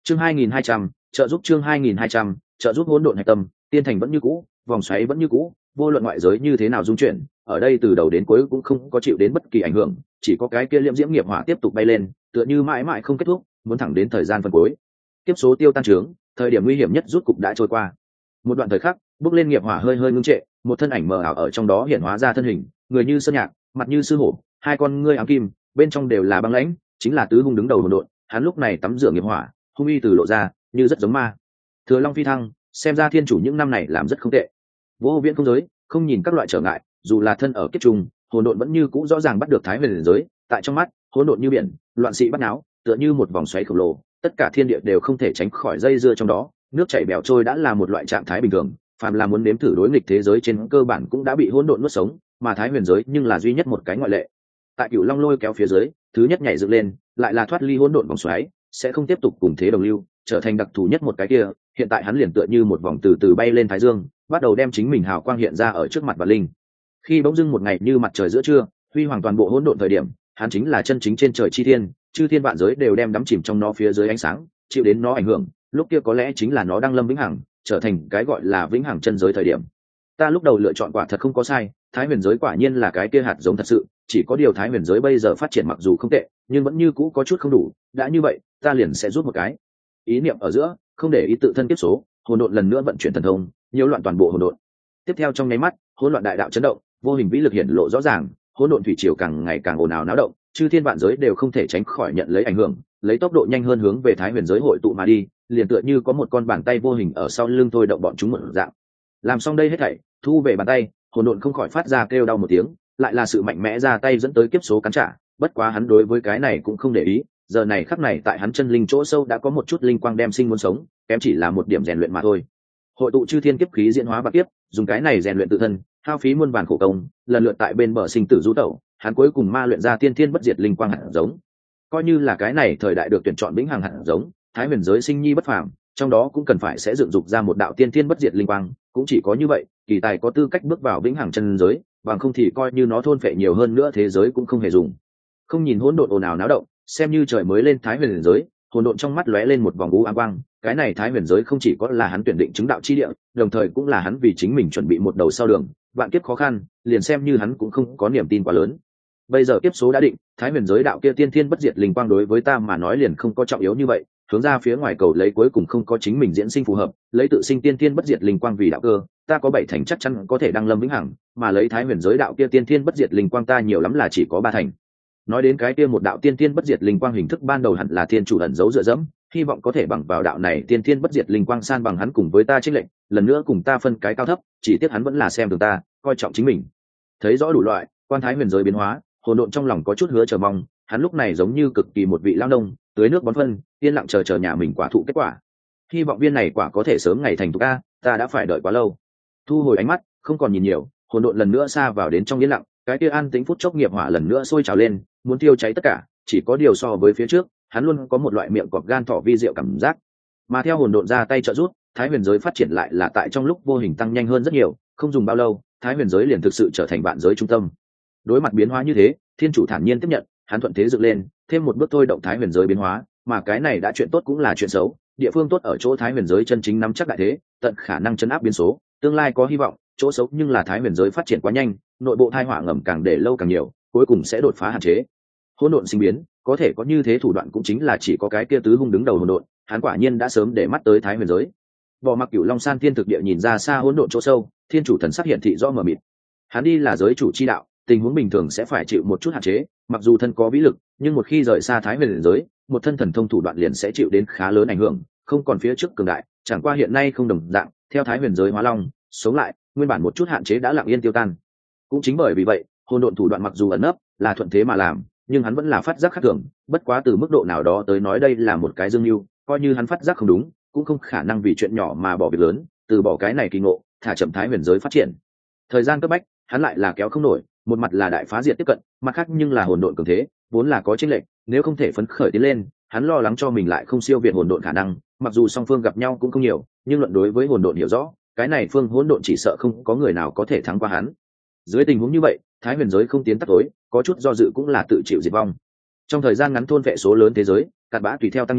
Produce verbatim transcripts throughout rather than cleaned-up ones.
chương hai nghìn hai trăm trợ giúp chương hai nghìn hai trăm trợ giúp hỗn độn hạch tâm, tiên thành vẫn như cũ, vòng xoáy vẫn như cũ, vô luận ngoại giới như thế nào dung chuyển, ở đây từ đầu đến cuối cũng không có chịu đến bất kỳ ảnh hưởng, chỉ có cái kia liễm diễm nghiệp hỏa tiếp tục bay lên, tựa như mãi mãi không kết thúc, muốn thẳng đến thời gian phân cuối. Tiếp số tiêu tan trướng, thời điểm nguy hiểm nhất rút cục đã trôi qua. Một đoạn thời khắc, bước lên nghiệp hỏa hơi hơi ngưng trệ, một thân ảnh mờ ảo ở trong đó hiện hóa ra thân hình, người như sơn nhạc, mặt như sư hổ, hai con ngươi ám kim, bên trong đều là băng lãnh, chính là tứ hung đứng đầu hỗn độn. Hắn lúc này tắm rửa nghiệp hỏa, hung uy từ lộ ra, như rất giống ma. Thừa Long phi thăng, xem ra thiên chủ những năm này làm rất không tệ. Vô viễn không giới, không nhìn các loại trở ngại, dù là thân ở kiếp trùng, hỗn độn vẫn như cũ rõ ràng bắt được thái huyền giới, tại trong mắt, hỗn độn như biển, loạn sĩ bắt náo, tựa như một vòng xoáy khổng lồ, tất cả thiên địa đều không thể tránh khỏi dây dưa trong đó, nước chảy bèo trôi đã là một loại trạng thái bình thường, phàm là muốn nếm thử đối nghịch thế giới trên cơ bản cũng đã bị hỗn độn nuốt sống, mà thái huyền giới nhưng là duy nhất một cái ngoại lệ. Tại Cửu Long lôi kéo phía dưới, thứ nhất nhảy dựng lên, lại là thoát ly hỗn độn vòng xoáy, sẽ không tiếp tục cùng thế đồng lưu, trở thành đặc thù nhất một cái kia. Hiện tại hắn liền tựa như một vòng từ từ bay lên thái dương, bắt đầu đem chính mình hào quang hiện ra ở trước mặt Vạn Linh. Khi bỗng dưng một ngày như mặt trời giữa trưa, huy hoàng toàn bộ hỗn độn thời điểm, hắn chính là chân chính trên trời chi thiên, chư thiên vạn giới đều đem đắm chìm trong nó phía dưới ánh sáng, chịu đến nó ảnh hưởng, lúc kia có lẽ chính là nó đang lâm vĩnh hằng, trở thành cái gọi là vĩnh hằng chân giới thời điểm. Ta lúc đầu lựa chọn quả thật không có sai, thái huyền giới quả nhiên là cái kia hạt giống thật sự, chỉ có điều thái huyền giới bây giờ phát triển mặc dù không tệ, nhưng vẫn như cũ có chút không đủ, đã như vậy, ta liền sẽ rút một cái. Ý niệm ở giữa, không để ý tự thân tiếp số, hỗn độn lần nữa vận chuyển thần thông, nhiễu loạn toàn bộ hỗn độn. Tiếp theo trong nháy mắt, hỗn loạn đại đạo chấn động, vô hình vĩ lực hiện lộ rõ ràng, hỗn độn thủy triều càng ngày càng ồn ào náo động, chư thiên vạn giới đều không thể tránh khỏi nhận lấy ảnh hưởng, lấy tốc độ nhanh hơn hướng về thái huyền giới hội tụ mà đi, liền tựa như có một con bàn tay vô hình ở sau lưng thôi động bọn chúng một dạng. Làm xong đây hết thảy, thu về bàn tay, hỗn độn không khỏi phát ra kêu đau một tiếng, lại là sự mạnh mẽ ra tay dẫn tới kiếp số cắn trả, bất quá hắn đối với cái này cũng không để ý, giờ này khắc này tại hắn chân linh chỗ sâu đã có một chút linh quang đem sinh muốn sống, kém chỉ là một điểm rèn luyện mà thôi. Hội tụ chư thiên kiếp khí diễn hóa bạc kiếp, dùng cái này rèn luyện tự thân, hao phí muôn vàn khổ công, lần lượt tại bên bờ sinh tử du tẩu, hắn cuối cùng ma luyện ra tiên thiên bất diệt linh quang hạt giống. Coi như là cái này thời đại được tuyển chọn vĩnh hằng hạt giống, thái huyền giới sinh nhi bất phàm, trong đó cũng cần phải sẽ dựng dục ra một đạo tiên thiên bất diệt linh quang, cũng chỉ có như vậy, kỳ tài có tư cách bước vào vĩnh hằng chân giới, bằng không thì coi như nó thôn phệ nhiều hơn nữa thế giới cũng không hề dùng. Không nhìn hỗn độn ồn ào náo động, xem như trời mới lên thái huyền giới, hỗn độn trong mắt lóe lên một vòng u ám quang, cái này thái huyền giới không chỉ có là hắn tuyển định chứng đạo chi địa, đồng thời cũng là hắn vì chính mình chuẩn bị một đầu sau đường, vạn kiếp khó khăn, liền xem như hắn cũng không có niềm tin quá lớn. Bây giờ kiếp số đã định, thái huyền giới đạo kia tiên thiên bất diệt linh quang đối với ta mà nói liền không có trọng yếu như vậy, hướng ra phía ngoài cầu lấy cuối cùng không có chính mình diễn sinh phù hợp, lấy tự sinh tiên thiên bất diệt linh quang vì đạo cơ, ta có bảy thành chắc chắn có thể đăng lâm vĩnh hằng, mà lấy thái huyền giới đạo kia tiên thiên bất diệt linh quang ta nhiều lắm là chỉ có ba thành. Nói đến cái kia một đạo tiên thiên bất diệt linh quang hình thức ban đầu hẳn là thiên chủ ẩn giấu dựa dẫm, hy vọng có thể bằng vào đạo này tiên thiên bất diệt linh quang san bằng hắn cùng với ta chênh lệnh, lần nữa cùng ta phân cái cao thấp, chỉ tiếc hắn vẫn là xem thường ta, coi trọng chính mình. Thấy rõ đủ loại, quan thái huyền giới biến hóa, hỗn độn trong lòng có chút hứa chờ mong, hắn lúc này giống như cực kỳ một vị lao nông, tưới nước bón phân, yên lặng chờ chờ nhà mình quả thụ kết quả. Hy vọng viên này quả có thể sớm ngày thành thục a, ta đã phải đợi quá lâu. Thu hồi ánh mắt, không còn nhìn nhiều, hỗn độn lần nữa xa vào đến trong yên lặng, cái kia an tĩnh phút chốc nghiệp hỏa lần nữa sôi trào lên, muốn tiêu cháy tất cả, chỉ có điều so với phía trước, hắn luôn có một loại miệng cọp gan thỏ vi diệu cảm giác. Mà theo hỗn độn ra tay trợ giúp, thái huyền giới phát triển lại là tại trong lúc vô hình tăng nhanh hơn rất nhiều, không dùng bao lâu, thái huyền giới liền thực sự trở thành vạn giới trung tâm. Đối mặt biến hóa như thế, thiên chủ thản nhiên tiếp nhận, hắn thuận thế dựng lên, thêm một bước thôi động thái huyền giới biến hóa, mà cái này đã chuyện tốt cũng là chuyện xấu, địa phương tốt ở chỗ thái huyền giới chân chính nắm chắc đại thế, tận khả năng chấn áp biến số, tương lai có hy vọng, chỗ xấu nhưng là thái huyền giới phát triển quá nhanh, nội bộ tai họa ngầm càng để lâu càng nhiều, cuối cùng sẽ đột phá hạn chế. Hỗn độn sinh biến, có thể có như thế thủ đoạn cũng chính là chỉ có cái kia tứ hung đứng đầu hỗn độn, hắn quả nhiên đã sớm để mắt tới thái huyền giới. Bỏ mặc Cửu Long San thiên thực địa nhìn ra xa hỗn độn chỗ sâu, thiên chủ thần sắc hiện thị rõ mờ mịt. Hắn đi là giới chủ chi đạo, tình huống bình thường sẽ phải chịu một chút hạn chế, mặc dù thân có vĩ lực, nhưng một khi rời xa thái huyền giới, một thân thần thông thủ đoạn liền sẽ chịu đến khá lớn ảnh hưởng, không còn phía trước cường đại, chẳng qua hiện nay không đồng dạng, theo thái huyền giới hóa long, sống lại, nguyên bản một chút hạn chế đã lặng yên tiêu tan. Cũng chính bởi vì vậy, hỗn độn thủ đoạn mặc dù ẩn nấp, là thuận thế mà làm, nhưng hắn vẫn là phát giác khác thường, bất quá từ mức độ nào đó tới nói đây là một cái dương mưu, coi như hắn phát giác không đúng, cũng không khả năng vì chuyện nhỏ mà bỏ việc lớn, từ bỏ cái này kỳ ngộ, thả chậm thái huyền giới phát triển. Thời gian cấp bách, hắn lại là kéo không nổi, một mặt là đại phá diệt tiếp cận, mặt khác nhưng là hỗn độn cường thế, vốn là có chênh lệch, nếu không thể phấn khởi tiến lên, hắn lo lắng cho mình lại không siêu việt hỗn độn khả năng, mặc dù song phương gặp nhau cũng không nhiều, nhưng luận đối với hỗn độn hiểu rõ, cái này phương hỗn độn chỉ sợ không có người nào có thể thắng qua hắn. Dưới tình huống như vậy, thái huyền giới không tiến tắt tối, có chút do dự cũng là tự chịu diệt vong. Trong thời gian ngắn thôn vệ số lớn thế giới, cặn bã tùy theo tăng nhiều,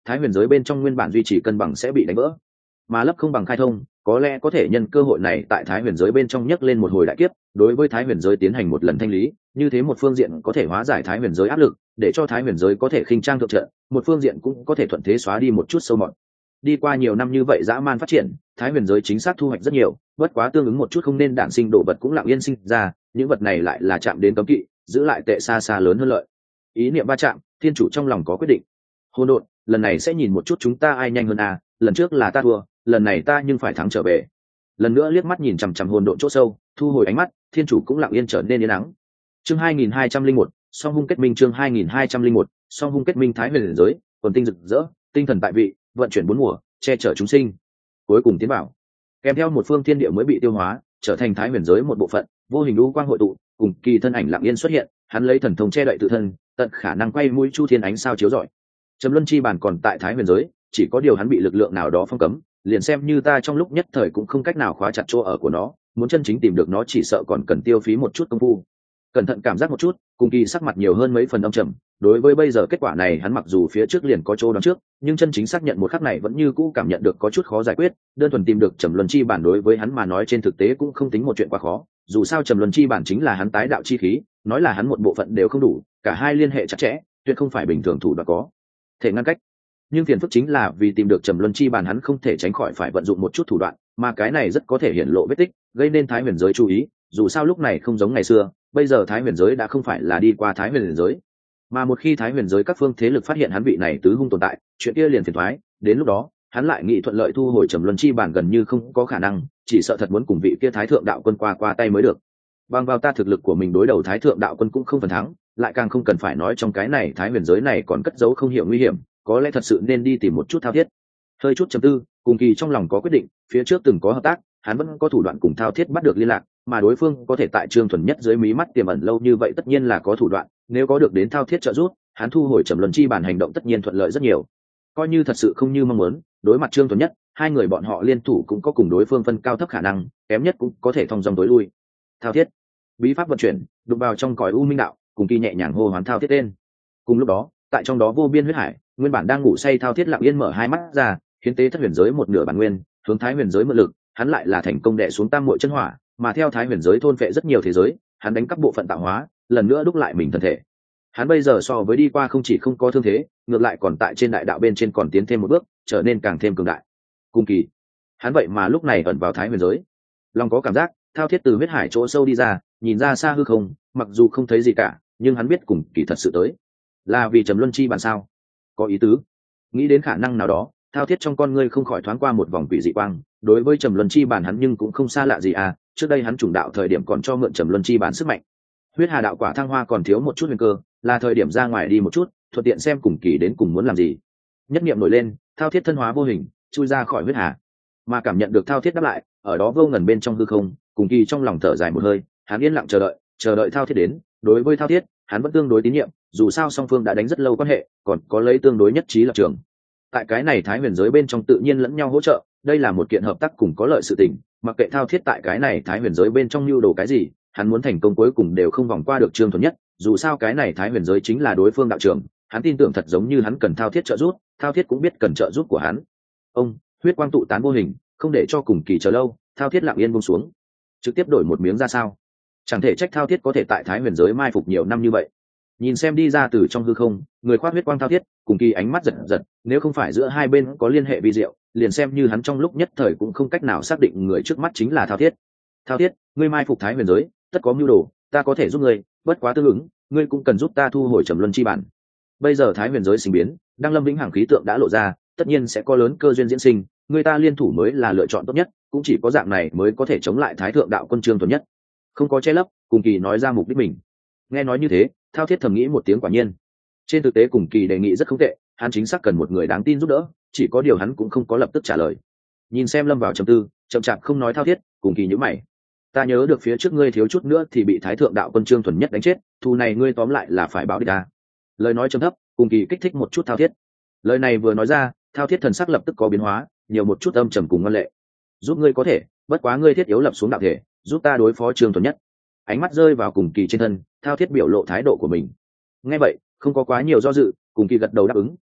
thái huyền giới bên trong nguyên bản duy trì cân bằng sẽ bị đánh vỡ, mà lấp không bằng khai thông có lẽ có thể nhân cơ hội này tại thái huyền giới bên trong nhấc lên một hồi đại kiếp, đối với thái huyền giới tiến hành một lần thanh lý. Như thế một phương diện có thể hóa giải thái huyền giới áp lực, để cho thái huyền giới có thể khinh trang thượng trận, một phương diện cũng có thể thuận thế xóa đi một chút sâu mọt. Đi qua nhiều năm như vậy dã man phát triển, thái huyền giới chính xác thu hoạch rất nhiều, bất quá tương ứng một chút không nên đản sinh đồ vật cũng lặng yên sinh ra, những vật này lại là chạm đến cấm kỵ, giữ lại tệ xa xa lớn hơn lợi. Ý niệm va chạm, thiên chủ trong lòng có quyết định. Hỗn độn, lần này sẽ nhìn một chút chúng ta ai nhanh hơn à, lần trước là ta thua, lần này ta nhưng phải thắng trở về. Lần nữa liếc mắt nhìn chằm chằm hỗn độn chỗ sâu, thu hồi ánh mắt, thiên chủ cũng lặng yên trở nên yên ắng. Chương hai nghìn hai trăm lẻ một, song hung kết minh. Chương hai nghìn hai trăm lẻ một, song hung kết minh. Thái huyền giới, còn tinh rực rỡ, tinh thần tại vị, vận chuyển bốn mùa, che chở chúng sinh. Cuối cùng tiến bảo, kèm theo một phương thiên địa mới bị tiêu hóa, trở thành thái huyền giới một bộ phận, vô hình u quang hội tụ, cùng kỳ thân ảnh lặng yên xuất hiện, hắn lấy thần thông che đậy tự thân, tận khả năng quay mũi chu thiên ánh sao chiếu rọi. Trầm luân chi bản còn tại thái huyền giới, chỉ có điều hắn bị lực lượng nào đó phong cấm, liền xem như ta trong lúc nhất thời cũng không cách nào khóa chặt chỗ ở của nó, muốn chân chính tìm được nó chỉ sợ còn cần tiêu phí một chút công phu. Cẩn thận cảm giác một chút, cùng kỳ sắc mặt nhiều hơn mấy phần âm trầm. Đối với bây giờ kết quả này hắn mặc dù phía trước liền có chỗ đoán trước, nhưng chân chính xác nhận một khắc này vẫn như cũ cảm nhận được có chút khó giải quyết. Đơn thuần tìm được trầm luân chi bản đối với hắn mà nói trên thực tế cũng không tính một chuyện quá khó, dù sao trầm luân chi bản chính là hắn tái đạo chi khí, nói là hắn một bộ phận đều không đủ, cả hai liên hệ chặt chẽ, tuyệt không phải bình thường thủ đoạn có thể ngăn cách. Nhưng phiền phức chính là vì tìm được trầm luân chi bản hắn không thể tránh khỏi phải vận dụng một chút thủ đoạn, mà cái này rất có thể hiển lộ vết tích, gây nên thái huyền giới chú ý. Dù sao lúc này không giống ngày xưa, bây giờ thái huyền giới đã không phải là đi qua thái huyền giới, mà một khi thái huyền giới các phương thế lực phát hiện hắn vị này tứ hung tồn tại, chuyện kia liền phiền thoái. Đến lúc đó hắn lại nghĩ thuận lợi thu hồi trầm luân chi bản gần như không có khả năng, chỉ sợ thật muốn cùng vị kia thái thượng đạo quân qua qua tay mới được. Bằng vào ta thực lực của mình đối đầu thái thượng đạo quân cũng không phần thắng, lại càng không cần phải nói trong cái này thái huyền giới này còn cất giấu không hiểu nguy hiểm, có lẽ thật sự nên đi tìm một chút thao thiết. Hơi chút trầm tư, cùng kỳ trong lòng có quyết định, phía trước từng có hợp tác, hắn vẫn có thủ đoạn cùng thao thiết bắt được liên lạc, mà đối phương có thể tại Trương Thuần Nhất dưới mí mắt tiềm ẩn lâu như vậy tất nhiên là có thủ đoạn, nếu có được đến thao thiết trợ giúp, hắn thu hồi trầm luân chi bản hành động tất nhiên thuận lợi rất nhiều. Coi như thật sự không như mong muốn, đối mặt Trương Thuần Nhất, hai người bọn họ liên thủ cũng có cùng đối phương phân cao thấp khả năng, kém nhất cũng có thể thông dòng tối lui. Thao thiết, bí pháp vận chuyển, đụng vào trong cõi u minh đạo, cùng kỳ nhẹ nhàng hô hoán thao thiết tên. Cùng lúc đó, tại trong đó vô biên huyết hải, nguyên bản đang ngủ say thao thiết lặng yên mở hai mắt ra, hiến tế thất huyền giới một nửa bản nguyên, hướng thái huyền giới mượn lực, hắn lại là thành công đè xuống tam muội chân hỏa, mà theo thái huyền giới thôn phệ rất nhiều thế giới, hắn đánh cắp bộ phận tạo hóa, lần nữa đúc lại mình thân thể. Hắn bây giờ so với đi qua không chỉ không có thương thế, ngược lại còn tại trên đại đạo bên trên còn tiến thêm một bước, trở nên càng thêm cường đại. Cùng kỳ, hắn vậy mà lúc này ẩn vào thái huyền giới, lòng có cảm giác thao thiết từ huyết hải chỗ sâu đi ra, nhìn ra xa hư không, mặc dù không thấy gì cả, nhưng hắn biết cùng kỳ thật sự tới, là vì trầm luân chi bản sao? Có ý tứ. Nghĩ đến khả năng nào đó, thao thiết trong con ngươi không khỏi thoáng qua một vòng quỷ dị quang. Đối với trầm luân chi bản hắn nhưng cũng không xa lạ gì à, trước đây hắn trùng đạo thời điểm còn cho mượn trầm luân chi bản sức mạnh. Huyết hà đạo quả thăng hoa còn thiếu một chút huyền cơ, là thời điểm ra ngoài đi một chút, thuận tiện xem cùng kỳ đến cùng muốn làm gì. Nhất niệm nổi lên, thao thiết thân hóa vô hình, chui ra khỏi huyết hà, mà cảm nhận được thao thiết đáp lại, ở đó vô ngần bên trong hư không, cùng kỳ trong lòng thở dài một hơi, hắn yên lặng chờ đợi, chờ đợi thao thiết đến. Đối với thao thiết, hắn vẫn tương đối tín nhiệm, dù sao song phương đã đánh rất lâu quan hệ, còn có lấy tương đối nhất trí lập trường. Tại cái này thái huyền giới bên trong tự nhiên lẫn nhau hỗ trợ, đây là một kiện hợp tác cùng có lợi sự tình. Mặc kệ thao thiết tại cái này thái huyền giới bên trong lưu đồ cái gì, hắn muốn thành công cuối cùng đều không vòng qua được Trương Thuần Nhất. Dù sao cái này thái huyền giới chính là đối phương đạo trưởng, hắn tin tưởng thật giống như hắn cần thao thiết trợ giúp, thao thiết cũng biết cần trợ giúp của hắn. Ông huyết quang tụ tán vô hình, không để cho cùng kỳ chờ lâu, thao thiết lặng yên buông xuống, trực tiếp đổi một miếng ra sao. Chẳng thể trách thao thiết có thể tại thái huyền giới mai phục nhiều năm như vậy. Nhìn xem đi ra từ trong hư không, người khoác huyết quang thao thiết, cùng kỳ ánh mắt giật giật, nếu không phải giữa hai bên có liên hệ vi diệu, liền xem như hắn trong lúc nhất thời cũng không cách nào xác định người trước mắt chính là thao thiết. Thao thiết, ngươi mai phục thái huyền giới, tất có mưu đồ, ta có thể giúp ngươi, bất quá tương ứng, ngươi cũng cần giúp ta thu hồi trầm luân chi bản. Bây giờ thái huyền giới sinh biến, đang lâm vĩnh hằng khí tượng đã lộ ra, tất nhiên sẽ có lớn cơ duyên diễn sinh, người ta liên thủ mới là lựa chọn tốt nhất, cũng chỉ có dạng này mới có thể chống lại thái thượng đạo quân Trương Thuần Nhất. Không có che lấp, cùng kỳ nói ra mục đích mình. Nghe nói như thế, thao thiết thầm nghĩ một tiếng quả nhiên. Trên thực tế cùng kỳ đề nghị rất không tệ, hắn chính xác cần một người đáng tin giúp đỡ, chỉ có điều hắn cũng không có lập tức trả lời. Nhìn xem lâm vào trầm tư, chậm chạp không nói thao thiết, cùng kỳ nhíu mày. Ta nhớ được phía trước ngươi thiếu chút nữa thì bị thái thượng đạo quân Trương Thuần Nhất đánh chết, thù này ngươi tóm lại là phải báo đích ta. Lời nói trầm thấp, cùng kỳ kích thích một chút thao thiết. Lời này vừa nói ra, thao thiết thần sắc lập tức có biến hóa, nhiều một chút âm trầm cùng ngân lệ. Giúp ngươi có thể, bất quá ngươi thiết yếu lập xuống đạo thể, giúp ta đối phó Trương Thuần Nhất. Ánh mắt rơi vào cùng kỳ trên thân, thao thiết biểu lộ thái độ của mình. Nghe vậy, không có quá nhiều do dự, cùng kỳ gật đầu đáp ứng,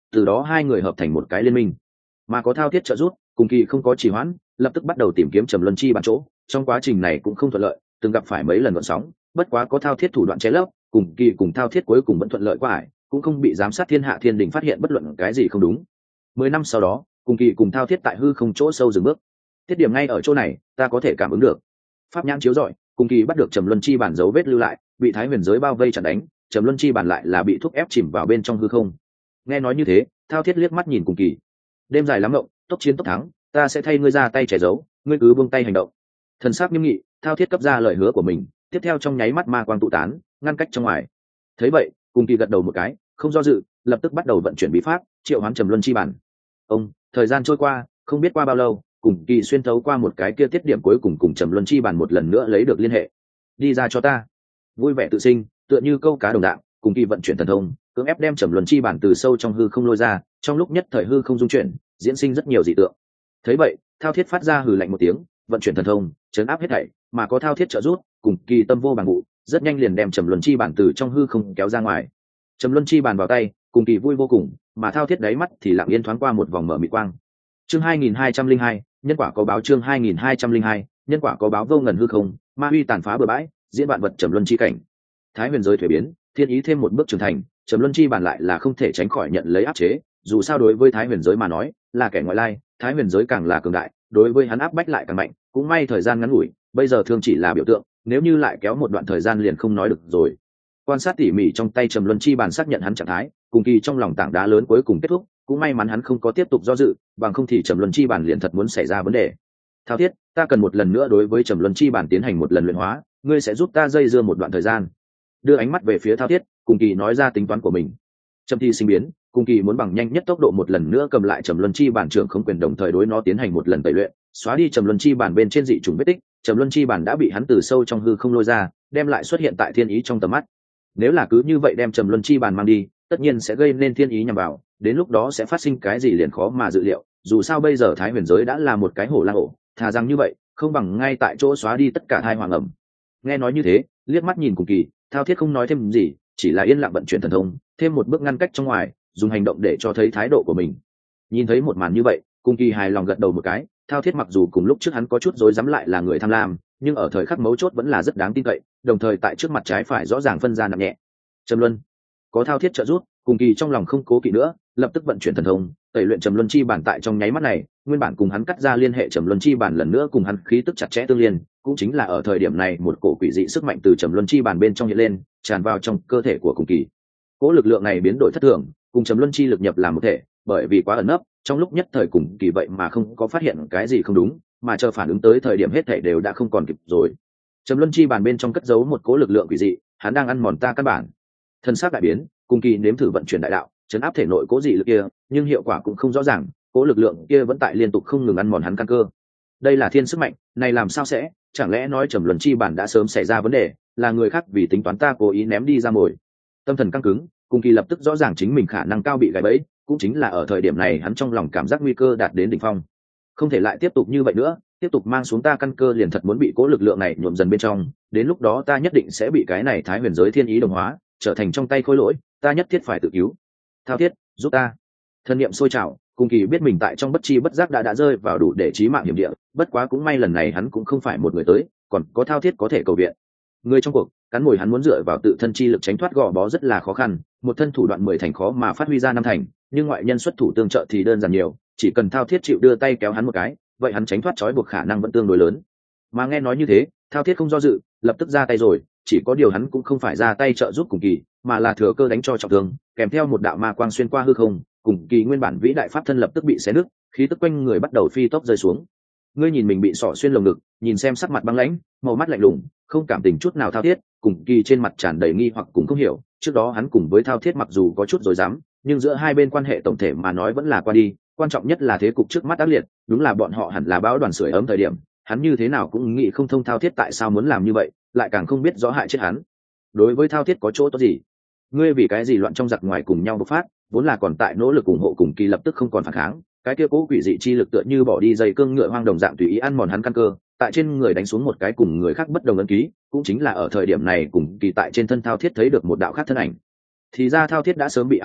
từ đó hai người hợp thành một cái liên minh. Mà có thao thiết trợ giúp, cùng kỳ không có trì hoãn, lập tức bắt đầu tìm kiếm trầm luân chi bản chỗ. Trong quá trình này cũng không thuận lợi, từng gặp phải mấy lần gợn sóng, bất quá có thao thiết thủ đoạn che lấp, cùng kỳ cùng thao thiết cuối cùng vẫn thuận lợi qua ải, cũng không bị giám sát thiên hạ thiên đình phát hiện bất luận cái gì không đúng. Mười năm sau đó, cùng kỳ cùng thao thiết tại hư không chỗ sâu dừng bước. Thiết điểm ngay ở chỗ này, ta có thể cảm ứng được. Pháp nhãn chiếu rọi, cùng kỳ bắt được trầm luân chi bản dấu vết lưu lại, bị thái huyền giới bao vây chặn đánh, trầm luân chi bản lại là bị thúc ép chìm vào bên trong hư không. Nghe nói như thế, thao thiết liếc mắt nhìn cùng kỳ. Đêm dài lắm ngộng, tốc chiến tốc thắng, ta sẽ thay ngươi ra tay che giấu, ngươi cứ buông tay hành động. Thần sắc nghiêm nghị, thao thiết cấp ra lời hứa của mình, tiếp theo trong nháy mắt ma quang tụ tán, ngăn cách trong ngoài. Thấy vậy, cùng kỳ gật đầu một cái, không do dự, lập tức bắt đầu vận chuyển bí pháp, triệu hoán trầm luân chi bản. Ông, thời gian trôi qua, không biết qua bao lâu, cùng kỳ xuyên thấu qua một cái kia tiết điểm cuối cùng cùng trầm luân chi bản một lần nữa lấy được liên hệ. Đi ra cho ta. Vui vẻ tự sinh, tựa như câu cá đồng dạng, cùng kỳ vận chuyển thần thông, cưỡng ép đem trầm luân chi bản từ sâu trong hư không lôi ra, trong lúc nhất thời hư không dung chuyển, diễn sinh rất nhiều dị tượng. Thấy vậy, thao thiết phát ra hừ lạnh một tiếng, vận chuyển thần thông, chấn áp hết thảy, mà có thao thiết trợ giúp, cùng kỳ tâm vô bằng vụ, rất nhanh liền đem trầm luân chi bản từ trong hư không kéo ra ngoài. Trầm luân chi bản vào tay, cùng kỳ vui vô cùng, mà thao thiết đáy mắt thì lặng yên thoáng qua một vòng mở mịt quang. Chương hai nghìn hai trăm linh hai, nhân quả có báo. Chương hai nghìn hai trăm linh hai, nhân quả có báo. Vô ngần hư không, ma huy tàn phá bừa bãi, diễn vạn vật trầm luân chi cảnh. Thái huyền giới thuế biến, thiên ý thêm một bước trưởng thành, trầm luân chi bản lại là không thể tránh khỏi nhận lấy áp chế. Dù sao đối với thái huyền giới mà nói, là kẻ ngoại lai, thái huyền giới càng là cường đại, đối với hắn áp bách lại càng mạnh. Cũng may thời gian ngắn ngủi, bây giờ thương chỉ là biểu tượng, nếu như lại kéo một đoạn thời gian liền không nói được rồi. Quan sát tỉ mỉ trong tay trầm luân chi bản xác nhận hắn trạng thái, cùng kỳ trong lòng tảng đá lớn cuối cùng kết thúc. Cũng may mắn hắn không có tiếp tục do dự, bằng không thì trầm luân chi bản liền thật muốn xảy ra vấn đề. Thao thiết, ta cần một lần nữa đối với trầm luân chi bản tiến hành một lần luyện hóa, ngươi sẽ giúp ta dây dưa một đoạn thời gian. Đưa ánh mắt về phía thao thiết, cùng kỳ nói ra tính toán của mình. Trầm thi sinh biến, cùng kỳ muốn bằng nhanh nhất tốc độ một lần nữa cầm lại trầm luân chi bản trưởng không quyền, đồng thời đối nó tiến hành một lần tẩy luyện, xóa đi trầm luân chi bản bên trên dị trùng vết tích. Trầm luân chi bản đã bị hắn từ sâu trong hư không lôi ra, đem lại xuất hiện tại thiên ý trong tầm mắt. Nếu là cứ như vậy đem trầm luân chi bản mang đi, tất nhiên sẽ gây nên thiên ý nhằm vào, đến lúc đó sẽ phát sinh cái gì liền khó mà dự liệu. Dù sao bây giờ thái huyền giới đã là một cái hổ lang ổ, thà rằng như vậy, không bằng ngay tại chỗ xóa đi tất cả thai hoàng ẩm. Nghe nói như thế, liếc mắt nhìn cùng kỳ, thao thiết không nói thêm gì, chỉ là yên lặng vận chuyển thần thông, thêm một bước ngăn cách trong ngoài, dùng hành động để cho thấy thái độ của mình. Nhìn thấy một màn như vậy, cùng kỳ hài lòng gật đầu một cái. Thao thiết mặc dù cùng lúc trước hắn có chút rối rắm lại là người tham lam, nhưng ở thời khắc mấu chốt vẫn là rất đáng tin cậy, đồng thời tại trước mặt trái phải rõ ràng phân ra nặng nhẹ. Trầm luân có thao thiết trợ giúp, cùng kỳ trong lòng không cố kỵ nữa, lập tức vận chuyển thần thông, tẩy luyện trầm luân chi bản. Tại trong nháy mắt này, nguyên bản cùng hắn cắt ra liên hệ trầm luân chi bản lần nữa cùng hắn khí tức chặt chẽ tương liên. Cũng chính là ở thời điểm này, một cổ quỷ dị sức mạnh từ trầm luân chi bản bên trong hiện lên, tràn vào trong cơ thể của cùng kỳ. Cỗ lực lượng này biến đổi thất thường, cùng trầm luân chi lực nhập làm một thể, bởi vì quá ẩn nấp, trong lúc nhất thời cùng kỳ vậy mà không có phát hiện cái gì không đúng, mà chờ phản ứng tới thời điểm hết thảy đều đã không còn kịp rồi. Trầm luân chi bản bên trong cất giấu một cỗ lực lượng quỷ dị, hắn đang ăn mòn ta căn bản. Thân xác đại biến, cùng kỳ nếm thử vận chuyển đại đạo, chấn áp thể nội cỗ dị lực kia, nhưng hiệu quả cũng không rõ ràng, cỗ lực lượng kia vẫn tại liên tục không ngừng ăn mòn hắn căn cơ. Đây là thiên sức mạnh, này làm sao sẽ, chẳng lẽ nói trầm luân chi bản đã sớm xảy ra vấn đề, là người khác vì tính toán ta cố ý ném đi ra mồi. Tâm thần căng cứng, cùng kỳ lập tức rõ ràng chính mình khả năng cao bị gãy bẫy, cũng chính là ở thời điểm này hắn trong lòng cảm giác nguy cơ đạt đến đỉnh phong. Không thể lại tiếp tục như vậy nữa, tiếp tục mang xuống ta căn cơ liền thật muốn bị cố lực lượng này nhuộm dần bên trong, đến lúc đó ta nhất định sẽ bị cái này thái huyền giới thiên ý đồng hóa, trở thành trong tay khối lỗi, ta nhất thiết phải tự cứu. Thao thiết, giúp ta. Thân niệm sôi trào, cùng kỳ biết mình tại trong bất chi bất giác đã đã rơi vào đủ để chí mạng hiểm địa, bất quá cũng may lần này hắn cũng không phải một người tới, còn có thao thiết có thể cầu viện. Người trong cuộc, cắn mồi hắn muốn dựa vào tự thân chi lực tránh thoát gò bó rất là khó khăn, một thân thủ đoạn mười thành khó mà phát huy ra năm thành, nhưng ngoại nhân xuất thủ tương trợ thì đơn giản nhiều, chỉ cần thao thiết chịu đưa tay kéo hắn một cái, vậy hắn tránh thoát trói buộc khả năng vẫn tương đối lớn. Mà nghe nói như thế, thao thiết không do dự, lập tức ra tay rồi, chỉ có điều hắn cũng không phải ra tay trợ giúp cùng kỳ, mà là thừa cơ đánh cho trọng thương, kèm theo một đạo ma quang xuyên qua hư không, cùng kỳ nguyên bản vĩ đại pháp thân lập tức bị xé nứt, khí tức quanh người bắt đầu phi tốc rơi xuống. Ngươi nhìn mình bị sọ xuyên lồng ngực, nhìn xem sắc mặt băng lãnh, màu mắt lạnh lùng, không cảm tình chút nào thao thiết, cùng kỳ trên mặt tràn đầy nghi hoặc cùng không hiểu. Trước đó hắn cùng với thao thiết mặc dù có chút rối rắm, nhưng giữa hai bên quan hệ tổng thể mà nói vẫn là qua đi. Quan trọng nhất là thế cục trước mắt ác liệt, đúng là bọn họ hẳn là báo đoàn sưởi ấm thời điểm. Hắn như thế nào cũng nghĩ không thông thao thiết tại sao muốn làm như vậy, lại càng không biết rõ hại chết hắn. Đối với thao thiết có chỗ tốt gì? Ngươi vì cái gì loạn trong giặc ngoài cùng nhau bộc phát, vốn là còn tại nỗ lực ủng hộ cùng kỳ lập tức không còn phản kháng, cái kia cố quỷ dị chi lực tựa như bỏ đi dây cương ngựa hoang đồng dạng tùy ý ăn mòn hắn căn cơ, tại trên người đánh xuống một cái cùng người khác bất đồng ấn ký. Cũng chính là ở thời điểm này cùng kỳ tại trên thân thao thiết thấy được một đạo khác thân ảnh. Thì ra thao thiết đã sớm bị ám hại,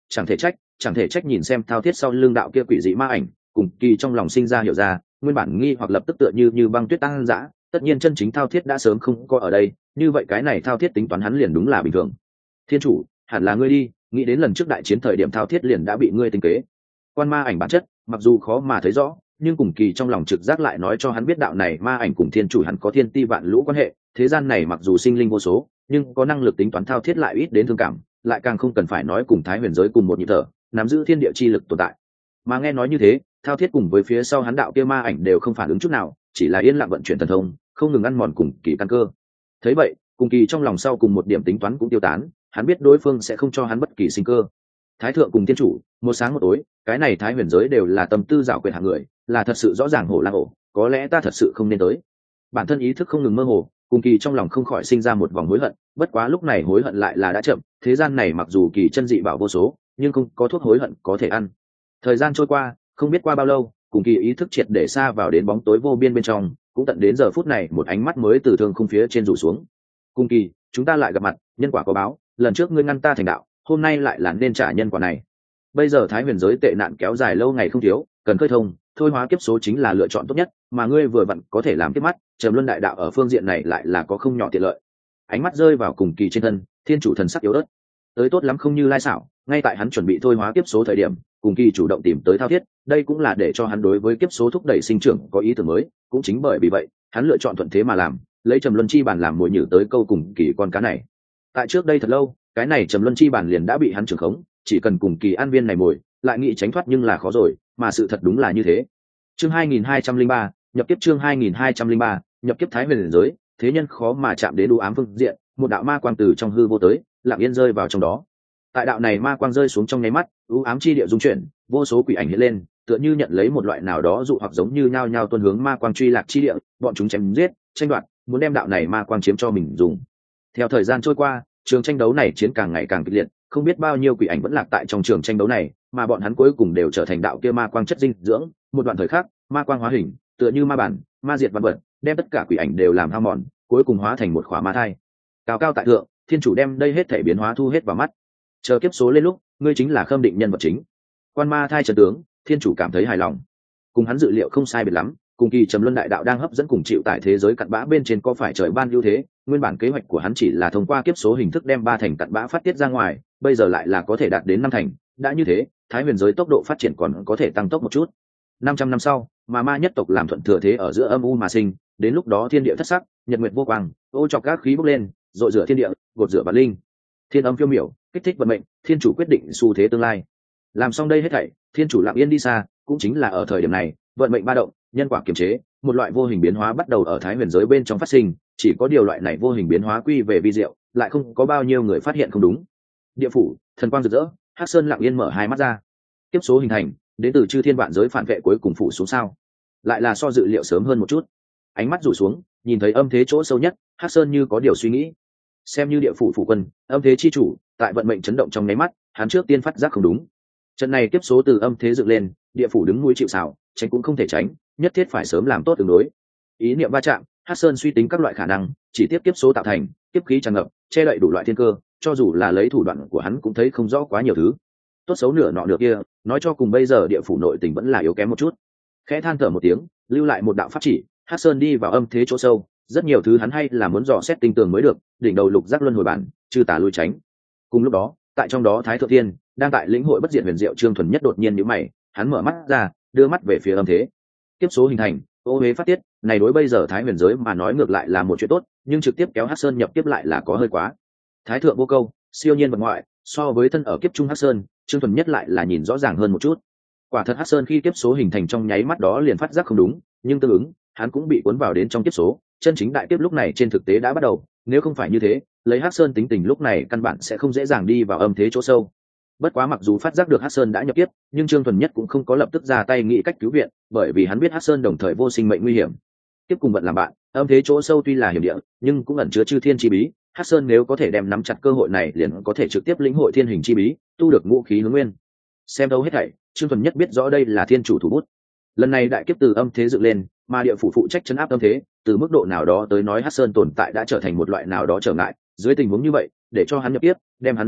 Chẳng thể trách, chẳng thể trách nhìn xem thao thiết sau lưng đạo kia quỷ dị ma ảnh, cùng kỳ trong lòng sinh ra hiểu ra, nguyên bản nghi hoặc lập tức tựa như như băng tuyết tăng dã. Tất nhiên chân chính thao thiết đã sớm không có ở đây, như vậy cái này thao thiết tính toán hắn liền đúng là bình thường. Thiên chủ, hẳn là ngươi đi, nghĩ đến lần trước đại chiến thời điểm thao thiết liền đã bị ngươi tính kế. Quan ma ảnh bản chất, mặc dù khó mà thấy rõ, nhưng cùng kỳ trong lòng trực giác lại nói cho hắn biết đạo này ma ảnh cùng thiên chủ hẳn có thiên ti vạn lũ quan hệ. Thế gian này mặc dù sinh linh vô số, nhưng có năng lực tính toán thao thiết lại ít đến thương cảm, lại càng không cần phải nói cùng thái huyền giới cùng một nhịp thở, nắm giữ thiên địa chi lực tồn tại. Mà nghe nói như thế, thao thiết cùng với phía sau hắn đạo kia ma ảnh đều không phản ứng chút nào, chỉ là yên lặng vận chuyển thần thông, không ngừng ăn mòn cùng kỳ căn cơ. Thấy vậy, cùng kỳ trong lòng sau cùng một điểm tính toán cũng tiêu tán, hắn biết đối phương sẽ không cho hắn bất kỳ sinh cơ. Thái thượng cùng thiên chủ, một sáng một tối, cái này thái huyền giới đều là tâm tư giảo quyệt hạng người, là thật sự rõ ràng hổ lang hổ, có lẽ ta thật sự không nên tới. Bản thân ý thức không ngừng mơ hồ, cùng kỳ trong lòng không khỏi sinh ra một vòng hối hận, bất quá lúc này hối hận lại là đã chậm, thế gian này mặc dù kỳ chân dị bảo vô số, nhưng không có thuốc hối hận có thể ăn. Thời gian trôi qua, không biết qua bao lâu, cùng kỳ ý thức triệt để xa vào đến bóng tối vô biên bên trong, cũng tận đến giờ phút này một ánh mắt mới từ thương khung phía trên rủ xuống. Cùng kỳ, chúng ta lại gặp mặt, nhân quả có báo, lần trước ngươi ngăn ta thành đạo, hôm nay lại là nên trả nhân quả này. Bây giờ thái huyền giới tệ nạn kéo dài lâu ngày không thiếu, cần khơi thông, thôi hóa kiếp số chính là lựa chọn tốt nhất, mà ngươi vừa vặn có thể làm kiếp mắt, trầm luân đại đạo ở phương diện này lại là có không nhỏ tiện lợi. Ánh mắt rơi vào cùng kỳ trên thân, thiên chủ thần sắc yếu ớt, tới tốt lắm không như lai xảo, ngay tại hắn chuẩn bị thôi hóa kiếp số thời điểm, cùng kỳ chủ động tìm tới thao thiết, đây cũng là để cho hắn đối với kiếp số thúc đẩy sinh trưởng có ý tưởng mới, cũng chính bởi vì vậy, hắn lựa chọn thuận thế mà làm, lấy trầm luân chi bản làm mồi nhử tới câu cùng kỳ con cá này. Tại trước đây thật lâu, cái này trầm luân chi bản liền đã bị hắn trưởng khống, chỉ cần cùng kỳ an viên này mồi, lại nghĩ tránh thoát nhưng là khó rồi, mà sự thật đúng là như thế. Chương hai nghìn hai trăm linh ba, nhập kiếp chương hai nghìn hai trăm linh ba, nhập kiếp thái huyền giới, thế nhân khó mà chạm đến đủ ám phương diện, một đạo ma quang từ trong hư vô tới, lặng yên rơi vào trong đó. Tại đạo này ma quang rơi xuống trong nháy mắt, u ám chi địa dung chuyển, vô số quỷ ảnh hiện lên, tựa như nhận lấy một loại nào đó dụ hoặc giống như nhao nhao tuôn hướng ma quang truy lạc chi địa, bọn chúng chém giết, tranh đoạt, muốn đem đạo này ma quang chiếm cho mình dùng. Theo thời gian trôi qua, trường tranh đấu này chiến càng ngày càng kịch liệt, không biết bao nhiêu quỷ ảnh vẫn lạc tại trong trường tranh đấu này, mà bọn hắn cuối cùng đều trở thành đạo kia ma quang chất dinh dưỡng. Một đoạn thời khắc, ma quang hóa hình, tựa như ma bản, ma diệt vạn vật, đem tất cả quỷ ảnh đều làm hao mòn, cuối cùng hóa thành một khỏa ma thai. Cao cao tại thượng, thiên chủ đem đây hết thể biến hóa thu hết vào mắt. Chờ kiếp số lên lúc, ngươi chính là khâm định nhân vật chính. Quan ma thai trận tướng, thiên chủ cảm thấy hài lòng. Cùng hắn dự liệu không sai biệt lắm, cùng kỳ trầm luân đại đạo đang hấp dẫn cùng chịu tại thế giới cặn bã bên trên có phải trời ban ưu thế, nguyên bản kế hoạch của hắn chỉ là thông qua kiếp số hình thức đem ba thành cặn bã phát tiết ra ngoài, bây giờ lại là có thể đạt đến năm thành, đã như thế, thái huyền giới tốc độ phát triển còn có thể tăng tốc một chút. năm trăm năm sau, mà ma nhất tộc làm thuận thừa thế ở giữa âm u mà sinh, đến lúc đó thiên địa thất sắc, nhật nguyệt vô quang, ô chọc các khí bốc lên, dội rửa thiên địa, gột rửa bản linh. Thiên âm phiêu miểu, kích thích vận mệnh, thiên chủ quyết định xu thế tương lai. Làm xong đây hết thảy, thiên chủ lặng yên đi xa, cũng chính là ở thời điểm này, vận mệnh ba động, nhân quả kiềm chế, một loại vô hình biến hóa bắt đầu ở thái huyền giới bên trong phát sinh, chỉ có điều loại này vô hình biến hóa quy về vi diệu, lại không có bao nhiêu người phát hiện không đúng. Địa phủ, thần quang rực rỡ, Hắc Sơn lặng yên mở hai mắt ra. Tiếp số hình thành, đến từ chư thiên vạn giới phản vệ cuối cùng phủ xuống sao? Lại là so dự liệu sớm hơn một chút. Ánh mắt rủ xuống, nhìn thấy âm thế chỗ sâu nhất, Hắc Sơn như có điều suy nghĩ. Xem như địa phủ phủ quân, âm thế chi chủ, tại vận mệnh chấn động trong nháy mắt, hắn trước tiên phát giác không đúng. Trận này tiếp số từ âm thế dựng lên, địa phủ đứng núi chịu sào, tránh cũng không thể tránh, nhất thiết phải sớm làm tốt tương đối. Ý niệm va chạm, Hắc Sơn suy tính các loại khả năng, chỉ tiếp tiếp số tạo thành, tiếp khí tràn ngập, che đậy đủ loại thiên cơ, cho dù là lấy thủ đoạn của hắn cũng thấy không rõ quá nhiều thứ. Tốt xấu nửa nọ nửa kia, nói cho cùng bây giờ địa phủ nội tình vẫn là yếu kém một chút. Khẽ than thở một tiếng, lưu lại một đạo pháp chỉ, Hắc Sơn đi vào âm thế chỗ sâu, rất nhiều thứ hắn hay là muốn dò xét tinh tường mới được, đỉnh đầu lục giác luân hồi bản, trừ tà lui tránh. Cùng lúc đó, tại trong đó Thái Thượng Tiên đang tại lĩnh hội bất diệt huyền diệu, Trương Thuần Nhất đột nhiên nhíu mày, hắn mở mắt ra, đưa mắt về phía âm thế. Tiếp số hình thành, ô huế phát tiết, này đối bây giờ Thái Huyền giới mà nói ngược lại là một chuyện tốt, nhưng trực tiếp kéo Hắc Sơn nhập tiếp lại là có hơi quá. Thái thượng vô câu, siêu nhiên vật ngoại, so với thân ở kiếp trung Hắc Sơn, Trương Thuần Nhất lại là nhìn rõ ràng hơn một chút. Quả thật Hắc Sơn khi tiếp số hình thành trong nháy mắt đó liền phát giác không đúng, nhưng tương ứng, hắn cũng bị cuốn vào đến trong tiếp số, chân chính đại tiếp lúc này trên thực tế đã bắt đầu, nếu không phải như thế, lấy Hắc Sơn tính tình lúc này căn bản sẽ không dễ dàng đi vào âm thế chỗ sâu. Bất quá mặc dù phát giác được Hắc Sơn đã nhập kiếp, nhưng Trương Thuần Nhất cũng không có lập tức ra tay nghĩ cách cứu viện, bởi vì hắn biết Hắc Sơn đồng thời vô sinh mệnh nguy hiểm. Tiếp cùng vận làm bạn, âm thế chỗ sâu tuy là hiểm địa, nhưng cũng ẩn chứa chư thiên chi bí. Hắc Sơn nếu có thể đem nắm chặt cơ hội này, liền có thể trực tiếp lĩnh hội thiên hình chi bí, tu được ngũ khí hướng nguyên. Xem đâu hết thảy, Trương Thuần Nhất biết rõ đây là thiên chủ thủ bút. Lần này đại kiếp từ âm thế dựng lên, mà địa phủ phụ trách trấn áp âm thế, từ mức độ nào đó tới nói Hắc Sơn tồn tại đã trở thành một loại nào đó trở ngại. Dưới tình huống như vậy, để cho hắn nhập tiếp, đem hắn dẫn đi,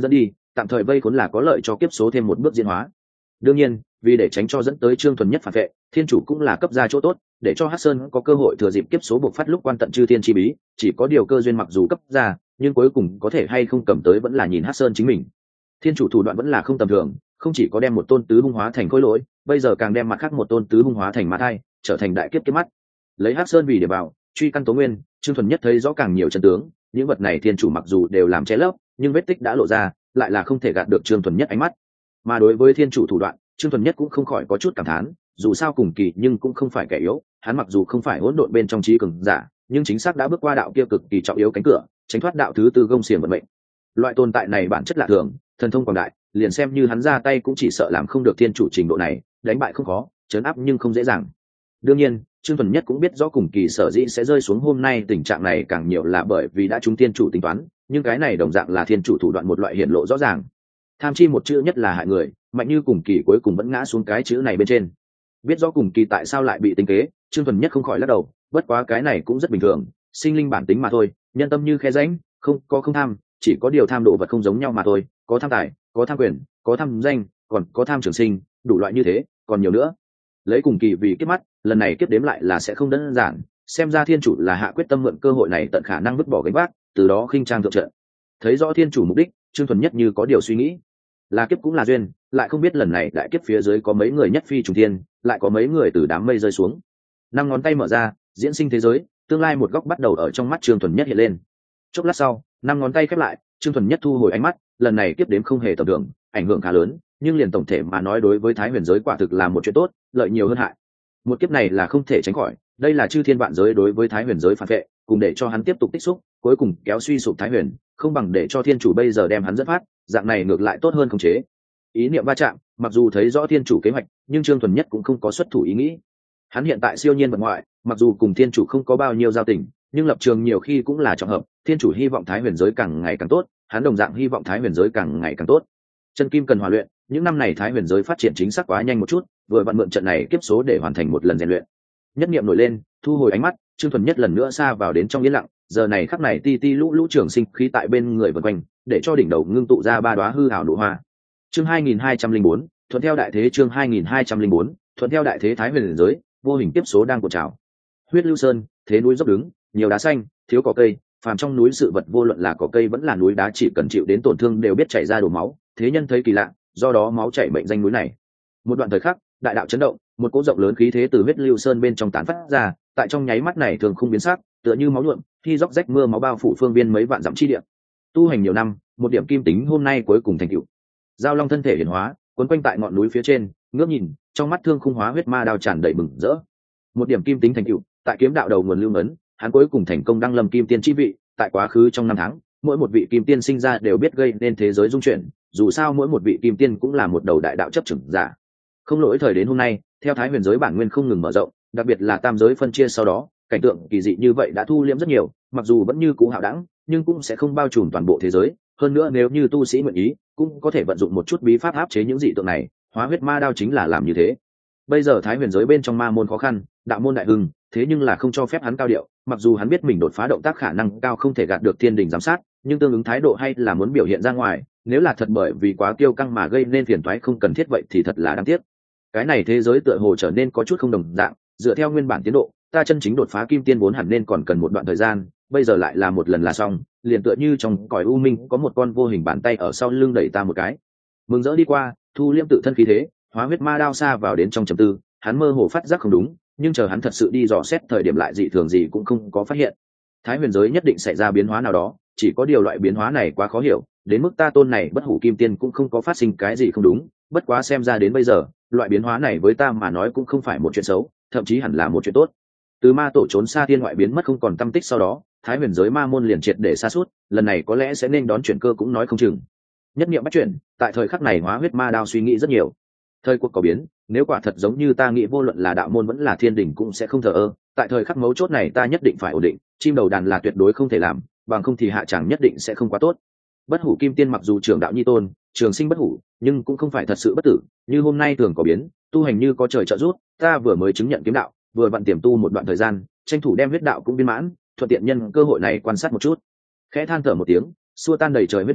tạm thời vây khốn là có lợi cho kiếp số thêm một bước diễn hóa. Đương nhiên, vì để tránh cho dẫn tới Trương Thuần Nhất phản vệ, thiên chủ cũng là cấp ra chỗ tốt, để cho Hắc Sơn có cơ hội thừa dịp kiếp số bộc phát lúc quan tận chư thiên chi bí, chỉ có điều cơ duyên mặc dù cấp ra, nhưng cuối cùng có thể hay không cầm tới vẫn là nhìn Hắc Sơn chính mình. Thiên chủ thủ đoạn vẫn là không tầm thường, không chỉ có đem một tôn tứ hung hóa thành khối lỗi, bây giờ càng đem mặt khác một tôn tứ hung hóa thành mã thai, trở thành đại kiếp kiếp mắt. Lấy Hắc Sơn vì để bảo, truy căn tố nguyên, Trương Thuần Nhất thấy rõ càng nhiều chân tướng, những vật này thiên chủ mặc dù đều làm che lấp, nhưng vết tích đã lộ ra, lại là không thể gạt được Trương Thuần Nhất ánh mắt. Mà đối với thiên chủ thủ đoạn, Trương Thuần Nhất cũng không khỏi có chút cảm thán, dù sao cùng kỳ nhưng cũng không phải kẻ yếu, hắn mặc dù không phải hỗn độn bên trong trí cường giả, nhưng chính xác đã bước qua đạo kia cực kỳ trọng yếu cánh cửa, tránh thoát đạo thứ tư gông xiềng vận mệnh. Loại tồn tại này bản chất lạ thường, thần thông quảng đại, liền xem như hắn ra tay cũng chỉ sợ làm không được thiên chủ trình độ này, đánh bại không khó, trấn áp nhưng không dễ dàng. Đương nhiên, Trương Thuần Nhất cũng biết rõ cùng kỳ sở dĩ sẽ rơi xuống hôm nay tình trạng này càng nhiều là bởi vì đã trúng thiên chủ tính toán, nhưng cái này đồng dạng là thiên chủ thủ đoạn một loại hiện lộ rõ ràng. Tham chi một chữ nhất là hại người, mạnh như cùng kỳ cuối cùng vẫn ngã xuống cái chữ này bên trên. Biết rõ cùng kỳ tại sao lại bị tính kế, Trương Thuần Nhất không khỏi lắc đầu, bất quá cái này cũng rất bình thường, sinh linh bản tính mà thôi, nhân tâm như khe rãnh, không có không tham, chỉ có điều tham độ vật không giống nhau mà thôi, có tham tài, có tham quyền, có tham danh, còn có tham trường sinh, đủ loại như thế, còn nhiều nữa. Lấy cùng kỳ vì kiếp mắt, lần này kiếp đếm lại là sẽ không đơn giản, xem ra thiên chủ là hạ quyết tâm mượn cơ hội này tận khả năng vứt bỏ gánh vác, từ đó khinh trang thượng trận. Thấy rõ thiên chủ mục đích, Trương Thuần Nhất như có điều suy nghĩ, là kiếp cũng là duyên, lại không biết lần này đại kiếp phía dưới có mấy người nhất phi trùng thiên, lại có mấy người từ đám mây rơi xuống. Năm ngón tay mở ra, diễn sinh thế giới, tương lai một góc bắt đầu ở trong mắt Trương Thuần Nhất hiện lên. Chốc lát sau, năm ngón tay khép lại, Trương Thuần Nhất thu hồi ánh mắt, lần này kiếp đếm không hề tầm thường, ảnh hưởng khá lớn, nhưng liền tổng thể mà nói đối với Thái Huyền giới quả thực là một chuyện tốt, lợi nhiều hơn hại. Một kiếp này là không thể tránh khỏi, đây là chư thiên vạn giới đối với Thái Huyền giới phản vệ, cùng để cho hắn tiếp tục tích xúc, cuối cùng kéo suy sụp Thái Huyền, không bằng để cho thiên chủ bây giờ đem hắn dẫn phát, dạng này ngược lại tốt hơn khống chế. Ý niệm va chạm, mặc dù thấy rõ thiên chủ kế hoạch, nhưng Trương Thuần Nhất cũng không có xuất thủ ý nghĩ. Hắn hiện tại siêu nhiên vật ngoại, mặc dù cùng thiên chủ không có bao nhiêu giao tình, nhưng lập trường nhiều khi cũng là trọng hợp, thiên chủ hy vọng Thái Huyền giới càng ngày càng tốt, hắn đồng dạng hy vọng Thái Huyền giới càng ngày càng tốt. Chân kim cần hòa luyện, những năm này Thái Huyền giới phát triển chính xác quá nhanh một chút, vừa vặn mượn trận này kiếp số để hoàn thành một lần rèn luyện. Nhất niệm nổi lên, thu hồi ánh mắt, Trương Thuần Nhất lần nữa xa vào đến trong yên lặng, giờ này khắc này ti ti lũ lũ trường sinh khí tại bên người vần quanh, để cho đỉnh đầu ngưng tụ ra ba đóa hư ảo nụ hoa. Chương hai nghìn hai trăm lẻ bốn, thuận theo đại thế chương hai nghìn hai trăm lẻ bốn, thuận theo đại thế Thái Huyền giới, vô hình tiếp số đang cuộn trào. Huyết lưu sơn, thế núi dốc đứng, nhiều đá xanh, thiếu cỏ cây, phàm trong núi sự vật vô luận là cỏ cây vẫn là núi đá chỉ cần chịu đến tổn thương đều biết chảy ra đổ máu, thế nhân thấy kỳ lạ, do đó máu chảy mệnh danh núi này. Một đoạn thời khắc, đại đạo chấn động, một cỗ rộng lớn khí thế từ huyết lưu sơn bên trong tán phát ra, tại trong nháy mắt này thường không biến sắc, tựa như máu nhuộm, khi róc rách mưa máu bao phủ phương viên mấy vạn dặm chi địa. Tu hành nhiều năm, một điểm kim tính hôm nay cuối cùng thành tựu. Giao long thân thể hiển hóa, quấn quanh tại ngọn núi phía trên, ngước nhìn, trong mắt thương khung hóa huyết ma đao tràn đầy mừng rỡ. Một điểm kim tính thành tựu, tại kiếm đạo đầu nguồn lưu ấn, hắn cuối cùng thành công đăng lâm kim tiên chi vị. Tại quá khứ trong năm tháng, mỗi một vị kim tiên sinh ra đều biết gây nên thế giới dung chuyển, dù sao mỗi một vị kim tiên cũng là một đầu đại đạo chấp trưởng giả. Không lỗi thời đến hôm nay, theo Thái Huyền giới bản nguyên không ngừng mở rộng, đặc biệt là tam giới phân chia sau đó, cảnh tượng kỳ dị như vậy đã thu liễm rất nhiều, mặc dù vẫn như cũ hạo đẳng, nhưng cũng sẽ không bao trùm toàn bộ thế giới. Hơn nữa nếu như tu sĩ nguyện ý, cũng có thể vận dụng một chút bí pháp áp chế những dị tượng này, hóa huyết ma đao chính là làm như thế. Bây giờ Thái Huyền giới bên trong ma môn khó khăn, đạo môn đại hưng, thế nhưng là không cho phép hắn cao điệu, mặc dù hắn biết mình đột phá động tác khả năng cao không thể gạt được thiên đình giám sát, nhưng tương ứng thái độ hay là muốn biểu hiện ra ngoài, nếu là thật bởi vì quá kiêu căng mà gây nên phiền toái không cần thiết vậy thì thật là đáng tiếc. Cái này thế giới tựa hồ trở nên có chút không đồng dạng, dựa theo nguyên bản tiến độ, ta chân chính đột phá kim tiên vốn hẳn nên còn cần một đoạn thời gian, bây giờ lại là một lần là xong, liền tựa như trong cõi u minh có một con vô hình bàn tay ở sau lưng đẩy ta một cái. Mừng rỡ đi qua, thu liêm tự thân khí thế, hóa huyết ma đao xa vào đến trong trầm tư, hắn mơ hồ phát giác không đúng, nhưng chờ hắn thật sự đi dò xét thời điểm lại dị thường gì cũng không có phát hiện. Thái Huyền giới nhất định xảy ra biến hóa nào đó, chỉ có điều loại biến hóa này quá khó hiểu, đến mức ta tôn này bất hủ kim tiên cũng không có phát sinh cái gì không đúng, bất quá xem ra đến bây giờ, loại biến hóa này với ta mà nói cũng không phải một chuyện xấu, thậm chí hẳn là một chuyện tốt. Từ ma tổ trốn xa thiên ngoại biến mất không còn tâm tích sau đó, Thái Huyền giới ma môn liền triệt để sa sút, lần này có lẽ sẽ nên đón chuyển cơ cũng nói không chừng. Nhất niệm bắt chuyển, tại thời khắc này hóa huyết ma đao suy nghĩ rất nhiều. Thời cuộc có biến, nếu quả thật giống như ta nghĩ vô luận là đạo môn vẫn là thiên đình cũng sẽ không thờ ơ, tại thời khắc mấu chốt này ta nhất định phải ổn định, chim đầu đàn là tuyệt đối không thể làm, bằng không thì hạ chẳng nhất định sẽ không quá tốt. Bất hủ kim tiên mặc dù trường đạo nhi tôn, trường sinh bất hủ, nhưng cũng không phải thật sự bất tử, như hôm nay thường có biến, tu hành như có trời trợ giúp, ta vừa mới chứng nhận kiếm đạo, vừa vặn tiềm tu một đoạn thời gian, tranh thủ đem huyết đạo cũng viên mãn, thuận tiện nhân cơ hội này quan sát một chút. Khẽ than thở một tiếng, xua tan đầy trời huyết vũ,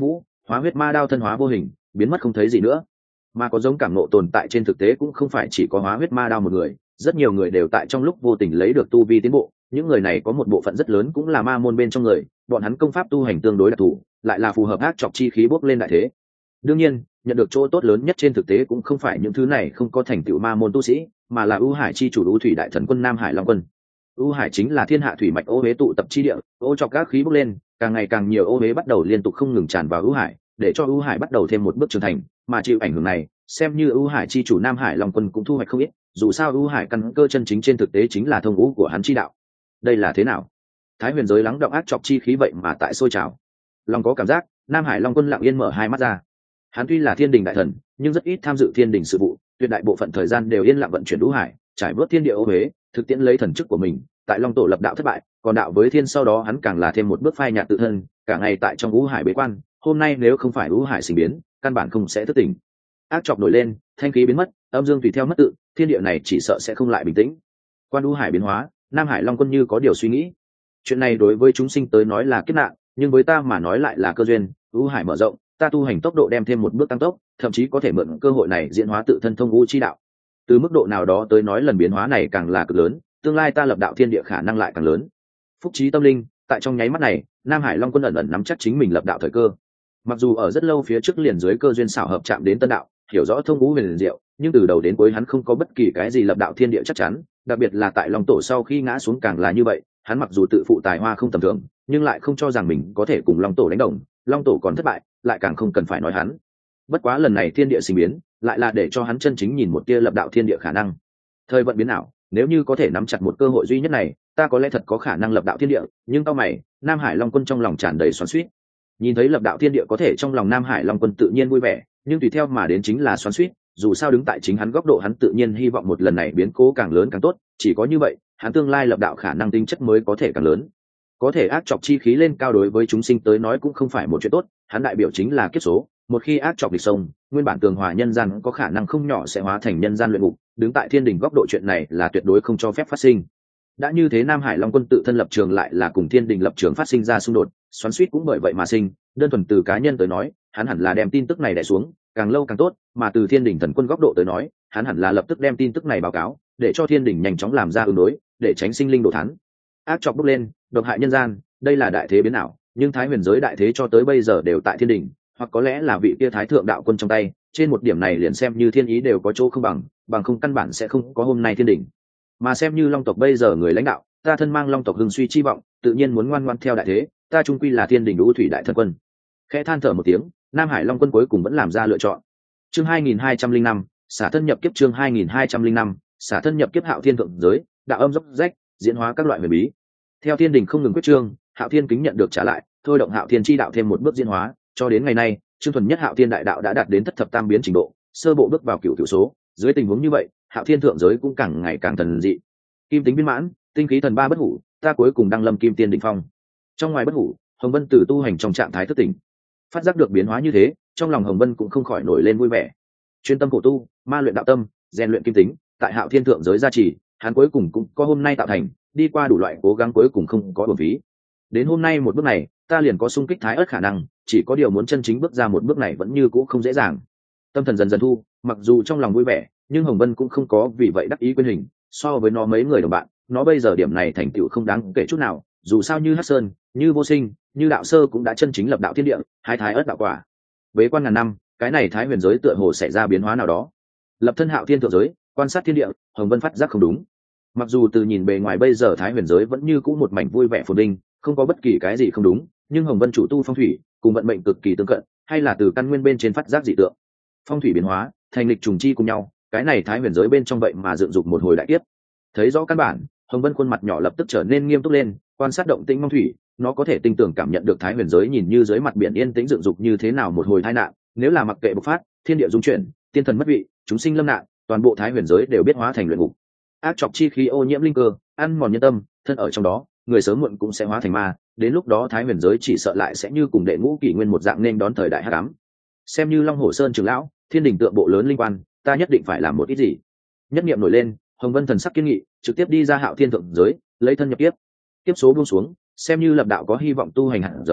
hóa huyết ma đao thân hóa vô hình, biến mất không thấy gì nữa. Mà có giống cảm ngộ tồn tại trên thực tế cũng không phải chỉ có hóa huyết ma đao một người, rất nhiều người đều tại trong lúc vô tình lấy được tu vi tiến bộ. Những người này có một bộ phận rất lớn cũng là ma môn bên trong người, bọn hắn công pháp tu hành tương đối đặc thù, lại là phù hợp ác chọc chi khí bốc lên đại thế. Đương nhiên, nhận được chỗ tốt lớn nhất trên thực tế cũng không phải những thứ này không có thành tựu ma môn tu sĩ, mà là ưu hải chi chủ ưu thủy đại thần quân Nam Hải Long Quân. ưu hải chính là thiên hạ thủy mạch ô huế tụ tập chi địa, ô chọc các khí bốc lên, càng ngày càng nhiều ô huế bắt đầu liên tục không ngừng tràn vào ưu hải, để cho ưu hải bắt đầu thêm một bước trưởng thành, mà chịu ảnh hưởng này, xem như ưu hải chi chủ Nam Hải Long Quân cũng thu hoạch không ít. Dù sao ưu hải căn cơ chân chính trên thực tế chính là thông ngũ của hắn chi đạo. Đây là thế nào? Thái huyền giới lắng động ác chọc chi khí vậy mà tại sôi trào. Long có cảm giác, Nam Hải Long Quân lặng yên mở hai mắt ra. Hắn tuy là thiên đình đại thần, nhưng rất ít tham dự thiên đình sự vụ, tuyệt đại bộ phận thời gian đều yên lặng vận chuyển ưu hải, trải vớt thiên địa ô huế, thực tiễn lấy thần chức của mình. Tại Long tổ lập đạo thất bại, còn đạo với thiên sau đó hắn càng là thêm một bước phai nhạt tự thân, cả ngày tại trong ưu hải bế quan. Hôm nay nếu không phải ưu hải sinh biến, căn bản không sẽ thức tỉnh. Ác chọc nổi lên, thanh khí biến mất, âm dương tùy theo mất tự, thiên địa này chỉ sợ sẽ không lại bình tĩnh. Quan ưu hải biến hóa, Nam Hải Long Quân như có điều suy nghĩ. Chuyện này đối với chúng sinh tới nói là kiếp nạn, nhưng với ta mà nói lại là cơ duyên. ưu hải mở rộng, ta tu hành tốc độ đem thêm một bước tăng tốc, thậm chí có thể mượn cơ hội này diễn hóa tự thân thông u chi đạo. Từ mức độ nào đó tới nói lần biến hóa này càng là cực lớn, tương lai ta lập đạo thiên địa khả năng lại càng lớn. Phúc trí tâm linh, tại trong nháy mắt này, Nam Hải Long Quân ẩn ẩn nắm chắc chính mình lập đạo thời cơ. Mặc dù ở rất lâu phía trước liền dưới cơ duyên xảo hợp chạm đến tân đạo, hiểu rõ thông ngũ huyền diệu, nhưng từ đầu đến cuối hắn không có bất kỳ cái gì lập đạo thiên địa chắc chắn, đặc biệt là tại Long tổ sau khi ngã xuống càng là như vậy. Hắn mặc dù tự phụ tài hoa không tầm thường, nhưng lại không cho rằng mình có thể cùng Long tổ đánh đồng. Long tổ còn thất bại, lại càng không cần phải nói hắn. Bất quá lần này thiên địa sinh biến, lại là để cho hắn chân chính nhìn một tia lập đạo thiên địa khả năng. Thời vận biến ảo, nếu như có thể nắm chặt một cơ hội duy nhất này, ta có lẽ thật có khả năng lập đạo thiên địa. Nhưng tao mày, Nam Hải Long Quân trong lòng tràn đầy xoắn xuýt. Nhìn thấy lập đạo thiên địa có thể trong lòng Nam Hải Long Quân tự nhiên vui vẻ, nhưng tùy theo mà đến chính là xoắn xuýt. Dù sao đứng tại chính hắn góc độ hắn tự nhiên hy vọng một lần này biến cố càng lớn càng tốt, chỉ có như vậy, hắn tương lai lập đạo khả năng tính chất mới có thể càng lớn. Có thể ác chọc chi khí lên cao đối với chúng sinh tới nói cũng không phải một chuyện tốt, hắn đại biểu chính là kiếp số, một khi ác chọc địch sông, nguyên bản tường hòa nhân gian có khả năng không nhỏ sẽ hóa thành nhân gian luyện ngục, đứng tại thiên đình góc độ chuyện này là tuyệt đối không cho phép phát sinh. Đã như thế Nam Hải Long Quân tự thân lập trường lại là cùng thiên đình lập trường phát sinh ra xung đột, xoắn xuýt cũng bởi vậy mà sinh, đơn thuần từ cá nhân tới nói, hắn hẳn là đem tin tức này đè xuống, càng lâu càng tốt, mà từ thiên đình thần quân góc độ tới nói, hắn hẳn là lập tức đem tin tức này báo cáo, để cho thiên đình nhanh chóng làm ra ứng đối, để tránh sinh linh đổ thán. Ác chọc bốc lên, độc hại nhân gian, đây là đại thế biến ảo, nhưng thái huyền giới đại thế cho tới bây giờ đều tại thiên đình, hoặc có lẽ là vị kia thái thượng đạo quân trong tay, trên một điểm này liền xem như thiên ý đều có chỗ không bằng, bằng không căn bản sẽ không có hôm nay thiên đình. Mà xem như long tộc bây giờ người lãnh đạo, ta thân mang long tộc hưng suy chi vọng, tự nhiên muốn ngoan ngoãn theo đại thế, ta trung quy là thiên đình đũ thủy đại thần quân. Khẽ than thở một tiếng, Nam Hải Long Quân cuối cùng vẫn làm ra lựa chọn. Chương hai nghìn hai trăm linh năm, xả thân nhập kiếp. Chương hai nghìn hai trăm linh năm, xả thân nhập kiếp. Hạo Thiên thượng giới, đạo âm dốc rách, diễn hóa các loại huyền bí. Theo thiên đình không ngừng quyết trương, Hạo Thiên kính nhận được trả lại, thôi động Hạo Thiên chi đạo thêm một bước diễn hóa, cho đến ngày nay, chương thuần nhất Hạo Thiên đại đạo đã đạt đến thất thập tam biến trình độ, sơ bộ bước vào cửu cửu số. Dưới tình huống như vậy, Hạo Thiên thượng giới cũng càng ngày càng thần dị. Kim tính viên mãn, tinh khí thần ba bất hủ, ta cuối cùng đăng lâm kim tiên đỉnh phong. Trong ngoài bất hủ, Hồng Vân Tử tu hành trong trạng thái thức tỉnh, phát giác được biến hóa như thế, trong lòng Hồng Vân cũng không khỏi nổi lên vui vẻ. Chuyên tâm khổ tu, ma luyện đạo tâm, rèn luyện kim tính, tại Hạo Thiên thượng giới gia trì, hắn cuối cùng cũng có hôm nay tạo thành, đi qua đủ loại cố gắng cuối cùng không có uổng phí. Đến hôm nay một bước này, ta liền có xung kích thái ớt khả năng, chỉ có điều muốn chân chính bước ra một bước này vẫn như cũ không dễ dàng. Tâm thần dần dần thu, mặc dù trong lòng vui vẻ, nhưng Hồng Vân cũng không có vì vậy đắc ý quên hình, so với nó mấy người đồng bạn, nó bây giờ điểm này thành tựu không đáng kể chút nào, dù sao như Hắc Sơn, như Vô Sinh, như Đạo Sơ cũng đã chân chính lập đạo thiên địa, hai thái ớt đạo quả. Bế quan ngàn năm, cái này thái huyền giới tựa hồ xảy ra biến hóa nào đó. Lập thân Hạo Thiên thượng giới, quan sát thiên địa, Hồng Vân phát giác không đúng. Mặc dù từ nhìn bề ngoài bây giờ thái huyền giới vẫn như cũ một mảnh vui vẻ phồn vinh, không có bất kỳ cái gì không đúng, nhưng Hồng Vân chủ tu phong thủy, cùng vận mệnh cực kỳ tương cận, hay là từ căn nguyên bên trên phát giác dị tượng. Phong thủy biến hóa, thành lịch trùng chi cùng nhau, cái này thái huyền giới bên trong vậy mà dựng dục một hồi đại kiếp. Thấy rõ căn bản, Hồng Vân khuôn mặt nhỏ lập tức trở nên nghiêm túc lên, quan sát động tĩnh phong thủy, nó có thể tinh tường cảm nhận được thái huyền giới nhìn như dưới mặt biển yên tĩnh dựng dục như thế nào một hồi tai nạn, nếu là mặc kệ bộc phát, thiên địa dung chuyển, tiên thần mất vị, chúng sinh lâm nạn, toàn bộ thái huyền giới đều biết hóa thành luyện ngục. Ác chọc chi khí ô nhiễm linh cơ, ăn mòn nhân tâm, thân ở trong đó, người sớm muộn cũng sẽ hóa thành ma, đến lúc đó thái huyền giới chỉ sợ lại sẽ như cùng đệ ngũ kỷ nguyên một dạng nên đón thời đại hắc ám. Xem như Long Hổ Sơn trưởng lão, thiên đình tượng bộ lớn linh quan, ta nhất định phải làm một ít gì. Nhất niệm nổi lên, Hồng Vân thần sắc kiên nghị, trực tiếp đi ra Hạo Thiên thượng giới, lấy thân nhập kiếp. Kiếp số buông xuống, xem như lập đạo có hy vọng tu hành hạt giống,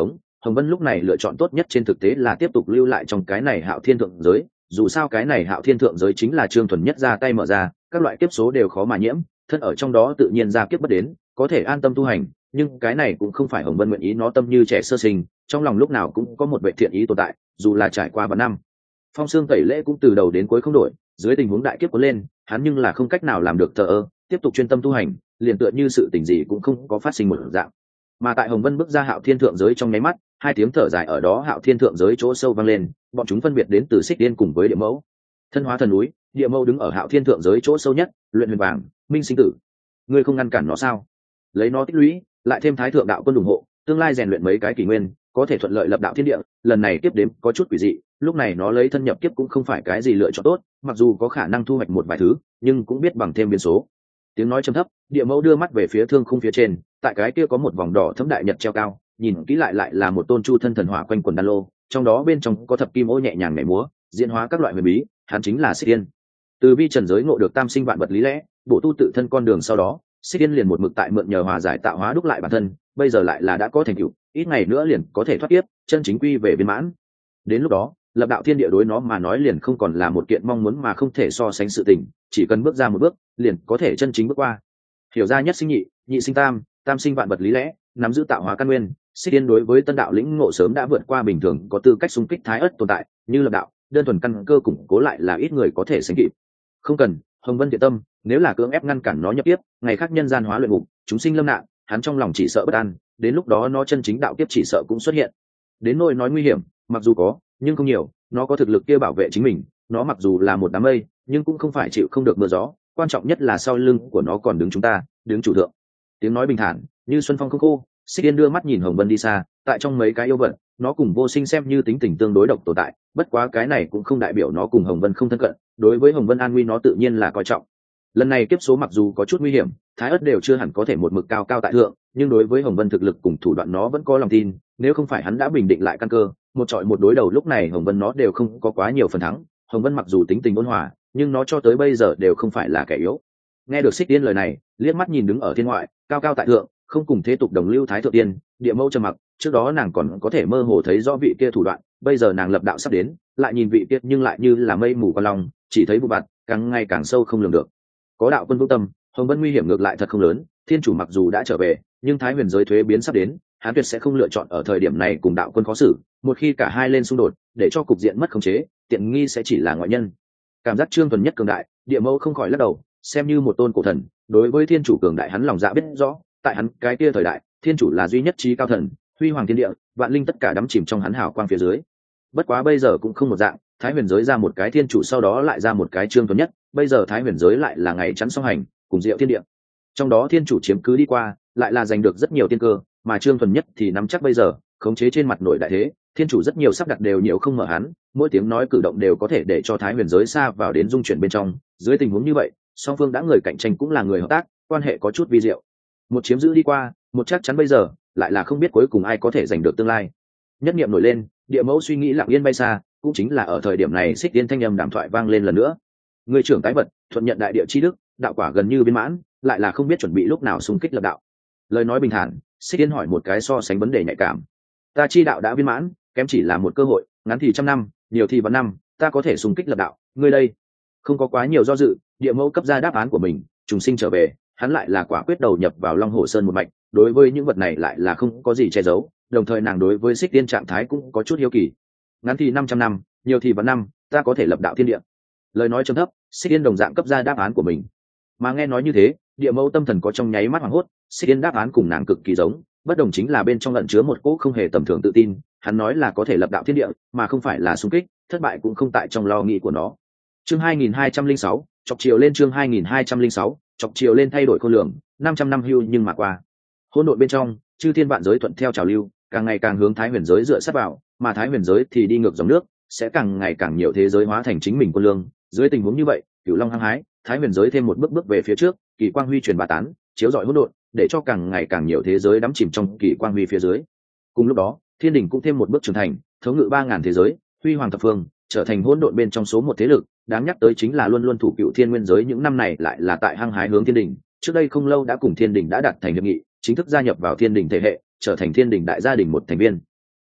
Hồng Vân lúc này lựa chọn tốt nhất trên thực tế là tiếp tục lưu lại trong cái này Hạo Thiên thượng giới, dù sao cái này Hạo Thiên thượng giới chính là Trương Thuần nhất ra tay mở ra, các loại kiếp số đều khó mà nhiễm, thân ở trong đó tự nhiên ra kiếp bất đến, có thể an tâm tu hành, nhưng cái này cũng không phải Hồng Vân nguyện ý, nó tâm như trẻ sơ sinh, trong lòng lúc nào cũng có một vệ thiện ý tồn tại, dù là trải qua vài năm. Phong Xương tẩy lễ cũng từ đầu đến cuối không đổi, dưới tình huống đại kiếp cuốn lên, hắn nhưng là không cách nào làm được thờ ơ, tiếp tục chuyên tâm tu hành, liền tựa như sự tình gì cũng không có phát sinh một dạng. Mà tại Hồng Vân bước ra Hạo Thiên thượng giới trong nháy mắt, hai tiếng thở dài ở đó Hạo Thiên thượng giới chỗ sâu vang lên, bọn chúng phân biệt đến từ Xích Tiên cùng với Địa Mẫu. Thân hóa thần núi, Địa Mẫu đứng ở Hạo Thiên thượng giới chỗ sâu nhất, luyện huyền vàng, minh sinh tử. Ngươi không ngăn cản nó sao? Lấy nó tích lũy, lại thêm Thái thượng đạo quân ủng hộ, tương lai rèn luyện mấy cái kỷ nguyên, có thể thuận lợi lập đạo thiên địa. Lần này tiếp đếm có chút quỷ dị, lúc này nó lấy thân nhập kiếp cũng không phải cái gì lựa chọn tốt, mặc dù có khả năng thu hoạch một vài thứ, nhưng cũng biết bằng thêm biến số. Tiếng nói trầm thấp, Địa Mẫu đưa mắt về phía thương khung phía trên, tại cái kia có một vòng đỏ thấm đại nhật treo cao, nhìn kỹ lại lại là một tôn chu thân thần hỏa quanh quần đan lô, trong đó bên trong có thập kim ô nhẹ nhàng nhảy múa, diễn hóa các loại huyền bí, hắn chính là Xích Tiên. Từ vi trần giới ngộ được tam sinh vạn vật lý lẽ, bổ tu tự thân con đường sau đó, Xích Tiên liền một mực tại mượn nhờ hòa giải tạo hóa đúc lại bản thân, bây giờ lại là đã có thành tựu, ít ngày nữa liền có thể thoát tiếp, chân chính quy về viên mãn. Đến lúc đó, lập đạo thiên địa đối nó mà nói liền không còn là một kiện mong muốn mà không thể so sánh sự tình, chỉ cần bước ra một bước, liền có thể chân chính bước qua. Hiểu ra nhất sinh nhị, nhị sinh tam, tam sinh vạn vật lý lẽ, nắm giữ tạo hóa căn nguyên, Xích Tiên đối với tân đạo lĩnh ngộ sớm đã vượt qua bình thường có tư cách xung kích thái ất tồn tại, như lập đạo, đơn thuần căn cơ củng cố lại là ít người có thể sánh kịp. Không cần, Hồng Vân thiện tâm, nếu là cưỡng ép ngăn cản nó nhập tiếp, ngày khác nhân gian hóa luyện ngục, chúng sinh lâm nạn, hắn trong lòng chỉ sợ bất an, đến lúc đó nó chân chính đạo tiếp chỉ sợ cũng xuất hiện. Đến nỗi nói nguy hiểm, mặc dù có, nhưng không nhiều, nó có thực lực kia bảo vệ chính mình, nó mặc dù là một đám mây, nhưng cũng không phải chịu không được mưa gió, quan trọng nhất là sau lưng của nó còn đứng chúng ta, đứng chủ thượng. Tiếng nói bình thản, như xuân phong không khô, Xích Tiên đưa mắt nhìn Hồng Vân đi xa, tại trong mấy cái yêu vận, nó cùng Vô Sinh xem như tính tình tương đối độc tồn tại, bất quá cái này cũng không đại biểu nó cùng Hồng Vân không thân cận, đối với Hồng Vân an nguy nó tự nhiên là coi trọng. Lần này kiếp số mặc dù có chút nguy hiểm, thái ất đều chưa hẳn có thể một mực cao cao tại thượng, nhưng đối với Hồng Vân thực lực cùng thủ đoạn nó vẫn có lòng tin, nếu không phải hắn đã bình định lại căn cơ, một trọi một đối đầu lúc này Hồng Vân nó đều không có quá nhiều phần thắng. Hồng Vân mặc dù tính tình ôn hòa, nhưng nó cho tới bây giờ đều không phải là kẻ yếu. Nghe được Xích Tiên lời này, liếc mắt nhìn đứng ở thiên ngoại, cao cao tại thượng, không cùng thế tục đồng lưu thái thượng tiên, Địa Mẫu trầm mặc, trước đó nàng còn có thể mơ hồ thấy rõ vị kia thủ đoạn, bây giờ nàng lập đạo sắp đến, lại nhìn vị kia nhưng lại như là mây mù qua lòng, chỉ thấy vụ bạt, càng ngày càng sâu không lường được. Có đạo quân vững tâm, Hồng Vân nguy hiểm ngược lại thật không lớn, thiên chủ mặc dù đã trở về, nhưng thái huyền giới thuế biến sắp đến, hắn tuyệt sẽ không lựa chọn ở thời điểm này cùng đạo quân khó xử, một khi cả hai lên xung đột, để cho cục diện mất khống chế, tiện nghi sẽ chỉ là ngoại nhân. Cảm giác Trương Thuần nhất cường đại, Địa Mẫu không khỏi lắc đầu, xem như một tôn cổ thần, đối với thiên chủ cường đại hắn lòng dạ biết rõ, tại hắn cái kia thời đại, thiên chủ là duy nhất trí cao thần, huy hoàng thiên địa, vạn linh tất cả đắm chìm trong hắn hào quang phía dưới. Bất quá bây giờ cũng không một dạng, thái huyền giới ra một cái thiên chủ, sau đó lại ra một cái Trương Thuần nhất, bây giờ thái huyền giới lại là ngày chắn song hành, cùng diệu thiên địa. Trong đó thiên chủ chiếm cứ đi qua, lại là giành được rất nhiều tiên cơ, mà Trương Thuần nhất thì nắm chắc bây giờ, khống chế trên mặt nội đại thế, thiên chủ rất nhiều sắp đặt đều nhiều không mở hắn, mỗi tiếng nói cử động đều có thể để cho thái huyền giới xa vào đến dung chuyển bên trong. Dưới tình huống như vậy, song phương đã người cạnh tranh cũng là người hợp tác, quan hệ có chút vi diệu. Một chiếm giữ đi qua, một chắc chắn bây giờ, lại là không biết cuối cùng ai có thể giành được tương lai. Nhất niệm nổi lên, Địa Mẫu suy nghĩ lặng yên bay xa, cũng chính là ở thời điểm này Xích Tiên thanh âm đàm thoại vang lên lần nữa. Người trưởng tái vật, thuận nhận đại địa chi đức, đạo quả gần như viên mãn, lại là không biết chuẩn bị lúc nào xung kích lập đạo. Lời nói bình thản, Xích Tiên hỏi một cái so sánh vấn đề nhạy cảm. Ta chi đạo đã viên mãn, kém chỉ là một cơ hội, ngắn thì trăm năm, nhiều thì vạn năm, ta có thể xung kích lập đạo, ngươi đây? Không có quá nhiều do dự, Địa Mẫu cấp ra đáp án của mình, trùng sinh trở về, hắn lại là quả quyết đầu nhập vào Long Hổ Sơn một mạch, đối với những vật này lại là không có gì che giấu, đồng thời nàng đối với Xích Tiên trạng thái cũng có chút hiếu kỳ. Ngắn thì năm trăm năm, nhiều thì vạn năm, ta có thể lập đạo thiên địa. Lời nói trầm thấp, Xích Tiên đồng dạng cấp ra đáp án của mình. Mà nghe nói như thế, Địa Mẫu tâm thần có trong nháy mắt hoảng hốt, Xích Tiên đáp án cùng nàng cực kỳ giống, bất đồng chính là bên trong ẩn chứa một cỗ không hề tầm thường tự tin, hắn nói là có thể lập đạo thiên địa, mà không phải là xung kích, thất bại cũng không tại trong lo nghĩ của nó. Chương hai nghìn hai trăm lẻ sáu, chọc chiều lên chương hai nghìn hai trăm lẻ sáu, chọc chiều lên thay đổi khôn lường, năm trăm năm hưu nhưng mà qua. Hỗn độn bên trong, chư thiên vạn giới thuận theo trào lưu, càng ngày càng hướng thái huyền giới dựa sát vào, mà thái huyền giới thì đi ngược dòng nước, sẽ càng ngày càng nhiều thế giới hóa thành chính mình quân lương. Dưới tình huống như vậy, Cửu Long hăng hái, thái huyền giới thêm một bước bước về phía trước, kỳ quang huy truyền bá tán, chiếu rọi hỗn độn, để cho càng ngày càng nhiều thế giới đắm chìm trong kỳ quang huy phía dưới. Cùng lúc đó, thiên đình cũng thêm một bước trưởng thành, thống ngự ba ngàn thế giới, huy hoàng thập phương, trở thành hỗn độn bên trong số một thế lực. Đáng nhắc tới chính là luôn luôn thủ cựu thiên nguyên giới những năm này lại là tại hăng hái hướng thiên đình, trước đây không lâu đã cùng thiên đình đã đạt thành hiệp nghị, chính thức gia nhập vào thiên đình thể hệ, trở thành thiên đình đại gia đình một thành viên.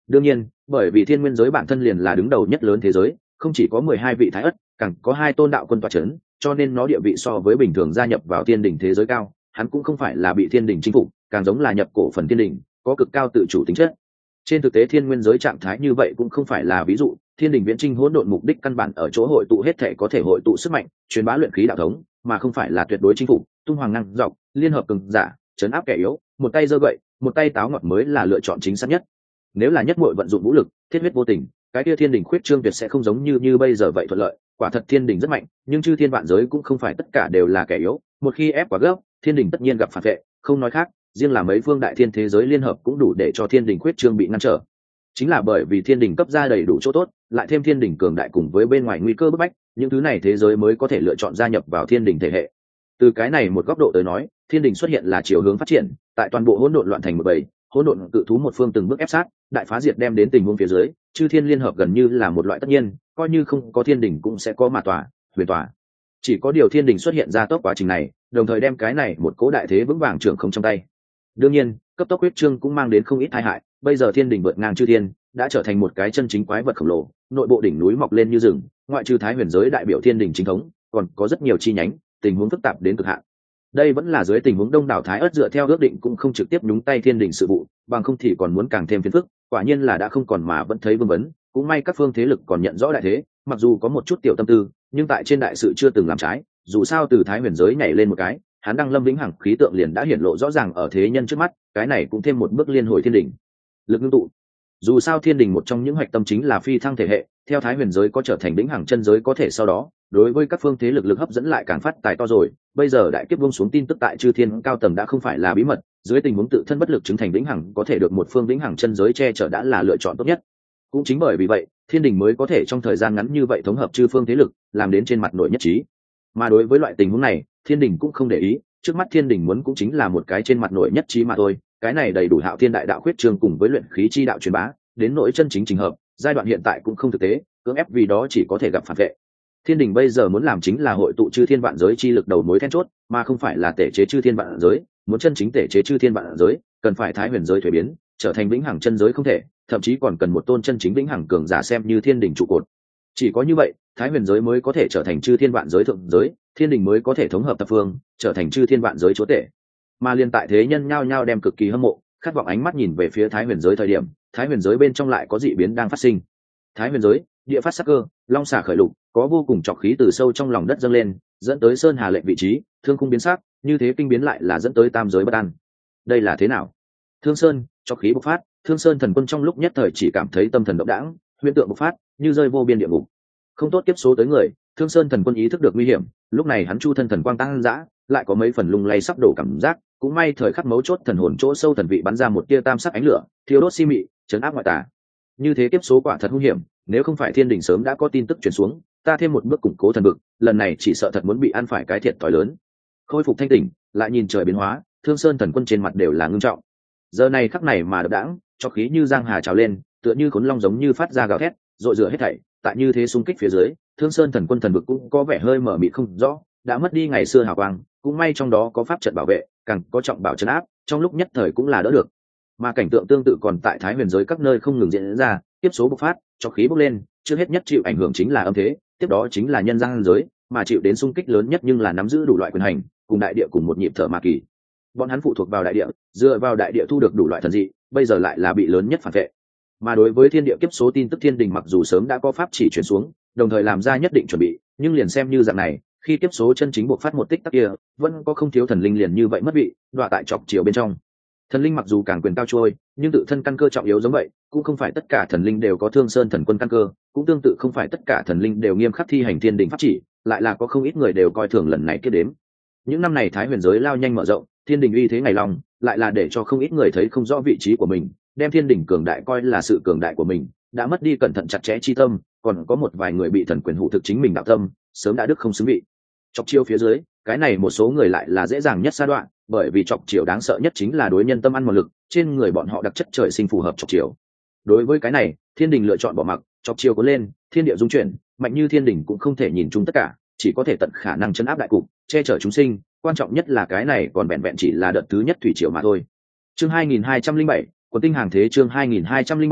Đương nhiên, bởi vì thiên nguyên giới bản thân liền là đứng đầu nhất lớn thế giới, không chỉ có mười hai vị thái ất, càng có hai tôn đạo quân tọa chấn, cho nên nó địa vị so với bình thường gia nhập vào thiên đỉnh thế giới cao. Hắn cũng không phải là bị thiên đỉnh chinh phục, càng giống là nhập cổ phần thiên đỉnh, có cực cao tự chủ tính chất. Trên thực tế thiên nguyên giới trạng thái như vậy cũng không phải là ví dụ, thiên đỉnh viễn trinh hỗn độn mục đích căn bản ở chỗ hội tụ hết thể có thể hội tụ sức mạnh, truyền bá luyện khí đạo thống, mà không phải là tuyệt đối chinh phục, tung hoàng năng dọc, liên hợp cường giả, chấn áp kẻ yếu, một tay giơ gậy, một tay táo ngọt mới là lựa chọn chính xác nhất. Nếu là nhất muội vận dụng vũ lực, thiết huyết vô tình, cái kia thiên đỉnh khuyết trương tuyệt sẽ không giống như như bây giờ vậy thuận lợi. Quả thật thiên đỉnh rất mạnh, nhưng chư thiên vạn giới cũng không phải tất cả đều là kẻ yếu, một khi ép quá gấp, thiên đỉnh tất nhiên gặp phản vệ, không nói khác, riêng là mấy phương đại thiên thế giới liên hợp cũng đủ để cho thiên đỉnh khuyết trương bị ngăn trở. Chính là bởi vì thiên đỉnh cấp ra đầy đủ chỗ tốt, lại thêm thiên đỉnh cường đại cùng với bên ngoài nguy cơ bức bách, những thứ này thế giới mới có thể lựa chọn gia nhập vào thiên đỉnh thể hệ. Từ cái này một góc độ tới nói, thiên đỉnh xuất hiện là chiều hướng phát triển, tại toàn bộ hỗn độn loạn thành một bầy, hỗn độn cự thú một phương từng bước ép sát, đại phá diệt đem đến tình huống phía dưới, chư thiên liên hợp gần như là một loại tất nhiên, coi như không có thiên đỉnh cũng sẽ có mà tòa, huyền tòa. Chỉ có điều thiên đỉnh xuất hiện ra tốc quá trình này, đồng thời đem cái này một cố đại thế vững vàng trưởng không trong tay. Đương nhiên, cấp tốc huyết trương cũng mang đến không ít tai hại, bây giờ thiên đỉnh vượt ngang chư thiên, đã trở thành một cái chân chính quái vật khổng lồ, nội bộ đỉnh núi mọc lên như rừng, ngoại trừ thái huyền giới đại biểu thiên đỉnh chính thống, còn có rất nhiều chi nhánh, tình huống phức tạp đến cực hạn. Đây vẫn là dưới tình huống đông đảo thái ớt dựa theo ước định cũng không trực tiếp nhúng tay thiên đỉnh sự vụ, bằng không thì còn muốn càng thêm phiền phức, quả nhiên là đã không còn mà vẫn thấy vương vấn, cũng may các phương thế lực còn nhận rõ đại thế, mặc dù có một chút tiểu tâm tư, nhưng tại trên đại sự chưa từng làm trái, dù sao từ thái huyền giới nhảy lên một cái, hắn đăng lâm vĩnh hằng khí tượng liền đã hiển lộ rõ ràng ở thế nhân trước mắt, cái này cũng thêm một bước liên hồi thiên đỉnh. Lực ngưng tụ. Dù sao thiên đỉnh một trong những hoạch tâm chính là phi thăng thể hệ, theo thái huyền giới có trở thành vĩnh hằng chân giới có thể sau đó, đối với các phương thế lực lực hấp dẫn lại càng phát tài to rồi. Bây giờ đại kiếp buông xuống tin tức tại chư thiên cao tầng đã không phải là bí mật, dưới tình huống tự thân bất lực chứng thành vĩnh hằng có thể được một phương vĩnh hằng chân giới che chở đã là lựa chọn tốt nhất. Cũng chính bởi vì vậy, thiên đỉnh mới có thể trong thời gian ngắn như vậy thống hợp chư phương thế lực, làm đến trên mặt nội nhất trí. Mà đối với loại tình huống này, thiên đỉnh cũng không để ý, trước mắt thiên đỉnh muốn cũng chính là một cái trên mặt nội nhất trí mà thôi, cái này đầy đủ hạo thiên đại đạo khuyết trường cùng với luyện khí chi đạo truyền bá, đến nội chân chính trình hợp, giai đoạn hiện tại cũng không thực tế, cưỡng ép vì đó chỉ có thể gặp phản vệ. Thiên đỉnh bây giờ muốn làm chính là hội tụ chư thiên vạn giới chi lực đầu mối then chốt, mà không phải là tể chế chư thiên vạn giới, muốn chân chính tể chế chư thiên vạn giới, cần phải thái huyền giới thuế biến, trở thành vĩnh hằng chân giới không thể, thậm chí còn cần một tôn chân chính vĩnh hằng cường giả xem như thiên đỉnh trụ cột. Chỉ có như vậy, thái huyền giới mới có thể trở thành chư thiên vạn giới thượng giới, thiên đỉnh mới có thể thống hợp tập phương, trở thành chư thiên vạn giới chúa tể. Mà liên tại thế nhân nhao nhao đem cực kỳ hâm mộ, khát vọng ánh mắt nhìn về phía thái huyền giới thời điểm, thái huyền giới bên trong lại có dị biến đang phát sinh. Thái huyền giới, địa phát sắc cơ, long xà khởi lục, có vô cùng trọc khí từ sâu trong lòng đất dâng lên, dẫn tới sơn hà lệnh vị trí, thương khung biến sắc, như thế kinh biến lại là dẫn tới tam giới bất an. Đây là thế nào? Thương sơn, trọc khí bộc phát, Thương Sơn thần quân trong lúc nhất thời chỉ cảm thấy tâm thần động đãng, huyễn tượng bộc phát, như rơi vô biên địa ngục. Không tốt kiếp số tới người, Thương Sơn thần quân ý thức được nguy hiểm, lúc này hắn chu thân thần quang tăng dã, lại có mấy phần lung lay sắp đổ cảm giác, cũng may thời khắc mấu chốt thần hồn chỗ sâu thần vị bắn ra một tia tam sắc ánh lửa, thiêu đốt si mị, chấn áp ngoại tà. Như thế kiếp số quả thật hung hiểm, nếu không phải thiên đình sớm đã có tin tức truyền xuống, ta thêm một bước củng cố thần vực, lần này chỉ sợ thật muốn bị ăn phải cái thiệt thòi lớn. Khôi phục thanh tỉnh, lại nhìn trời biến hóa, Thương Sơn thần quân trên mặt đều là ngưng trọng. Giờ này khắc này mà đập đãng, cho khí như giang hà trào lên, tựa như khốn long giống như phát ra gào thét, rội rửa hết thảy. Tại như thế xung kích phía dưới, Thương Sơn thần quân thần vực cũng có vẻ hơi mở mịt không rõ, đã mất đi ngày xưa hào quang, cũng may trong đó có pháp trận bảo vệ, càng có trọng bảo trấn áp, trong lúc nhất thời cũng là đỡ được. Mà cảnh tượng tương tự còn tại Thái Huyền giới các nơi không ngừng diễn ra, tiếp số bộc phát, cho khí bốc lên, trước hết nhất chịu ảnh hưởng chính là âm thế, tiếp đó chính là nhân gian giới, mà chịu đến xung kích lớn nhất nhưng là nắm giữ đủ loại quyền hành, cùng đại địa cùng một nhịp thở mà kỳ. Bọn hắn phụ thuộc vào đại địa, dựa vào đại địa thu được đủ loại thần dị, bây giờ lại là bị lớn nhất phản vệ. Mà đối với thiên địa kiếp số tin tức thiên đình mặc dù sớm đã có pháp chỉ chuyển xuống, đồng thời làm ra nhất định chuẩn bị, nhưng liền xem như dạng này, khi kiếp số chân chính buộc phát một tích tắc kia, vẫn có không thiếu thần linh liền như vậy mất vị, đọa tại chọc chiều bên trong. Thần linh mặc dù càng quyền cao trôi, nhưng tự thân căn cơ trọng yếu giống vậy, cũng không phải tất cả thần linh đều có Thương Sơn thần quân căn cơ, cũng tương tự không phải tất cả thần linh đều nghiêm khắc thi hành thiên đình pháp chỉ, lại là có không ít người đều coi thường lần này kết đếm. Những năm này Thái Huyền giới lao nhanh mở rộng, thiên đình uy thế ngày long, lại là để cho không ít người thấy không rõ vị trí của mình, đem thiên đình cường đại coi là sự cường đại của mình, đã mất đi cẩn thận chặt chẽ chi tâm, còn có một vài người bị thần quyền hủ thực chính mình đạo tâm, sớm đã đức không xứng vị. Chọc chiêu phía dưới, cái này một số người lại là dễ dàng nhất sa đoạn, bởi vì chọc chiều đáng sợ nhất chính là đối nhân tâm ăn một lực, trên người bọn họ đặc chất trời sinh phù hợp chọc chiều. Đối với cái này, thiên đình lựa chọn bỏ mặc, chọc chiều có lên, thiên địa dung chuyển, mạnh như thiên đình cũng không thể nhìn chung tất cả, chỉ có thể tận khả năng chấn áp đại cục, che chở chúng sinh, quan trọng nhất là cái này còn vẹn vẹn chỉ là đợt thứ nhất thủy triều mà thôi. Chương hai nghìn hai trăm lẻ bảy, Quần tinh hàng thế chương hai nghìn hai trăm lẻ bảy,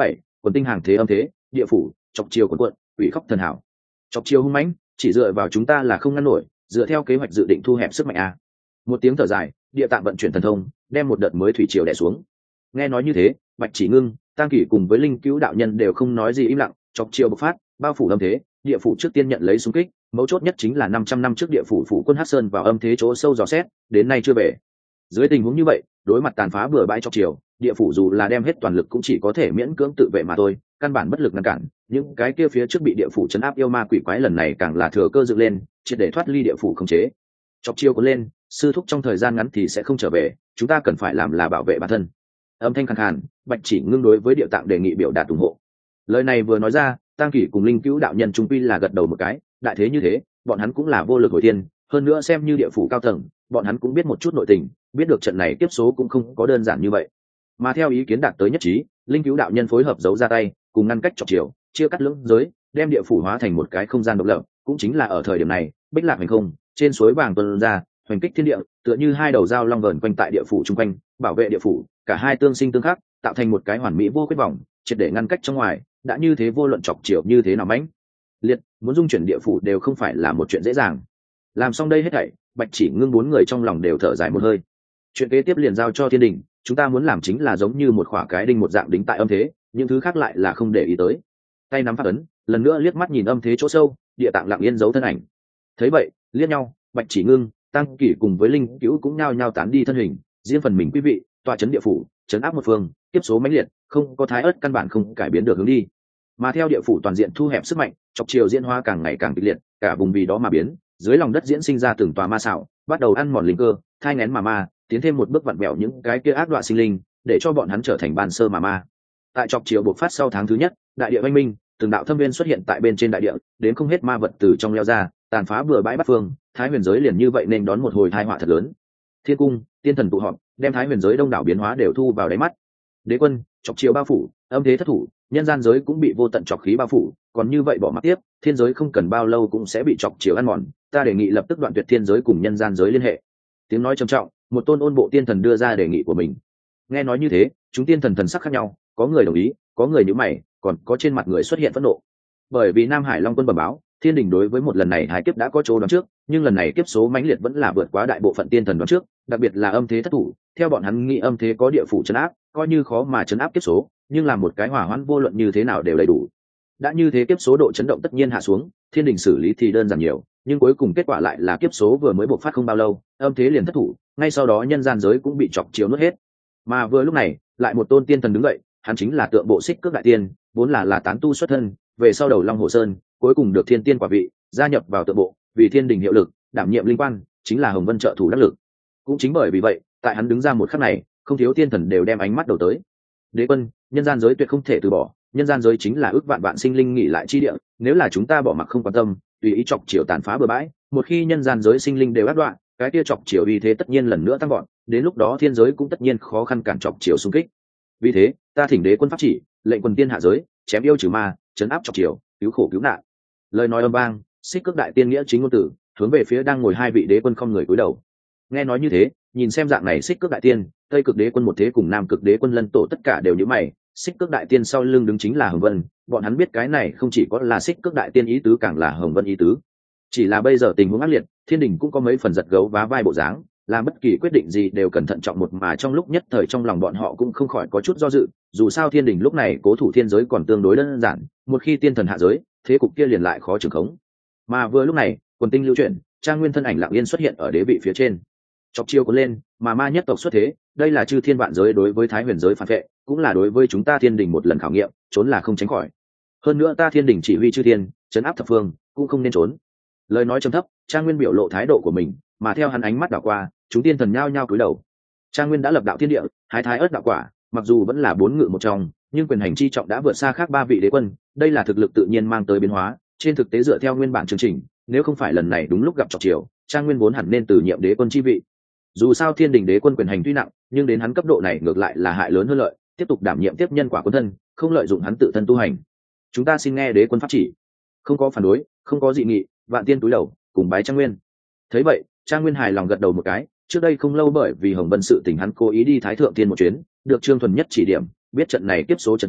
quần tinh hàng thế âm thế, địa phủ chọc chiều quần quận, ủy khóc thần hảo. Chọc chiều hung mãnh, chỉ dựa vào chúng ta là không ngăn nổi, dựa theo kế hoạch dự định thu hẹp sức mạnh a. Một tiếng thở dài, địa tạng vận chuyển thần thông, đem một đợt mới thủy triều đè xuống. Nghe nói như thế, Bạch Chỉ Ngưng, Tăng Kỷ cùng với Linh Cứu đạo nhân đều không nói gì, im lặng. Chọc chiều bộc phát, bao phủ âm thế, địa phủ trước tiên nhận lấy xung kích, mấu chốt nhất chính là năm trăm năm trước địa phủ phủ quân Hắc Sơn vào âm thế chỗ sâu dò xét, đến nay chưa về. Dưới tình huống như vậy, đối mặt tàn phá bừa bãi chọc chiều, địa phủ dù là đem hết toàn lực cũng chỉ có thể miễn cưỡng tự vệ mà thôi, căn bản bất lực ngăn cản. Những cái kia phía trước bị địa phủ chấn áp yêu ma quỷ quái lần này càng là thừa cơ dựng lên, triệt để thoát ly địa phủ khống chế. Chọc chiều cuốn lên, sư thúc trong thời gian ngắn thì sẽ không trở về, chúng ta cần phải làm là bảo vệ bản thân. Âm thanh khàn khàn, Bạch Chỉ Ngưng đối với địa tạng đề nghị biểu đạt ủng hộ. Lời này vừa nói ra, Tăng Kỷ cùng Linh Cứu đạo nhân trung quy là gật đầu một cái, đại thế như thế, bọn hắn cũng là vô lực hồi thiên, hơn nữa xem như địa phủ cao tầng, bọn hắn cũng biết một chút nội tình, biết được trận này tiếp số cũng không có đơn giản như vậy. Mà theo ý kiến đạt tới nhất trí, Linh Cứu đạo nhân phối hợp giấu ra tay, cùng ngăn cách chọc chiều, chia cắt lưỡng giới, đem địa phủ hóa thành một cái không gian độc lập, cũng chính là ở thời điểm này, Bích Lạc hành không, trên suối vàng tuôn ra, hoành kích thiên địa, tựa như hai đầu dao long vờn quanh tại địa phủ trung quanh, bảo vệ địa phủ, cả hai tương sinh tương khắc, tạo thành một cái hoàn mỹ vô khuyết vòng, triệt để ngăn cách trong ngoài, đã như thế vô luận chọc chiều như thế nào mãnh liệt, muốn dung chuyển địa phủ đều không phải là một chuyện dễ dàng. Làm xong đây hết thảy, Bạch Chỉ Ngưng bốn người trong lòng đều thở dài một hơi. Chuyện kế tiếp liền giao cho thiên đình, chúng ta muốn làm chính là giống như một khỏa cái đinh một dạng đính tại âm thế, những thứ khác lại là không để ý tới. Tay nắm pháp ấn, lần nữa liếc mắt nhìn âm thế chỗ sâu, địa tạng lặng yên giấu thân ảnh. Thấy vậy, liếc nhau, Bạch Chỉ Ngưng, Tăng Kỷ cùng với Linh Cứu cũng nhao nhao tán đi thân hình, riêng phần mình quý vị, tọa chấn địa phủ, chấn áp một phương, tiếp số mãnh liệt, không có thái ớt căn bản không cải biến được hướng đi. Mà theo địa phủ toàn diện thu hẹp sức mạnh, chọc chiều diễn hóa càng ngày càng kịch liệt, cả vùng vì đó mà biến, dưới lòng đất diễn sinh ra từng tòa ma sạo, bắt đầu ăn mòn linh cơ, thai nghén mà ma, tiến thêm một bước vặn vẹo những cái kia ác đoạn sinh linh, để cho bọn hắn trở thành ban sơ mà ma. Tại chọc chiều bộc phát sau tháng thứ nhất, đại địa oanh minh, từng đạo thâm viên xuất hiện tại bên trên đại địa, đến không hết ma vật từ trong leo ra, tàn phá bừa bãi bát phương, thái huyền giới liền như vậy nên đón một hồi tai họa thật lớn. Thiên cung, tiên thần tụ họp, đem thái huyền giới đông đảo biến hóa đều thu vào đáy mắt. Đế quân, chọc chiều bao phủ, âm thế thất thủ, nhân gian giới cũng bị vô tận chọc khí bao phủ, còn như vậy bỏ mặc tiếp, thiên giới không cần bao lâu cũng sẽ bị chọc chiều ăn mòn, ta đề nghị lập tức đoạn tuyệt thiên giới cùng nhân gian giới liên hệ. Tiếng nói trầm trọng, một tôn ôn bộ tiên thần đưa ra đề nghị của mình. Nghe nói như thế, chúng tiên thần thần sắc khác nhau, có người đồng ý, có người nhíu mày, còn có trên mặt người xuất hiện phẫn nộ. Bởi vì Nam Hải Long Quân bẩm báo, thiên đình đối với một lần này hai kiếp đã có chỗ đoán trước, nhưng lần này kiếp số mãnh liệt vẫn là vượt quá đại bộ phận tiên thần đoán trước, đặc biệt là âm thế thất thủ, theo bọn hắn nghĩ âm thế có địa phủ trấn áp, coi như khó mà trấn áp kiếp số, nhưng làm một cái hỏa hoãn vô luận như thế nào đều đầy đủ. Đã như thế kiếp số độ chấn động tất nhiên hạ xuống, thiên đình xử lý thì đơn giản nhiều, nhưng cuối cùng kết quả lại là kiếp số vừa mới bộc phát không bao lâu, âm thế liền thất thủ, ngay sau đó nhân gian giới cũng bị chọc chiều nuốt hết. Mà vừa lúc này, lại một tôn tiên thần đứng dậy, hắn chính là Tượng Bộ Xích Cước đại tiên, vốn là là tán tu xuất thân, về sau đầu Long Hồ Sơn, cuối cùng được thiên tiên quả vị, gia nhập vào Tượng Bộ, vì thiên đình hiệu lực, đảm nhiệm linh quan, chính là Hồng Vân trợ thủ đắc lực. Cũng chính bởi vì vậy, tại hắn đứng ra một khắc này, không thiếu tiên thần đều đem ánh mắt đầu tới. Đế quân, nhân gian giới tuyệt không thể từ bỏ, nhân gian giới chính là ước vạn vạn sinh linh nghỉ lại chi địa, nếu là chúng ta bỏ mặc không quan tâm, tùy ý chọc chiều tàn phá bừa bãi, một khi nhân gian giới sinh linh đều ác đoạn, cái kia chọc chiều uy thế tất nhiên lần nữa tăng vọt, đến lúc đó thiên giới cũng tất nhiên khó khăn cản chọc chiều xung kích. Vì thế, ta thỉnh đế quân pháp chỉ, lệnh quần tiên hạ giới, chém yêu trừ ma, trấn áp chọc chiều, cứu khổ cứu nạn. Lời nói âm vang, Xích Cước đại tiên nghĩa chính ngôn tử, hướng về phía đang ngồi hai vị đế quân không người cúi đầu. Nghe nói như thế, nhìn xem dạng này Xích Cước đại tiên, Tây Cực đế quân một thế cùng Nam Cực đế quân Lân Tổ tất cả đều nhíu mày. Xích Cước đại tiên sau lưng đứng chính là Hồng Vân, bọn hắn biết cái này không chỉ có là Xích Cước đại tiên ý tứ, càng là Hồng Vân ý tứ. Chỉ là bây giờ tình huống ác liệt, thiên đình cũng có mấy phần giật gấu vá vai bộ dáng, làm bất kỳ quyết định gì đều cần thận trọng một, mà trong lúc nhất thời trong lòng bọn họ cũng không khỏi có chút do dự. Dù sao thiên đình lúc này cố thủ thiên giới còn tương đối đơn giản, một khi tiên thần hạ giới, thế cục kia liền lại khó trưởng khống. Mà vừa lúc này, quần tinh lưu chuyển, Trang Nguyên thân ảnh lặng yên xuất hiện ở đế vị phía trên, chọc chiêu cuốn lên, mà ma nhất tộc xuất thế, đây là chư thiên vạn giới đối với thái huyền giới phản vệ, cũng là đối với chúng ta thiên đình một lần khảo nghiệm, trốn là không tránh khỏi. Hơn nữa ta thiên đình chỉ huy chư thiên, trấn áp thập phương, cũng không nên trốn. Lời nói trầm thấp, Trang Nguyên biểu lộ thái độ của mình, mà theo hắn ánh mắt đảo qua, chúng tiên thần nhao nhao cúi đầu. Trang Nguyên đã lập đạo thiên địa, hái thái ớt đạo quả, mặc dù vẫn là bốn ngự một trong, nhưng quyền hành chi trọng đã vượt xa khác ba vị đế quân, đây là thực lực tự nhiên mang tới biến hóa, trên thực tế dựa theo nguyên bản chương trình, nếu không phải lần này đúng lúc gặp chọc chiều, Trang Nguyên vốn hẳn nên từ nhiệm đế quân chi vị. Dù sao thiên đình đế quân quyền hành tuy nặng, nhưng đến hắn cấp độ này ngược lại là hại lớn hơn lợi, tiếp tục đảm nhiệm tiếp nhân quả quân thân, không lợi dụng hắn tự thân tu hành. Chúng ta xin nghe đế quân pháp chỉ. Không có phản đối, không có dị nghị, vạn tiên túi đầu cùng bái Trang Nguyên. Thấy vậy, Trang Nguyên hài lòng gật đầu một cái, trước đây không lâu bởi vì Hồng Vân sự tình hắn cố ý đi Thái Thượng Thiên một chuyến, được Trương Thuần Nhất chỉ điểm, biết trận này tiếp số trận tướng,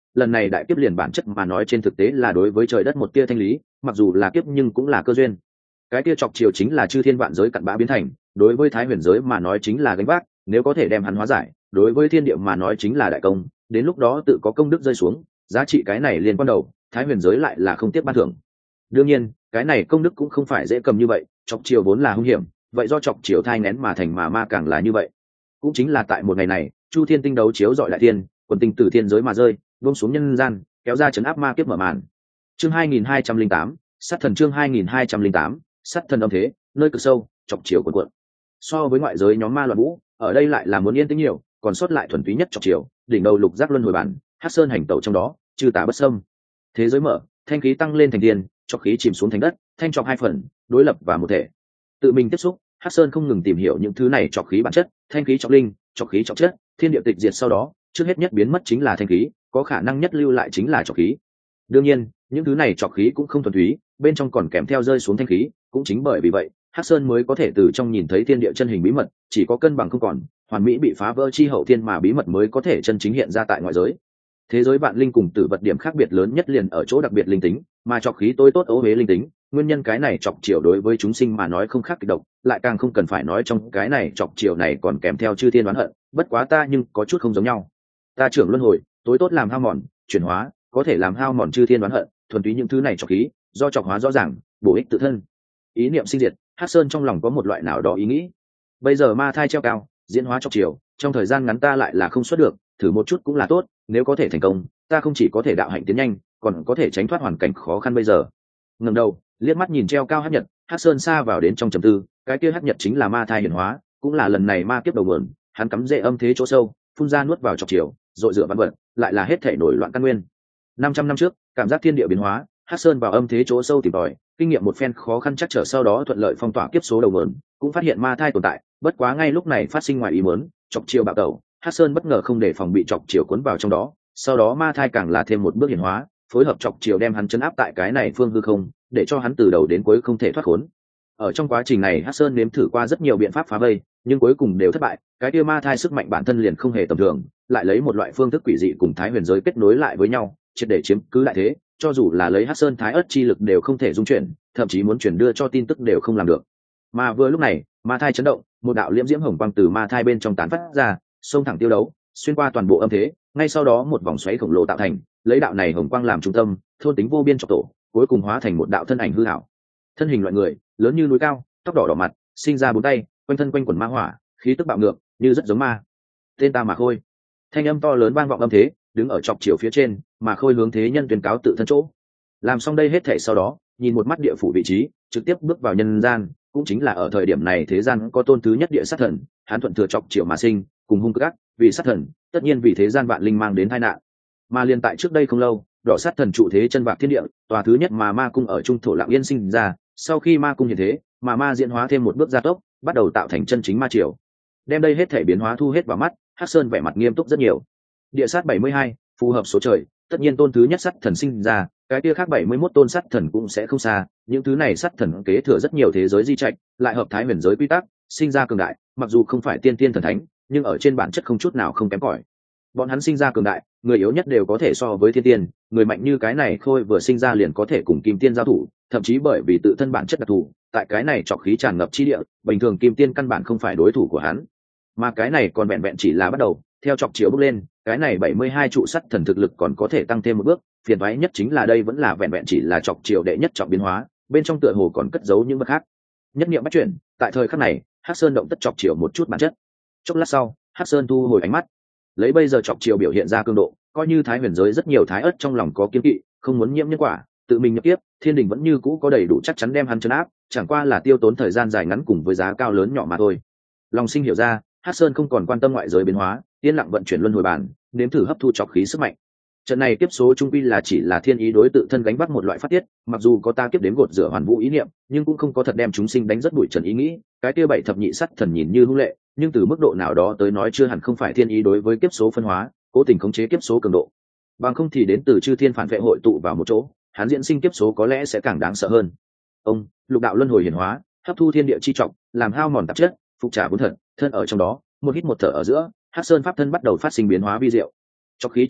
lần này đại kiếp liền bản chất mà nói trên thực tế là đối với trời đất một tia thanh lý, mặc dù là kiếp nhưng cũng là cơ duyên. Cái tia chọc chiều chính là chư thiên vạn giới cặn bã biến thành, đối với thái huyền giới mà nói chính là gánh vác, nếu có thể đem hắn hóa giải, đối với thiên địa mà nói chính là đại công, đến lúc đó tự có công đức rơi xuống, giá trị cái này liên quan đầu, thái huyền giới lại là không tiếp ban thưởng. Đương nhiên cái này công đức cũng không phải dễ cầm như vậy, chọc chiều vốn là hung hiểm, vậy do chọc chiều thai nén mà thành mà ma càng là như vậy. Cũng chính là tại một ngày này, chu thiên tinh đấu chiếu dọi đại thiên, quần tinh từ thiên giới mà rơi, buông xuống nhân gian, kéo ra chấn áp ma kiếp mở màn. Chương hai nghìn hai trăm linh tám, sát thần chương hai nghìn hai trăm linh tám, sát thần âm thế, nơi cực sâu, chọc chiều cuộn cuộn. So với ngoại giới nhóm ma loạn vũ, ở đây lại là muốn yên tĩnh nhiều, còn sót lại thuần túy nhất chọc chiều, đỉnh đầu lục giác luân hồi bản, hắc sơn hành tẩu trong đó, chư tà bất xâm. Thế giới mở, thanh khí tăng lên thành thiên, chọc khí chìm xuống thành đất, thanh chọc hai phần, đối lập và một thể. Tự mình tiếp xúc, hắc sơn không ngừng tìm hiểu những thứ này chọc khí bản chất, thanh khí chọc linh, chọc khí chọc chất, thiên địa tịch diệt sau đó, trước hết nhất biến mất chính là thanh khí, có khả năng nhất lưu lại chính là chọc khí. Đương nhiên những thứ này chọc khí cũng không thuần túy, bên trong còn kèm theo rơi xuống thanh khí, cũng chính bởi vì vậy hắc sơn mới có thể từ trong nhìn thấy thiên địa chân hình bí mật, chỉ có cân bằng không còn, hoàn mỹ bị phá vỡ chi hậu thiên mà bí mật mới có thể chân chính hiện ra tại ngoại giới. Thế giới vạn linh cùng tử vật điểm khác biệt lớn nhất liền ở chỗ đặc biệt linh tính, mà chọc khí tối tốt ố huế linh tính, nguyên nhân cái này chọc chiều đối với chúng sinh mà nói không khác kịch độc, lại càng không cần phải nói trong cái này chọc chiều này còn kèm theo chư thiên oán hận, bất quá ta nhưng có chút không giống nhau. Ta trưởng luân hồi, tối tốt làm hao mòn, chuyển hóa, có thể làm hao mòn chư thiên oán hận, thuần túy những thứ này chọc khí, do chọc hóa rõ ràng, bổ ích tự thân. Ý niệm sinh diệt, hắc sơn trong lòng có một loại nào đó ý nghĩ. Bây giờ ma thai treo cao, diễn hóa chọc chiều, trong thời gian ngắn ta lại là không xuất được, thử một chút cũng là tốt, nếu có thể thành công, ta không chỉ có thể đạo hạnh tiến nhanh, còn có thể tránh thoát hoàn cảnh khó khăn bây giờ. Ngẩng đầu, liếc mắt nhìn treo cao hắc nhật, hắc sơn xa vào đến trong trầm tư, cái kia hắc nhật chính là ma thai hiển hóa, cũng là lần này ma kiếp đầu nguồn, hắn cắm rễ âm thế chỗ sâu, phun ra nuốt vào chọc chiều, dội rửa văn vật, lại là hết thể nổi loạn căn nguyên. năm trăm năm trước, cảm giác thiên địa biến hóa, hắc sơn vào âm thế chỗ sâu tìm tòi, kinh nghiệm một phen khó khăn chắc trở sau đó thuận lợi phong tỏa kiếp số đầu nguồn, cũng phát hiện ma thai tồn tại, bất quá ngay lúc này phát sinh ngoài ý muốn, chọc chiều bạo tẩu, hắc sơn bất ngờ không để phòng bị chọc chiều cuốn vào trong đó, sau đó ma thai càng là thêm một bước hiển hóa, phối hợp chọc chiều đem hắn chấn áp tại cái này phương hư không, để cho hắn từ đầu đến cuối không thể thoát khốn. Ở trong quá trình này hắc sơn nếm thử qua rất nhiều biện pháp phá vây, nhưng cuối cùng đều thất bại, cái kia ma thai sức mạnh bản thân liền không hề tầm thường, lại lấy một loại phương thức quỷ dị cùng thái huyền giới kết nối lại với nhau, triệt để chiếm cứ lại thế, cho dù là lấy hắc sơn thái ớt chi lực đều không thể dung chuyển, thậm chí muốn chuyển đưa cho tin tức đều không làm được. Mà vừa lúc này ma thai chấn động, một đạo liễm diễm hồng quang từ ma thai bên trong tán phát ra, xông thẳng tiêu đấu, xuyên qua toàn bộ âm thế, ngay sau đó một vòng xoáy khổng lồ tạo thành, lấy đạo này hồng quang làm trung tâm, thôn tính vô biên chọc tổ, cuối cùng hóa thành một đạo thân ảnh hư ảo. Thân hình loại người, lớn như núi cao, tóc đỏ đỏ mặt, sinh ra bốn tay, quanh thân quanh quần ma hỏa, khí tức bạo ngược, như rất giống ma. Tên ta Mà Khôi. Thanh âm to lớn vang vọng âm thế, đứng ở chọc chiều phía trên, Mà Khôi hướng thế nhân tuyên cáo tự thân chỗ. Làm xong đây hết thảy sau đó, nhìn một mắt địa phủ vị trí, trực tiếp bước vào nhân gian, cũng chính là ở thời điểm này thế gian có tôn thứ nhất địa sát thần, hắn thuận thừa chọc chiều mà sinh, cùng hung cực ác, vì sát thần, tất nhiên vì thế gian vạn linh mang đến tai nạn. Mà liên tại trước đây không lâu, đỏ sát thần trụ thế chân vạc thiên địa, tòa thứ nhất mà ma cung ở trung thổ lặng yên sinh ra, sau khi ma cung hiện thế, mà ma diễn hóa thêm một bước gia tốc, bắt đầu tạo thành chân chính ma triều. Đem đây hết thể biến hóa thu hết vào mắt, hắc sơn vẻ mặt nghiêm túc rất nhiều. Địa sát bảy mươi hai, phù hợp số trời, tất nhiên tôn thứ nhất sát thần sinh ra, cái kia khác bảy mươi mốt tôn sát thần cũng sẽ không xa, những thứ này sát thần kế thừa rất nhiều thế giới di trạch, lại hợp thái huyền giới quy tắc, sinh ra cường đại, mặc dù không phải tiên tiên thần thánh, nhưng ở trên bản chất không chút nào không kém cỏi. Bọn hắn sinh ra cường đại, người yếu nhất đều có thể so với thiên tiên, người mạnh như cái này Khôi vừa sinh ra liền có thể cùng kim tiên giao thủ, thậm chí bởi vì tự thân bản chất đặc thù, tại cái này trọc khí tràn ngập chi địa, bình thường kim tiên căn bản không phải đối thủ của hắn. Mà cái này còn vẹn vẹn chỉ là bắt đầu, theo trọc chiều bước lên, cái này bảy mươi hai trụ sắt thần thực lực còn có thể tăng thêm một bước, phiền toái nhất chính là đây vẫn là vẹn vẹn chỉ là trọc chiều đệ nhất trọng biến hóa, bên trong tựa hồ còn cất giấu những vật khác. Nhất niệm bắt chuyển, tại thời khắc này, hắc sơn động tất trọc chiều một chút bản chất. Chốc lát sau, hắc sơn thu hồi ánh mắt, lấy bây giờ chọc chiều biểu hiện ra cường độ, coi như thái huyền giới rất nhiều thái ất trong lòng có kiêng kỵ, không muốn nhiễm nhân quả, tự mình nhập tiếp, thiên đình vẫn như cũ có đầy đủ chắc chắn đem hắn trấn áp, chẳng qua là tiêu tốn thời gian dài ngắn cùng với giá cao lớn nhỏ mà thôi. Lòng sinh hiểu ra, hắc sơn không còn quan tâm ngoại giới biến hóa, yên lặng vận chuyển luân hồi bản, nếm thử hấp thu chọc khí sức mạnh. Trận này kiếp số trung quy là chỉ là thiên ý đối tự thân gánh vác một loại phát tiết, mặc dù có ta kiếp đếm gột rửa hoàn vũ ý niệm, nhưng cũng không có thật đem chúng sinh đánh rất bụi trần ý nghĩ. Cái kia bảy thập nhị sắt thần nhìn như hung lệ, nhưng từ mức độ nào đó tới nói chưa hẳn không phải thiên ý đối với kiếp số phân hóa, cố tình khống chế kiếp số cường độ. Bằng không thì đến từ chư thiên phản vệ hội tụ vào một chỗ, hắn diễn sinh kiếp số có lẽ sẽ càng đáng sợ hơn. Ông lục đạo luân hồi hiển hóa, hấp thu thiên địa chi trọng, làm hao mòn tạp chất, phục trả vốn thật, thân ở trong đó, một hít một thở ở giữa, hắc sơn pháp thân bắt đầu phát sinh biến hóa vi diệu. Chọc khí chọc chất,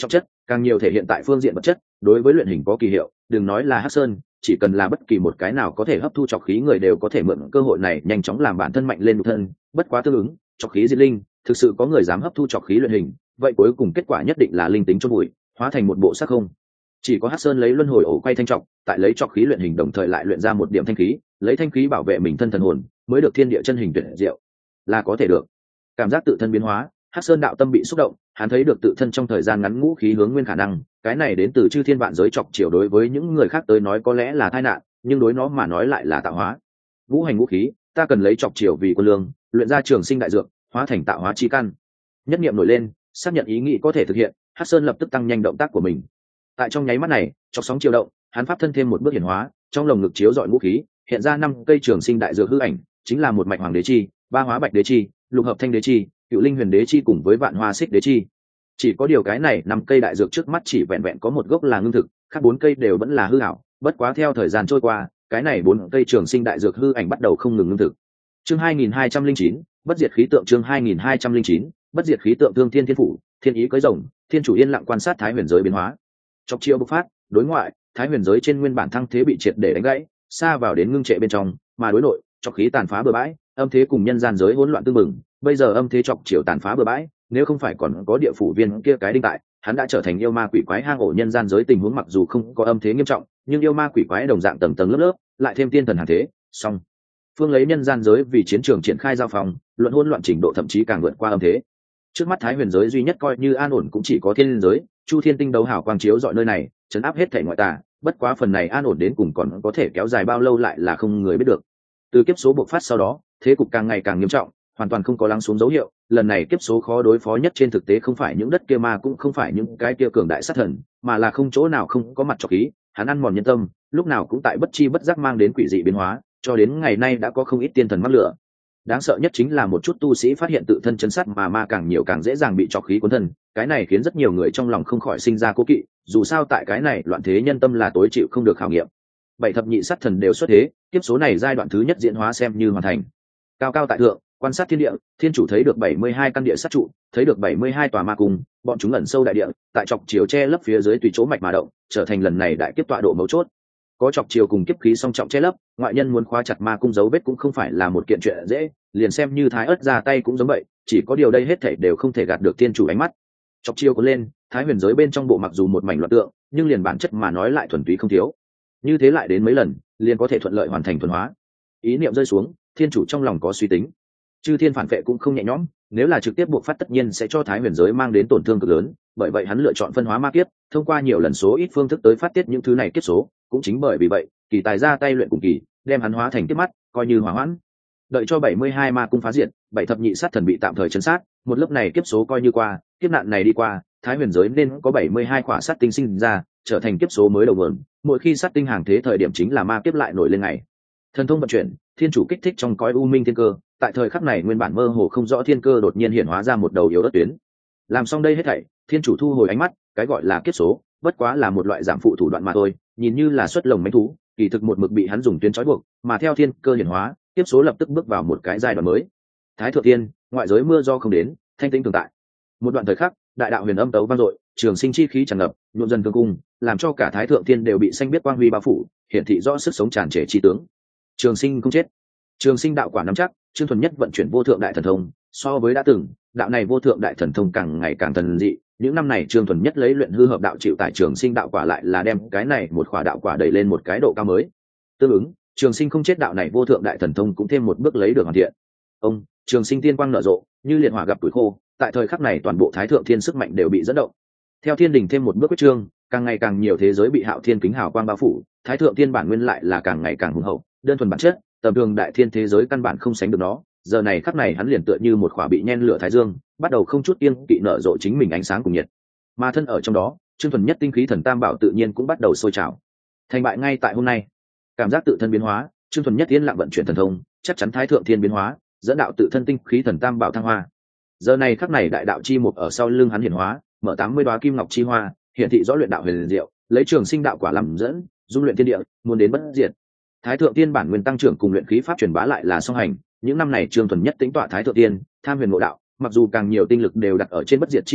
càng nhiều thể hiện tại phương diện vật chất. Đối với luyện hình có kỳ hiệu, đừng nói là Hắc Sơn, chỉ cần là bất kỳ một cái nào có thể hấp thu trọc khí người đều có thể mượn cơ hội này nhanh chóng làm bản thân mạnh lên nhục thân. Bất quá tương ứng, trọc khí diệt linh, thực sự có người dám hấp thu trọc khí luyện hình, vậy cuối cùng kết quả nhất định là linh tính chôn bụi, hóa thành một bộ xác không. Chỉ có Hắc Sơn lấy luân hồi ổ quay thanh trọc, tại lấy trọc khí luyện hình đồng thời lại luyện ra một điểm thanh khí, lấy thanh khí bảo vệ mình thân thần hồn, mới được thiên địa chân hình tuyệt diệu, là có thể được. Cảm giác tự thân biến hóa, Hắc Sơn đạo tâm bị xúc động, hắn thấy được tự thân trong thời gian ngắn ngũ khí hướng nguyên khả năng, cái này đến từ chư thiên vạn giới trọc chiều, đối với những người khác tới nói có lẽ là tai nạn, nhưng đối nó mà nói lại là tạo hóa. Ngũ hành ngũ khí, ta cần lấy trọc chiều vì quân lương, luyện ra trường sinh đại dược, hóa thành tạo hóa chi căn. Nhất niệm nổi lên, xác nhận ý nghĩ có thể thực hiện, Hắc Sơn lập tức tăng nhanh động tác của mình. Tại trong nháy mắt này, chọc sóng chiều động, hắn pháp thân thêm một bước hiển hóa, trong lồng ngực chiếu dọi ngũ khí, hiện ra năm cây trường sinh đại dược hư ảnh, chính là một mạch hoàng đế chi, ba hóa bạch đế chi, lục hợp thanh đế chi, cựu linh huyền đế chi cùng với vạn hoa xích đế chi. Chỉ có điều cái này năm cây đại dược trước mắt chỉ vẹn vẹn có một gốc là ngưng thực, khác bốn cây đều vẫn là hư ảo. Bất quá theo thời gian trôi qua, cái này bốn cây trường sinh đại dược hư ảnh bắt đầu không ngừng ngưng thực. Chương hai nghìn hai trăm linh chín, bất diệt khí tượng. Chương hai nghìn hai trăm linh chín, bất diệt khí tượng. Thương thiên thiên phủ, thiên ý cưới rồng, thiên chủ yên lặng quan sát thái huyền giới biến hóa. Chọc chiêu bộc phát, đối ngoại, thái huyền giới trên nguyên bản thăng thế bị triệt để đánh gãy, xa vào đến ngưng trệ bên trong, mà đối nội, chọc khí tàn phá bừa bãi, âm thế cùng nhân gian giới hỗn loạn tương mừng. Bây giờ âm thế chọc chiều tàn phá bừa bãi, nếu không phải còn có địa phủ viên kia cái đinh tại, hắn đã trở thành yêu ma quỷ quái hang ổ. Nhân gian giới tình huống mặc dù không có âm thế nghiêm trọng, nhưng yêu ma quỷ quái đồng dạng tầng tầng lớp lớp, lại thêm tiên thần hàng thế, song phương lấy nhân gian giới vì chiến trường triển khai giao phòng, luận hỗn loạn trình độ thậm chí càng vượt qua âm thế. Trước mắt thái huyền giới duy nhất coi như an ổn cũng chỉ có thiên giới, chu thiên tinh đấu hào quang chiếu dọi nơi này, chấn áp hết thể ngoại tà. Bất quá phần này an ổn đến cùng còn có thể kéo dài bao lâu lại là không người biết được. Từ kiếp số bộc phát sau đó, thế cục càng ngày càng nghiêm trọng, hoàn toàn không có lắng xuống dấu hiệu. Lần này kiếp số khó đối phó nhất trên thực tế không phải những đất kia ma, cũng không phải những cái kia cường đại sát thần, mà là không chỗ nào không có mặt trọc khí, hắn ăn mòn nhân tâm, lúc nào cũng tại bất chi bất giác mang đến quỷ dị biến hóa, cho đến ngày nay đã có không ít tiên thần mắc lửa. Đáng sợ nhất chính là một chút tu sĩ phát hiện tự thân chấn sát mà ma càng nhiều càng dễ dàng bị trọc khí cuốn thân, cái này khiến rất nhiều người trong lòng không khỏi sinh ra cố kỵ, dù sao tại cái này loạn thế nhân tâm là tối chịu không được khảo nghiệm. Bảy thập nhị sát thần đều xuất thế, kiếp số này giai đoạn thứ nhất diễn hóa xem như hoàn thành. Cao cao tại thượng, quan sát thiên địa, thiên chủ thấy được bảy mươi hai căn địa sát trụ, thấy được bảy mươi hai tòa ma cung, bọn chúng ẩn sâu đại địa, tại chọc chiều che lấp phía dưới tùy chỗ mạch mà động, trở thành lần này đại kiếp tọa độ mấu chốt. Có chọc chiều cùng kiếp khí song trọng che lấp, ngoại nhân muốn khóa chặt ma cung dấu vết cũng không phải là một kiện chuyện dễ, liền xem như thái ớt ra tay cũng giống vậy, chỉ có điều đây hết thảy đều không thể gạt được thiên chủ ánh mắt. Chọc chiều có lên, thái huyền giới bên trong bộ mặc dù một mảnh loạn tượng, nhưng liền bản chất mà nói lại thuần túy không thiếu. Như thế lại đến mấy lần, liền có thể thuận lợi hoàn thành thuần hóa. Ý niệm rơi xuống, thiên chủ trong lòng có suy tính. Chư thiên phản vệ cũng không nhẹ nhõm, nếu là trực tiếp buộc phát tất nhiên sẽ cho thái huyền giới mang đến tổn thương cực lớn, bởi vậy hắn lựa chọn phân hóa ma kiếp, thông qua nhiều lần số ít phương thức tới phát tiết những thứ này kiếp số. Cũng chính bởi vì vậy, kỳ tài ra tay luyện cùng kỳ, đem hắn hóa thành kiếp mắt, coi như hỏa hoãn. Đợi cho bảy mươi hai ma cung phá diệt, bảy thập nhị sát thần bị tạm thời chấn sát, một lớp này kiếp số coi như qua, kiếp nạn này đi qua, thái huyền giới nên có bảy mươi hai khỏa sát tinh sinh ra, trở thành kiếp số mới đầu nguồn. Mỗi khi sát tinh hàng thế thời điểm chính là ma kiếp lại nổi lên ngày. Thần thông vận chuyển, thiên chủ kích thích trong cõi u minh thiên cơ, tại thời khắc này nguyên bản mơ hồ không rõ thiên cơ đột nhiên hiện hóa ra một đầu yếu đất tuyến. Làm xong đây hết thảy, thiên chủ thu hồi ánh mắt, cái gọi là kiếp số, bất quá là một loại giảm phụ thủ đoạn mà thôi, nhìn như là xuất lồng mánh thú, kỳ thực một mực bị hắn dùng tuyến trói buộc, mà theo thiên cơ hiển hóa, kiếp số lập tức bước vào một cái giai đoạn mới. Thái thượng tiên, ngoại giới mưa do không đến, thanh tĩnh tồn tại. Một đoạn thời khắc, đại đạo huyền âm tấu vang dội, trường sinh chi khí tràn ngập, nhuộm dần thương cung, làm cho cả thái thượng tiên đều bị xanh biết quang huy bao phủ, hiển thị rõ sức sống tràn trề chi tướng. Trường sinh không chết, trường sinh đạo quả nắm chắc, Trương Thuần Nhất vận chuyển vô thượng đại thần thông, so với đã từng, đạo này vô thượng đại thần thông càng ngày càng thần dị. Những năm này Trương Thuần Nhất lấy luyện hư hợp đạo chịu tại trường sinh đạo quả lại là đem cái này một khỏa đạo quả đẩy lên một cái độ cao mới. Tương ứng, trường sinh không chết đạo này vô thượng đại thần thông cũng thêm một bước lấy được hoàn thiện. Ông, trường sinh tiên quang nở rộ, như liệt hỏa gặp tuổi khô, tại thời khắc này toàn bộ thái thượng thiên sức mạnh đều bị dẫn động. Theo thiên đình thêm một bước quyết trương, càng ngày càng nhiều thế giới bị hạo thiên kính hào quang bao phủ, thái thượng thiên bản nguyên lại là càng ngày càng hùng hậu, đơn thuần bản chất, tầm thường đại thiên thế giới căn bản không sánh được nó. Giờ này khắc này hắn liền tựa như một khỏa bị nhen lửa thái dương, bắt đầu không chút kiêng kỵ nở rộ chính mình ánh sáng cùng nhiệt. Mà thân ở trong đó, Trương Thuần Nhất tinh khí thần tam bảo tự nhiên cũng bắt đầu sôi trào. Thành bại ngay tại hôm nay, cảm giác tự thân biến hóa, Trương Thuần Nhất yên lặng vận chuyển thần thông, chắc chắn thái thượng thiên biến hóa, dẫn đạo tự thân tinh khí thần tam bảo thăng hoa. Giờ này khắc này đại đạo chi mục ở sau lưng hắn hiển hóa, mở tám mươi đoá kim ngọc chi hoa, hiển thị rõ luyện đạo huyền diệu, lấy trường sinh đạo quả làm dẫn, dung luyện thiên địa, muốn đến bất diệt. Thái thượng tiên bản nguyên tăng trưởng cùng luyện khí pháp truyền bá lại là song hành. Những năm này Trương Thuần Nhất tính tọa thái thượng tiên, tham huyền ngộ đạo, mặc dù càng nhiều tinh lực đều đặt ở trên bất diệt chi lực,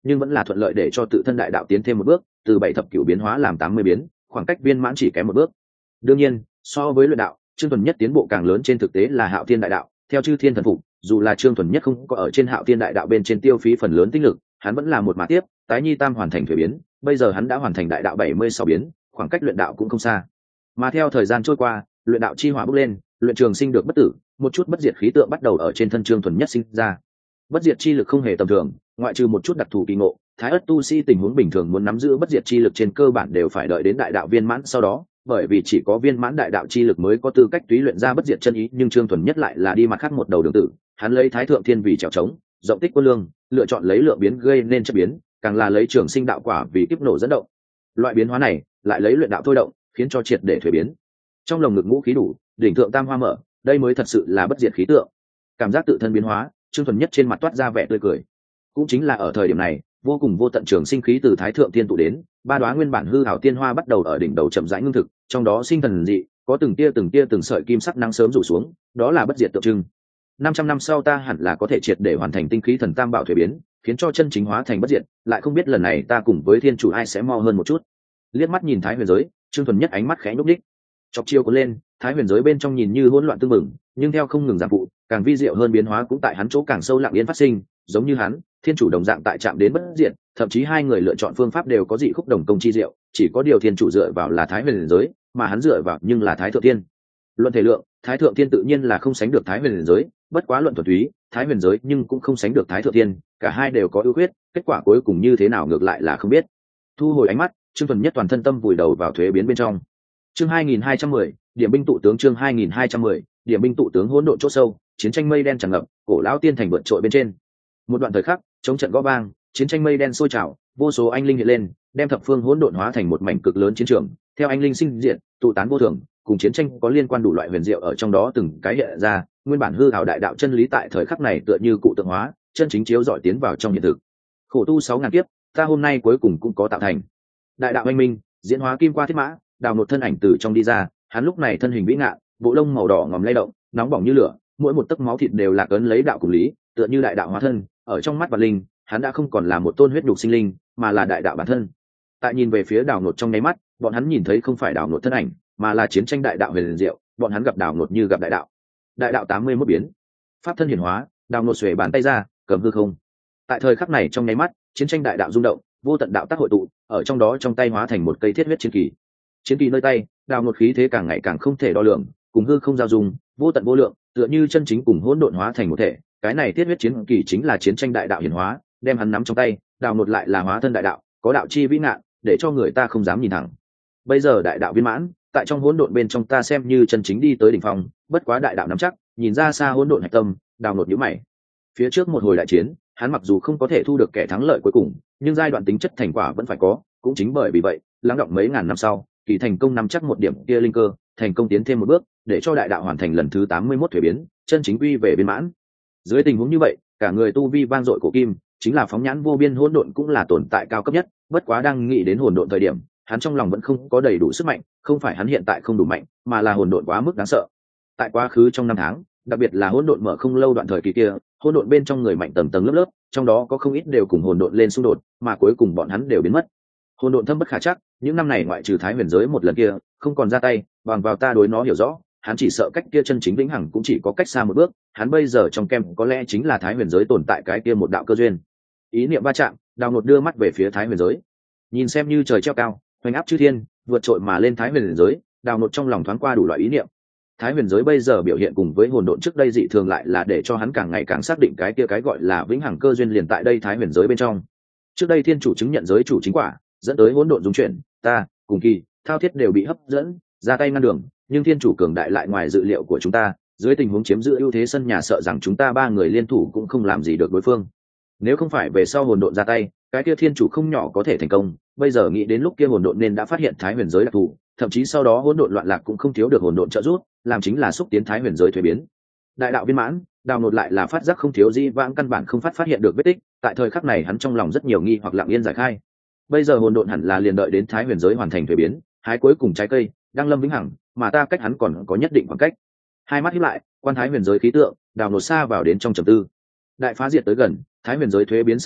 nhưng vẫn là thuận lợi để cho tự thân đại đạo tiến thêm một bước, từ bảy thập cửu biến hóa làm tám mươi biến, khoảng cách viên mãn chỉ kém một bước. Đương nhiên, so với luyện đạo, Trương Thuần Nhất tiến bộ càng lớn trên thực tế là Hạo Thiên đại đạo, theo chư thiên thần phục, dù là Trương Thuần Nhất không có ở trên Hạo Thiên đại đạo bên trên tiêu phí phần lớn tinh lực, hắn vẫn là một mã tiếp, tái nhi tam hoàn thành thuế biến, bây giờ hắn đã hoàn thành đại đạo bảy mươi sáu biến, khoảng cách luyện đạo cũng không xa. Mà theo thời gian trôi qua, luyện đạo chi hỏa bốc lên, luyện trường sinh được bất tử, một chút bất diệt khí tượng bắt đầu ở trên thân Trương Thuần Nhất sinh ra. Bất diệt chi lực không hề tầm thường, ngoại trừ một chút đặc thù kỳ ngộ, thái ất tu sĩ tình huống bình thường muốn nắm giữ bất diệt chi lực trên cơ bản đều phải đợi đến đại đạo viên mãn sau đó, bởi vì chỉ có viên mãn đại đạo chi lực mới có tư cách túy luyện ra bất diệt chân ý, nhưng Trương Thuần Nhất lại là đi mặt khác một đầu đường tử, hắn lấy thái thượng thiên vì trèo trống, rộng tích quân lương, lựa chọn lấy lượng biến gây nên chất biến, càng là lấy trường sinh đạo quả vì kiếp nổ dẫn động. Loại biến hóa này lại lấy luyện đạo thôi động, khiến cho triệt để thuế biến. Trong lồng ngực ngũ khí đủ, đỉnh thượng tam hoa mở, đây mới thật sự là bất diệt khí tượng. Cảm giác tự thân biến hóa, Trương Thuần Nhất trên mặt toát ra vẻ tươi cười. Cũng chính là ở thời điểm này, vô cùng vô tận trường sinh khí từ thái thượng tiên tụ đến, ba đóa nguyên bản hư ảo tiên hoa bắt đầu ở đỉnh đầu chậm rãi ngưng thực, trong đó sinh thần dị, có từng tia từng tia từng sợi kim sắc nắng sớm rủ xuống, đó là bất diệt tượng trưng. năm trăm năm sau ta hẳn là có thể triệt để hoàn thành tinh khí thần tam bảo thuế biến, khiến cho chân chính hóa thành bất diệt, lại không biết lần này ta cùng với thiên chủ ai sẽ mo hơn một chút. Liếc mắt nhìn thái huyền giới, Trương Thuần Nhất ánh mắt khẽ nhúc nhích, chọc chiêu cuốn lên, thái huyền giới bên trong nhìn như hỗn loạn tương mừng, nhưng theo không ngừng giảm phụ, càng vi diệu hơn biến hóa cũng tại hắn chỗ càng sâu lặng yên phát sinh, giống như hắn, thiên chủ đồng dạng tại chạm đến bất diệt, thậm chí hai người lựa chọn phương pháp đều có dị khúc đồng công chi diệu, chỉ có điều thiên chủ dựa vào là thái huyền giới, mà hắn dựa vào nhưng là thái thượng tiên. Luận thể lượng, thái thượng tiên tự nhiên là không sánh được thái huyền giới, bất quá luận thuần túy, thái huyền giới nhưng cũng không sánh được thái thượng tiên, cả hai đều có ưu khuyết, kết quả cuối cùng như thế nào ngược lại là không biết. Thu hồi ánh mắt, Trương Thuần Nhất toàn thân tâm vùi đầu vào thuế biến bên trong. Chương hai nghìn hai trăm mười, điểm binh tụ tướng. Chương hai nghìn hai trăm mười, điểm binh tụ tướng. Hỗn độn chỗ sâu, chiến tranh mây đen tràn ngập, cổ lão tiên thành vượt trội bên trên. Một đoạn thời khắc, chống trận gõ vang, chiến tranh mây đen sôi trào, vô số anh linh hiện lên, đem thập phương hỗn độn hóa thành một mảnh cực lớn chiến trường. Theo anh linh sinh diệt, tụ tán vô thường, cùng chiến tranh có liên quan đủ loại huyền diệu ở trong đó từng cái hiện ra, nguyên bản hư ảo đại đạo chân lý tại thời khắc này tựa như cụ tượng hóa, chân chính chiếu rọi tiến vào trong hiện thực. Khổ tu sáu ngàn kiếp, ta hôm nay cuối cùng cũng có tạo thành. Đại đạo anh minh, diễn hóa kim qua thiết mã, đào một thân ảnh từ trong đi ra, hắn lúc này thân hình vĩ ngạn, bộ lông màu đỏ ngòm lay động, nóng bỏng như lửa, mỗi một tấc máu thịt đều là cấn lấy đạo cùng lý, tựa như đại đạo hóa thân, ở trong mắt Vạn Linh, hắn đã không còn là một tôn huyết nhục sinh linh, mà là đại đạo bản thân. Tại nhìn về phía Đào Nột trong nháy mắt, bọn hắn nhìn thấy không phải Đào Nột thân ảnh, mà là chiến tranh đại đạo huyền diệu, bọn hắn gặp Đào Nột như gặp đại đạo. Đại đạo tám mươi mốt biến, pháp thân hiển hóa, Đào Nột xuề bàn tay ra, cầm hư không. Tại thời khắc này trong nháy mắt, chiến tranh đại đạo rung động, vô tận đạo tác hội tụ, ở trong đó trong tay hóa thành một cây thiết huyết chiến kỳ. Chiến kỳ nơi tay, Đào Nột khí thế càng ngày càng không thể đo lường, cùng hư không giao dung, vô tận vô lượng, tựa như chân chính cùng hỗn độn hóa thành một thể. Cái này thiết huyết chiến kỳ chính là chiến tranh đại đạo hiển hóa, đem hắn nắm trong tay, Đào Nột lại là hóa thân đại đạo, có đạo chi vĩ ngạn, để cho người ta không dám nhìn thẳng. Bây giờ đại đạo viên mãn, tại trong hỗn độn bên trong ta xem như chân chính đi tới đỉnh phong, bất quá đại đạo nắm chắc, nhìn ra xa hỗn độn hạch tâm, Đào Nột nhíu mày. Phía trước một hồi đại chiến, hắn mặc dù không có thể thu được kẻ thắng lợi cuối cùng, nhưng giai đoạn tính chất thành quả vẫn phải có, cũng chính bởi vì vậy, lắng đọng mấy ngàn năm sau, kỳ thành công nắm chắc một điểm kia linh cơ, thành công tiến thêm một bước, để cho đại đạo hoàn thành lần thứ tám mươi mốt thuế biến, chân chính quy về viên mãn. Dưới tình huống như vậy, cả người tu vi vang dội cổ kim, chính là phóng nhãn vô biên hỗn độn cũng là tồn tại cao cấp nhất, bất quá đang nghĩ đến hỗn độn thời điểm, hắn trong lòng vẫn không có đầy đủ sức mạnh, không phải hắn hiện tại không đủ mạnh, mà là hỗn độn quá mức đáng sợ. Tại quá khứ trong năm tháng, đặc biệt là hỗn độn mở không lâu đoạn thời kỳ kia, hỗn độn bên trong người mạnh tầng tầng lớp lớp, trong đó có không ít đều cùng hỗn độn lên xung đột, mà cuối cùng bọn hắn đều biến mất. Hỗn độn thâm bất khả chắc, những năm này ngoại trừ Thái Huyền giới một lần kia, không còn ra tay, bằng vào ta đối nó hiểu rõ, hắn chỉ sợ cách kia chân chính vĩnh hằng cũng chỉ có cách xa một bước, hắn bây giờ trong kem có lẽ chính là Thái Huyền giới tồn tại cái kia một đạo cơ duyên. Ý niệm va chạm, Đào Nột đưa mắt về phía Thái Huyền giới. Nhìn xem như trời treo cao, hoành áp chư thiên, vượt trội mà lên Thái Huyền giới, Đào Nột trong lòng thoáng qua đủ loại ý niệm. Thái Huyền giới bây giờ biểu hiện cùng với hồn độn trước đây dị thường lại là để cho hắn càng ngày càng xác định cái kia cái gọi là vĩnh hằng cơ duyên liền tại đây Thái Huyền giới bên trong. Trước đây thiên chủ chứng nhận giới chủ chính quả, dẫn tới hỗn độn dung chuyển, ta cùng kỳ thao thiết đều bị hấp dẫn ra tay ngăn đường, nhưng thiên chủ cường đại lại ngoài dự liệu của chúng ta, dưới tình huống chiếm giữ ưu thế sân nhà sợ rằng chúng ta ba người liên thủ cũng không làm gì được đối phương. Nếu không phải về sau hồn độn ra tay, cái kia thiên chủ không nhỏ có thể thành công, bây giờ nghĩ đến lúc kia hồn độn nên đã phát hiện Thái Huyền giới đặc thù, thậm chí sau đó hỗn độn loạn lạc cũng không thiếu được hồn độn trợ giúp, làm chính là xúc tiến Thái Huyền giới thuế biến. Đại đạo viên mãn, Đào Nột lại là phát giác không thiếu di vãng căn bản không phát phát hiện được vết tích, tại thời khắc này hắn trong lòng rất nhiều nghi hoặc lặng yên giải khai. Bây giờ hồn độn hẳn là liền đợi đến Thái Huyền giới hoàn thành thuế biến, hái cuối cùng trái cây, đang lâm vĩnh hằng, mà ta cách hắn còn có nhất định khoảng cách. Hai mắt híp lại, quan Thái Huyền giới khí tượng, Đào Nột xa vào đến trong trầm tư. Đại phá diệt tới gần, Thái Huyền giới thuế biến sắp đến,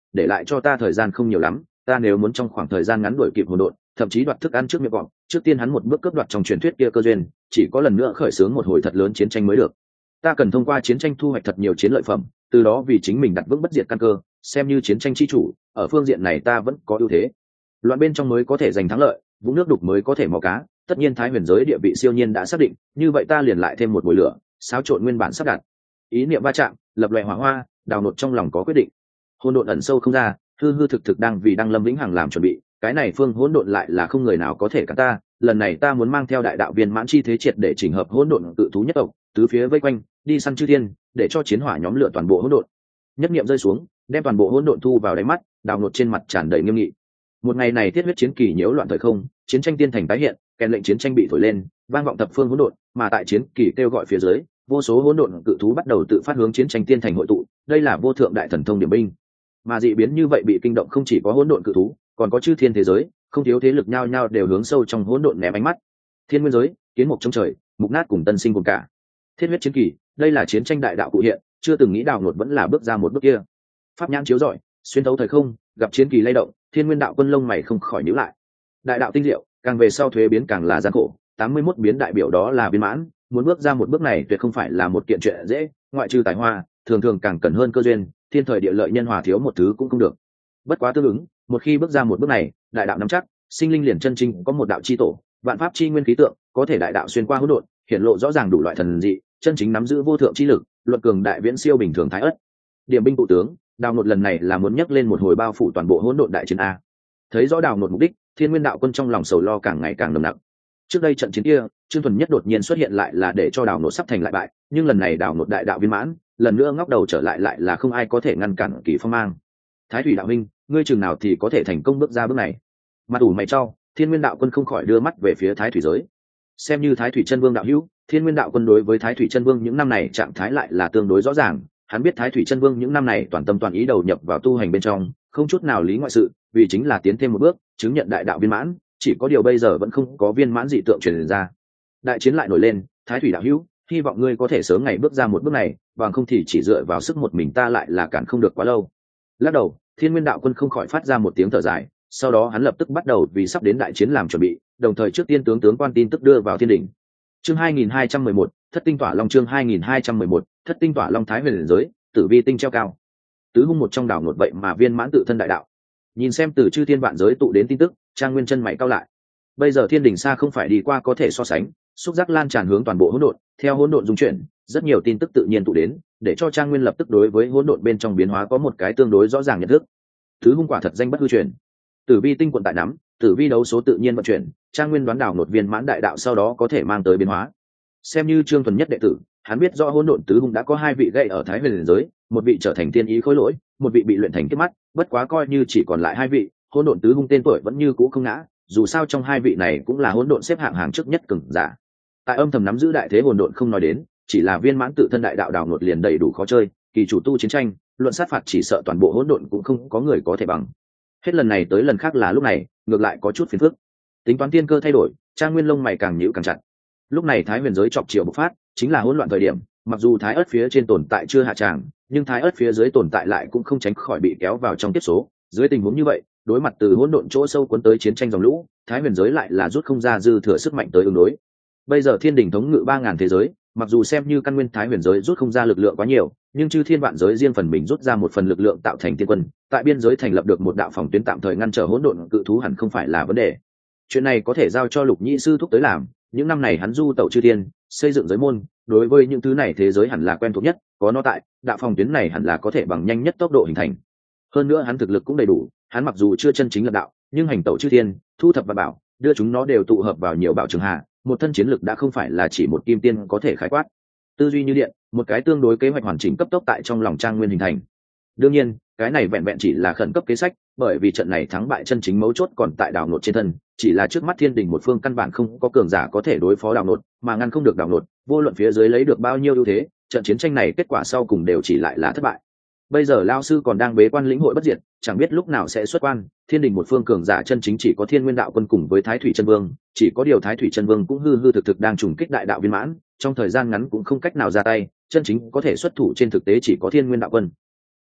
để lại cho ta thời gian không nhiều lắm, ta nếu muốn trong khoảng thời gian ngắn đuổi kịp hỗn độn, thậm chí đoạt thức ăn trước miệng cọp, trước tiên hắn một bước cướp đoạt trong truyền thuyết kia cơ duyên, chỉ có lần nữa khởi xướng một hồi thật lớn chiến tranh mới được. Ta cần thông qua chiến tranh thu hoạch thật nhiều chiến lợi phẩm, từ đó vì chính mình đặt vững bất diệt căn cơ, xem như chiến tranh chi chủ, ở phương diện này ta vẫn có ưu thế. Loạn bên trong mới có thể giành thắng lợi, vũng nước đục mới có thể mò cá, tất nhiên thái huyền giới địa vị siêu nhiên đã xác định, như vậy ta liền lại thêm một mùi lửa, xáo trộn nguyên bản sắp đặt. Ý niệm va chạm, lập loè hỏa hoa, đào nột trong lòng có quyết định. Hỗn độn ẩn sâu không ra, hư hư thực thực đang vì đăng lâm vĩnh hằng làm chuẩn bị, cái này phương hỗn độn lại là không người nào có thể cản ta, lần này ta muốn mang theo đại đạo viên mãn chi thế triệt để chỉnh hợp hỗn độn tự thú nhất tộc, tứ phía vây quanh, đi săn chư thiên, để cho chiến hỏa nhóm lửa toàn bộ hỗn độn. Nhất niệm rơi xuống, đem toàn bộ hỗn độn thu vào đáy mắt, đào nột trên mặt tràn đầy nghiêm nghị. Một ngày này thiết huyết chiến kỳ nhiễu loạn thời không, chiến tranh tiên thành tái hiện, kèn lệnh chiến tranh bị thổi lên, vang vọng thập phương hỗn độn, mà tại chiến kỳ kêu gọi phía dưới, vô số hỗn độn cự thú bắt đầu tự phát hướng chiến tranh tiên thành hội tụ, đây là vô thượng đại thần thông điểm binh. Mà dị biến như vậy bị kinh động không chỉ có hỗn độn cự thú, còn có chư thiên thế giới, không thiếu thế lực nhao nhao đều hướng sâu trong hỗn độn ném ánh mắt. Thiên nguyên giới, kiến mục trong trời, mục nát cùng tân sinh cùng cả. Thiết huyết chiến kỳ, đây là chiến tranh đại đạo cụ hiện, chưa từng nghĩ đào ngột vẫn là bước ra một bước kia. Pháp nhãn chiếu rọi, xuyên thấu thời không, gặp chiến kỳ lay động, Thiên Nguyên đạo quân lông mày không khỏi nhíu lại. Đại đạo tinh diệu, càng về sau thuế biến càng là gian khổ, tám mươi mốt biến đại biểu đó là viên mãn, muốn bước ra một bước này tuyệt không phải là một kiện chuyện dễ, ngoại trừ tài hoa, thường thường càng cần hơn cơ duyên, thiên thời địa lợi nhân hòa thiếu một thứ cũng không được. Bất quá tương ứng, một khi bước ra một bước này, đại đạo nắm chắc, sinh linh liền chân chính có một đạo chi tổ, vạn pháp chi nguyên khí tượng, có thể đại đạo xuyên qua hỗn độn, hiển lộ rõ ràng đủ loại thần dị, chân chính nắm giữ vô thượng chi lực, luận cường đại viễn siêu bình thường thái ất. Điểm binh tụ tướng, đào nột lần này là muốn nhấc lên một hồi bao phủ toàn bộ hỗn độn đại chiến a. Thấy rõ đào nột mục đích, Thiên Nguyên đạo quân trong lòng sầu lo càng ngày càng nồng nặc. Trước đây trận chiến kia, Trương Thuần Nhất đột nhiên xuất hiện lại là để cho đào nột sắp thành lại bại, nhưng lần này đào nột đại đạo viên mãn, lần nữa ngóc đầu trở lại lại là không ai có thể ngăn cản kỳ phong mang. Thái thủy đạo huynh, ngươi chừng nào thì có thể thành công bước ra bước này? Mặt ủ mày trao, Thiên Nguyên đạo quân không khỏi đưa mắt về phía Thái thủy giới. Xem như Thái thủy chân vương đạo hữu, Thiên Nguyên đạo quân đối với Thái thủy chân vương những năm này trạng thái lại là tương đối rõ ràng. Hắn biết Thái thủy chân vương những năm này toàn tâm toàn ý đầu nhập vào tu hành bên trong, không chút nào lý ngoại sự, vì chính là tiến thêm một bước, chứng nhận đại đạo viên mãn, chỉ có điều bây giờ vẫn không có viên mãn dị tượng truyền ra. Đại chiến lại nổi lên, Thái thủy đạo hữu, hy vọng ngươi có thể sớm ngày bước ra một bước này, bằng không thì chỉ dựa vào sức một mình ta lại là cản không được quá lâu. Lắc đầu, Thiên Nguyên đạo quân không khỏi phát ra một tiếng thở dài, sau đó hắn lập tức bắt đầu vì sắp đến đại chiến làm chuẩn bị, đồng thời trước tiên tướng tướng quan tin tức đưa vào thiên đỉnh. Chương hai nghìn hai trăm mười một, Thất tinh tỏa long chương hai nghìn hai trăm mười một, Thất tinh tỏa long Thái huyền giới, tử vi tinh treo cao. Tứ hung một trong đảo ngột vậy mà viên mãn tự thân đại đạo. Nhìn xem từ chư thiên vạn giới tụ đến tin tức, Trang Nguyên chân mày cao lại. Bây giờ thiên đỉnh xa không phải đi qua có thể so sánh, xúc giác lan tràn hướng toàn bộ hỗn độn, theo hỗn độn dung chuyển, rất nhiều tin tức tự nhiên tụ đến, để cho Trang Nguyên lập tức đối với hỗn độn bên trong biến hóa có một cái tương đối rõ ràng nhận thức. Tứ hung quả thật danh bất hư truyền. Tử vi tinh quận tại nắm, tử vi đấu số tự nhiên vận chuyển, Trang Nguyên đoán đảo một viên mãn đại đạo sau đó có thể mang tới biến hóa. Xem như Trương Thuần Nhất đệ tử, hắn biết rõ hỗn độn tứ hung đã có hai vị gây ở Thái huyền giới, một vị trở thành tiên ý khối lỗi, một vị bị luyện thành kiếp mắt, bất quá coi như chỉ còn lại hai vị, hỗn độn tứ hung tên tuổi vẫn như cũ không ngã, dù sao trong hai vị này cũng là hỗn độn xếp hạng hàng trước nhất cường giả. Tại âm thầm nắm giữ đại thế hỗn độn không nói đến, chỉ là viên mãn tự thân đại đạo đảo ngột liền đầy đủ khó chơi, kỳ chủ tu chiến tranh, luận sát phạt chỉ sợ toàn bộ hỗn độn cũng không có người có thể bằng. Hết lần này tới lần khác là lúc này, ngược lại có chút phiền phức. Tính toán tiên cơ thay đổi, Trang Nguyên lông mày càng nhíu càng chặt. Lúc này Thái huyền giới chọc chiều bộc phát, chính là hỗn loạn thời điểm, mặc dù Thái ớt phía trên tồn tại chưa hạ tràng, nhưng Thái ớt phía dưới tồn tại lại cũng không tránh khỏi bị kéo vào trong tiếp số. Dưới tình huống như vậy, đối mặt từ hỗn độn chỗ sâu cuốn tới chiến tranh dòng lũ, Thái huyền giới lại là rút không ra dư thừa sức mạnh tới ứng đối. Bây giờ thiên đỉnh thống ngự ba ngàn thế giới, mặc dù xem như căn nguyên Thái huyền giới rút không ra lực lượng quá nhiều, nhưng chư thiên vạn giới riêng phần mình rút ra một phần lực lượng tạo thành tiên quân, tại biên giới thành lập được một đạo phòng tuyến tạm thời ngăn trở hỗn độn cự thú hẳn không phải là vấn đề. Chuyện này có thể giao cho Lục Nhĩ sư thúc tới làm, những năm này hắn du tẩu chư thiên, xây dựng giới môn, đối với những thứ này thế giới hẳn là quen thuộc nhất, có nó tại, đạo phòng tuyến này hẳn là có thể bằng nhanh nhất tốc độ hình thành. Hơn nữa hắn thực lực cũng đầy đủ, hắn mặc dù chưa chân chính lập đạo, nhưng hành tẩu chư thiên, thu thập và bảo, đưa chúng nó đều tụ hợp vào nhiều bảo trường hạ, một thân chiến lực đã không phải là chỉ một kim tiên có thể khái quát. Tư duy như điện, một cái tương đối kế hoạch hoàn chỉnh cấp tốc tại trong lòng Trang Nguyên hình thành. Đương nhiên, cái này vẹn vẹn chỉ là khẩn cấp kế sách, bởi vì trận này thắng bại chân chính mấu chốt còn tại đảo nột trên thân, chỉ là trước mắt thiên đình một phương căn bản không có cường giả có thể đối phó đảo nột, mà ngăn không được đảo nột, vô luận phía dưới lấy được bao nhiêu ưu thế, trận chiến tranh này kết quả sau cùng đều chỉ lại là thất bại. Bây giờ Lão sư còn đang bế quan lĩnh hội bất diệt, chẳng biết lúc nào sẽ xuất quan, thiên đình một phương cường giả chân chính chỉ có Thiên Nguyên đạo quân cùng với Thái thủy chân vương, chỉ có điều Thái thủy chân vương cũng hư hư thực thực đang trùng kích đại đạo viên mãn, trong thời gian ngắn cũng không cách nào ra tay, chân chính có thể xuất thủ trên thực tế chỉ có Thiên Nguyên đạo quân.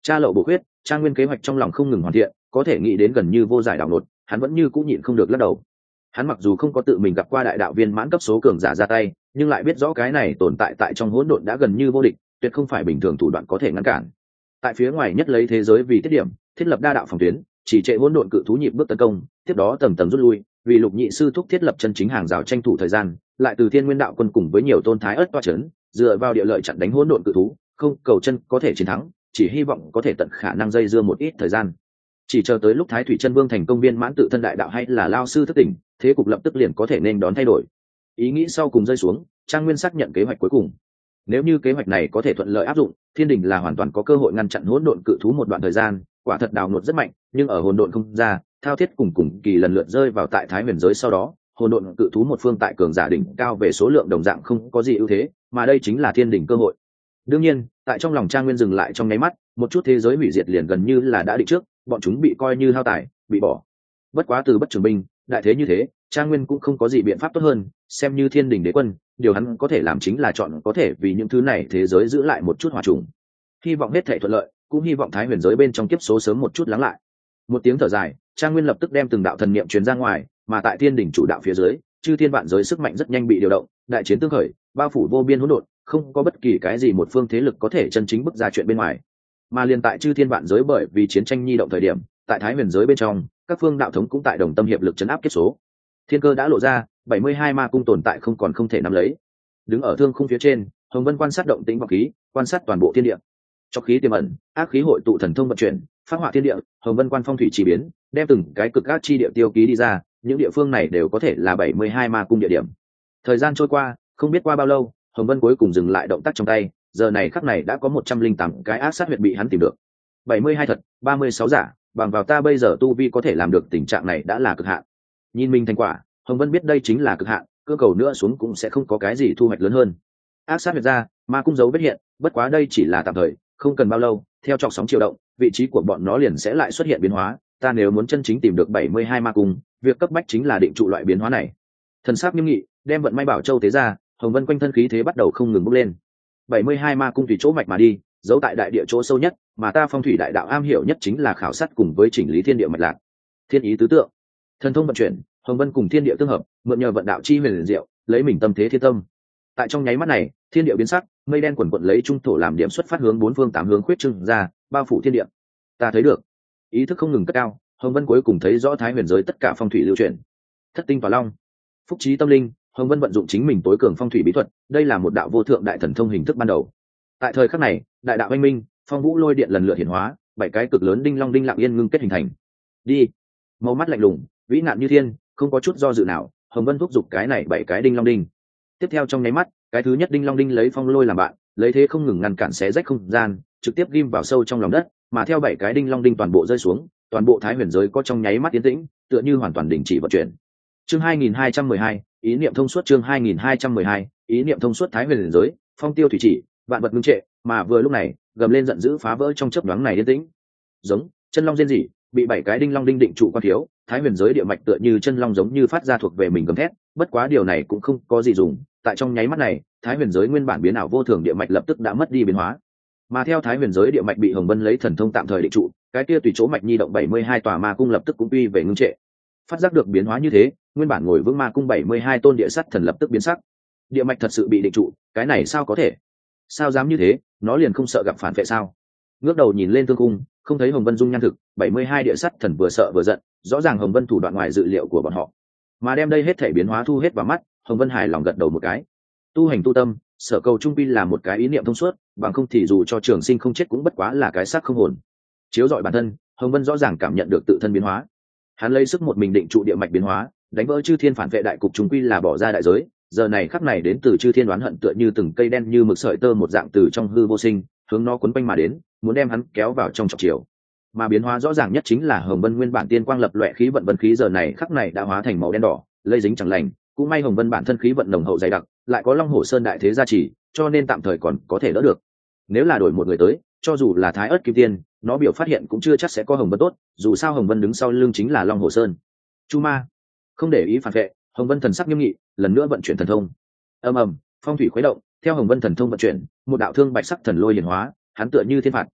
Cha lậu bổ khuyết, Trang Nguyên kế hoạch trong lòng không ngừng hoàn thiện, có thể nghĩ đến gần như vô giải đảo nột, hắn vẫn như cũng nhịn không được lắc đầu. Hắn mặc dù không có tự mình gặp qua đại đạo viên mãn cấp số cường giả ra tay, nhưng lại biết rõ cái này tồn tại tại trong hỗn độn đã gần như vô địch, tuyệt không phải bình thường thủ đoạn có thể ngăn cản. Tại phía ngoài nhất lấy thế giới vì tiết điểm, thiết lập đa đạo phòng tuyến, chỉ trệ hỗn độn cự thú nhịp bước tấn công, tiếp đó tầng tầng rút lui, vì Lục Nhị sư thúc thiết lập chân chính hàng rào tranh thủ thời gian, lại từ Thiên Nguyên đạo quân cùng với nhiều tôn thái ớt toa chấn, dựa vào địa lợi chặn đánh hỗn độn cự thú, không cầu chân có thể chiến thắng, chỉ hy vọng có thể tận khả năng dây dưa một ít thời gian. Chỉ chờ tới lúc Thái Thủy Chân Vương thành công viên mãn tự thân đại đạo hay là lao sư thức tỉnh, thế cục lập tức liền có thể nên đón thay đổi. Ý nghĩ sau cùng rơi xuống, Trang Nguyên xác nhận kế hoạch cuối cùng. Nếu như kế hoạch này có thể thuận lợi áp dụng, Thiên Đình là hoàn toàn có cơ hội ngăn chặn hỗn độn cự thú một đoạn thời gian, quả thật đào ngột rất mạnh, nhưng ở hỗn độn không ra, thao thiết cùng cùng kỳ lần lượt rơi vào tại Thái Huyền giới sau đó, hỗn độn cự thú một phương tại cường giả đỉnh cao về số lượng đồng dạng không có gì ưu thế, mà đây chính là Thiên Đình cơ hội. Đương nhiên, tại trong lòng Trang Nguyên dừng lại trong nháy mắt, một chút thế giới hủy diệt liền gần như là đã định trước, bọn chúng bị coi như hao tài, bị bỏ. Bất quá từ bất trường binh, đại thế như thế, Trang Nguyên cũng không có gì biện pháp tốt hơn, xem như Thiên Đình đế quân, điều hắn có thể làm chính là chọn có thể vì những thứ này thế giới giữ lại một chút hòa trùng. Hy vọng hết thảy thuận lợi, cũng hy vọng Thái Huyền giới bên trong kiếp số sớm một chút lắng lại. Một tiếng thở dài, Trang Nguyên lập tức đem từng đạo thần niệm truyền ra ngoài, mà tại Thiên Đình chủ đạo phía dưới, chư thiên vạn giới sức mạnh rất nhanh bị điều động, đại chiến tương khởi, bao phủ vô biên hỗn độn, không có bất kỳ cái gì một phương thế lực có thể chân chính bước ra chuyện bên ngoài. Mà liên tại chư thiên vạn giới bởi vì chiến tranh nhi động thời điểm, tại Thái Huyền giới bên trong, các phương đạo thống cũng tại đồng tâm hiệp lực chấn áp kiếp số. Thiên cơ đã lộ ra, bảy mươi hai ma cung tồn tại không còn không thể nắm lấy. Đứng ở thương khung phía trên, Hồng Vân quan sát động tĩnh vọng khí, quan sát toàn bộ thiên địa. Cho khí tiềm ẩn, ác khí hội tụ thần thông vận chuyển, phát họa thiên địa, Hồng Vân quan phong thủy chỉ biến, đem từng cái cực ác chi địa tiêu ký đi ra, những địa phương này đều có thể là bảy mươi hai ma cung địa điểm. Thời gian trôi qua, không biết qua bao lâu, Hồng Vân cuối cùng dừng lại động tác trong tay, giờ này khắc này đã có một trăm linh tám cái ác sát huyệt bị hắn tìm được. bảy mươi hai thật, ba mươi sáu giả, bằng vào ta bây giờ tu vi có thể làm được tình trạng này đã là cực hạn. Nhìn mình thành quả, Hồng Vân biết đây chính là cực hạn, cơ cầu nữa xuống cũng sẽ không có cái gì thu hoạch lớn hơn. Ác sát huyệt ra, ma cung dấu vết hiện, bất quá đây chỉ là tạm thời, không cần bao lâu, theo trọc sóng chiều động, vị trí của bọn nó liền sẽ lại xuất hiện biến hóa, ta nếu muốn chân chính tìm được bảy mươi hai ma cung, việc cấp bách chính là định trụ loại biến hóa này. Thần sắc nghiêm nghị, đem vận may bảo châu tế ra, Hồng Vân quanh thân khí thế bắt đầu không ngừng bốc lên. bảy mươi hai ma cung tùy chỗ mạch mà đi, giấu tại đại địa chỗ sâu nhất, mà ta phong thủy đại đạo am hiểu nhất chính là khảo sát cùng với chỉnh lý thiên địa mạch lạc. Thiên ý tứ tượng, thần thông vận chuyển, Hồng Vân cùng thiên địa tương hợp, mượn nhờ vận đạo chi huyền diệu, lấy mình tâm thế thiên tâm. Tại trong nháy mắt này, thiên địa biến sắc, mây đen quần quật lấy trung thổ làm điểm xuất phát hướng bốn phương tám hướng khuyết trương ra, bao phủ thiên địa. Ta thấy được, ý thức không ngừng cất cao, Hồng Vân cuối cùng thấy rõ Thái Huyền giới tất cả phong thủy lưu chuyển. Thất tinh tỏa long, phúc trí tâm linh, Hồng Vân vận dụng chính mình tối cường phong thủy bí thuật, đây là một đạo vô thượng đại thần thông hình thức ban đầu. Tại thời khắc này, đại đạo anh minh, phong vũ lôi điện lần lượt hiển hóa, bảy cái cực lớn đinh long đinh lặng yên ngưng kết hình thành. Đi, màu mắt lạnh lùng, vĩ nạn như thiên, không có chút do dự nào, Hồng Vân thúc giục cái này bảy cái đinh long đinh. Tiếp theo trong nháy mắt, cái thứ nhất đinh long đinh lấy phong lôi làm bạn, lấy thế không ngừng ngăn cản xé rách không gian, trực tiếp ghim vào sâu trong lòng đất, mà theo bảy cái đinh long đinh toàn bộ rơi xuống, toàn bộ Thái Huyền giới có trong nháy mắt tiến tĩnh, tựa như hoàn toàn đình chỉ vận chuyển. Chương hai nghìn hai trăm mười hai, ý niệm thông suốt. Chương hai nghìn hai trăm mười hai, ý niệm thông suốt. Thái Huyền giới, phong tiêu thủy chỉ, vạn vật ngưng trệ, mà vừa lúc này, gầm lên giận dữ phá vỡ trong chớp nhoáng này yên tĩnh. Giống, chân long rên rỉ, bị bảy cái đinh long đinh định trụ quan thiếu, Thái Huyền giới địa mạch tựa như chân long giống như phát ra thuộc về mình gầm thét, bất quá điều này cũng không có gì dùng, tại trong nháy mắt này, Thái Huyền giới nguyên bản biến ảo vô thường địa mạch lập tức đã mất đi biến hóa. Mà theo Thái Huyền giới địa mạch bị Hồng Vân lấy thần thông tạm thời định trụ, cái kia tùy chỗ mạch nhi động bảy mươi hai tòa ma cung lập tức cũng uy về ngưng trệ. Phát giác được biến hóa như thế, nguyên bản ngồi vững ma cung bảy mươi hai tôn địa sắt thần lập tức biến sắc. Địa mạch thật sự bị định trụ, cái này sao có thể? Sao dám như thế, nó liền không sợ gặp phản vệ sao? Ngước đầu nhìn lên thương cung, không thấy Hồng Vân dung nhan thực, bảy mươi hai địa sắt thần vừa sợ vừa giận, rõ ràng Hồng Vân thủ đoạn ngoài dự liệu của bọn họ. Mà đem đây hết thể biến hóa thu hết vào mắt, Hồng Vân hài lòng gật đầu một cái. Tu hành tu tâm, sở cầu trung pi là một cái ý niệm thông suốt, bằng không thì dù cho trường sinh không chết cũng bất quá là cái xác không hồn. Chiếu rọi bản thân, Hồng Vân rõ ràng cảm nhận được tự thân biến hóa. Hắn lấy sức một mình định trụ địa mạch biến hóa, đánh vỡ chư thiên phản vệ đại cục trung quy là bỏ ra đại giới, giờ này khắc này đến từ chư thiên đoán hận tựa như từng cây đen như mực sợi tơ một dạng từ trong hư vô sinh, hướng nó quấn quanh mà đến, muốn đem hắn kéo vào trong trọng chiều. Mà biến hóa rõ ràng nhất chính là Hồng Vân nguyên bản tiên quang lập loè khí vận vân khí giờ này khắc này đã hóa thành màu đen đỏ, lây dính chẳng lành, cũng may Hồng Vân bản thân khí vận nồng hậu dày đặc, lại có Long Hổ Sơn đại thế gia trì, cho nên tạm thời còn có thể đỡ được. Nếu là đổi một người tới, cho dù là Thái Ức Kim Tiên, nó biểu phát hiện cũng chưa chắc sẽ có Hồng Vân tốt, dù sao Hồng Vân đứng sau lưng chính là Long Hổ Sơn. Chu Ma không để ý phản vệ, Hồng Vân thần sắc nghiêm nghị, lần nữa vận chuyển thần thông. Ầm ầm, phong thủy khuấy động, theo Hồng Vân thần thông vận chuyển, một đạo thương bạch sắc thần lôi hiển hóa, hắn tựa như thiên phạt,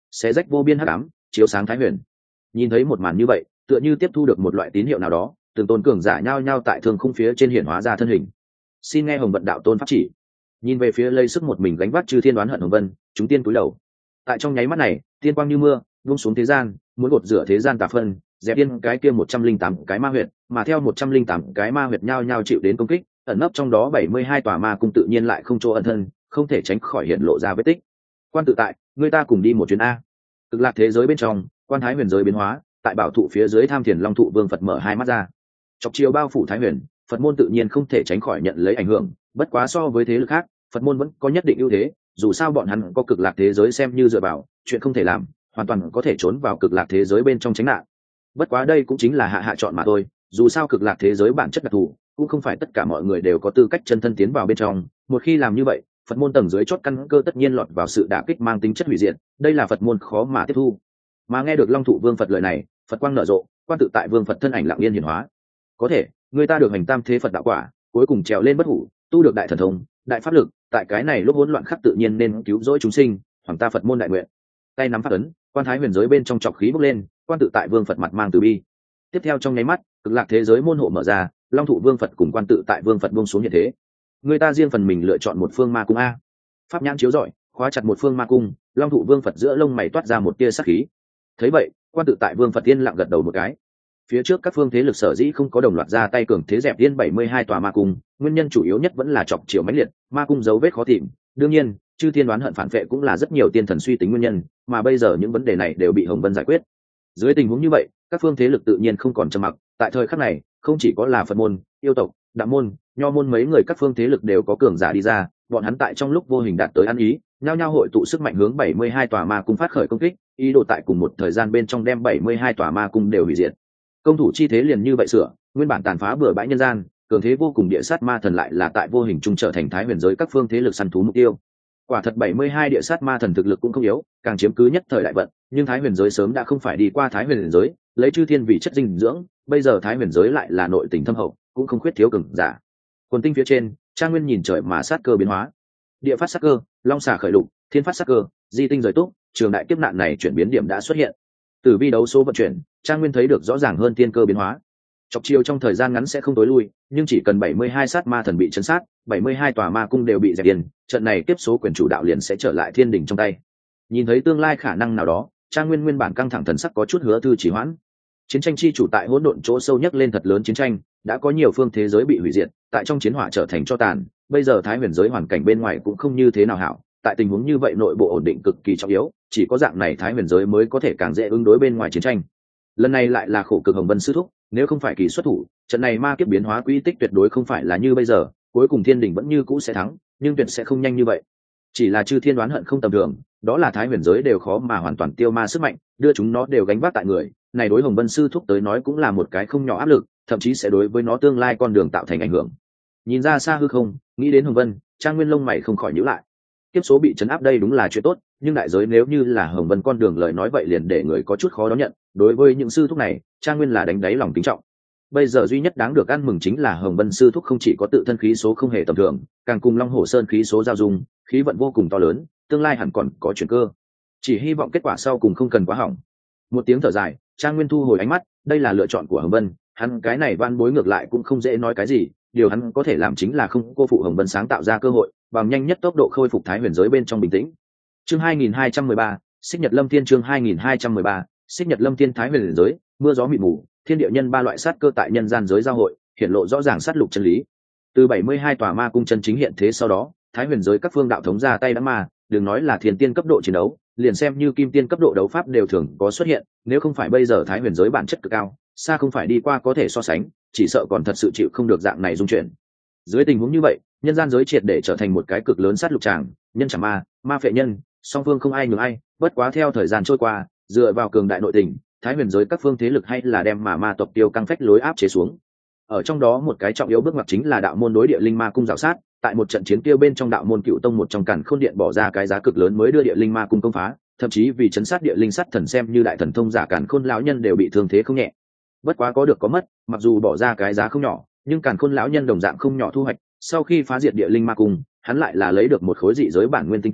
xé rách vô biên hắc ám, chiếu sáng thái huyền. Nhìn thấy một màn như vậy, tựa như tiếp thu được một loại tín hiệu nào đó, từng tôn cường giả nhao nhao tại thương khung phía trên hiển hóa ra thân hình. Xin nghe Hồng Vận đạo tôn pháp chỉ. Nhìn về phía lây sức một mình gánh vác chư thiên đoán hận Hồng Vân, chúng tiên cúi đầu. Tại trong nháy mắt này, tiên quang như mưa buông xuống thế gian, muốn gột rửa thế gian tà phân, dẹp yên cái kia một trăm linh tám cái ma huyệt, mà theo một trăm linh tám cái ma huyệt nhao nhao chịu đến công kích, ẩn nấp trong đó bảy mươi hai tòa ma cung tự nhiên lại không chỗ ẩn thân, không thể tránh khỏi hiện lộ ra vết tích. Quan tự tại, người ta cùng đi một chuyến a. Cực lạc thế giới bên trong, quan thái huyền giới biến hóa, tại bảo thụ phía dưới tham thiền long thụ vương Phật mở hai mắt ra, chọc chiều bao phủ thái huyền, Phật môn tự nhiên không thể tránh khỏi nhận lấy ảnh hưởng, bất quá so với thế lực khác, Phật môn vẫn có nhất định ưu thế, dù sao bọn hắn có cực lạc thế giới xem như dựa vào, chuyện không thể làm, hoàn toàn có thể trốn vào cực lạc thế giới bên trong tránh nạn. Bất quá đây cũng chính là hạ hạ chọn mà thôi, dù sao cực lạc thế giới bản chất đặc thù, cũng không phải tất cả mọi người đều có tư cách chân thân tiến vào bên trong, một khi làm như vậy, Phật môn tầng dưới chót căn cơ tất nhiên lọt vào sự đả kích mang tính chất hủy diệt, đây là Phật môn khó mà tiếp thu. Mà nghe được Long thụ vương Phật lời này, Phật quang nở rộ, quan tự tại vương Phật thân ảnh lặng yên hiển hóa. Có thể, người ta được hành tam thế Phật đạo quả, cuối cùng trèo lên bất hủ, tu được đại thần thông, đại pháp lực, tại cái này lúc hỗn loạn khắp tự nhiên nên cứu rỗi chúng sinh, hoàng ta Phật môn đại nguyện. Tay nắm pháp ấn, quan thái huyền giới bên trong trọc khí bốc lên, quan tự tại vương Phật mặt mang từ bi. Tiếp theo trong nháy mắt, cực lạc thế giới môn hộ mở ra, Long thụ vương Phật cùng quan tự tại vương Phật buông xuống hiện thế. Người ta riêng phần mình lựa chọn một phương ma cung a. Pháp nhãn chiếu rọi, khóa chặt một phương ma cung, Long thụ vương Phật giữa lông mày toát ra một tia sát khí. Thấy vậy, quan tự tại vương Phật tiên lặng gật đầu một cái. Phía trước các phương thế lực sở dĩ không có đồng loạt ra tay cường thế dẹp yên bảy mươi hai tòa ma cung, nguyên nhân chủ yếu nhất vẫn là chọc chiều mãnh liệt, ma cung dấu vết khó tìm. Đương nhiên, chư thiên đoán hận phản vệ cũng là rất nhiều tiên thần suy tính nguyên nhân, mà bây giờ những vấn đề này đều bị Hồng Vân giải quyết. Dưới tình huống như vậy, các phương thế lực tự nhiên không còn trầm mặc, tại thời khắc này, không chỉ có là Phật môn, yêu tộc, đạo môn, nho môn mấy người các phương thế lực đều có cường giả đi ra, bọn hắn tại trong lúc vô hình đạt tới ăn ý, nhao nhao hội tụ sức mạnh hướng bảy mươi hai tòa ma cung phát khởi công kích, ý đồ tại cùng một thời gian bên trong đem bảy mươi hai tòa ma cung đều hủy diệt. Công thủ chi thế liền như vậy sửa, nguyên bản tàn phá bừa bãi nhân gian, cường thế vô cùng địa sát ma thần lại là tại vô hình trung trở thành thái huyền giới các phương thế lực săn thú mục tiêu. Quả thật bảy mươi hai địa sát ma thần thực lực cũng không yếu, càng chiếm cứ nhất thời đại vận, nhưng thái huyền giới sớm đã không phải đi qua thái huyền giới, lấy chư thiên vì chất dinh dưỡng, bây giờ thái huyền giới lại là nội tình thâm hậu, cũng không khuyết thiếu cường giả. Quần tinh phía trên, Trang Nguyên nhìn trời mà sát cơ biến hóa. Địa phát sát cơ, long xà khởi lục, thiên phát sát cơ, di tinh rời túc, trường đại kiếp nạn này chuyển biến điểm đã xuất hiện. Từ vi đấu số vận chuyển, Trang Nguyên thấy được rõ ràng hơn thiên cơ biến hóa. Chọc chiêu trong thời gian ngắn sẽ không tối lui, nhưng chỉ cần bảy mươi hai sát ma thần bị chấn sát, bảy mươi hai tòa ma cung đều bị dẹp điên, trận này tiếp số quyền chủ đạo liền sẽ trở lại thiên đình trong tay. Nhìn thấy tương lai khả năng nào đó, Trang Nguyên nguyên bản căng thẳng thần sắc có chút hứa thư chỉ hoãn. Chiến tranh chi chủ tại hỗn độn chỗ sâu nhất lên thật lớn chiến tranh, đã có nhiều phương thế giới bị hủy diệt, tại trong chiến hỏa trở thành tro tàn, bây giờ thái huyền giới hoàn cảnh bên ngoài cũng không như thế nào hảo, tại tình huống như vậy nội bộ ổn định cực kỳ trọng yếu, chỉ có dạng này thái huyền giới mới có thể càng dễ ứng đối bên ngoài chiến tranh. Lần này lại là khổ cực Hồng Vân sư thúc, nếu không phải kỳ xuất thủ, trận này ma kiếp biến hóa quy tích tuyệt đối không phải là như bây giờ, cuối cùng thiên đình vẫn như cũ sẽ thắng, nhưng tuyệt sẽ không nhanh như vậy. Chỉ là chư thiên đoán hận không tầm thường, đó là thái huyền giới đều khó mà hoàn toàn tiêu ma sức mạnh, đưa chúng nó đều gánh vác tại người, này đối Hồng Vân sư thúc tới nói cũng là một cái không nhỏ áp lực, thậm chí sẽ đối với nó tương lai con đường tạo thành ảnh hưởng. Nhìn ra xa hư không, nghĩ đến Hồng Vân, Trang Nguyên lông mày không khỏi nhíu lại. Tiếp số bị chấn áp đây đúng là chuyện tốt, nhưng đại giới nếu như là Hồng Vân con đường lời nói vậy liền để người có chút khó đón nhận, đối với những sư thúc này, Trang Nguyên là đánh đáy lòng kính trọng. Bây giờ duy nhất đáng được ăn mừng chính là Hồng Vân sư thúc không chỉ có tự thân khí số không hề tầm thường, càng cùng Long Hổ Sơn khí số giao dung, khí vận vô cùng to lớn, tương lai hẳn còn có chuyển cơ. Chỉ hy vọng kết quả sau cùng không cần quá hỏng. Một tiếng thở dài, Trang Nguyên thu hồi ánh mắt, đây là lựa chọn của Hồng Vân, hắn cái này van bối ngược lại cũng không dễ nói cái gì, điều hắn có thể làm chính là không cô phụ Hồng Vân sáng tạo ra cơ hội, bằng nhanh nhất tốc độ khôi phục thái huyền giới bên trong bình tĩnh. Chương hai nghìn hai trăm mười ba, Xích Nhật Lâm Thiên chương hai nghìn hai trăm mười ba, Xích Nhật Lâm Thiên thái huyền giới, mưa gió mịt mù, thiên địa nhân ba loại sát cơ tại nhân gian giới giao hội, hiện lộ rõ ràng sát lục chân lý. Từ bảy mươi hai tòa ma cung chân chính hiện thế sau đó, thái huyền giới các phương đạo thống ra tay đã ma, đừng nói là thiên tiên cấp độ chiến đấu, liền xem như kim tiên cấp độ đấu pháp đều thường có xuất hiện, nếu không phải bây giờ thái huyền giới bản chất cực cao, xa không phải đi qua có thể so sánh, chỉ sợ còn thật sự chịu không được dạng này dung chuyển. Dưới tình huống như vậy, nhân gian giới triệt để trở thành một cái cực lớn sát lục tràng, nhân chảm ma, ma phệ nhân, song phương không ai nhường ai, bất quá theo thời gian trôi qua, dựa vào cường đại nội tình, thái huyền giới các phương thế lực hay là đem mà ma tộc tiêu căng phách lối áp chế xuống. Ở trong đó một cái trọng yếu bước ngoặt chính là đạo môn đối địa linh ma cung rào sát, tại một trận chiến kia bên trong đạo môn cựu tông một trong càn khôn điện bỏ ra cái giá cực lớn mới đưa địa linh ma cung công phá, thậm chí vì chấn sát địa linh sát thần xem như đại thần thông giả càn khôn lão nhân đều bị thương thế không nhẹ. Bất quá có được có mất, mặc dù bỏ ra cái giá không nhỏ, nhưng càn khôn lão nhân đồng dạng không nhỏ thu hoạch, sau khi phá diệt địa linh ma cung, hắn lại là lấy được một khối dị giới bản nguyên tinh túy,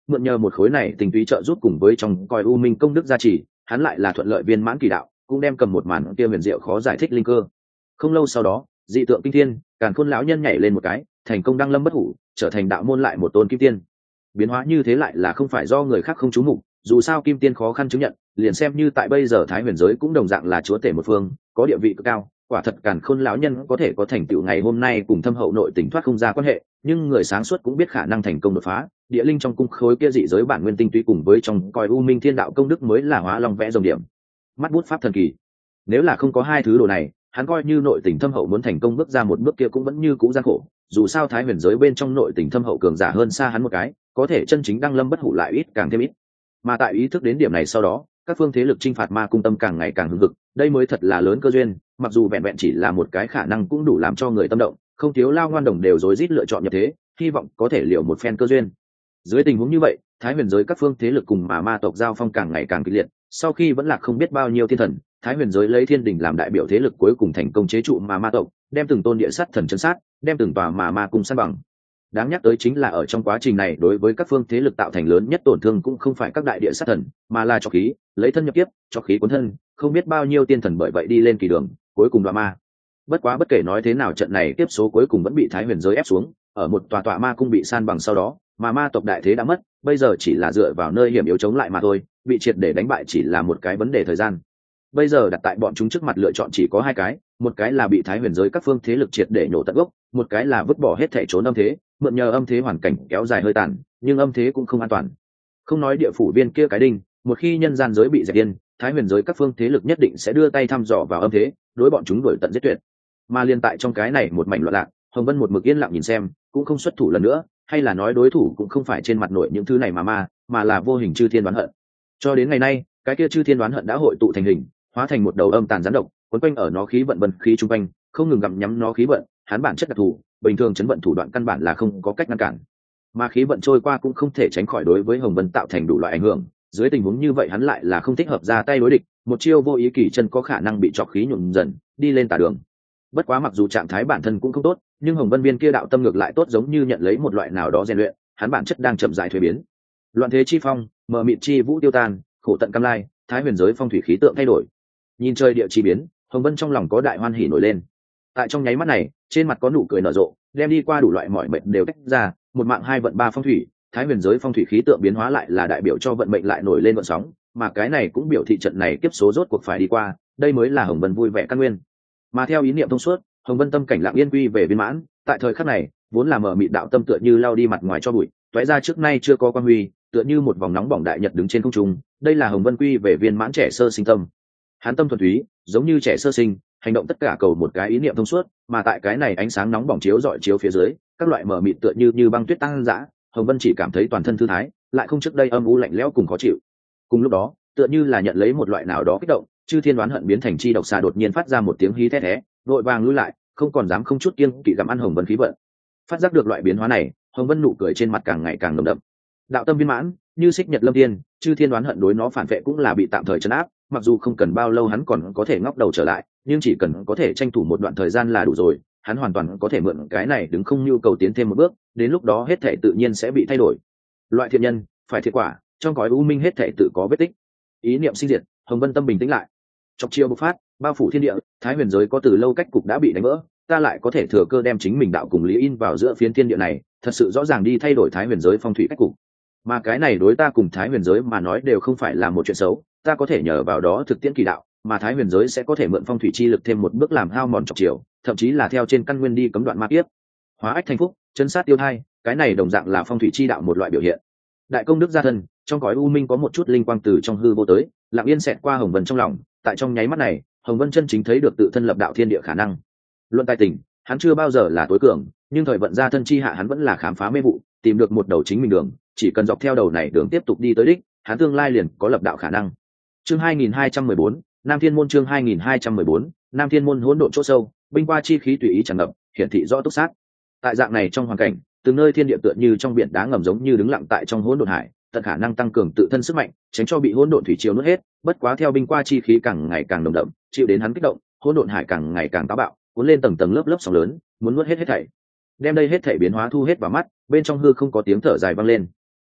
mượn nhờ một khối này tình túy trợ giúp cùng với trong coi u minh công đức gia trì, hắn lại là thuận lợi viên mãn kỳ đạo, cũng đem cầm một màn kia huyền diệu khó giải thích linh cơ. Không lâu sau đó, dị tượng kinh thiên, càn khôn lão nhân nhảy lên một cái, thành công đăng lâm bất hủ, trở thành đạo môn lại một tôn kim tiên. Biến hóa như thế lại là không phải do người khác không chú mục, dù sao kim tiên khó khăn chứng nhận, liền xem như tại bây giờ thái huyền giới cũng đồng dạng là chúa tể một phương, có địa vị cực cao. Quả thật càn khôn lão nhân có thể có thành tựu ngày hôm nay cùng thâm hậu nội tình thoát không ra quan hệ, nhưng người sáng suốt cũng biết khả năng thành công đột phá. Địa linh trong cung khối kia dị giới bản nguyên tinh túy cùng với trong coi u minh thiên đạo công đức mới là hóa long vẽ dòng điểm, mắt bút pháp thần kỳ. Nếu là không có hai thứ đồ này, hắn coi như nội tình thâm hậu muốn thành công bước ra một bước kia cũng vẫn như cũ gian khổ. Dù sao thái huyền giới bên trong nội tình thâm hậu cường giả hơn xa hắn một cái, có thể chân chính đăng lâm bất hủ lại ít càng thêm ít. Mà tại ý thức đến điểm này sau đó, các phương thế lực chinh phạt ma cung tâm càng ngày càng hưng hực, đây mới thật là lớn cơ duyên. Mặc dù vẹn vẹn chỉ là một cái khả năng cũng đủ làm cho người tâm động, không thiếu lao ngoan đồng đều rối rít lựa chọn nhập thế, hy vọng có thể liệu một phen cơ duyên. Dưới tình huống như vậy, thái huyền giới các phương thế lực cùng mà ma tộc giao phong càng ngày càng kịch liệt. Sau khi vẫn lạc không biết bao nhiêu thiên thần, thái huyền giới lấy thiên đình làm đại biểu thế lực cuối cùng thành công chế trụ mà ma tộc, đem từng tôn địa sát thần chân sát, đem từng tòa mà ma cung san bằng. Đáng nhắc tới chính là ở trong quá trình này đối với các phương thế lực tạo thành lớn nhất tổn thương cũng không phải các đại địa sát thần, mà là trọc khí, lấy thân nhập kiếp, trọc khí cuốn thân, không biết bao nhiêu tiên thần bởi vậy đi lên kỳ đường, cuối cùng đoạ ma. Bất quá bất kể nói thế nào trận này tiếp số cuối cùng vẫn bị thái huyền giới ép xuống, ở một tòa tọa ma cung bị san bằng sau đó, mà ma tộc đại thế đã mất, bây giờ chỉ là dựa vào nơi hiểm yếu chống lại mà thôi, bị triệt để đánh bại chỉ là một cái vấn đề thời gian. Bây giờ đặt tại bọn chúng trước mặt lựa chọn chỉ có hai cái, một cái là bị thái huyền giới các phương thế lực triệt để nhổ tận gốc, một cái là vứt bỏ hết thể trốn âm thế, mượn nhờ âm thế hoàn cảnh kéo dài hơi tàn, nhưng âm thế cũng không an toàn. Không nói địa phủ viên kia cái đinh, một khi nhân gian giới bị dẹp yên, thái huyền giới các phương thế lực nhất định sẽ đưa tay thăm dò vào âm thế, đối bọn chúng đuổi tận giết tuyệt. Mà liên tại trong cái này một mảnh loạn lạc, Hồng Vân một mực yên lặng nhìn xem, cũng không xuất thủ lần nữa, hay là nói đối thủ cũng không phải trên mặt nội những thứ này mà ma, mà là vô hình chư thiên đoán hận. Cho đến ngày nay, cái kia chư thiên đoán hận đã hội tụ thành hình, hóa thành một đầu âm tàn rắn độc, quấn quanh ở nó khí vận vận khí trung quanh, không ngừng gặm nhắm nó khí vận. Hắn bản chất đặc thù, bình thường chấn vận thủ đoạn căn bản là không có cách ngăn cản, mà khí vận trôi qua cũng không thể tránh khỏi đối với Hồng Vân tạo thành đủ loại ảnh hưởng. Dưới tình huống như vậy hắn lại là không thích hợp ra tay đối địch, một chiêu vô ý kỳ chân có khả năng bị trọc khí nhuộm dần, đi lên tà đường. Bất quá mặc dù trạng thái bản thân cũng không tốt, nhưng Hồng Vân viên kia đạo tâm ngược lại tốt, giống như nhận lấy một loại nào đó rèn luyện, hắn bản chất đang chậm rãi thuế biến. Loạn thế chi phong, mờ mịt chi vũ tiêu tan, khổ tận cam lai, thái huyền giới phong thủy khí tượng thay đổi. Nhìn trời địa chi biến, Hồng Vân trong lòng có đại hoan hỉ nổi lên. Tại trong nháy mắt này, trên mặt có nụ cười nở rộ, đem đi qua đủ loại mọi mệnh đều tách ra, một mạng hai vận ba phong thủy, thái huyền giới phong thủy khí tượng biến hóa lại là đại biểu cho vận mệnh lại nổi lên vận sóng, mà cái này cũng biểu thị trận này kiếp số rốt cuộc phải đi qua, đây mới là Hồng Vân vui vẻ căn nguyên. Mà theo ý niệm thông suốt, Hồng Vân tâm cảnh lặng yên quy về viên mãn, tại thời khắc này, vốn là mở mịt đạo tâm tựa như lao đi mặt ngoài cho bụi, toé ra trước nay chưa có quang huy, tựa như một vòng nóng bỏng đại nhật đứng trên không trung, đây là Hồng Vân quy về viên mãn trẻ sơ sinh tâm. Hắn tâm thuần túy, giống như trẻ sơ sinh, hành động tất cả cầu một cái ý niệm thông suốt, mà tại cái này ánh sáng nóng bỏng chiếu rọi chiếu phía dưới, các loại mở mịt tựa như như băng tuyết tăng dã, Hồng Vân chỉ cảm thấy toàn thân thư thái, lại không trước đây âm u lạnh lẽo cùng khó chịu. Cùng lúc đó, tựa như là nhận lấy một loại nào đó kích động, chư thiên đoán hận biến thành chi độc xà đột nhiên phát ra một tiếng hí thét thé, vội vàng lùi lại, không còn dám không chút kiêng kỵ gặm ăn Hồng Vân khí vận. Phát giác được loại biến hóa này, Hồng Vân nụ cười trên mặt càng ngày càng nồng đậm. Đạo tâm viên mãn, như xích nhật lâm tiên, chư thiên đoán hận đối nó phản vệ cũng là bị tạm thời trấn áp, mặc dù không cần bao lâu hắn còn có thể ngóc đầu trở lại, nhưng chỉ cần có thể tranh thủ một đoạn thời gian là đủ rồi, hắn hoàn toàn có thể mượn cái này đứng không nhu cầu tiến thêm một bước, đến lúc đó hết thảy tự nhiên sẽ bị thay đổi. Loại thiện nhân, phải thiệt quả, trong cõi u minh hết thảy tự có vết tích. Ý niệm sinh diệt, Hồng Vân tâm bình tĩnh lại. Chọc chiêu bộc phát, bao phủ thiên địa, thái huyền giới có từ lâu cách cục đã bị đánh vỡ, ta lại có thể thừa cơ đem chính mình đạo cùng lý in vào giữa phiến thiên địa này, thật sự rõ ràng đi thay đổi thái huyền giới phong thủy cách cục. Mà cái này đối ta cùng thái huyền giới mà nói đều không phải là một chuyện xấu, ta có thể nhờ vào đó thực tiễn kỳ đạo, mà thái huyền giới sẽ có thể mượn phong thủy chi lực thêm một bước làm hao mòn chọc chiều, thậm chí là theo trên căn nguyên đi cấm đoạn ma kiếp, hóa ách thành phúc, chân sát tiêu thai, cái này đồng dạng là phong thủy chi đạo một loại biểu hiện. Đại công đức gia thân, trong cõi u minh có một chút linh quang từ trong hư vô tới, lặng yên xẹt qua Hồng Vân trong lòng, tại trong nháy mắt này, Hồng Vân chân chính thấy được tự thân lập đạo thiên địa khả năng. Luận tài tình, hắn chưa bao giờ là tối cường, nhưng thời vận gia thân chi hạ hắn vẫn là khám phá mê vụ, tìm được một đầu chính mình đường, chỉ cần dọc theo đầu này đường tiếp tục đi tới đích, hắn tương lai liền có lập đạo khả năng. Chương hai nghìn hai trăm mười bốn, Nam Thiên môn chương hai nghìn hai trăm mười bốn, Nam Thiên môn hỗn độn chỗ sâu, binh qua chi khí tùy ý tràn ngập, hiển thị rõ túc sát. Tại dạng này trong hoàn cảnh, từng nơi thiên địa tựa như trong biển đá ngầm giống như đứng lặng tại trong hỗn độn hải, tận khả năng tăng cường tự thân sức mạnh, tránh cho bị hỗn độn thủy triều nuốt hết. Bất quá theo binh qua chi khí càng ngày càng nồng đậm, chịu đến hắn kích động, hỗn độn hải càng ngày càng táo bạo, cuốn lên tầng tầng lớp lớp sóng lớn, muốn nuốt hết hết thảy. Đem đây hết thảy biến hóa thu hết vào mắt, bên trong hư không có tiếng thở dài vang lên.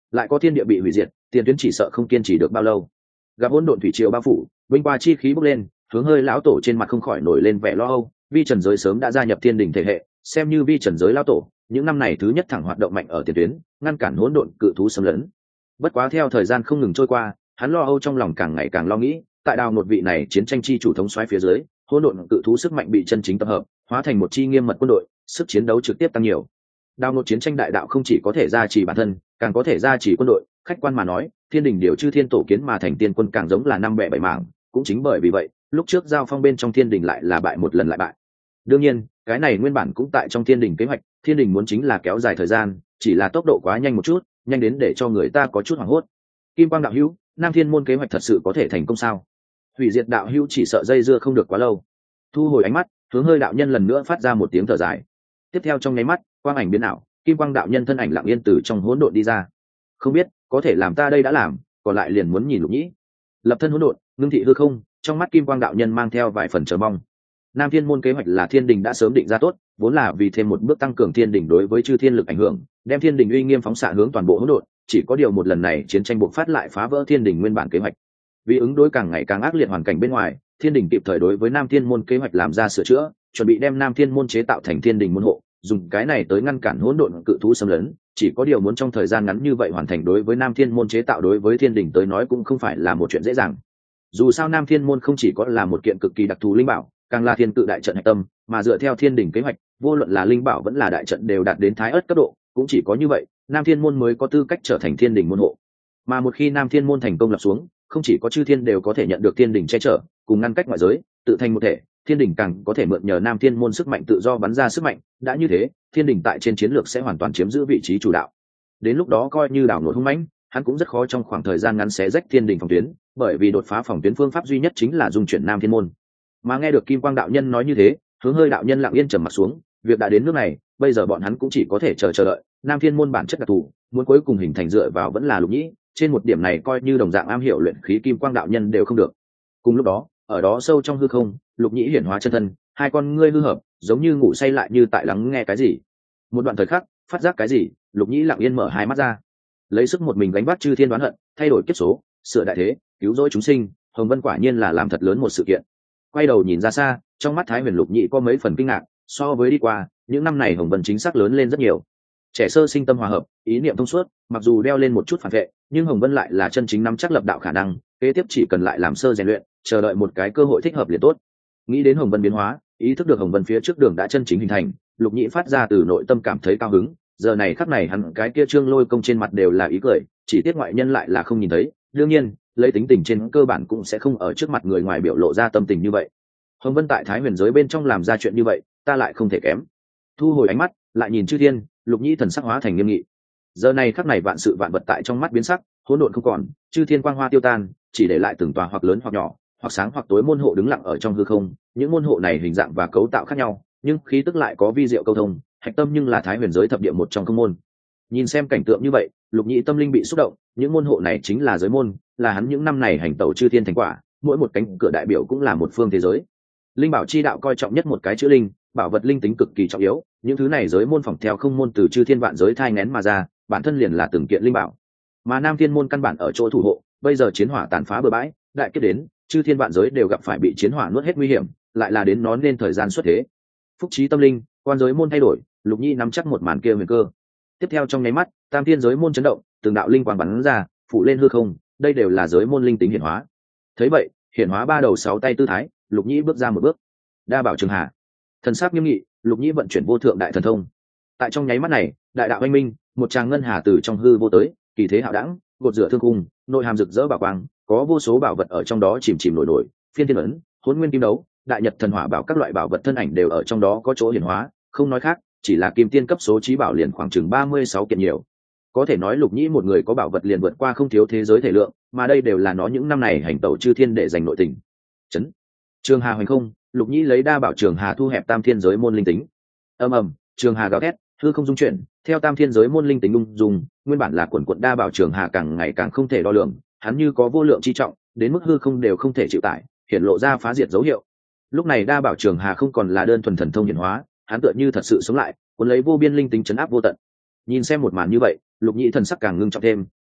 lại có thiên địa bị hủy diệt, tiền tuyến chỉ sợ không kiên trì được bao lâu. Gặp hỗn độn thủy triều bao phủ, vinh qua chi khí bốc lên, hướng hơi lão tổ trên mặt không khỏi nổi lên vẻ lo âu. Vi trần giới sớm đã gia nhập thiên đình thể hệ, xem như vi trần giới lão tổ, những năm này thứ nhất thẳng hoạt động mạnh ở tiền tuyến, ngăn cản hỗn độn cự thú xâm lấn. Bất quá theo thời gian không ngừng trôi qua, hắn lo âu trong lòng càng ngày càng lo nghĩ. Tại đào một vị này chiến tranh chi chủ thống soái phía dưới, hỗn độn cự thú sức mạnh bị chân chính tập hợp, hóa thành một chi nghiêm mật quân đội, sức chiến đấu trực tiếp tăng nhiều. Đào một chiến tranh đại đạo không chỉ có thể gia trì bản thân, càng có thể gia trì quân đội. Khách quan mà nói, thiên đình điều chư thiên tổ kiến mà thành tiên quân càng giống là năm bẻ bảy mảng. Cũng chính bởi vì vậy, lúc trước giao phong bên trong thiên đình lại là bại một lần lại bại. Đương nhiên, cái này nguyên bản cũng tại trong thiên đình kế hoạch, thiên đình muốn chính là kéo dài thời gian, chỉ là tốc độ quá nhanh một chút, nhanh đến để cho người ta có chút hoảng hốt. Kim Quang đạo hữu, Nam Thiên môn kế hoạch thật sự có thể thành công sao? Hủy diệt đạo hữu chỉ sợ dây dưa không được quá lâu. Thu hồi ánh mắt, hướng hơi đạo nhân lần nữa phát ra một tiếng thở dài. Tiếp theo trong nháy mắt, quang ảnh biến ảo, Kim Quang đạo nhân thân ảnh lặng yên từ trong hỗn độn đi ra. Không biết, có thể làm ta đây đã làm, còn lại liền muốn nhìn Lục Nhĩ. Lập thân hỗn độn, ngưng thị hư không, trong mắt Kim Quang đạo nhân mang theo vài phần chờ mong. Nam Thiên môn kế hoạch là thiên đình đã sớm định ra tốt, vốn là vì thêm một bước tăng cường thiên đình đối với chư thiên lực ảnh hưởng, đem thiên đình uy nghiêm phóng xạ hướng toàn bộ hỗn độn, chỉ có điều một lần này chiến tranh bộc phát lại phá vỡ thiên đình nguyên bản kế hoạch. Vì ứng đối càng ngày càng ác liệt hoàn cảnh bên ngoài, thiên đình kịp thời đối với Nam Thiên môn kế hoạch làm ra sửa chữa, chuẩn bị đem Nam Thiên môn chế tạo thành thiên đình môn hộ, dùng cái này tới ngăn cản hỗn độn cự thú xâm lấn, chỉ có điều muốn trong thời gian ngắn như vậy hoàn thành đối với Nam Thiên môn chế tạo đối với thiên đình tới nói cũng không phải là một chuyện dễ dàng. Dù sao Nam Thiên môn không chỉ có là một kiện cực kỳ đặc thù linh bảo, càng là thiên cự đại trận hạch tâm, mà dựa theo thiên đình kế hoạch, vô luận là linh bảo vẫn là đại trận đều đạt đến thái ớt cấp độ, cũng chỉ có như vậy, Nam Thiên môn mới có tư cách trở thành thiên đình môn hộ. Mà một khi Nam Thiên môn thành công lập xuống, không chỉ có chư thiên đều có thể nhận được thiên đình che chở, cùng ngăn cách ngoại giới, tự thành một thể, thiên đình càng có thể mượn nhờ Nam Thiên môn sức mạnh tự do bắn ra sức mạnh, đã như thế, thiên đình tại trên chiến lược sẽ hoàn toàn chiếm giữ vị trí chủ đạo. Đến lúc đó coi như đảo nổi hung mãnh, hắn cũng rất khó trong khoảng thời gian ngắn xé rách thiên đình phòng tuyến, bởi vì đột phá phòng tuyến phương pháp duy nhất chính là dung chuyển Nam Thiên môn. Mà nghe được Kim Quang đạo nhân nói như thế, hướng hơi đạo nhân lặng yên trầm mặt xuống, việc đã đến nước này, bây giờ bọn hắn cũng chỉ có thể chờ chờ đợi. Nam Thiên môn bản chất đặc thù, muốn cuối cùng hình thành dựa vào vẫn là Lục Nhĩ, trên một điểm này coi như đồng dạng am hiểu luyện khí Kim Quang đạo nhân đều không được. Cùng lúc đó, ở đó sâu trong hư không, Lục Nhĩ hiển hóa chân thân, hai con ngươi hư hợp, giống như ngủ say lại như tại lắng nghe cái gì. Một đoạn thời khắc, phát giác cái gì, Lục Nhĩ lặng yên mở hai mắt ra, lấy sức một mình gánh vác chư thiên đoán hận, thay đổi kiếp số, sửa đại thế, cứu rỗi chúng sinh, Hồng Vân quả nhiên là làm thật lớn một sự kiện. Quay đầu nhìn ra xa, trong mắt Thái Huyền Lục Nhĩ có mấy phần kinh ngạc, so với đi qua, những năm này Hồng Vân chính xác lớn lên rất nhiều. Trẻ sơ sinh tâm hòa hợp, ý niệm thông suốt, mặc dù đeo lên một chút phản vệ, nhưng Hồng Vân lại là chân chính nắm chắc lập đạo khả năng, kế tiếp chỉ cần lại làm sơ rèn luyện, chờ đợi một cái cơ hội thích hợp liền tốt. Nghĩ đến Hồng Vân biến hóa, ý thức được Hồng Vân phía trước đường đã chân chính hình thành, Lục Nhĩ phát ra từ nội tâm cảm thấy cao hứng. Giờ này khắc này hắn cái kia Trương Lôi công trên mặt đều là ý cười, chỉ tiếc ngoại nhân lại là không nhìn thấy. Đương nhiên, lấy tính tình trên cơ bản cũng sẽ không ở trước mặt người ngoài biểu lộ ra tâm tình như vậy. Hồng Vân tại Thái Huyền giới bên trong làm ra chuyện như vậy, ta lại không thể kém. Thu hồi ánh mắt, lại nhìn chư thiên, Lục Nhĩ thần sắc hóa thành nghiêm nghị. Giờ này khắc này vạn sự vạn vật tại trong mắt biến sắc, hỗn độn không còn, chư thiên quang hoa tiêu tan, chỉ để lại từng tòa hoặc lớn hoặc nhỏ, hoặc sáng hoặc tối môn hộ đứng lặng ở trong hư không. Những môn hộ này hình dạng và cấu tạo khác nhau, nhưng khí tức lại có vi diệu câu thông, hạch tâm nhưng là Thái Huyền giới thập địa một trong không môn. Nhìn xem cảnh tượng như vậy, Lục Nhĩ tâm linh bị xúc động, những môn hộ này chính là giới môn, là hắn những năm này hành tẩu chư thiên thành quả, mỗi một cánh cửa đại biểu cũng là một phương thế giới. Linh bảo chi đạo coi trọng nhất một cái chữ linh, bảo vật linh tính cực kỳ trọng yếu, những thứ này giới môn phỏng theo không môn từ chư thiên vạn giới thai nghén mà ra, bản thân liền là từng kiện linh bảo. Mà Nam Thiên môn căn bản ở chỗ thủ hộ, bây giờ chiến hỏa tàn phá bừa bãi, đại kiếp đến, chư thiên vạn giới đều gặp phải bị chiến hỏa nuốt hết nguy hiểm, lại là đến nó nên thời gian xuất thế. Phúc trí tâm linh, quan giới môn thay đổi, Lục Nhĩ nắm chắc một màn kia huyền cơ. Tiếp theo trong nháy mắt, tam thiên giới môn chấn động, từng đạo linh quang bắn ra, phủ lên hư không, đây đều là giới môn linh tính hiển hóa. Thấy vậy, hiển hóa ba đầu sáu tay tư thái, Lục Nhĩ bước ra một bước. Đa bảo trường hà, thần sắc nghiêm nghị, Lục Nhĩ vận chuyển vô thượng đại thần thông. Tại trong nháy mắt này, đại đạo anh minh, một tràng ngân hà từ trong hư vô tới, kỳ thế hạo đẳng, gột rửa thương cung, nội hàm rực rỡ bảo quang, có vô số bảo vật ở trong đó chìm chìm nổi nổi, phiên thiên ấn, hỗn nguyên kim đấu, đại nhật thần hỏa bảo các loại bảo vật thân ảnh đều ở trong đó có chỗ hiển hóa, không nói khác, chỉ là kim tiên cấp số trí bảo liền khoảng chừng ba mươi sáu kiện nhiều. Có thể nói Lục Nhĩ một người có bảo vật liền vượt qua không thiếu thế giới thể lượng, mà đây đều là nó những năm này hành tẩu chư thiên để giành nội tình. Chấn. Trường hà hoành không, Lục Nhĩ lấy đa bảo trường hà thu hẹp tam thiên giới môn linh tính. Ầm ầm, trường hà gào thét, hư không dung chuyển, theo tam thiên giới môn linh tính lung dùng, nguyên bản là quần quận đa bảo trường hà càng ngày càng không thể đo lường, hắn như có vô lượng chi trọng, đến mức hư không đều không thể chịu tải, hiển lộ ra phá diệt dấu hiệu. Lúc này đa bảo trường hà không còn là đơn thuần thần thông hiển hóa, hắn tựa như thật sự sống lại, cuốn lấy vô biên linh tính chấn áp vô tận. Nhìn xem một màn như vậy, Lục Nhĩ thần sắc càng ngưng trọng thêm,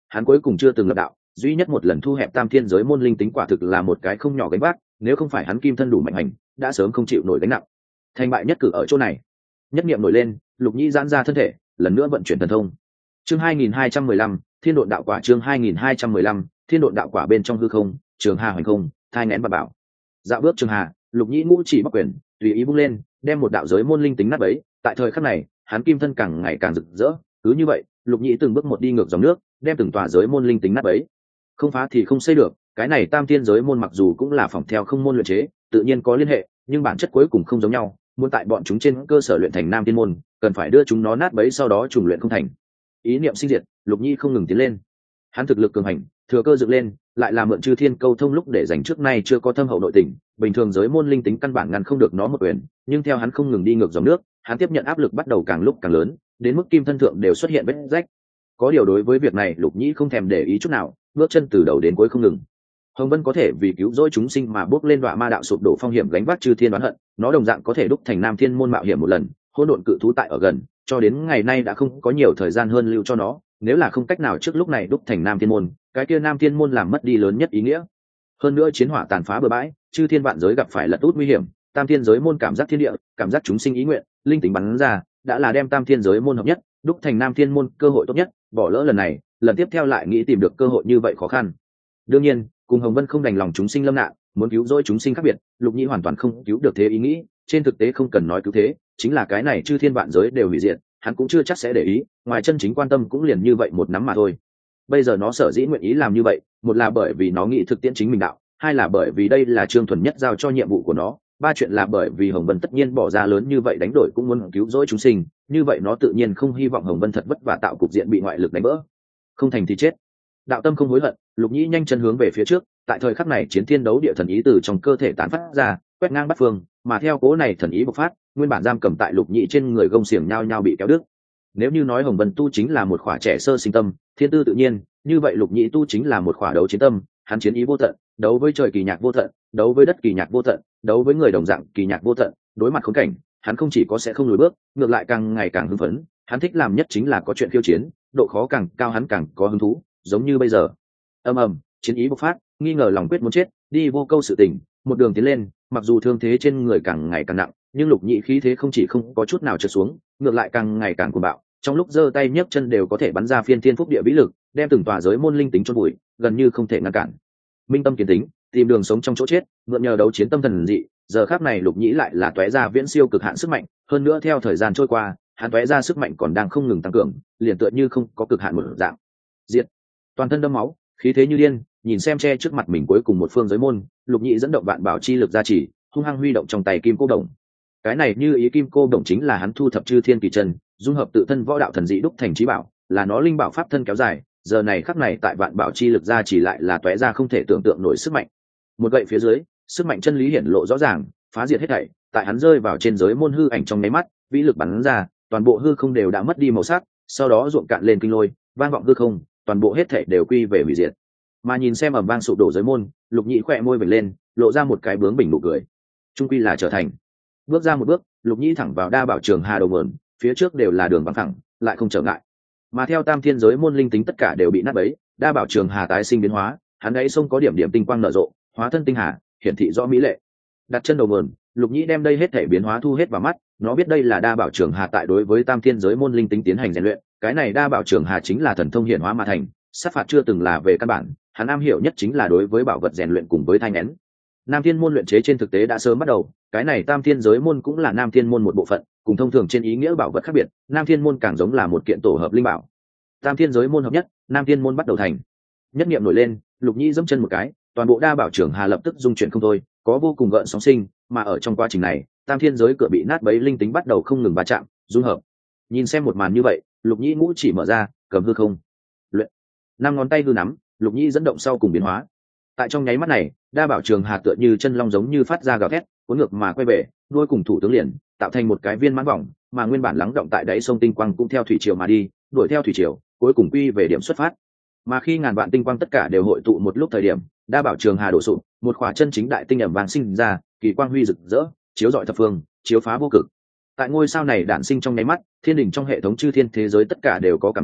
hắn cuối cùng chưa từng lập đạo, duy nhất một lần thu hẹp tam thiên giới môn linh tính quả thực là một cái không nhỏ gánh vác, nếu không phải hắn kim thân đủ mạnh hành, đã sớm không chịu nổi gánh nặng. Thành bại nhất cử ở chỗ này. Nhất niệm nổi lên, Lục Nhĩ giãn ra thân thể, lần nữa vận chuyển thần thông. Chương hai nghìn hai trăm mười lăm, Thiên Độn Đạo Quả. Chương hai nghìn hai trăm mười lăm, Thiên Độn Đạo Quả. Bên trong hư không, Trường Hà hoành không, thai nghén và bảo. Dạo bước Trường Hà, Lục Nhĩ ngũ chỉ bắc quyền, tùy ý vung lên, đem một đạo giới môn linh tính nát bấy. Tại thời khắc này, hắn kim thân càng ngày càng rực rỡ, cứ như vậy, Lục Nhĩ từng bước một đi ngược dòng nước, đem từng tòa giới môn linh tính nát bấy. Không phá thì không xây được, cái này tam thiên giới môn mặc dù cũng là phỏng theo không môn luyện chế, tự nhiên có liên hệ, nhưng bản chất cuối cùng không giống nhau, muốn tại bọn chúng trên cơ sở luyện thành nam thiên môn, cần phải đưa chúng nó nát bấy sau đó trùng luyện không thành. Ý niệm sinh diệt, Lục Nhĩ không ngừng tiến lên. Hắn thực lực cường hành, thừa cơ dựng lên, lại là mượn chư thiên câu thông lúc để dành trước nay chưa có thâm hậu nội tình, bình thường giới môn linh tính căn bản ngăn không được nó một quyền, nhưng theo hắn không ngừng đi ngược dòng nước, hắn tiếp nhận áp lực bắt đầu càng lúc càng lớn, đến mức kim thân thượng đều xuất hiện vết rách. Có điều đối với việc này, Lục Nhĩ không thèm để ý chút nào, bước chân từ đầu đến cuối không ngừng. Hồng Vân có thể vì cứu rỗi chúng sinh mà bước lên đọa ma đạo sụp đổ phong hiểm gánh vác chư thiên đoán hận, nó đồng dạng có thể đúc thành nam thiên môn mạo hiểm một lần, hỗn độn cự thú tại ở gần, cho đến ngày nay đã không có nhiều thời gian hơn lưu cho nó, nếu là không cách nào trước lúc này đúc thành nam thiên môn, cái kia nam thiên môn làm mất đi lớn nhất ý nghĩa. Hơn nữa chiến hỏa tàn phá bừa bãi, chư thiên vạn giới gặp phải lật út nguy hiểm, tam thiên giới môn cảm giác thiên địa, cảm giác chúng sinh ý nguyện, linh tính bắn ra, đã là đem tam thiên giới môn hợp nhất, đúc thành nam thiên môn cơ hội tốt nhất, bỏ lỡ lần này, lần tiếp theo lại nghĩ tìm được cơ hội như vậy khó khăn. Đương nhiên, cùng Hồng Vân không đành lòng chúng sinh lâm nạn, muốn cứu rỗi chúng sinh khác biệt, Lục Nhĩ hoàn toàn không cứu được thế ý nghĩ, trên thực tế không cần nói cứu thế, chính là cái này chư thiên vạn giới đều hủy diệt, hắn cũng chưa chắc sẽ để ý, ngoài chân chính quan tâm cũng liền như vậy một nắm mà thôi. Bây giờ nó sở dĩ nguyện ý làm như vậy, một là bởi vì nó nghĩ thực tiễn chính mình đạo, hai là bởi vì đây là Trương Thuần nhất giao cho nhiệm vụ của nó, ba chuyện là bởi vì Hồng Vân tất nhiên bỏ ra lớn như vậy đánh đổi cũng muốn cứu rỗi chúng sinh, như vậy nó tự nhiên không hy vọng Hồng Vân thật vất vả tạo cục diện bị ngoại lực đánh vỡ, không thành thì chết. Đạo tâm không hối hận, Lục Nhĩ nhanh chân hướng về phía trước, tại thời khắc này chiến thiên đấu địa thần ý từ trong cơ thể tán phát ra, quét ngang bát phương, mà theo cố này thần ý bộc phát, nguyên bản giam cầm tại Lục Nhĩ trên người gông xiềng nhao nhao bị kéo đứt. Nếu như nói Hồng Vân tu chính là một khỏa trẻ sơ sinh tâm, thiên tư tự nhiên, như vậy Lục Nhĩ tu chính là một khỏa đấu chiến tâm, hắn chiến ý vô tận, đấu với trời kỳ nhạc vô tận, đấu với đất kỳ nhạc vô tận, đấu với người đồng dạng kỳ nhạc vô tận, đối mặt khốn cảnh, hắn không chỉ có sẽ không lùi bước, ngược lại càng ngày càng hưng phấn, hắn thích làm nhất chính là có chuyện khiêu chiến, độ khó càng cao hắn càng có hứng thú, giống như bây giờ. Ầm ầm, chiến ý bộc phát, nghi ngờ lòng quyết muốn chết, đi vô câu sự tình, một đường tiến lên, mặc dù thương thế trên người càng ngày càng nặng, nhưng Lục Nhĩ khí thế không chỉ không có chút nào trượt xuống, ngược lại càng ngày càng cuồng bạo, trong lúc giơ tay nhấc chân đều có thể bắn ra phiên thiên phúc địa vĩ lực, đem từng tòa giới môn linh tính chôn bụi, gần như không thể ngăn cản. Minh tâm kiến tính, tìm đường sống trong chỗ chết, mượn nhờ đấu chiến tâm thần dị, giờ khắc này Lục Nhĩ lại là tóe ra viễn siêu cực hạn sức mạnh, hơn nữa theo thời gian trôi qua, hắn tóe ra sức mạnh còn đang không ngừng tăng cường, liền tựa như không có cực hạn một dạng. Diệt, toàn thân đẫm máu, khí thế như điên, nhìn xem che trước mặt mình cuối cùng một phương giới môn, Lục Nhĩ dẫn động vạn bảo chi lực gia trì, hung hăng huy động trong tay kim cô đồng. Cái này như ý kim cô đồng chính là hắn thu thập chư thiên kỳ chân, dung hợp tự thân võ đạo thần dị đúc thành trí bảo, là nó linh bảo pháp thân kéo dài, giờ này khắc này tại vạn bảo chi lực gia trì lại là tóe ra không thể tưởng tượng nổi sức mạnh. Một gậy phía dưới, sức mạnh chân lý hiển lộ rõ ràng, phá diệt hết thảy, tại hắn rơi vào trên giới môn hư ảnh trong nháy mắt, vĩ lực bắn ra, toàn bộ hư không đều đã mất đi màu sắc, sau đó ruộng cạn lên kinh lôi, vang vọng hư không, toàn bộ hết thảy đều quy về hủy diệt. Mà nhìn xem ầm vang sụp đổ giới môn, Lục Nhĩ khỏe môi vểnh lên, lộ ra một cái bướng bỉnh nụ cười. Trung quy là trở thành. Bước ra một bước, Lục Nhĩ thẳng vào đa bảo trường hà đầu nguồn, phía trước đều là đường bằng thẳng, lại không trở ngại. Mà theo tam thiên giới môn linh tính tất cả đều bị nát bấy, đa bảo trường hà tái sinh biến hóa, hắn ấy sông có điểm điểm tinh quang nở rộ, hóa thân tinh hà, hiển thị rõ mỹ lệ. Đặt chân đầu nguồn, Lục Nhĩ đem đây hết thể biến hóa thu hết vào mắt, nó biết đây là đa bảo trường hà tại đối với tam thiên giới môn linh tính tiến hành rèn luyện, cái này đa bảo trường hà chính là thần thông hiển hóa mà thành, sát phạt chưa từng là về căn bản, hắn am hiểu nhất chính là đối với bảo vật rèn luyện cùng với thai nén. Nam thiên môn luyện chế trên thực tế đã sớm bắt đầu, cái này tam thiên giới môn cũng là nam thiên môn một bộ phận, cùng thông thường trên ý nghĩa bảo vật khác biệt, nam thiên môn càng giống là một kiện tổ hợp linh bảo. Tam thiên giới môn hợp nhất, nam thiên môn bắt đầu thành. Nhất niệm nổi lên, Lục Nhĩ giẫm chân một cái, toàn bộ đa bảo trường hà lập tức dung chuyển không thôi, có vô cùng gợn sóng sinh, mà ở trong quá trình này, tam thiên giới cửa bị nát bấy linh tính bắt đầu không ngừng va chạm, dung hợp. Nhìn xem một màn như vậy, Lục Nhĩ ngũ chỉ mở ra, cầm hư không. Luyện. Năm ngón tay hư nắm, Lục Nhĩ dẫn động sau cùng biến hóa. Tại trong nháy mắt này, đa bảo trường hà tựa như chân long giống như phát ra gào thét, cuốn ngược mà quay về, đuôi cùng thủ tướng liền, tạo thành một cái viên mãn vòng, mà nguyên bản lắng động tại đáy sông tinh quang cũng theo thủy triều mà đi, đuổi theo thủy triều, cuối cùng quy về điểm xuất phát. Mà khi ngàn vạn tinh quang tất cả đều hội tụ một lúc thời điểm, đa bảo trường hà đổ sụp, một khỏa chân chính đại tinh ẩm vàng sinh ra, kỳ quang huy rực rỡ, chiếu rọi thập phương, chiếu phá vô cực. Tại ngôi sao này đản sinh trong nháy mắt, thiên đình trong hệ thống chư thiên thế giới tất cả đều có cảm giác,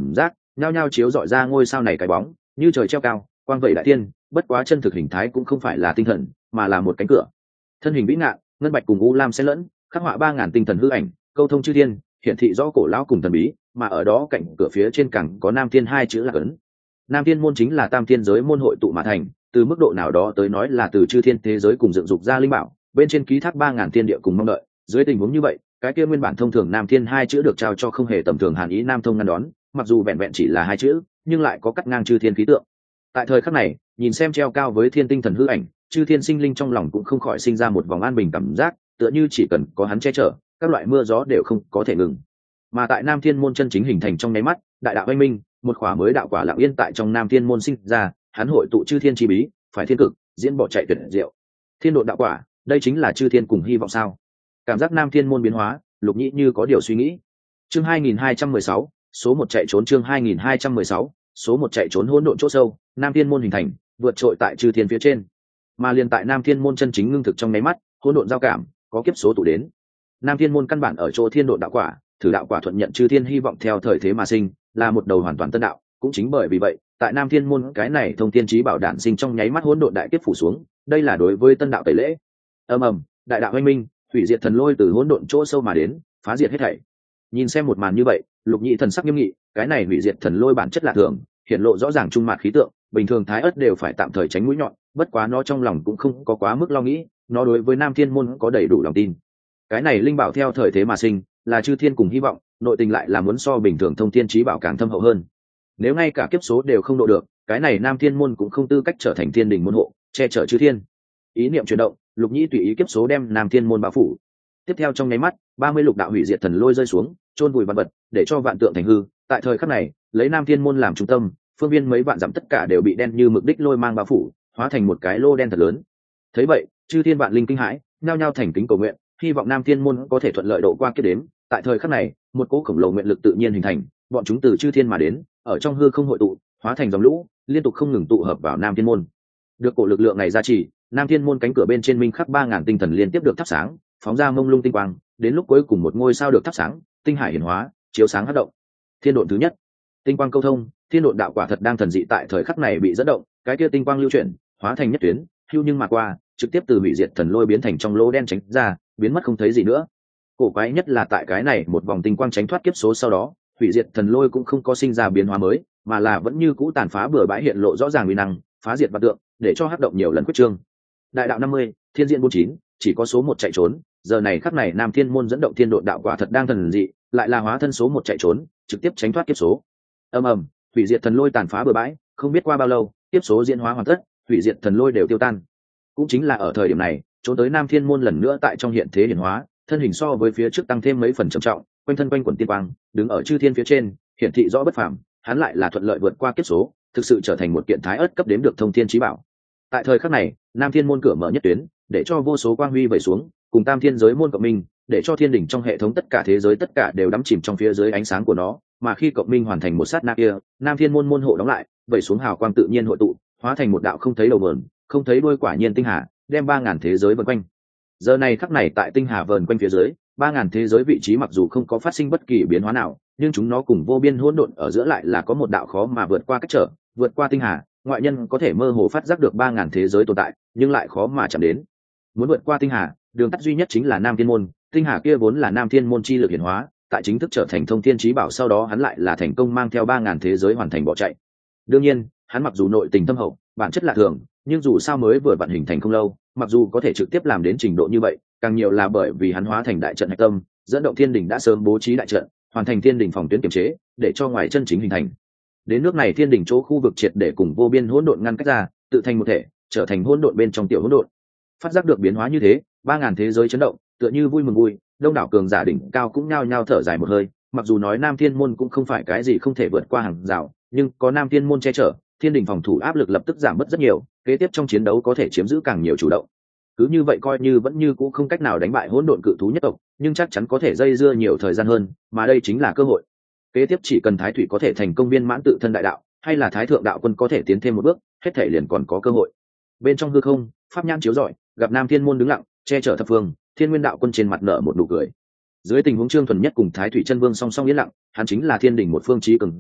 nhao nhao chiếu dọi ra ngôi sao này cái bóng như trời treo cao quang vẩy đại tiên, bất quá chân thực hình thái cũng không phải là tinh thần mà là một cánh cửa. Thân hình vĩ ngạn, ngân bạch cùng u lam xen lẫn, khắc họa ba ngàn tinh thần hư ảnh, câu thông chư thiên, hiển thị rõ cổ lão cùng thần bí, mà ở đó cạnh cửa phía trên cẳng có nam thiên hai chữ là cấn. Nam thiên môn chính là tam thiên giới môn hội tụ mà thành, từ mức độ nào đó tới nói là từ chư thiên thế giới cùng dựng dục ra linh bảo, bên trên ký thác ba ngàn thiên địa cùng mong đợi. Dưới tình huống như vậy, cái kia nguyên bản thông thường nam thiên hai chữ được trao cho không hề tầm thường hàn ý nam thông ngăn đón, mặc dù vẹn vẹn chỉ là hai chữ nhưng lại có cắt ngang chư thiên khí tượng. Tại thời khắc này, nhìn xem treo cao với thiên tinh thần hư ảnh, chư thiên sinh linh trong lòng cũng không khỏi sinh ra một vòng an bình cảm giác, tựa như chỉ cần có hắn che chở, các loại mưa gió đều không có thể ngừng. Mà tại nam thiên môn chân chính hình thành trong nháy mắt, đại đạo anh minh, một khỏa mới đạo quả lặng yên tại trong nam thiên môn sinh ra, hắn hội tụ chư thiên chi bí, phải thiên cực diễn bỏ chạy tuyệt diệu. Thiên độ đạo quả, đây chính là chư thiên cùng hy vọng sao? Cảm giác nam thiên môn biến hóa, Lục Nhĩ như có điều suy nghĩ. Chương hai nghìn hai trăm mười sáu, số một chạy trốn. Chương hai nghìn hai trăm mười sáu, số một chạy trốn. Hỗn độn chỗ sâu, nam thiên môn hình thành, vượt trội tại chư thiên phía trên. Mà liền tại nam thiên môn chân chính ngưng thực trong nháy mắt, hỗn độn giao cảm, có kiếp số tụ đến. Nam thiên môn căn bản ở chỗ thiên độ đạo quả, thử đạo quả thuận nhận chư thiên hy vọng theo thời thế mà sinh, là một đầu hoàn toàn tân đạo. Cũng chính bởi vì vậy, tại nam thiên môn cái này thông thiên chí bảo đản sinh trong nháy mắt hỗn độn đại kiếp phủ xuống, đây là đối với tân đạo tẩy lễ. Ầm ầm, đại đạo anh minh, hủy diệt thần lôi từ hỗn độn chỗ sâu mà đến, phá diệt hết thảy. Nhìn xem một màn như vậy, Lục Nhĩ thần sắc nghiêm nghị, cái này hủy diệt thần lôi bản chất là thường, hiện lộ rõ ràng trung mạt khí tượng, bình thường thái ớt đều phải tạm thời tránh mũi nhọn, bất quá nó trong lòng cũng không có quá mức lo nghĩ, nó đối với nam thiên môn có đầy đủ lòng tin. Cái này linh bảo theo thời thế mà sinh, là chư thiên cùng hy vọng, nội tình lại là muốn so bình thường thông thiên chí bảo càng thâm hậu hơn. Nếu ngay cả kiếp số đều không độ được, cái này nam thiên môn cũng không tư cách trở thành thiên đình môn hộ, che chở chư thiên. Ý niệm chuyển động, Lục Nhĩ tùy ý kiếp số đem nam thiên môn bao phủ. Tiếp theo trong nháy mắt, ba mươi lục đạo hủy diệt thần lôi rơi xuống, chôn vùi vạn vật, để cho vạn tượng thành hư. Tại thời khắc này, lấy nam thiên môn làm trung tâm, phương viên mấy vạn dặm tất cả đều bị đen như mực đích lôi mang bao phủ, hóa thành một cái lô đen thật lớn. Thấy vậy, chư thiên vạn linh kinh hãi, nhao nhao thành kính cầu nguyện, hy vọng nam thiên môn có thể thuận lợi độ qua kiếp đếm. Tại thời khắc này, một cỗ khổng lồ nguyện lực tự nhiên hình thành, bọn chúng từ chư thiên mà đến, ở trong hư không hội tụ, hóa thành dòng lũ, liên tục không ngừng tụ hợp vào nam thiên môn. Được cổ lực lượng này gia trì, nam thiên môn cánh cửa bên trên minh khắc ba ngàn tinh thần liên tiếp được thắp sáng, phóng ra mông lung tinh quang, đến lúc cuối cùng một ngôi sao được thắp sáng, tinh hải hiển hóa, chiếu sáng hất động. Thiên độn thứ nhất, tinh quang câu thông, thiên độn đạo quả thật đang thần dị tại thời khắc này bị dẫn động, cái kia tinh quang lưu chuyển, hóa thành nhất tuyến, hưu nhưng mà qua, trực tiếp từ hủy diệt thần lôi biến thành trong lỗ đen tránh ra, biến mất không thấy gì nữa. Cổ quái nhất là tại cái này một vòng tinh quang tránh thoát kiếp số sau đó, hủy diệt thần lôi cũng không có sinh ra biến hóa mới, mà là vẫn như cũ tàn phá bừa bãi hiện lộ rõ ràng uy năng, phá diệt vạn tượng, để cho hắc động nhiều lần quyết trương. Đại đạo năm mươi, thiên diện bốn chín, chỉ có số một chạy trốn, giờ này khắc này nam thiên môn dẫn động thiên độn đạo quả thật đang thần dị, lại là hóa thân số một chạy trốn, trực tiếp tránh thoát kiếp số. Ầm ầm, hủy diệt thần lôi tàn phá bừa bãi, không biết qua bao lâu, kiếp số diễn hóa hoàn tất, hủy diệt thần lôi đều tiêu tan. Cũng chính là ở thời điểm này, trốn tới nam thiên môn lần nữa tại trong hiện thế hiển hóa, thân hình so với phía trước tăng thêm mấy phần trầm trọng, quanh thân quanh quần tiên quang, đứng ở chư thiên phía trên, hiển thị rõ bất phàm, hắn lại là thuận lợi vượt qua kiếp số, thực sự trở thành một kiện thái ớt cấp đếm được thông thiên chí bảo. Tại thời khắc này, nam thiên môn cửa mở nhất tuyến, để cho vô số quang huy vẩy xuống, cùng tam thiên giới môn cộng minh, để cho thiên đỉnh trong hệ thống tất cả thế giới tất cả đều đắm chìm trong phía dưới ánh sáng của nó. Mà khi cộng minh hoàn thành một sát na kia, nam thiên môn môn hộ đóng lại, vẩy xuống hào quang tự nhiên hội tụ, hóa thành một đạo không thấy đầu vờn, không thấy đuôi quả nhiên tinh hà, đem ba ngàn thế giới vần quanh. Giờ này khắc này tại tinh hà vờn quanh phía dưới, ba ngàn thế giới vị trí mặc dù không có phát sinh bất kỳ biến hóa nào, nhưng chúng nó cùng vô biên hỗn độn ở giữa lại là có một đạo khó mà vượt qua cách trở, vượt qua tinh hà, ngoại nhân có thể mơ hồ phát giác được ba ngàn thế giới tồn tại, nhưng lại khó mà chạm đến. Muốn vượt qua tinh hà, đường tắt duy nhất chính là nam thiên môn, tinh hà kia vốn là nam thiên môn chi lực hiển hóa, tại chính thức trở thành thông thiên chí bảo sau đó hắn lại là thành công mang theo ba ngàn thế giới hoàn thành bỏ chạy. Đương nhiên, hắn mặc dù nội tình thâm hậu, bản chất là thường, nhưng dù sao mới vừa vận hình thành không lâu, mặc dù có thể trực tiếp làm đến trình độ như vậy, càng nhiều là bởi vì hắn hóa thành đại trận hạch tâm, dẫn động thiên đình đã sớm bố trí đại trận, hoàn thành thiên đình phòng tuyến kiểm chế, để cho ngoài chân chính hình thành. Đến nước này thiên đình chỗ khu vực triệt để cùng vô biên hỗn độn ngăn cách ra, tự thành một thể, trở thành hỗn độn bên trong tiểu hỗn độn. Phát giác được biến hóa như thế, ba ngàn thế giới chấn động, tựa như vui mừng vui, đông đảo cường giả đỉnh cao cũng nhao nhao thở dài một hơi, mặc dù nói nam thiên môn cũng không phải cái gì không thể vượt qua hàng rào, nhưng có nam thiên môn che chở, thiên đình phòng thủ áp lực lập tức giảm bớt rất nhiều, kế tiếp trong chiến đấu có thể chiếm giữ càng nhiều chủ động. Cứ như vậy coi như vẫn như cũ không cách nào đánh bại hỗn độn cự thú nhất tộc, nhưng chắc chắn có thể dây dưa nhiều thời gian hơn, mà đây chính là cơ hội. Kế tiếp chỉ cần thái thủy có thể thành công viên mãn tự thân đại đạo, hay là thái thượng đạo quân có thể tiến thêm một bước, hết thể liền còn có cơ hội. Bên trong hư không, pháp nhãn chiếu rọi, gặp nam thiên môn đứng lặng, che chở thập phương, thiên nguyên đạo quân trên mặt nở một nụ cười. Dưới tình huống trương thuần nhất cùng thái thủy chân vương song song yên lặng, hắn chính là thiên đình một phương chí cường giả,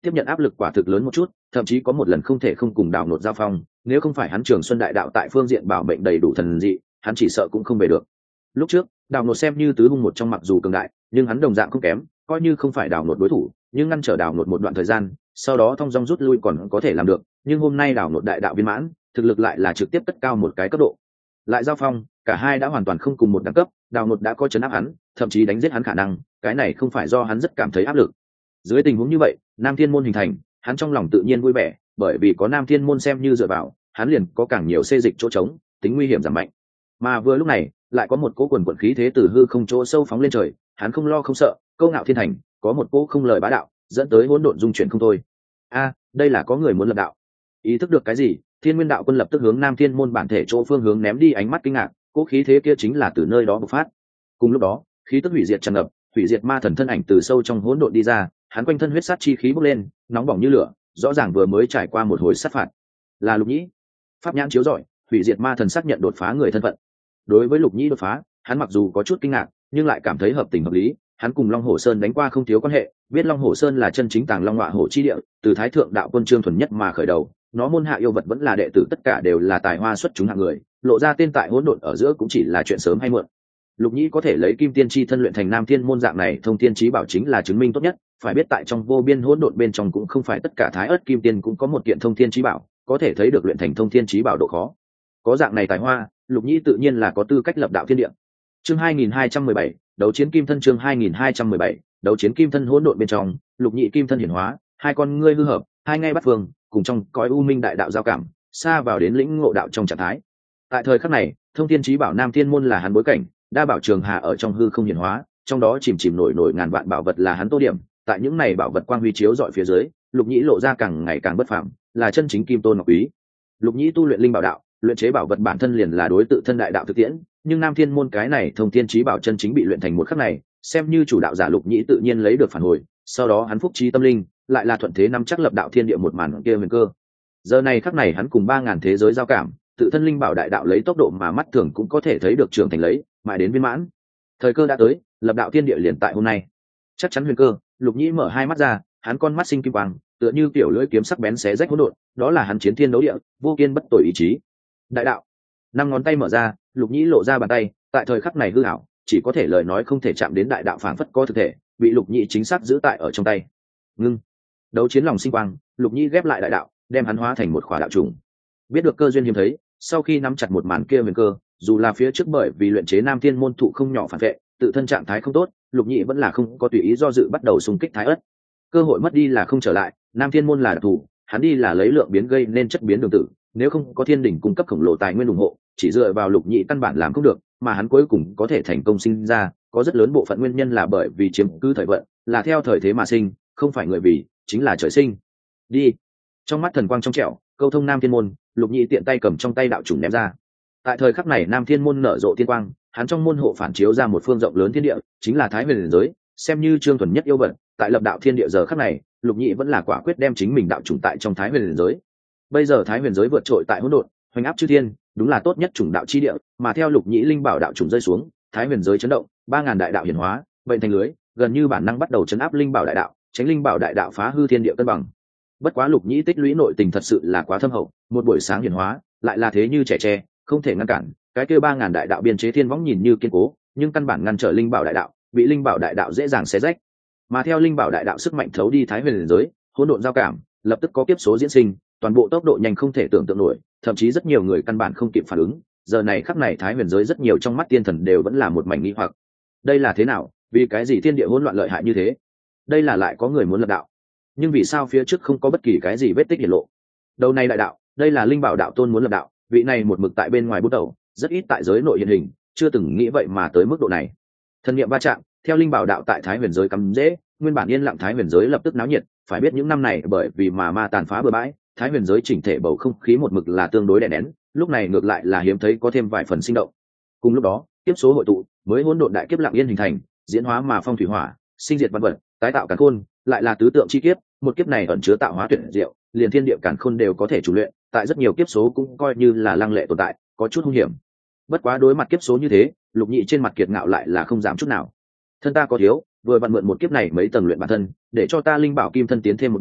tiếp nhận áp lực quả thực lớn một chút, thậm chí có một lần không thể không cùng Đào Nột giao phong, nếu không phải hắn Trường Xuân đại đạo tại phương diện bảo mệnh đầy đủ thần dị, hắn chỉ sợ cũng không về được. Lúc trước Đào Nột xem như tứ hung một trong, mặc dù cường đại nhưng hắn đồng dạng không kém, coi như không phải Đào Nột đối thủ nhưng ngăn trở Đào Nột một đoạn thời gian, sau đó thong dong rút lui còn có thể làm được. Nhưng hôm nay Đào Nột đại đạo viên mãn, thực lực lại là trực tiếp cất cao một cái cấp độ. Lại giao phong, cả hai đã hoàn toàn không cùng một đẳng cấp, Đào Nột đã có chấn áp hắn, thậm chí đánh giết hắn khả năng, cái này không phải do hắn rất cảm thấy áp lực. Dưới tình huống như vậy, Nam Thiên môn hình thành, hắn trong lòng tự nhiên vui vẻ, bởi vì có Nam Thiên môn xem như dựa vào, hắn liền có càng nhiều xê dịch chỗ trống, tính nguy hiểm giảm mạnh. Mà vừa lúc này, lại có một cỗ quần quần khí thế từ hư không chỗ sâu phóng lên trời, hắn không lo không sợ, câu ngạo thiên thành, có một cỗ không lời bá đạo, dẫn tới hỗn độn dung chuyển không thôi. A, đây là có người muốn lập đạo. Ý thức được cái gì, Thiên Nguyên đạo quân lập tức hướng Nam Thiên môn bản thể chỗ phương hướng ném đi ánh mắt kinh ngạc, cỗ khí thế kia chính là từ nơi đó bộc phát. Cùng lúc đó, khí tức hủy diệt tràn ngập, hủy diệt ma thần thân ảnh từ sâu trong hỗn độn đi ra, hắn quanh thân huyết sát chi khí bốc lên, nóng bỏng như lửa, rõ ràng vừa mới trải qua một hồi sát phạt. Là Lục Nhĩ. Pháp nhãn chiếu rọi, hủy diệt ma thần xác nhận đột phá người thân phận. Đối với Lục Nhĩ đột phá, hắn mặc dù có chút kinh ngạc, nhưng lại cảm thấy hợp tình hợp lý. Hắn cùng Long Hổ Sơn đánh qua không thiếu quan hệ, biết Long Hổ Sơn là chân chính tàng long ngọa hổ chi địa, từ Thái thượng đạo quân Trương thuần nhất mà khởi đầu, nó môn hạ yêu vật vẫn là đệ tử, tất cả đều là tài hoa xuất chúng hạng người, lộ ra tên tại hỗn độn ở giữa cũng chỉ là chuyện sớm hay muộn. Lục Nhĩ có thể lấy kim tiên chi thân luyện thành Nam Thiên môn dạng này thông thiên chí bảo chính là chứng minh tốt nhất. Phải biết tại trong vô biên hỗn độn bên trong cũng không phải tất cả thái ớt kim tiên cũng có một kiện thông thiên chí bảo, có thể thấy được luyện thành thông thiên chí bảo độ khó. Có dạng này tài hoa, Lục Nhĩ tự nhiên là có tư cách lập đạo thiên địa. Chương hai nghìn hai trăm mười bảy, đấu chiến kim thân. Chương hai nghìn hai trăm mười bảy, đấu chiến kim thân. Hỗn độn bên trong, Lục Nhĩ kim thân hiển hóa, hai con ngươi hư hợp, hai ngay bắt phương, cùng trong cõi u minh đại đạo giao cảm, xa vào đến lĩnh ngộ đạo trong trạng thái. Tại thời khắc này, thông thiên chí bảo Nam Thiên môn là hắn bối cảnh, đa bảo trường hà ở trong hư không hiển hóa, trong đó chìm chìm nổi nổi ngàn vạn bảo vật là hắn tô điểm. Tại những này bảo vật quang huy chiếu dọi phía dưới, Lục Nhĩ lộ ra càng ngày càng bất phàm, là chân chính kim tôn ngọc quý. Lục Nhĩ tu luyện linh bảo đạo, luyện chế bảo vật bản thân liền là đối tự thân đại đạo thực tiễn, nhưng Nam Thiên môn cái này thông thiên chí bảo chân chính bị luyện thành một khắc này, xem như chủ đạo giả Lục Nhĩ tự nhiên lấy được phản hồi, sau đó hắn phúc trí tâm linh, lại là thuận thế nắm chắc lập đạo thiên địa một màn kia huyền cơ. Giờ này khắc này hắn cùng ba ngàn thế giới giao cảm, tự thân linh bảo đại đạo lấy tốc độ mà mắt thường cũng có thể thấy được trưởng thành lấy, mãi đến viên mãn. Thời cơ đã tới, lập đạo thiên địa liền tại hôm nay. Chắc chắn huyền cơ, Lục Nhĩ mở hai mắt ra, hắn con mắt sinh kim quang, tựa như kiểu lưỡi kiếm sắc bén xé rách hỗn độn, đó là hắn chiến thiên đấu địa, vô kiên bất tội ý chí. Đại đạo. Năm ngón tay mở ra, Lục Nhĩ lộ ra bàn tay, tại thời khắc này hư ảo, chỉ có thể lời nói không thể chạm đến đại đạo phảng phất có thực thể, bị Lục Nhĩ chính xác giữ tại ở trong tay. Ngưng. Đấu chiến lòng sinh quang, Lục Nhĩ ghép lại đại đạo, đem hắn hóa thành một khỏa đạo trùng. Biết được cơ duyên hiếm thấy, sau khi nắm chặt một màn kia huyền cơ, dù là phía trước bởi vì luyện chế Nam Thiên môn thụ không nhỏ phản vệ, tự thân trạng thái không tốt, Lục Nhĩ vẫn là không có tùy ý do dự bắt đầu xung kích thái ất. Cơ hội mất đi là không trở lại, Nam Thiên môn là đặc thù, hắn đi là lấy lượng biến gây nên chất biến đường tử, nếu không có thiên đỉnh cung cấp khổng lồ tài nguyên ủng hộ, chỉ dựa vào Lục Nhĩ căn bản làm không được, mà hắn cuối cùng có thể thành công sinh ra, có rất lớn bộ phận nguyên nhân là bởi vì chiếm cứ thời vận, là theo thời thế mà sinh, không phải người vì, chính là trời sinh. Đi. Trong mắt thần quang trong trẻo, câu thông Nam Thiên môn, Lục Nhĩ tiện tay cầm trong tay đạo trùng ném ra. Tại thời khắc này Nam Thiên môn nở rộ thiên quang, hắn trong môn hộ phản chiếu ra một phương rộng lớn thiên địa, chính là Thái Huyền giới, xem như Trương thuần nhất yêu vật, tại lập đạo thiên địa giờ khắc này, Lục Nhĩ vẫn là quả quyết đem chính mình đạo trùng tại trong Thái Huyền giới. Bây giờ Thái Huyền giới vượt trội tại hỗn độn, hoành áp chư thiên, đúng là tốt nhất chủng đạo chi địa, mà theo Lục Nhĩ linh bảo đạo trùng rơi xuống, Thái Huyền giới chấn động, ba ngàn đại đạo hiển hóa, vậy thành lưới, gần như bản năng bắt đầu chấn áp linh bảo đại đạo, tránh linh bảo đại đạo phá hư thiên địa cân bằng. Bất quá Lục Nhĩ tích lũy nội tình thật sự là quá thâm hậu, một buổi sáng hiển hóa, lại là thế như trẻ tre, không thể ngăn cản. Cái kia ba ngàn đại đạo biên chế thiên võng nhìn như kiên cố, nhưng căn bản ngăn trở linh bảo đại đạo, bị linh bảo đại đạo dễ dàng xé rách. Mà theo linh bảo đại đạo sức mạnh thấu đi Thái Huyền giới, hỗn độn giao cảm, lập tức có kiếp số diễn sinh, toàn bộ tốc độ nhanh không thể tưởng tượng nổi, thậm chí rất nhiều người căn bản không kịp phản ứng. Giờ này khắc này Thái Huyền giới rất nhiều trong mắt tiên thần đều vẫn là một mảnh nghi hoặc. Đây là thế nào? Vì cái gì thiên địa hỗn loạn lợi hại như thế? Đây là lại có người muốn lập đạo, nhưng vì sao phía trước không có bất kỳ cái gì vết tích hiển lộ? Đầu này đại đạo, đây là linh bảo đạo tôn muốn lập đạo, vị này một mực tại bên ngoài bút đầu, rất ít tại giới nội hiện hình, chưa từng nghĩ vậy mà tới mức độ này. Thần niệm va chạm, theo linh bảo đạo tại Thái Huyền giới cắm dễ, nguyên bản yên lặng Thái Huyền giới lập tức náo nhiệt. Phải biết những năm này bởi vì mà ma tàn phá bừa bãi, Thái Huyền giới chỉnh thể bầu không khí một mực là tương đối đè nén, lúc này ngược lại là hiếm thấy có thêm vài phần sinh động. Cùng lúc đó, kiếp số hội tụ, mới hỗn độn đại kiếp lặng yên hình thành, diễn hóa mà phong thủy hỏa, sinh diệt văn vật, tái tạo càn khôn, lại là tứ tượng chi kiếp, một kiếp này ẩn chứa tạo hóa tuyệt diệu, liền thiên địa càn khôn đều có thể chủ luyện, tại rất nhiều kiếp số cũng coi như là lăng lệ tồn tại, có chút hung hiểm. Bất quá đối mặt kiếp số như thế, Lục Nhĩ trên mặt kiệt ngạo lại là không giảm chút nào. Thân ta có thiếu, vừa vặn mượn một kiếp này mấy tầng luyện bản thân, để cho ta linh bảo kim thân tiến thêm một bước,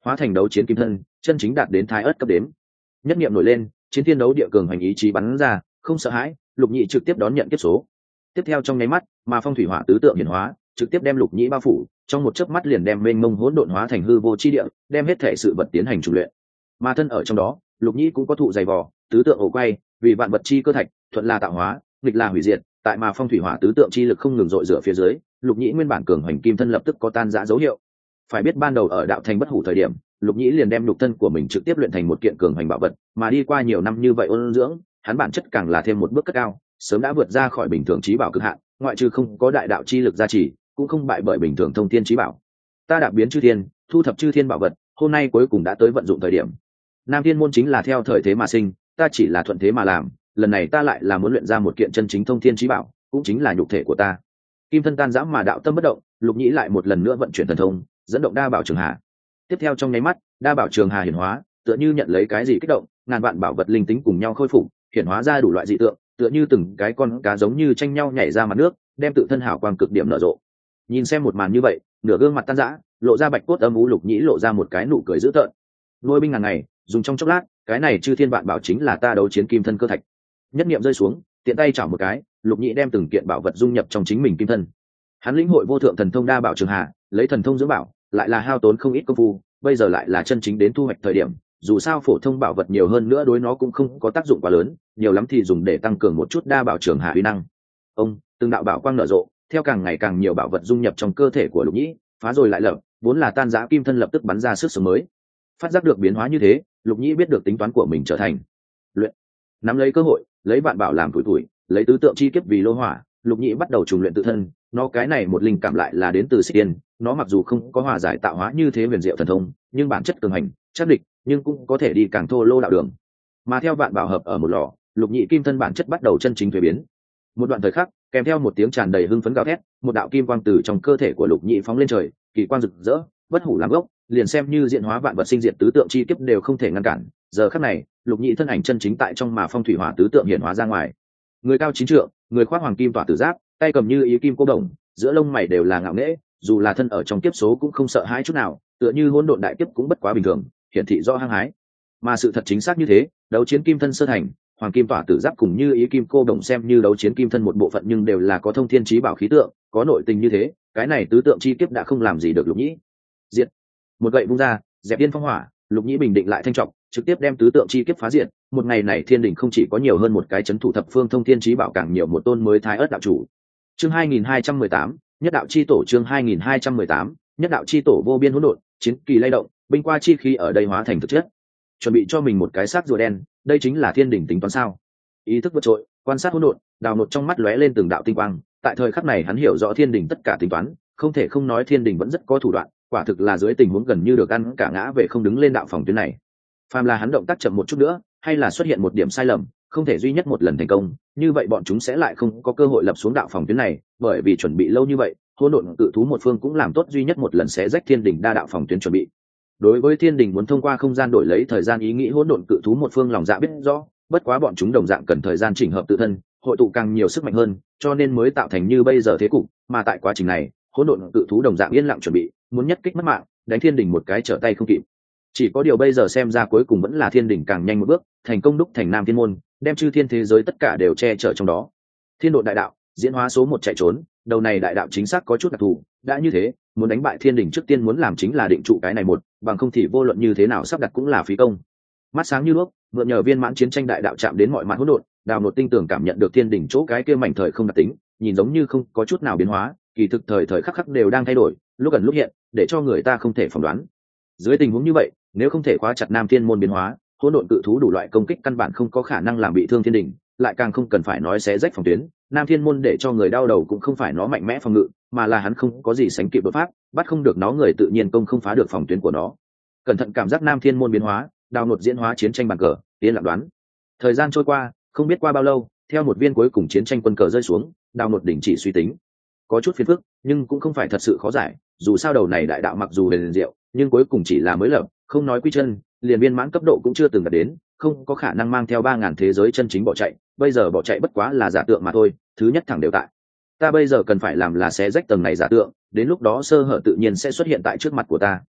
hóa thành đấu chiến kim thân, chân chính đạt đến thái ớt cấp đếm. Nhất niệm nổi lên, chiến thiên đấu địa cường hành ý chí bắn ra, không sợ hãi, Lục Nhĩ trực tiếp đón nhận kiếp số. Tiếp theo trong nháy mắt, mà phong thủy hỏa tứ tượng hiển hóa, trực tiếp đem Lục Nhĩ bao phủ, trong một chớp mắt liền đem mênh mông hỗn độn hóa thành hư vô chi địa, đem hết thể sự vật tiến hành chủ luyện. Mà thân ở trong đó, Lục Nhĩ cũng có thụ dày vò, tứ tượng ổ quay, vì vạn vật chi cơ thạch, thuận là tạo hóa, nghịch là hủy diệt, tại mà phong thủy hỏa tứ tượng chi lực không ngừng dội rửa phía dưới, Lục Nhĩ nguyên bản cường hành kim thân lập tức có tan rã dấu hiệu. Phải biết ban đầu ở đạo thành bất hủ thời điểm, Lục Nhĩ liền đem nhục thân của mình trực tiếp luyện thành một kiện cường hành bảo vật, mà đi qua nhiều năm như vậy ôn dưỡng, hắn bản chất càng là thêm một bước cất cao, sớm đã vượt ra khỏi bình thường trí bảo cực hạn, ngoại trừ không có đại đạo chi lực gia trì, cũng không bại bởi bình thường thông thiên trí bảo. Ta đạp biến chư thiên, thu thập chư thiên bảo vật, hôm nay cuối cùng đã tới vận dụng thời điểm. Nam Thiên môn chính là theo thời thế mà sinh, ta chỉ là thuận thế mà làm, lần này ta lại là muốn luyện ra một kiện chân chính thông thiên trí bảo, cũng chính là nhục thể của ta. Kim thân tan rã mà đạo tâm bất động, Lục Nhĩ lại một lần nữa vận chuyển thần thông, dẫn động đa bảo trường hà. Tiếp theo trong nháy mắt, đa bảo trường hà hiển hóa, tựa như nhận lấy cái gì kích động, ngàn vạn bảo vật linh tính cùng nhau khôi phục, hiển hóa ra đủ loại dị tượng, tựa như từng cái con cá giống như tranh nhau nhảy ra mặt nước, đem tự thân hào quang cực điểm nở rộ. Nhìn xem một màn như vậy, nửa gương mặt tan rã, lộ ra bạch cốt âm u, Lục Nhĩ lộ ra một cái nụ cười dữ tợn. Nuôi binh ngàn ngày, dùng trong chốc lát, cái này chư thiên vạn bảo chính là ta đấu chiến kim thân cơ thạch. Nhất niệm rơi xuống, tiện tay chảo một cái, Lục Nhĩ đem từng kiện bảo vật dung nhập trong chính mình kim thân. Hắn lĩnh hội vô thượng thần thông đa bảo trường hà, lấy thần thông dưỡng bảo, lại là hao tốn không ít công phu, bây giờ lại là chân chính đến thu hoạch thời điểm. Dù sao phổ thông bảo vật nhiều hơn nữa đối nó cũng không có tác dụng quá lớn, nhiều lắm thì dùng để tăng cường một chút đa bảo trường hà uy năng. Ông, từng đạo bảo quang nở rộ, theo càng ngày càng nhiều bảo vật dung nhập trong cơ thể của Lục Nhĩ, phá rồi lại lập, vốn là tan rã kim thân lập tức bắn ra sức sống mới. Phát giác được biến hóa như thế, Lục Nhĩ biết được tính toán của mình trở thành luyện. Nắm lấy cơ hội, lấy vạn bảo làm tuổi tuổi, lấy tứ tượng chi kiếp vì lô hỏa, Lục Nhĩ bắt đầu trùng luyện tự thân. Nó cái này một linh cảm lại là đến từ Xích Tiên, nó mặc dù không có hòa giải tạo hóa như thế huyền diệu thần thông, nhưng bản chất cường hành, chắc địch, nhưng cũng có thể đi càng thô lô đạo đường. Mà theo vạn bảo hợp ở một lò, Lục Nhĩ kim thân bản chất bắt đầu chân chính thuế biến. Một đoạn thời khắc, kèm theo một tiếng tràn đầy hưng phấn gào thét, một đạo kim quang từ trong cơ thể của Lục Nhĩ phóng lên trời, kỳ quang rực rỡ, bất hủ làm gốc, liền xem như diện hóa vạn vật sinh diệt tứ tượng chi kiếp đều không thể ngăn cản. Giờ khắc này, Lục Nhĩ thân ảnh chân chính tại trong mà phong thủy hỏa tứ tượng hiện hóa ra ngoài. Người cao chín trượng, người khoác hoàng kim tỏa tử giáp, tay cầm như ý kim cô đồng, giữa lông mày đều là ngạo nghễ, dù là thân ở trong kiếp số cũng không sợ hãi chút nào, tựa như hỗn độn đại kiếp cũng bất quá bình thường, hiển thị rõ hăng hái. Mà sự thật chính xác như thế, đấu chiến kim thân sơ thành, hoàng kim tỏa tử giáp cùng như ý kim cô đồng xem như đấu chiến kim thân một bộ phận nhưng đều là có thông thiên chí bảo khí tượng, có nội tình như thế, cái này tứ tượng chi kiếp đã không làm gì được Lục Nhĩ. Diệt. Một gậy vung ra, dẹp điên phong hỏa, Lục Nhĩ bình định lại thanh trọng, trực tiếp đem tứ tượng chi kiếp phá diệt. Một ngày này thiên đình không chỉ có nhiều hơn một cái chấn thủ thập phương thông thiên chí bảo, càng nhiều một tôn mới thái ớt đạo chủ. Chương hai nghìn hai trăm mười tám, nhất đạo chi tổ. Chương hai nghìn hai trăm mười tám, nhất đạo chi tổ. Vô biên hỗn độn, chiến kỳ lay động, binh qua chi khí ở đây hóa thành thực chất. Chuẩn bị cho mình một cái xác rùa đen, đây chính là thiên đình tính toán sao? Ý thức vượt trội, quan sát hỗn độn, đào một trong mắt lóe lên từng đạo tinh quang. Tại thời khắc này hắn hiểu rõ thiên đình tất cả tính toán, không thể không nói thiên đình vẫn rất có thủ đoạn, quả thực là dưới tình huống gần như được ăn cả ngã về không đứng lên đạo phòng tuyến này. Phàm là hắn động tác chậm một chút nữa, hay là xuất hiện một điểm sai lầm, không thể duy nhất một lần thành công, như vậy bọn chúng sẽ lại không có cơ hội lập xuống đạo phòng tuyến này, bởi vì chuẩn bị lâu như vậy, hỗn độn tự thú một phương cũng làm tốt duy nhất một lần sẽ rách thiên đình đa đạo phòng tuyến chuẩn bị. Đối với thiên đình muốn thông qua không gian đổi lấy thời gian ý nghĩ hỗn độn cự thú một phương lòng dạ biết rõ, bất quá bọn chúng đồng dạng cần thời gian chỉnh hợp tự thân, hội tụ càng nhiều sức mạnh hơn, cho nên mới tạo thành như bây giờ thế cục, mà tại quá trình này, hỗn độn cự thú đồng dạng yên lặng chuẩn bị, muốn nhất kích mất mạng, đánh thiên đình một cái trở tay không kịp. Chỉ có điều bây giờ xem ra cuối cùng vẫn là thiên đình càng nhanh một bước, thành công đúc thành Nam Thiên môn, đem chư thiên thế giới tất cả đều che chở trong đó. Thiên độ đại đạo, diễn hóa số một chạy trốn, đầu này đại đạo chính xác có chút đặc thù, đã như thế, muốn đánh bại thiên đình trước tiên muốn làm chính là định trụ cái này một, bằng không thì vô luận như thế nào sắp đặt cũng là phí công. Mắt sáng như đuốc, mượn nhờ viên mãn chiến tranh đại đạo chạm đến mọi mặt hỗn độn, đào nột tinh tường cảm nhận được thiên đình chỗ cái kia mảnh thời không đặc tính, nhìn giống như không có chút nào biến hóa, kỳ thực thời thời khắc khắc đều đang thay đổi, lúc gần lúc hiện, để cho người ta không thể phỏng đoán. Dưới tình huống như vậy, nếu không thể khóa chặt Nam Thiên môn biến hóa, hỗn độn cự thú đủ loại công kích căn bản không có khả năng làm bị thương thiên đình, lại càng không cần phải nói xé rách phòng tuyến. Nam Thiên môn để cho người đau đầu cũng không phải nó mạnh mẽ phòng ngự, mà là hắn không có gì sánh kịp đột pháp, bắt không được nó người tự nhiên công không phá được phòng tuyến của nó. Cẩn thận cảm giác Nam Thiên môn biến hóa, đào nột diễn hóa chiến tranh bàn cờ, tiến lặng đoán. Thời gian trôi qua, không biết qua bao lâu, theo một viên cuối cùng chiến tranh quân cờ rơi xuống, đào nột đỉnh chỉ suy tính. Có chút phiền phức, nhưng cũng không phải thật sự khó giải, dù sao đầu này đại đạo mặc dù huyền diệu, nhưng cuối cùng chỉ là mới lập, không nói quy chân, liền viên mãn cấp độ cũng chưa từng đạt đến, không có khả năng mang theo ba ngàn thế giới chân chính bỏ chạy, bây giờ bỏ chạy bất quá là giả tượng mà thôi, thứ nhất thẳng đều tại. Ta bây giờ cần phải làm là xé rách tầng này giả tượng, đến lúc đó sơ hở tự nhiên sẽ xuất hiện tại trước mặt của ta.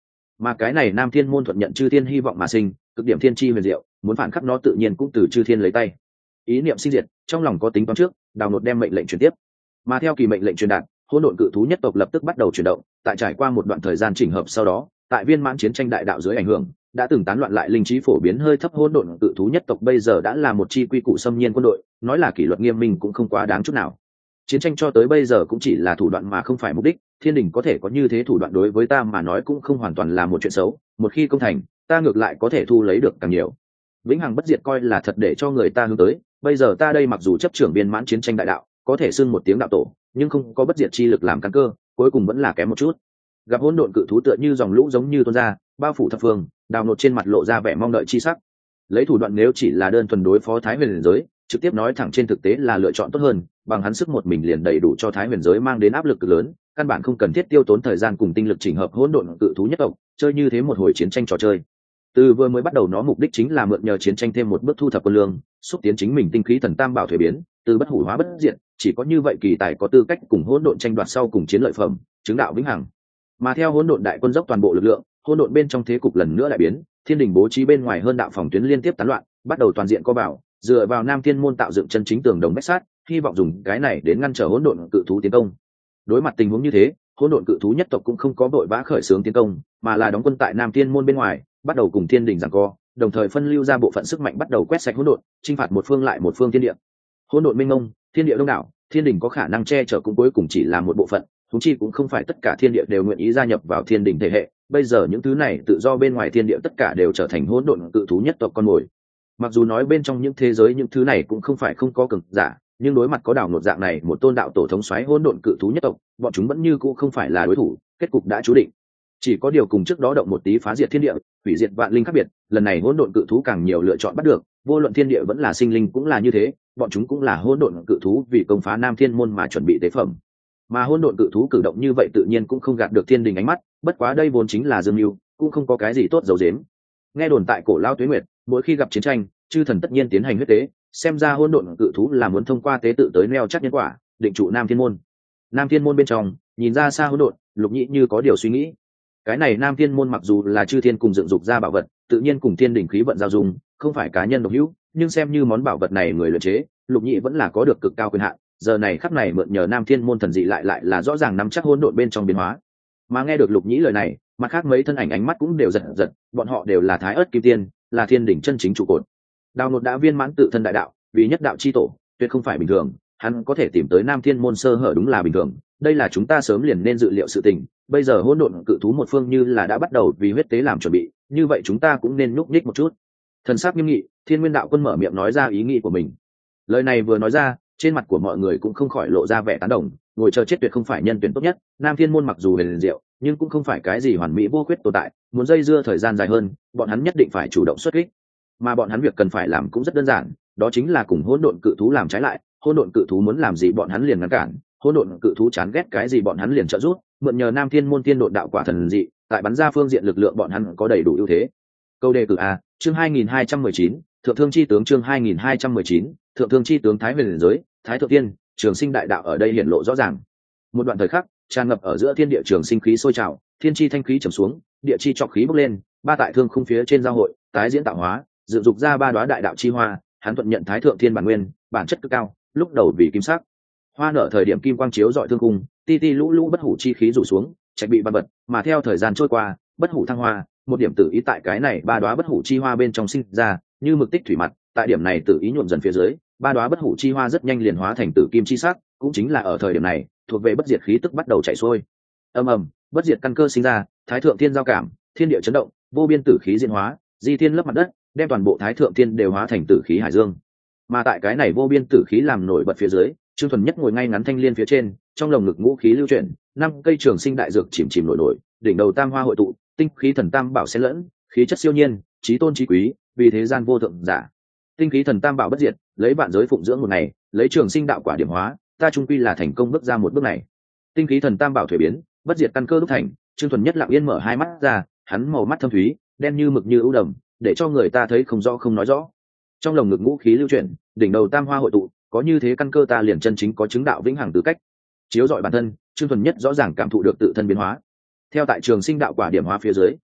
Mà cái này Nam Thiên môn thuận nhận chư thiên hy vọng mà sinh, cực điểm thiên chi huyền diệu, muốn phản khắc nó tự nhiên cũng từ chư thiên lấy tay. Ý niệm sinh diệt, trong lòng có tính toán trước, đào nột đem mệnh lệnh truyền tiếp. Mà theo kỳ mệnh lệnh truyền đạt, hỗn độn cự thú nhất tộc lập tức bắt đầu chuyển động, tại trải qua một đoạn thời gian chỉnh hợp sau đó, tại viên mãn chiến tranh đại đạo dưới ảnh hưởng, đã từng tán loạn lại linh trí phổ biến hơi thấp hỗn độn cự thú nhất tộc bây giờ đã là một chi quy củ xâm nhiên quân đội, nói là kỷ luật nghiêm minh cũng không quá đáng chút nào. Chiến tranh cho tới bây giờ cũng chỉ là thủ đoạn mà không phải mục đích, thiên đình có thể có như thế thủ đoạn đối với ta mà nói cũng không hoàn toàn là một chuyện xấu, một khi công thành, ta ngược lại có thể thu lấy được càng nhiều. Vĩnh hằng bất diệt coi là thật để cho người ta hướng tới, bây giờ ta đây mặc dù chấp trưởng viên mãn chiến tranh đại đạo, có thể xưng một tiếng đạo tổ, nhưng không có bất diệt chi lực làm căn cơ, cuối cùng vẫn là kém một chút. Gặp hỗn độn cự thú tựa như dòng lũ giống như tuôn ra, bao phủ thập phương, đào nột trên mặt lộ ra vẻ mong đợi chi sắc. Lấy thủ đoạn nếu chỉ là đơn thuần đối phó Thái Huyền giới, trực tiếp nói thẳng trên thực tế là lựa chọn tốt hơn, bằng hắn sức một mình liền đầy đủ cho Thái Huyền giới mang đến áp lực cực lớn, căn bản không cần thiết tiêu tốn thời gian cùng tinh lực chỉnh hợp hỗn độn cự thú nhất tộc, chơi như thế một hồi chiến tranh trò chơi. Từ vừa mới bắt đầu nó mục đích chính là mượn nhờ chiến tranh thêm một bước thu thập quân lương, xúc tiến chính mình tinh khí thần tam bảo thuế biến, từ bất hủ hóa bất diệt, chỉ có như vậy kỳ tài có tư cách cùng hỗn độn tranh đoạt sau cùng chiến lợi phẩm, chứng đạo vĩnh hằng. Mà theo hỗn độn đại quân dốc toàn bộ lực lượng, hỗn độn bên trong thế cục lần nữa đại biến, thiên đình bố trí bên ngoài hơn đạo phòng tuyến liên tiếp tán loạn, bắt đầu toàn diện co bảo, dựa vào Nam Thiên môn tạo dựng chân chính tường đồng bách sát, hy vọng dùng cái này đến ngăn trở hỗn độn cự thú tiến công. Đối mặt tình huống như thế, hỗn độn cự thú nhất tộc cũng không có vội vã khởi xướng tiến công, mà là đóng quân tại Nam Thiên môn bên ngoài, bắt đầu cùng thiên đình giằng co, đồng thời phân lưu ra bộ phận sức mạnh bắt đầu quét sạch hỗn độn, chinh phạt một phương lại một phương thiên địa. Hỗn độn minh mông, thiên địa đông đảo, thiên đình có khả năng che chở cũng cuối cùng chỉ là một bộ phận, chúng chi cũng không phải tất cả thiên địa đều nguyện ý gia nhập vào thiên đình thể hệ. Bây giờ những thứ này tự do bên ngoài thiên địa tất cả đều trở thành hỗn độn cự thú nhất tộc con mồi. Mặc dù nói bên trong những thế giới những thứ này cũng không phải không có cường giả, nhưng đối mặt có đảo nột dạng này một tôn đạo tổ thống soái hỗn độn cự thú nhất tộc, bọn chúng vẫn như cũ không phải là đối thủ, kết cục đã chú định. Chỉ có điều cùng trước đó động một tí phá diệt thiên địa, hủy diệt vạn linh khác biệt, lần này hỗn độn cự thú càng nhiều lựa chọn bắt được, vô luận thiên địa vẫn là sinh linh cũng là như thế, bọn chúng cũng là hỗn độn cự thú vì công phá Nam Thiên môn mà chuẩn bị tế phẩm. Mà hỗn độn cự thú cử động như vậy tự nhiên cũng không gạt được thiên đình ánh mắt, bất quá đây vốn chính là dương mưu, cũng không có cái gì tốt giấu giếm. Nghe đồn tại cổ lao tuế nguyệt, mỗi khi gặp chiến tranh, chư thần tất nhiên tiến hành huyết tế, xem ra hỗn độn cự thú là muốn thông qua tế tự tới neo chắc nhân quả, định trụ Nam Thiên môn. Nam Thiên môn bên trong, nhìn ra xa hỗn độn, Lục Nhĩ như có điều suy nghĩ. Cái này Nam Thiên môn mặc dù là chư thiên cùng dựng dục ra bảo vật, tự nhiên cùng thiên đỉnh khí vận giao dung, không phải cá nhân độc hữu, nhưng xem như món bảo vật này người luyện chế, Lục Nhĩ vẫn là có được cực cao quyền hạn. Giờ này khắc này mượn nhờ Nam Thiên môn thần dị lại lại là rõ ràng nắm chắc hỗn độn bên trong biến hóa. Mà nghe được Lục Nhĩ lời này, mặt khác mấy thân ảnh ánh mắt cũng đều giật giật, bọn họ đều là thái ớt kim tiên, là thiên đỉnh chân chính trụ cột. Đào Nột đã viên mãn tự thân đại đạo, vì nhất đạo chi tổ, tuyệt không phải bình thường, hắn có thể tìm tới Nam Thiên môn sơ hở đúng là bình thường, đây là chúng ta sớm liền nên dự liệu sự tình. Bây giờ hỗn độn cự thú một phương như là đã bắt đầu vì huyết tế làm chuẩn bị, như vậy chúng ta cũng nên nhúc nhích một chút. Thần sắc nghiêm nghị, Thiên Nguyên đạo quân mở miệng nói ra ý nghĩ của mình. Lời này vừa nói ra, trên mặt của mọi người cũng không khỏi lộ ra vẻ tán đồng, ngồi chờ chết tuyệt không phải nhân tuyển tốt nhất. Nam Thiên môn mặc dù huyền diệu, nhưng cũng không phải cái gì hoàn mỹ vô khuyết tồn tại, muốn dây dưa thời gian dài hơn, bọn hắn nhất định phải chủ động xuất kích. Mà bọn hắn việc cần phải làm cũng rất đơn giản, đó chính là cùng hỗn độn cự thú làm trái lại. Hỗn độn cự thú muốn làm gì bọn hắn liền ngăn cản, hỗn độn cự thú chán ghét cái gì bọn hắn liền trợ giúp, mượn nhờ Nam Thiên môn tiên độn đạo quả thần dị, tại bắn ra phương diện lực lượng bọn hắn có đầy đủ ưu thế. Câu đề cử a, chương hai nghìn hai trăm mười chín, thượng thương chi tướng chương hai nghìn hai trăm mười chín, thượng thương chi tướng Thái Huyền giới, Thái Thượng Tiên, trường sinh đại đạo ở đây hiển lộ rõ ràng. Một đoạn thời khắc, tràn ngập ở giữa thiên địa trường sinh khí sôi trào, thiên chi thanh khí trầm xuống, địa chi trọc khí bốc lên, ba tại thương khung phía trên giao hội, tái diễn tạo hóa, dựng dục ra ba đóa đại đạo chi hoa, hắn thuận nhận Thái Thượng Thiên bản nguyên, bản chất cực cao, lúc đầu vì kim sắc. Hoa nở thời điểm kim quang chiếu dọi thương khung, ti ti lũ lũ bất hủ chi khí rủ xuống, trạch bị ban bật, mà theo thời gian trôi qua, bất hủ thăng hoa, một điểm tử ý tại cái này ba đóa bất hủ chi hoa bên trong sinh ra, như mực tích thủy mặt, tại điểm này tử ý nhuộm dần phía dưới, ba đóa bất hủ chi hoa rất nhanh liền hóa thành tử kim chi sắc, cũng chính là ở thời điểm này, thuộc về bất diệt khí tức bắt đầu chảy xuôi. Ầm ầm, bất diệt căn cơ sinh ra, Thái Thượng Thiên giao cảm, thiên địa chấn động, vô biên tử khí diễn hóa, di thiên lấp mặt đất, đem toàn bộ Thái Thượng Thiên đều hóa thành tử khí hải dương. Mà tại cái này vô biên tử khí làm nổi bật phía dưới, Trương Thuần Nhất ngồi ngay ngắn thanh liên phía trên, trong lồng ngực ngũ khí lưu chuyển, năm cây trường sinh đại dược chìm chìm nổi nổi, đỉnh đầu tam hoa hội tụ, tinh khí thần tam bảo xen lẫn, khí chất siêu nhiên, chí tôn chí quý, vì thế gian vô thượng giả. Tinh khí thần tam bảo bất diệt, lấy vạn giới phụng dưỡng một ngày, lấy trường sinh đạo quả điểm hóa, ta trung quy là thành công bước ra một bước này. Tinh khí thần tam bảo thuế biến, bất diệt căn cơ đúc thành, Trương Thuần Nhất lặng yên mở hai mắt ra, hắn màu mắt thâm thúy, đen như mực như ưu đầm, để cho người ta thấy không rõ không nói rõ. Trong lồng ngực ngũ khí lưu chuyển, đỉnh đầu tam hoa hội tụ, có như thế căn cơ ta liền chân chính có chứng đạo vĩnh hằng tư cách. Chiếu rọi bản thân, Trương Thuần Nhất rõ ràng cảm thụ được tự thân biến hóa. Theo tại trường sinh đạo quả điểm hóa phía dưới,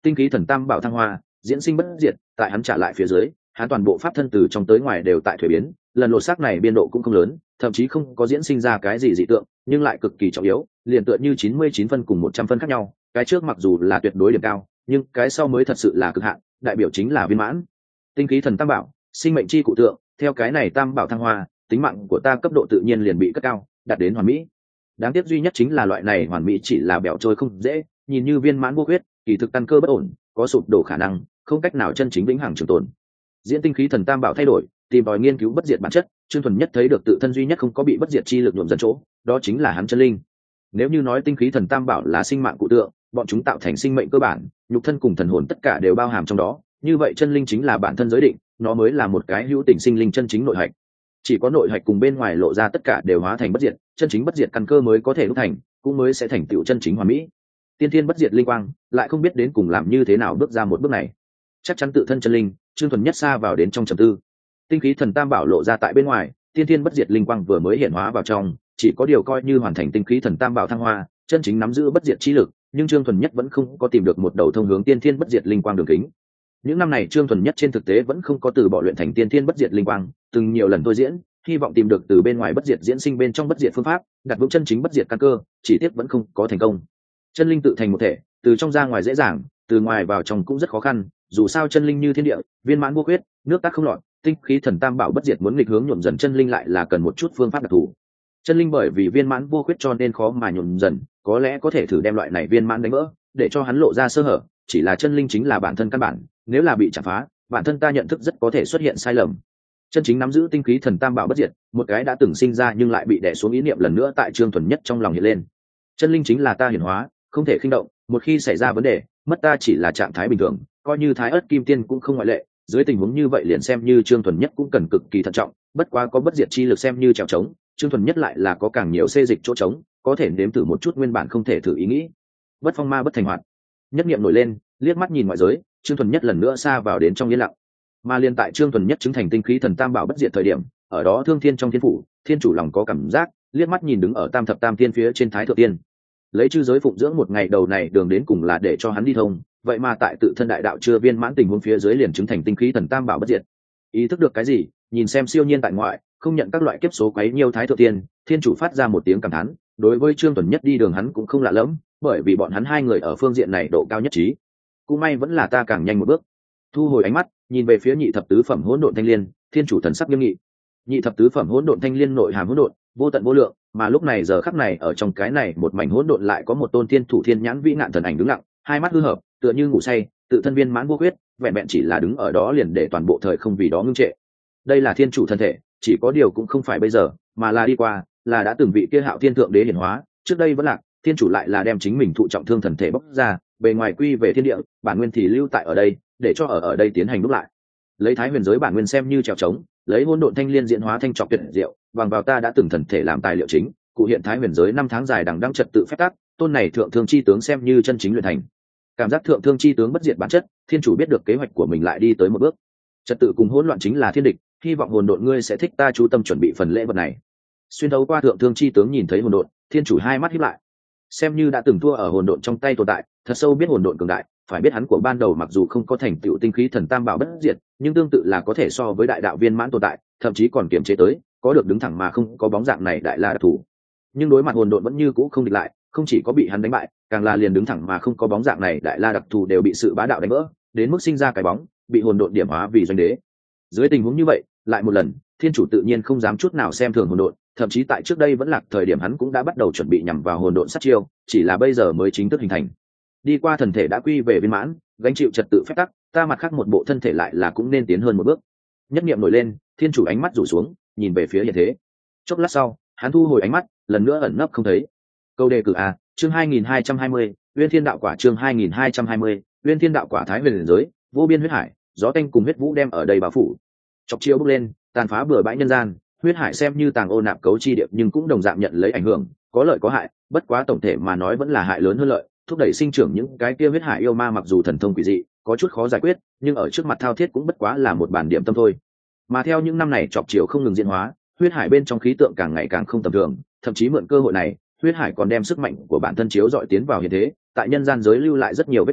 tinh khí thần tam bảo thăng hoa, diễn sinh bất diệt, tại hắn trả lại phía dưới, hắn toàn bộ pháp thân từ trong tới ngoài đều tại thuế biến, lần lột xác này biên độ cũng không lớn, thậm chí không có diễn sinh ra cái gì dị tượng, nhưng lại cực kỳ trọng yếu, liền tựa như chín mươi chín phân cùng một trăm phân khác nhau, cái trước mặc dù là tuyệt đối điểm cao, nhưng cái sau mới thật sự là cực hạn, đại biểu chính là viên mãn. Tinh khí thần tam bảo, sinh mệnh chi cụ tượng, theo cái này tam bảo thăng hoa, tính mạng của ta cấp độ tự nhiên liền bị cất cao, đạt đến hoàn mỹ. Đáng tiếc duy nhất chính là loại này hoàn mỹ chỉ là bẻo trôi không dễ, nhìn như viên mãn vô huyết, kỳ thực căn cơ bất ổn, có sụp đổ khả năng, không cách nào chân chính vĩnh hằng trường tồn. Diễn tinh khí thần tam bảo thay đổi, tìm tòi nghiên cứu bất diệt bản chất, Trương Thuần Nhất thấy được tự thân duy nhất không có bị bất diệt chi lực nhuộm dần chỗ, đó chính là hắn chân linh. Nếu như nói tinh khí thần tam bảo là sinh mạng cụ tượng, bọn chúng tạo thành sinh mệnh cơ bản, nhục thân cùng thần hồn tất cả đều bao hàm trong đó, như vậy chân linh chính là bản thân giới định, nó mới là một cái hữu tình sinh linh chân chính nội hạch. Chỉ có nội hạch cùng bên ngoài lộ ra tất cả đều hóa thành bất diệt, chân chính bất diệt căn cơ mới có thể đúc thành, cũng mới sẽ thành tựu chân chính hoàn mỹ. Tiên thiên bất diệt linh quang, lại không biết đến cùng làm như thế nào bước ra một bước này. Chắc chắn tự thân chân linh, Trương Thuần Nhất xa vào đến trong trầm tư. Tinh khí thần tam bảo lộ ra tại bên ngoài, tiên thiên bất diệt linh quang vừa mới hiện hóa vào trong, chỉ có điều coi như hoàn thành tinh khí thần tam bảo thăng hoa, chân chính nắm giữ bất diệt chi lực, nhưng Trương Thuần Nhất vẫn không có tìm được một đầu thông hướng tiên thiên bất diệt linh quang đường kính. Những năm này Trương Thuần Nhất trên thực tế vẫn không có từ bỏ luyện thành tiên thiên bất diệt linh quang, từng nhiều lần thôi diễn, hy vọng tìm được từ bên ngoài bất diệt diễn sinh bên trong bất diệt phương pháp, đặt vững chân chính bất diệt căn cơ, chỉ tiếc vẫn không có thành công. Chân linh tự thành một thể, từ trong ra ngoài dễ dàng, từ ngoài vào trong cũng rất khó khăn, dù sao chân linh như thiên địa, viên mãn vô khuyết, nước tác không loạn, tinh khí thần tam bảo bất diệt muốn nghịch hướng nhuộm dần chân linh lại là cần một chút phương pháp đặc thù. Chân linh bởi vì viên mãn vô khuyết cho nên khó mà nhuộm dần, có lẽ có thể thử đem loại này viên mãn đánh vỡ, để cho hắn lộ ra sơ hở, chỉ là chân linh chính là bản thân căn bản, nếu là bị chạm phá, bản thân ta nhận thức rất có thể xuất hiện sai lầm. Chân chính nắm giữ tinh khí thần tam bảo bất diệt, một cái đã từng sinh ra nhưng lại bị đè xuống ý niệm lần nữa tại Trương Thuần Nhất trong lòng hiện lên. Chân linh chính là ta hiển hóa, không thể khinh động, một khi xảy ra vấn đề, mất ta chỉ là trạng thái bình thường, coi như Thái Ức Kim Tiên cũng không ngoại lệ, dưới tình huống như vậy liền xem như Trương Thuần Nhất cũng cần cực kỳ thận trọng, bất quá có bất diệt chi lực xem như trèo trống, Trương Thuần Nhất lại là có càng nhiều xê dịch chỗ trống, có thể nếm thử một chút nguyên bản không thể thử ý nghĩ. Bất phong ma bất thành hoạt. Nhất niệm nổi lên, liếc mắt nhìn ngoại giới, Trương Thuần Nhất lần nữa xa vào đến trong yên lặng. Mà liên tại Trương Thuần Nhất chứng thành tinh khí thần tam bảo bất diệt thời điểm, ở đó Thương Thiên trong thiên phủ, thiên chủ lòng có cảm giác, liếc mắt nhìn đứng ở Tam thập tam thiên phía trên Thái thượng tiên. Lấy chư giới phụng dưỡng một ngày đầu này đường đến cùng là để cho hắn đi thông, vậy mà tại tự thân đại đạo chưa viên mãn tình huống phía dưới liền chứng thành tinh khí thần tam bảo bất diệt. Ý thức được cái gì, nhìn xem siêu nhiên tại ngoại, không nhận các loại kiếp số quấy nhiêu Thái thượng tiên, thiên chủ phát ra một tiếng cảm thán, đối với Trương Thuần Nhất đi đường hắn cũng không lạ lẫm, bởi vì bọn hắn hai người ở phương diện này độ cao nhất trí. Cũng may vẫn là ta càng nhanh một bước. Thu hồi ánh mắt, nhìn về phía nhị thập tứ phẩm hỗn độn thanh liên, thiên chủ thần sắc nghiêm nghị. Nhị thập tứ phẩm hỗn độn thanh liên nội hàm hỗn độn, vô tận vô lượng, mà lúc này giờ khắc này ở trong cái này một mảnh hỗn độn lại có một tôn thiên thủ thiên nhãn vĩ ngạn thần ảnh đứng lặng, hai mắt hư hợp, tựa như ngủ say, tự thân viên mãn vô huyết, vẹn vẹn chỉ là đứng ở đó liền để toàn bộ thời không vì đó ngưng trệ. Đây là thiên chủ thân thể, chỉ có điều cũng không phải bây giờ, mà là đi qua, là đã từng vị kia Hạo Thiên thượng đế hiển hóa, trước đây vẫn lạc, thiên chủ lại là đem chính mình thụ trọng thương thần thể bóc ra, bề ngoài quy về thiên địa, bản nguyên thì lưu tại ở đây, để cho ở ở đây tiến hành đúc lại. Lấy Thái Huyền giới bản nguyên xem như trèo trống, lấy hỗn độn thanh liên diễn hóa thanh trọc tuyệt diệu, bằng vào ta đã từng thần thể làm tài liệu chính, cụ hiện Thái Huyền giới năm tháng dài đằng đẵng trật tự phép tắc, tôn này thượng thương chi tướng xem như chân chính luyện thành. Cảm giác thượng thương chi tướng bất diệt bản chất, thiên chủ biết được kế hoạch của mình lại đi tới một bước. Trật tự cùng hỗn loạn chính là thiên địch, hy vọng hồn độn ngươi sẽ thích ta chú tâm chuẩn bị phần lễ vật này. Xuyên thấu qua thượng thương chi tướng nhìn thấy hồn độn, thiên chủ hai mắt híp lại. Xem như đã từng thua ở hồn độn trong tay tồn tại, thật sâu biết hồn độn cường đại, phải biết hắn của ban đầu mặc dù không có thành tựu tinh khí thần tam bảo bất diệt, nhưng tương tự là có thể so với đại đạo viên mãn tồn tại, thậm chí còn kiềm chế tới, có được đứng thẳng mà không có bóng dạng này đại la đặc thủ. Nhưng đối mặt hồn độn vẫn như cũ không địch lại, không chỉ có bị hắn đánh bại, càng là liền đứng thẳng mà không có bóng dạng này đại la đặc thù đều bị sự bá đạo đánh vỡ, đến mức sinh ra cái bóng, bị hồn độn điểm hóa vì doanh đế. Dưới tình huống như vậy, lại một lần, thiên chủ tự nhiên không dám chút nào xem thường hồn độn, thậm chí tại trước đây vẫn lạc thời điểm hắn cũng đã bắt đầu chuẩn bị nhằm vào hồn độn sát chiêu, chỉ là bây giờ mới chính thức hình thành. Đi qua thần thể đã quy về viên mãn, gánh chịu trật tự phép tắc, ta mặt khác một bộ thân thể lại là cũng nên tiến hơn một bước. Nhất niệm nổi lên, thiên chủ ánh mắt rủ xuống, nhìn về phía hiện thế. Chốc lát sau, hắn thu hồi ánh mắt, lần nữa ẩn nấp không thấy. Câu đề cử a, chương hai nghìn hai trăm hai mươi, Uyên Thiên đạo quả chương hai nghìn hai trăm hai mươi, Uyên Thiên đạo quả Thái Huyền giới, vô biên huyết hải, gió tanh cùng huyết vũ đem ở đây bao phủ. Chọc chiếu bốc lên, tàn phá bừa bãi nhân gian, huyết hải xem như tàng ô nạp cấu chi điệp nhưng cũng đồng dạng nhận lấy ảnh hưởng, có lợi có hại, bất quá tổng thể mà nói vẫn là hại lớn hơn lợi, thúc đẩy sinh trưởng những cái kia huyết hải yêu ma mặc dù thần thông quỷ dị, có chút khó giải quyết, nhưng ở trước mặt thao thiết cũng bất quá là một bản điểm tâm thôi. Mà theo những năm này chọc chiều không ngừng diễn hóa, huyết hải bên trong khí tượng càng ngày càng không tầm thường, thậm chí mượn cơ hội này, huyết hải còn đem sức mạnh của bản thân chiếu dọi tiến vào hiện thế, tại nhân gian giới lưu lại rất nhiều vết tích,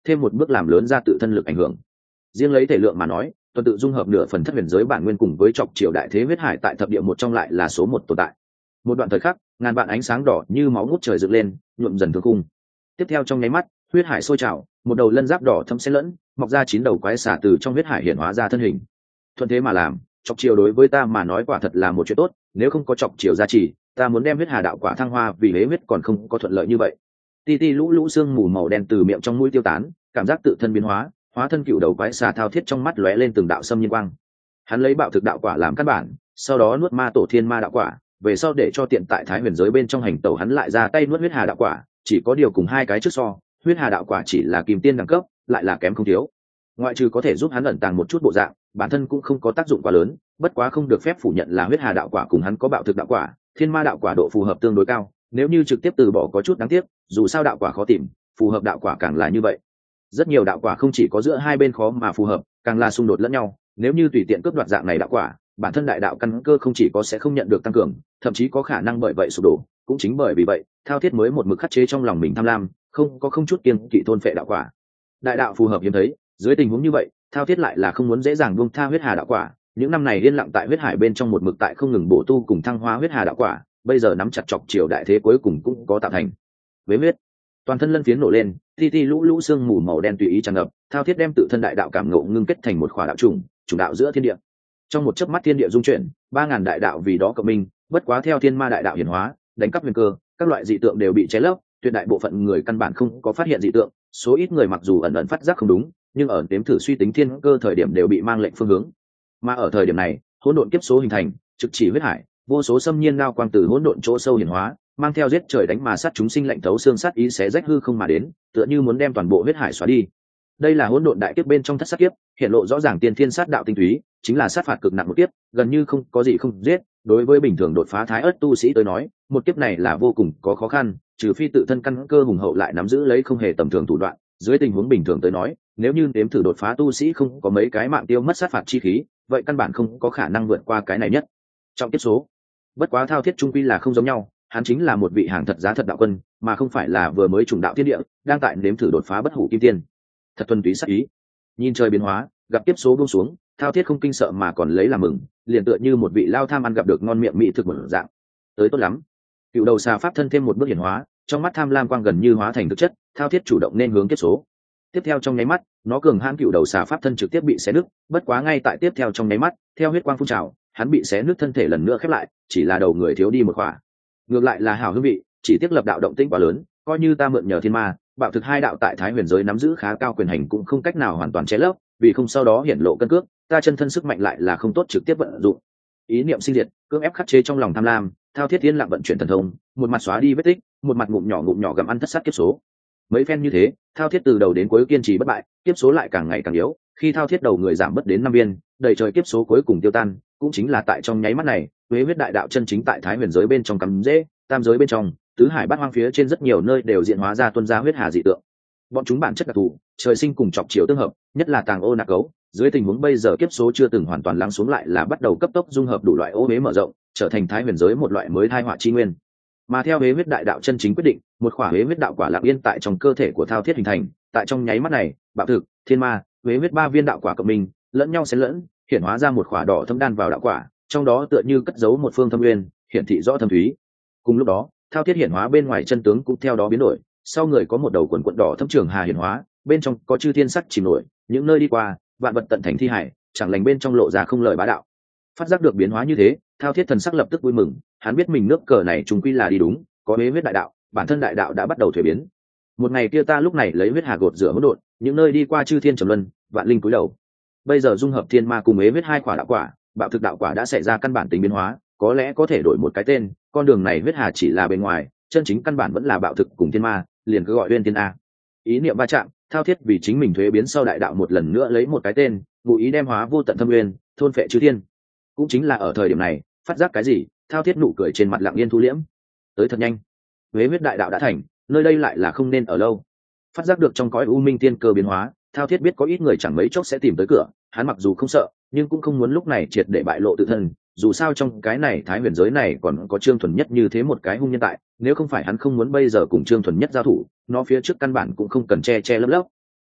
thêm một bước làm lớn ra tự thân lực ảnh hưởng. Riêng lấy thể lượng mà nói, tuần tự dung hợp nửa phần thất huyền giới bản nguyên cùng với chọc triều đại thế huyết hải tại thập địa một trong lại là số một tồn tại. Một đoạn thời khắc, ngàn vạn ánh sáng đỏ như máu ngút trời dựng lên, nhuộm dần thương khung. Tiếp theo trong nháy mắt, huyết hải sôi trào, một đầu lân giáp đỏ thâm xen lẫn, mọc ra chín đầu quái xà từ trong huyết hải hiện hóa ra thân hình. Thuận thế mà làm, chọc triều đối với ta mà nói quả thật là một chuyện tốt, nếu không có chọc triều gia trì, ta muốn đem huyết hà đạo quả thăng hoa vì hế huyết còn không có thuận lợi như vậy. Ti ti lũ lũ xương mù màu đen từ miệng trong mũi tiêu tán, cảm giác tự thân biến hóa, hóa thân cựu đầu quái xà thao thiết trong mắt lóe lên từng đạo xâm nhiên quang. Hắn lấy bạo thực đạo quả làm căn bản, sau đó nuốt ma tổ thiên ma đạo quả, về sau để cho tiện tại thái huyền giới bên trong hành tẩu hắn lại ra tay nuốt huyết hà đạo quả, chỉ có điều cùng hai cái trước so, huyết hà đạo quả chỉ là kim tiên đẳng cấp, lại là kém không thiếu. Ngoại trừ có thể giúp hắn ẩn tàng một chút bộ dạng, bản thân cũng không có tác dụng quá lớn, bất quá không được phép phủ nhận là huyết hà đạo quả cùng hắn có bạo thực đạo quả, thiên ma đạo quả độ phù hợp tương đối cao, nếu như trực tiếp từ bỏ có chút đáng tiếc, dù sao đạo quả khó tìm, phù hợp đạo quả càng là như vậy. Rất nhiều đạo quả không chỉ có giữa hai bên khó mà phù hợp, càng là xung đột lẫn nhau, nếu như tùy tiện cướp đoạt dạng này đạo quả, bản thân đại đạo căn cơ không chỉ có sẽ không nhận được tăng cường, thậm chí có khả năng bởi vậy sụp đổ. Cũng chính bởi vì vậy, thao thiết mới một mực khắc chế trong lòng mình tham lam, không có không chút kiêng kỵ thôn phệ đạo quả. Đại đạo phù hợp hiếm thấy, dưới tình huống như vậy, thao thiết lại là không muốn dễ dàng buông tha huyết hà đạo quả. Những năm này liên lặng tại huyết hải bên trong một mực tại không ngừng bổ tu cùng thăng hoa huyết hà đạo quả, bây giờ nắm chặt chọc triều đại thế cuối cùng cũng có tạo thành. Với huyết, toàn thân lân phiến nổ lên, ti ti lũ lũ xương mù màu đen tùy ý tràn ngập, thao thiết đem tự thân đại đạo cảm ngộ ngưng kết thành một khỏa đạo trùng, chủ đạo giữa thiên địa. Trong một chớp mắt thiên địa dung chuyển, ba ngàn đại đạo vì đó cộng minh, bất quá theo thiên ma đại đạo hiển hóa, đánh cắp huyền cơ, các loại dị tượng đều bị che lấp, tuyệt đại bộ phận người căn bản không có phát hiện dị tượng, số ít người mặc dù ẩn ẩn phát giác không đúng, nhưng ở nếm thử suy tính thiên cơ thời điểm đều bị mang lệnh phương hướng. Mà ở thời điểm này, hỗn độn kiếp số hình thành, trực chỉ huyết hải, vô số xâm nhiên ngao quang từ hỗn độn chỗ sâu hiển hóa, mang theo giết trời đánh mà sát chúng sinh lạnh thấu xương sát ý xé rách hư không mà đến, tựa như muốn đem toàn bộ huyết hải xóa đi. Đây là hỗn độn đại kiếp bên trong thất sát kiếp, hiện lộ rõ ràng tiên thiên sát đạo tinh túy, chính là sát phạt cực nặng một kiếp, gần như không có gì không giết. Đối với bình thường đột phá thái ớt tu sĩ tới nói, một kiếp này là vô cùng có khó khăn, trừ phi tự thân căn cơ hùng hậu lại nắm giữ lấy không hề tầm thường thủ đoạn. Dưới tình huống bình thường tới nói, nếu như nếm thử đột phá tu sĩ không có mấy cái mạng tiêu mất sát phạt chi khí, vậy căn bản không có khả năng vượt qua cái này nhất trong kiếp số. Bất quá thao thiết trung quy là không giống nhau, hắn chính là một vị hàng thật giá thật đạo quân, mà không phải là vừa mới trùng đạo thiên địa, đang tại nếm thử đột phá bất hủ kim tiên. Thật thuần túy sát ý. Nhìn trời biến hóa, gặp tiếp số buông xuống, thao thiết không kinh sợ mà còn lấy làm mừng, liền tựa như một vị lao tham ăn gặp được ngon miệng mỹ thực một dạng. Tới tốt lắm. Cựu đầu xà pháp thân thêm một bước hiển hóa, trong mắt tham lam quang gần như hóa thành thực chất, thao thiết chủ động nên hướng tiếp số. Tiếp theo trong nháy mắt, nó cường hãn cựu đầu xà pháp thân trực tiếp bị xé nứt, bất quá ngay tại tiếp theo trong nháy mắt, theo huyết quang phun trào, hắn bị xé nứt thân thể lần nữa khép lại, chỉ là đầu người thiếu đi một khỏa. Ngược lại là hảo hương vị, chỉ tiếc lập đạo động tĩnh quá lớn, coi như ta mượn nhờ thiên ma, bạo thực hai đạo tại thái huyền giới nắm giữ khá cao quyền hành cũng không cách nào hoàn toàn che lấp, vì không sau đó hiển lộ cân cước, ta chân thân sức mạnh lại là không tốt trực tiếp vận dụng. Ý niệm sinh diệt, cưỡng ép khắc chế trong lòng tham lam, thao thiết thiên lặng vận chuyển thần thông, một mặt xóa đi vết tích, một mặt ngụm nhỏ ngụm nhỏ gặm ăn thất sát kiếp số. Mấy phen như thế, thao thiết từ đầu đến cuối kiên trì bất bại, kiếp số lại càng ngày càng yếu, khi thao thiết đầu người giảm bất đến năm viên, đầy trời kiếp số cuối cùng tiêu tan, cũng chính là tại trong nháy mắt này, huế huyết đại đạo chân chính tại thái huyền giới bên trong cắm rễ, tam giới bên trong, tứ hải bát hoang phía trên rất nhiều nơi đều diện hóa ra tuân ra huyết hà dị tượng. Bọn chúng bản chất đặc thù, trời sinh cùng chọc chiều tương hợp, nhất là tàng ô nạc cấu, dưới tình huống bây giờ kiếp số chưa từng hoàn toàn lắng xuống lại là bắt đầu cấp tốc dung hợp đủ loại ô huế mở rộng, trở thành thái huyền giới một loại mới thai họa chi nguyên. Mà theo huế huyết đại đạo chân chính quyết định, một khỏa huế huyết đạo quả lặng yên tại trong cơ thể của thao thiết hình thành, tại trong nháy mắt này, bạo thực, thiên ma, huế huyết ba viên đạo quả cộng minh, lẫn nhau xen lẫn, hiển hóa ra một khỏa đỏ thâm đan vào đạo quả, trong đó tựa như cất giấu một phương thâm nguyên, hiển thị rõ thâm thúy. Cùng lúc đó, thao thiết hiển hóa bên ngoài chân tướng cũng theo đó biến đổi, sau người có một đầu quần quần đỏ thâm trường hà hiển hóa, bên trong có chư thiên sắc chìm nổi, những nơi đi qua, vạn vật tận thành thi hải, chẳng lành bên trong lộ ra không lời bá đạo. Phát giác được biến hóa như thế, thao thiết thần sắc lập tức vui mừng, hắn biết mình nước cờ này trùng quy là đi đúng, có huế huyết đại đạo, bản thân đại đạo đã bắt đầu thuế biến. Một ngày kia ta lúc này lấy huyết hà gột rửa hỗn độn, những nơi đi qua chư thiên trầm luân, vạn linh cúi đầu. Bây giờ dung hợp thiên ma cùng huế huyết hai quả đạo quả, bạo thực đạo quả đã xảy ra căn bản tính biến hóa, có lẽ có thể đổi một cái tên, con đường này huyết hà chỉ là bên ngoài, chân chính căn bản vẫn là bạo thực cùng thiên ma, liền cứ gọi uyên thiên a. Ý niệm va chạm, thao thiết vì chính mình thuế biến sau đại đạo một lần nữa lấy một cái tên, ngụ ý đem hóa vô tận thâm uyên, thôn phệ chư thiên. Cũng chính là ở thời điểm này, phát giác cái gì, thao thiết nụ cười trên mặt lặng yên thu liễm. Tới thật nhanh, huế huyết đại đạo đã thành, nơi đây lại là không nên ở lâu. Phát giác được trong cõi u minh tiên cơ biến hóa, thao thiết biết có ít người chẳng mấy chốc sẽ tìm tới cửa, hắn mặc dù không sợ, nhưng cũng không muốn lúc này triệt để bại lộ tự thân. Dù sao trong cái này thái huyền giới này còn có Trương Thuần Nhất như thế một cái hung nhân tại, nếu không phải hắn không muốn bây giờ cùng Trương Thuần Nhất giao thủ, nó phía trước căn bản cũng không cần che che lấp lấp.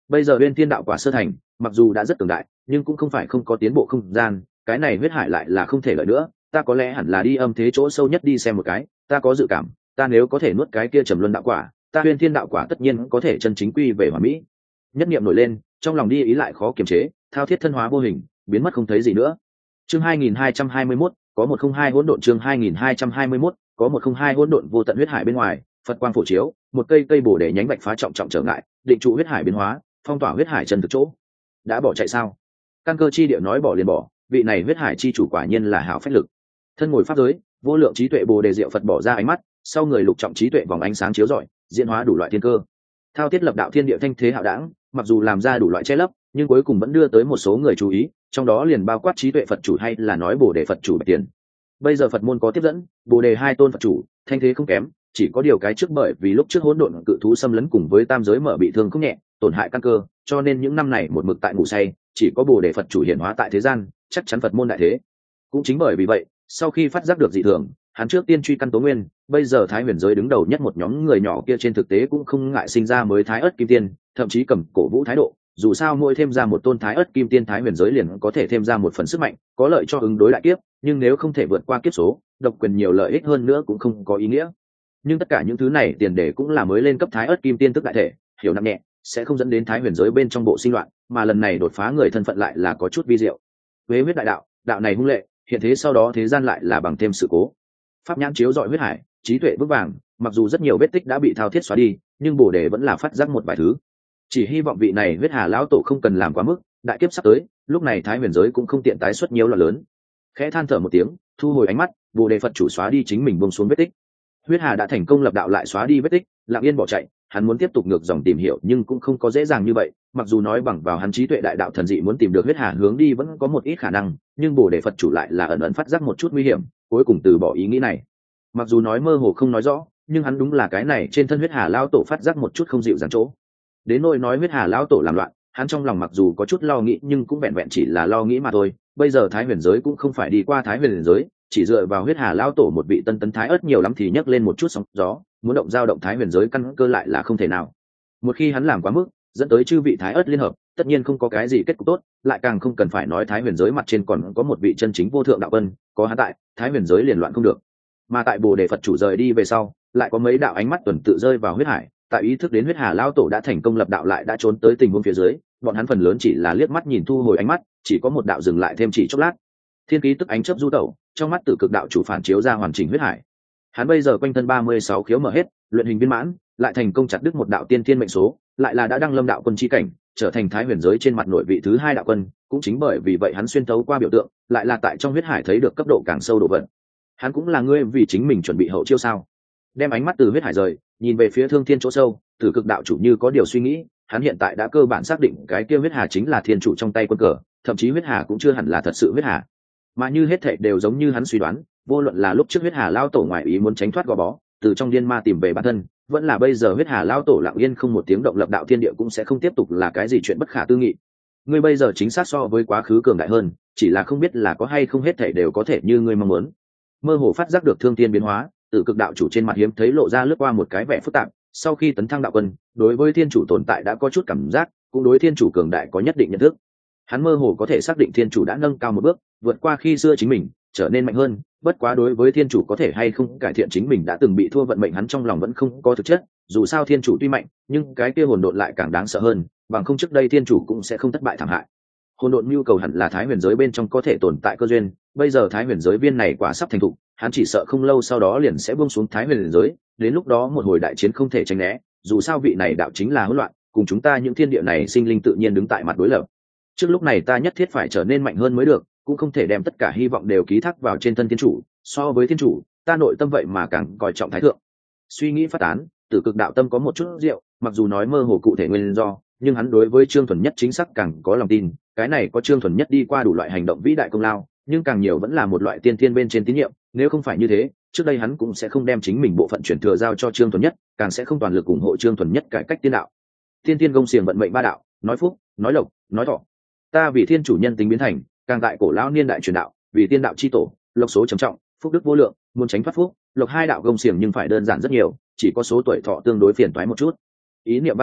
Bây giờ Uyên Thiên đạo quả sơ thành, mặc dù đã rất cường đại, nhưng cũng không phải không có tiến bộ không gian, cái này huyết hải lại là không thể lợi nữa, ta có lẽ hẳn là đi âm thế chỗ sâu nhất đi xem một cái, ta có dự cảm, ta nếu có thể nuốt cái kia trầm luân đạo quả, ta Uyên Thiên đạo quả tất nhiên có thể chân chính quy về hoàn mỹ. Nhất niệm nổi lên, trong lòng đi ý lại khó kiềm chế, thao thiết thân hóa vô hình, biến mất không thấy gì nữa. Chương hai nghìn hai trăm hai mươi mốt, có một không hai hỗn độn chương hai nghìn hai trăm hai mươi mốt, có một không hai hỗn độn vô tận huyết hải bên ngoài, Phật quang phổ chiếu, một cây cây bổ để nhánh bạch phá trọng trọng trở ngại, định trụ huyết hải biến hóa, phong tỏa huyết hải chân thực chỗ. Đã bỏ chạy sao? Căn cơ chi địa nói bỏ liền bỏ, vị này huyết hải chi chủ quả nhiên là hảo phách lực. Thân ngồi pháp giới, vô lượng trí tuệ bồ đề diệu Phật bỏ ra ánh mắt, sau người lục trọng trí tuệ vòng ánh sáng chiếu rọi, diễn hóa đủ loại thiên cơ. Thao thiết lập đạo thiên địa thanh thế hạo đẳng, mặc dù làm ra đủ loại che lấp, nhưng cuối cùng vẫn đưa tới một số người chú ý, trong đó liền bao quát trí tuệ Phật chủ hay là nói bồ đề Phật chủ bạch tiền. Bây giờ Phật môn có tiếp dẫn, bồ đề hai tôn Phật chủ, thanh thế không kém, chỉ có điều cái trước bởi vì lúc trước hỗn độn cự thú xâm lấn cùng với tam giới mở bị thương không nhẹ, tổn hại căn cơ, cho nên những năm này một mực tại ngủ say, chỉ có bồ đề Phật chủ hiển hóa tại thế gian, chắc chắn Phật môn đại thế. Cũng chính bởi vì vậy, sau khi phát giác được dị thường, hắn trước tiên truy căn tố nguyên, bây giờ Thái Huyền giới đứng đầu nhất một nhóm người nhỏ kia trên thực tế cũng không ngại sinh ra mới Thái Ức Kim Tiên, thậm chí cầm cổ vũ thái độ, dù sao mỗi thêm ra một tôn Thái Ức Kim Tiên Thái Huyền giới liền có thể thêm ra một phần sức mạnh, có lợi cho ứng đối đại kiếp, nhưng nếu không thể vượt qua kiếp số, độc quyền nhiều lợi ích hơn nữa cũng không có ý nghĩa. Nhưng tất cả những thứ này tiền đề cũng là mới lên cấp Thái Ức Kim Tiên tức đại thể, hiểu nặng nhẹ, sẽ không dẫn đến Thái Huyền giới bên trong bộ sinh loạn, mà lần này đột phá người thân phận lại là có chút vi diệu. Huế huyết đại đạo, đạo này hung lệ, hiện thế sau đó thế gian lại là bằng thêm sự cố. Pháp nhãn chiếu dọi huyết hải, trí tuệ vững vàng, mặc dù rất nhiều vết tích đã bị thao thiết xóa đi, nhưng bổ đề vẫn là phát giác một vài thứ. Chỉ hy vọng vị này huyết hà lão tổ không cần làm quá mức, đại kiếp sắp tới, lúc này Thái Huyền giới cũng không tiện tái xuất nhiều là lớn. Khẽ than thở một tiếng, thu hồi ánh mắt, bồ đề Phật chủ xóa đi chính mình buông xuống vết tích. Huyết hà đã thành công lập đạo lại xóa đi vết tích, lặng yên bỏ chạy, hắn muốn tiếp tục ngược dòng tìm hiểu nhưng cũng không có dễ dàng như vậy, mặc dù nói bằng vào hắn trí tuệ đại đạo thần dị muốn tìm được huyết hà hướng đi vẫn có một ít khả năng, nhưng bồ đề Phật chủ lại là ẩn ẩn phát giác một chút nguy hiểm, cuối cùng từ bỏ ý nghĩ này. Mặc dù nói mơ hồ không nói rõ, nhưng hắn đúng là cái này trên thân huyết hà lão tổ phát giác một chút không dịu dàng chỗ. Đến nỗi nói huyết hà lão tổ làm loạn, hắn trong lòng mặc dù có chút lo nghĩ nhưng cũng vẹn vẹn chỉ là lo nghĩ mà thôi. Bây giờ Thái Huyền giới cũng không phải đi qua Thái Huyền giới, chỉ dựa vào huyết hà lão tổ một vị tân tấn thái ớt nhiều lắm thì nhấc lên một chút sóng gió, muốn động giao động Thái Huyền giới căn cơ lại là không thể nào. Một khi hắn làm quá mức, dẫn tới chư vị thái ớt liên hợp, tất nhiên không có cái gì kết cục tốt, lại càng không cần phải nói Thái Huyền giới mặt trên còn có một vị chân chính vô thượng đạo quân, có hắn tại, Thái Huyền giới liền loạn không được. Mà tại bồ đề Phật chủ rời đi về sau, lại có mấy đạo ánh mắt tuần tự rơi vào huyết hải, tại ý thức đến huyết hà lão tổ đã thành công lập đạo lại đã trốn tới tình huống phía dưới, bọn hắn phần lớn chỉ là liếc mắt nhìn thu hồi ánh mắt, chỉ có một đạo dừng lại thêm chỉ chốc lát. Thiên ký tức ánh chớp du tẩu, trong mắt Tử Cực đạo chủ phản chiếu ra hoàn chỉnh huyết hải. Hắn bây giờ quanh thân ba mươi sáu khiếu mở hết, luyện hình viên mãn, lại thành công chặt đứt một đạo tiên thiên mệnh số, lại là đã đăng lâm đạo quân chi cảnh, trở thành Thái Huyền giới trên mặt nội vị thứ hai đạo quân, cũng chính bởi vì vậy hắn xuyên thấu qua biểu tượng, lại là tại trong huyết hải thấy được cấp độ càng sâu độ vận. Hắn cũng là ngươi vì chính mình chuẩn bị hậu chiêu sao? Đem ánh mắt từ huyết hải rời, nhìn về phía thương thiên chỗ sâu, Tử Cực đạo chủ như có điều suy nghĩ, hắn hiện tại đã cơ bản xác định cái kia huyết hà chính là thiên chủ trong tay quân cờ, thậm chí huyết hà cũng chưa hẳn là thật sự huyết hà, mà như hết thảy đều giống như hắn suy đoán, vô luận là lúc trước huyết hà lao tổ ngoại ý muốn tránh thoát gò bó, từ trong điên ma tìm về bản thân, vẫn là bây giờ huyết hà lao tổ lặng yên không một tiếng động lập đạo thiên địa cũng sẽ không tiếp tục là cái gì chuyện bất khả tư nghị. Ngươi bây giờ chính xác so với quá khứ cường đại hơn, chỉ là không biết là có hay không hết thảy đều có thể như ngươi mong muốn. Mơ hồ phát giác được thương thiên biến hóa, Tử Cực đạo chủ trên mặt hiếm thấy lộ ra lướt qua một cái vẻ phức tạp, sau khi tấn thăng đạo quân, đối với thiên chủ tồn tại đã có chút cảm giác, cũng đối thiên chủ cường đại có nhất định nhận thức. Hắn mơ hồ có thể xác định thiên chủ đã nâng cao một bước, vượt qua khi xưa chính mình, trở nên mạnh hơn, bất quá đối với thiên chủ có thể hay không cải thiện chính mình đã từng bị thua vận mệnh hắn trong lòng vẫn không có thực chất, dù sao thiên chủ tuy mạnh, nhưng cái kia hồn độn lại càng đáng sợ hơn, bằng không trước đây thiên chủ cũng sẽ không thất bại thảm hại. Hồn độn nhu cầu hẳn là Thái Huyền giới bên trong có thể tồn tại cơ duyên, bây giờ Thái Huyền giới viên này quả sắp thành thục, hắn chỉ sợ không lâu sau đó liền sẽ buông xuống Thái Huyền giới, đến lúc đó một hồi đại chiến không thể tránh né, dù sao vị này đạo chính là hỗn loạn, cùng chúng ta những thiên địa này sinh linh tự nhiên đứng tại mặt đối lập. Trước lúc này ta nhất thiết phải trở nên mạnh hơn mới được, cũng không thể đem tất cả hy vọng đều ký thác vào trên thân thiên chủ, so với thiên chủ, ta nội tâm vậy mà càng coi trọng thái thượng. Suy nghĩ phát tán, Tử Cực đạo tâm có một chút rượu, mặc dù nói mơ hồ cụ thể nguyên do, nhưng hắn đối với Trương Thuần Nhất chính xác càng có lòng tin, cái này có Trương Thuần Nhất đi qua đủ loại hành động vĩ đại công lao, nhưng càng nhiều vẫn là một loại tiên thiên bên trên tín nhiệm, nếu không phải như thế, trước đây hắn cũng sẽ không đem chính mình bộ phận chuyển thừa giao cho Trương Thuần Nhất, càng sẽ không toàn lực ủng hộ Trương Thuần Nhất cải cách tiên đạo. Tiên tiên công xiềng vận mệnh ba đạo, nói phúc, nói lộc, nói thọ. Ta vì thiên chủ nhân tính biến thành, càng tại cổ lão niên đại truyền đạo, vì tiên đạo chi tổ, lộc số trầm trọng, phúc đức vô lượng, muốn tránh thoát phúc, lộc hai đạo công xiềng nhưng phải đơn giản rất nhiều, chỉ có số tuổi thọ tương đối phiền toái một chút. Ý niệm va chạm,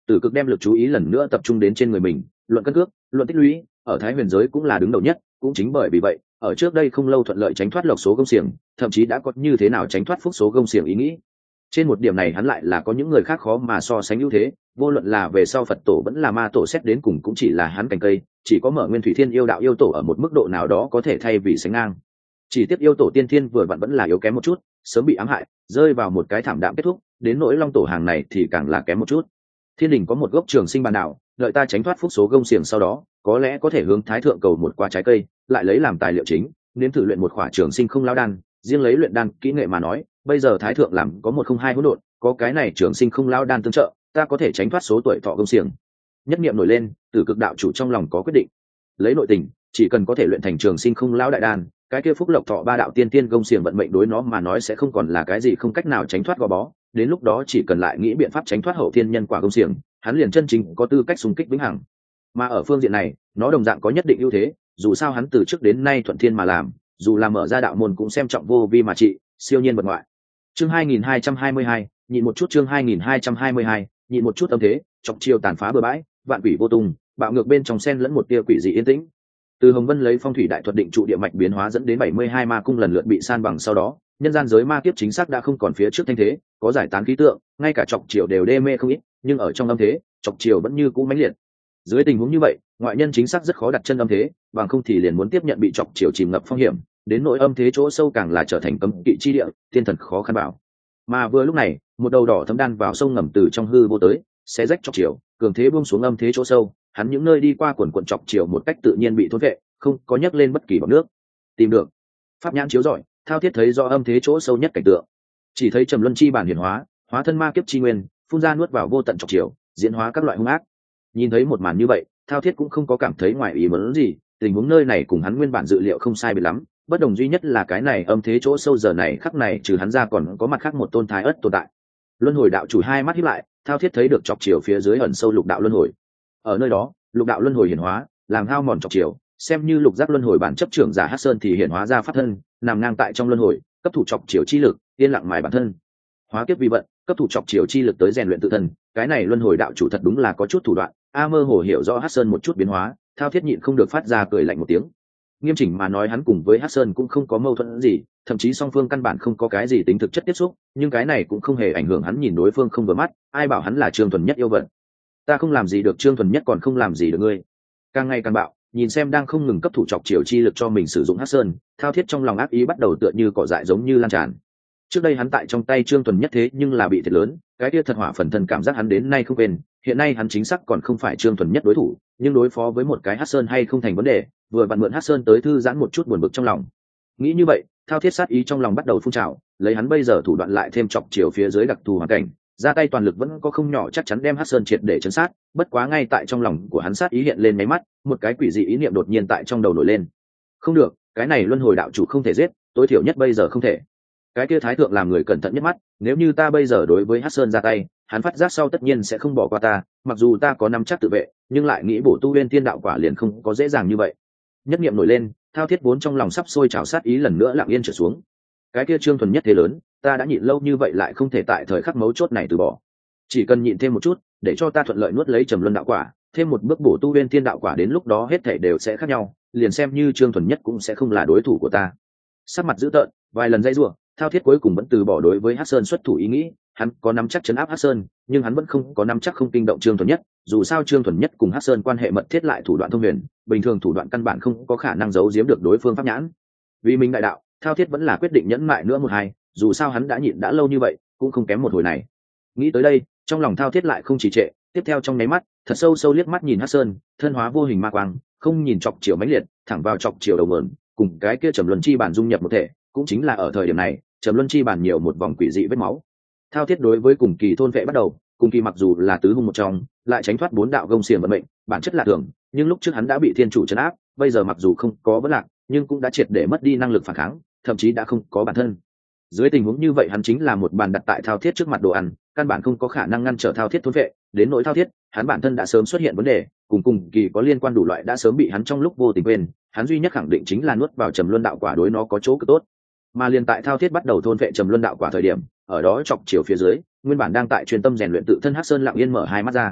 Tử Cực đem lực chú ý lần nữa tập trung đến trên người mình, luận cân cước, luận tích lũy, ở Thái Huyền giới cũng là đứng đầu nhất, cũng chính bởi vì vậy, ở trước đây không lâu thuận lợi tránh thoát lộc số gông xiềng, thậm chí đã có như thế nào tránh thoát phúc số gông xiềng ý nghĩ. Trên một điểm này hắn lại là có những người khác khó mà so sánh ưu thế, vô luận là về sau Phật tổ vẫn là ma tổ xét đến cùng cũng chỉ là hắn cành cây, chỉ có Mở Nguyên Thủy Thiên yêu đạo yêu tổ ở một mức độ nào đó có thể thay vì sánh ngang. Chỉ tiếc yêu tổ tiên thiên vừa vặn vẫn là yếu kém một chút, sớm bị ám hại, rơi vào một cái thảm đạm kết thúc, đến nỗi Long tổ hàng này thì càng là kém một chút. Thiên đình có một gốc trường sinh bàn đạo, đợi ta tránh thoát phúc số gông xiềng sau đó, có lẽ có thể hướng Thái thượng cầu một quả trái cây, lại lấy làm tài liệu chính, nên thử luyện một khỏa trường sinh không lao đan. Riêng lấy luyện đan kỹ nghệ mà nói, bây giờ Thái thượng làm có một không hai hỗn độn, có cái này trường sinh không lao đan tương trợ, ta có thể tránh thoát số tuổi thọ gông xiềng. Nhất niệm nổi lên, Tử Cực đạo chủ trong lòng có quyết định. Lấy nội tình, chỉ cần có thể luyện thành trường sinh không lao đại đan, cái kia phúc lộc thọ ba đạo tiên tiên gông xiềng vận mệnh đối nó mà nói sẽ không còn là cái gì không cách nào tránh thoát gò bó. Đến lúc đó chỉ cần lại nghĩ biện pháp tránh thoát hậu thiên nhân quả gông xiềng, hắn liền chân chính có tư cách xung kích vĩnh hằng. Mà ở phương diện này, nó đồng dạng có nhất định ưu thế, dù sao hắn từ trước đến nay thuận thiên mà làm, dù là mở ra đạo môn cũng xem trọng vô vi mà trị, siêu nhiên vật ngoại. Chương hai nghìn hai trăm hai mươi hai, nhịn một chút chương hai nghìn hai trăm hai mươi hai, nhịn một chút âm thế, chọc chiêu tàn phá bừa bãi, vạn quỷ vô tung, bạo ngược bên trong sen lẫn một tia quỷ dị yên tĩnh. Từ Hồng Vân lấy phong thủy đại thuật định trụ địa mạch biến hóa dẫn đến bảy mươi hai ma cung lần lượt bị san bằng sau đó, nhân gian giới ma kiếp chính xác đã không còn phía trước thanh thế, có giải tán khí tượng, ngay cả chọc chiều đều đê mê không ít, nhưng ở trong âm thế, chọc chiều vẫn như cũ mãnh liệt. Dưới tình huống như vậy, ngoại nhân chính xác rất khó đặt chân âm thế, bằng không thì liền muốn tiếp nhận bị chọc chiều chìm ngập phong hiểm, đến nội âm thế chỗ sâu càng là trở thành cấm kỵ chi địa, thiên thần khó khăn bảo. Mà vừa lúc này, một đầu đỏ thấm đan vào sông ngầm từ trong hư vô tới, xé rách chọc chiều, cường thế buông xuống âm thế chỗ sâu, hắn những nơi đi qua quần quần chọc chiều một cách tự nhiên bị thôn vệ, không có nhấc lên bất kỳ bọt nước. Tìm được. Pháp nhãn chiếu rọi, Thao Thiết thấy do âm thế chỗ sâu nhất cảnh tượng. Chỉ thấy Trầm Luân chi bản hiển hóa, hóa thân ma kiếp chi nguyên, phun ra nuốt vào vô tận chọc chiều, diễn hóa các loại hung ác. Nhìn thấy một màn như vậy, Thao Thiết cũng không có cảm thấy ngoài ý muốn gì, tình huống nơi này cùng hắn nguyên bản dự liệu không sai biệt lắm, bất đồng duy nhất là cái này âm thế chỗ sâu giờ này khắc này trừ hắn ra còn có mặt khác một tôn thái ất tồn tại. Luân hồi đạo chủ hai mắt híp lại, Thao Thiết thấy được chọc chiều phía dưới ẩn sâu lục đạo luân hồi. Ở nơi đó, lục đạo luân hồi hiển hóa, làm hao mòn chọc chiều, xem như lục giác luân hồi bản chấp trưởng giả Hắc Sơn thì hiển hóa ra pháp thân, nằm ngang tại trong luân hồi, cấp thủ chọc chiều chi lực, yên lặng mài bản thân. Hóa kiếp vi vận, cấp thủ chọc chiều chi lực tới rèn luyện tự thân, cái này luân hồi đạo chủ thật đúng là có chút thủ đoạn. A mơ hồ hiểu rõ Hắc Sơn một chút biến hóa, Thao Thiết nhịn không được phát ra cười lạnh một tiếng. Nghiêm chỉnh mà nói hắn cùng với Hắc Sơn cũng không có mâu thuẫn gì, thậm chí song phương căn bản không có cái gì tính thực chất tiếp xúc, nhưng cái này cũng không hề ảnh hưởng hắn nhìn đối phương không vừa mắt, ai bảo hắn là Trương Thuần Nhất yêu vận. Ta không làm gì được Trương Thuần Nhất còn không làm gì được ngươi. Càng ngày càng bạo, nhìn xem đang không ngừng cấp thủ chọc chiều chi lực cho mình sử dụng Hắc Sơn, Thao Thiết trong lòng ác ý bắt đầu tựa như cỏ dại giống như lan tràn. Trước đây hắn tại trong tay Trương Thuần Nhất thế nhưng là bị thiệt lớn, cái kia thật hỏa phần thân cảm giác hắn đến nay không quên, hiện nay hắn chính xác còn không phải Trương Thuần Nhất đối thủ, nhưng đối phó với một cái Hắc Sơn hay không thành vấn đề, vừa vặn mượn Hắc Sơn tới thư giãn một chút buồn bực trong lòng. Nghĩ như vậy, Thao Thiết sát ý trong lòng bắt đầu phun trào, lấy hắn bây giờ thủ đoạn lại thêm chọc chiều phía dưới đặc thù hoàn cảnh, ra tay toàn lực vẫn có không nhỏ chắc chắn đem Hắc Sơn triệt để chấn sát, bất quá ngay tại trong lòng của hắn sát ý hiện lên mấy mắt, một cái quỷ dị ý niệm đột nhiên tại trong đầu nổi lên. Không được, cái này luân hồi đạo chủ không thể giết, tối thiểu nhất bây giờ không thể. Cái kia thái thượng làm người cẩn thận nhất mắt, nếu như ta bây giờ đối với Hắc Sơn ra tay, hắn phát giác sau tất nhiên sẽ không bỏ qua ta, mặc dù ta có nắm chắc tự vệ, nhưng lại nghĩ bổ tu Nguyên Thiên đạo quả liền không có dễ dàng như vậy. Nhất niệm nổi lên, Thao Thiết vốn trong lòng sắp sôi trào sát ý lần nữa lặng yên trở xuống. Cái kia Trương Thuần Nhất thế lớn, ta đã nhịn lâu như vậy lại không thể tại thời khắc mấu chốt này từ bỏ. Chỉ cần nhịn thêm một chút, để cho ta thuận lợi nuốt lấy Trầm Luân đạo quả, thêm một bước bổ tu Nguyên Thiên đạo quả, đến lúc đó hết thảy đều sẽ khác nhau, liền xem như Trương Thuần Nhất cũng sẽ không là đối thủ của ta. Sắc mặt dữ tợn, vài lần dây rủa, Thao Thiết cuối cùng vẫn từ bỏ đối với Hắc Sơn xuất thủ ý nghĩ, hắn có nắm chắc chấn áp Hắc Sơn, nhưng hắn vẫn không có nắm chắc không kinh động Trương Thuần Nhất, dù sao Trương Thuần Nhất cùng Hắc Sơn quan hệ mật thiết lại thủ đoạn thông huyền, bình thường thủ đoạn căn bản không có khả năng giấu giếm được đối phương pháp nhãn. Vì mình đại đạo, Thao Thiết vẫn là quyết định nhẫn mại nữa một hai, dù sao hắn đã nhịn đã lâu như vậy, cũng không kém một hồi này. Nghĩ tới đây, trong lòng Thao Thiết lại không trì trệ, tiếp theo trong nháy mắt, thật sâu sâu liếc mắt nhìn Hắc Sơn, thân hóa vô hình ma quang, không nhìn chọc chiều mãnh liệt, thẳng vào chọc chiều đầu mượn, cùng cái kia Trầm Luân chi bản dung nhập một thể, cũng chính là ở thời điểm này, Trầm Luân chi bản nhiều một vòng quỷ dị vết máu. Thao Thiết đối với cùng kỳ thôn vệ bắt đầu, cùng kỳ mặc dù là tứ hung một trong, lại tránh thoát bốn đạo gông xiềng vận mệnh, bản chất là thường, nhưng lúc trước hắn đã bị thiên chủ trấn áp, bây giờ mặc dù không có vấn lạc, nhưng cũng đã triệt để mất đi năng lực phản kháng, thậm chí đã không có bản thân. Dưới tình huống như vậy hắn chính là một bàn đặt tại Thao Thiết trước mặt đồ ăn, căn bản không có khả năng ngăn trở Thao Thiết thôn vệ, đến nỗi Thao Thiết, hắn bản thân đã sớm xuất hiện vấn đề, cùng cùng kỳ có liên quan đủ loại đã sớm bị hắn trong lúc vô tình quên, hắn duy nhất khẳng định chính là nuốt vào Trầm Luân đạo quả đối nó có chỗ cực tốt. Mà liền tại Thao Thiết bắt đầu thôn vệ Trầm Luân đạo quả thời điểm, ở đó chọc chiều phía dưới, nguyên bản đang tại truyền tâm rèn luyện tự thân Hắc Sơn lặng yên mở hai mắt ra.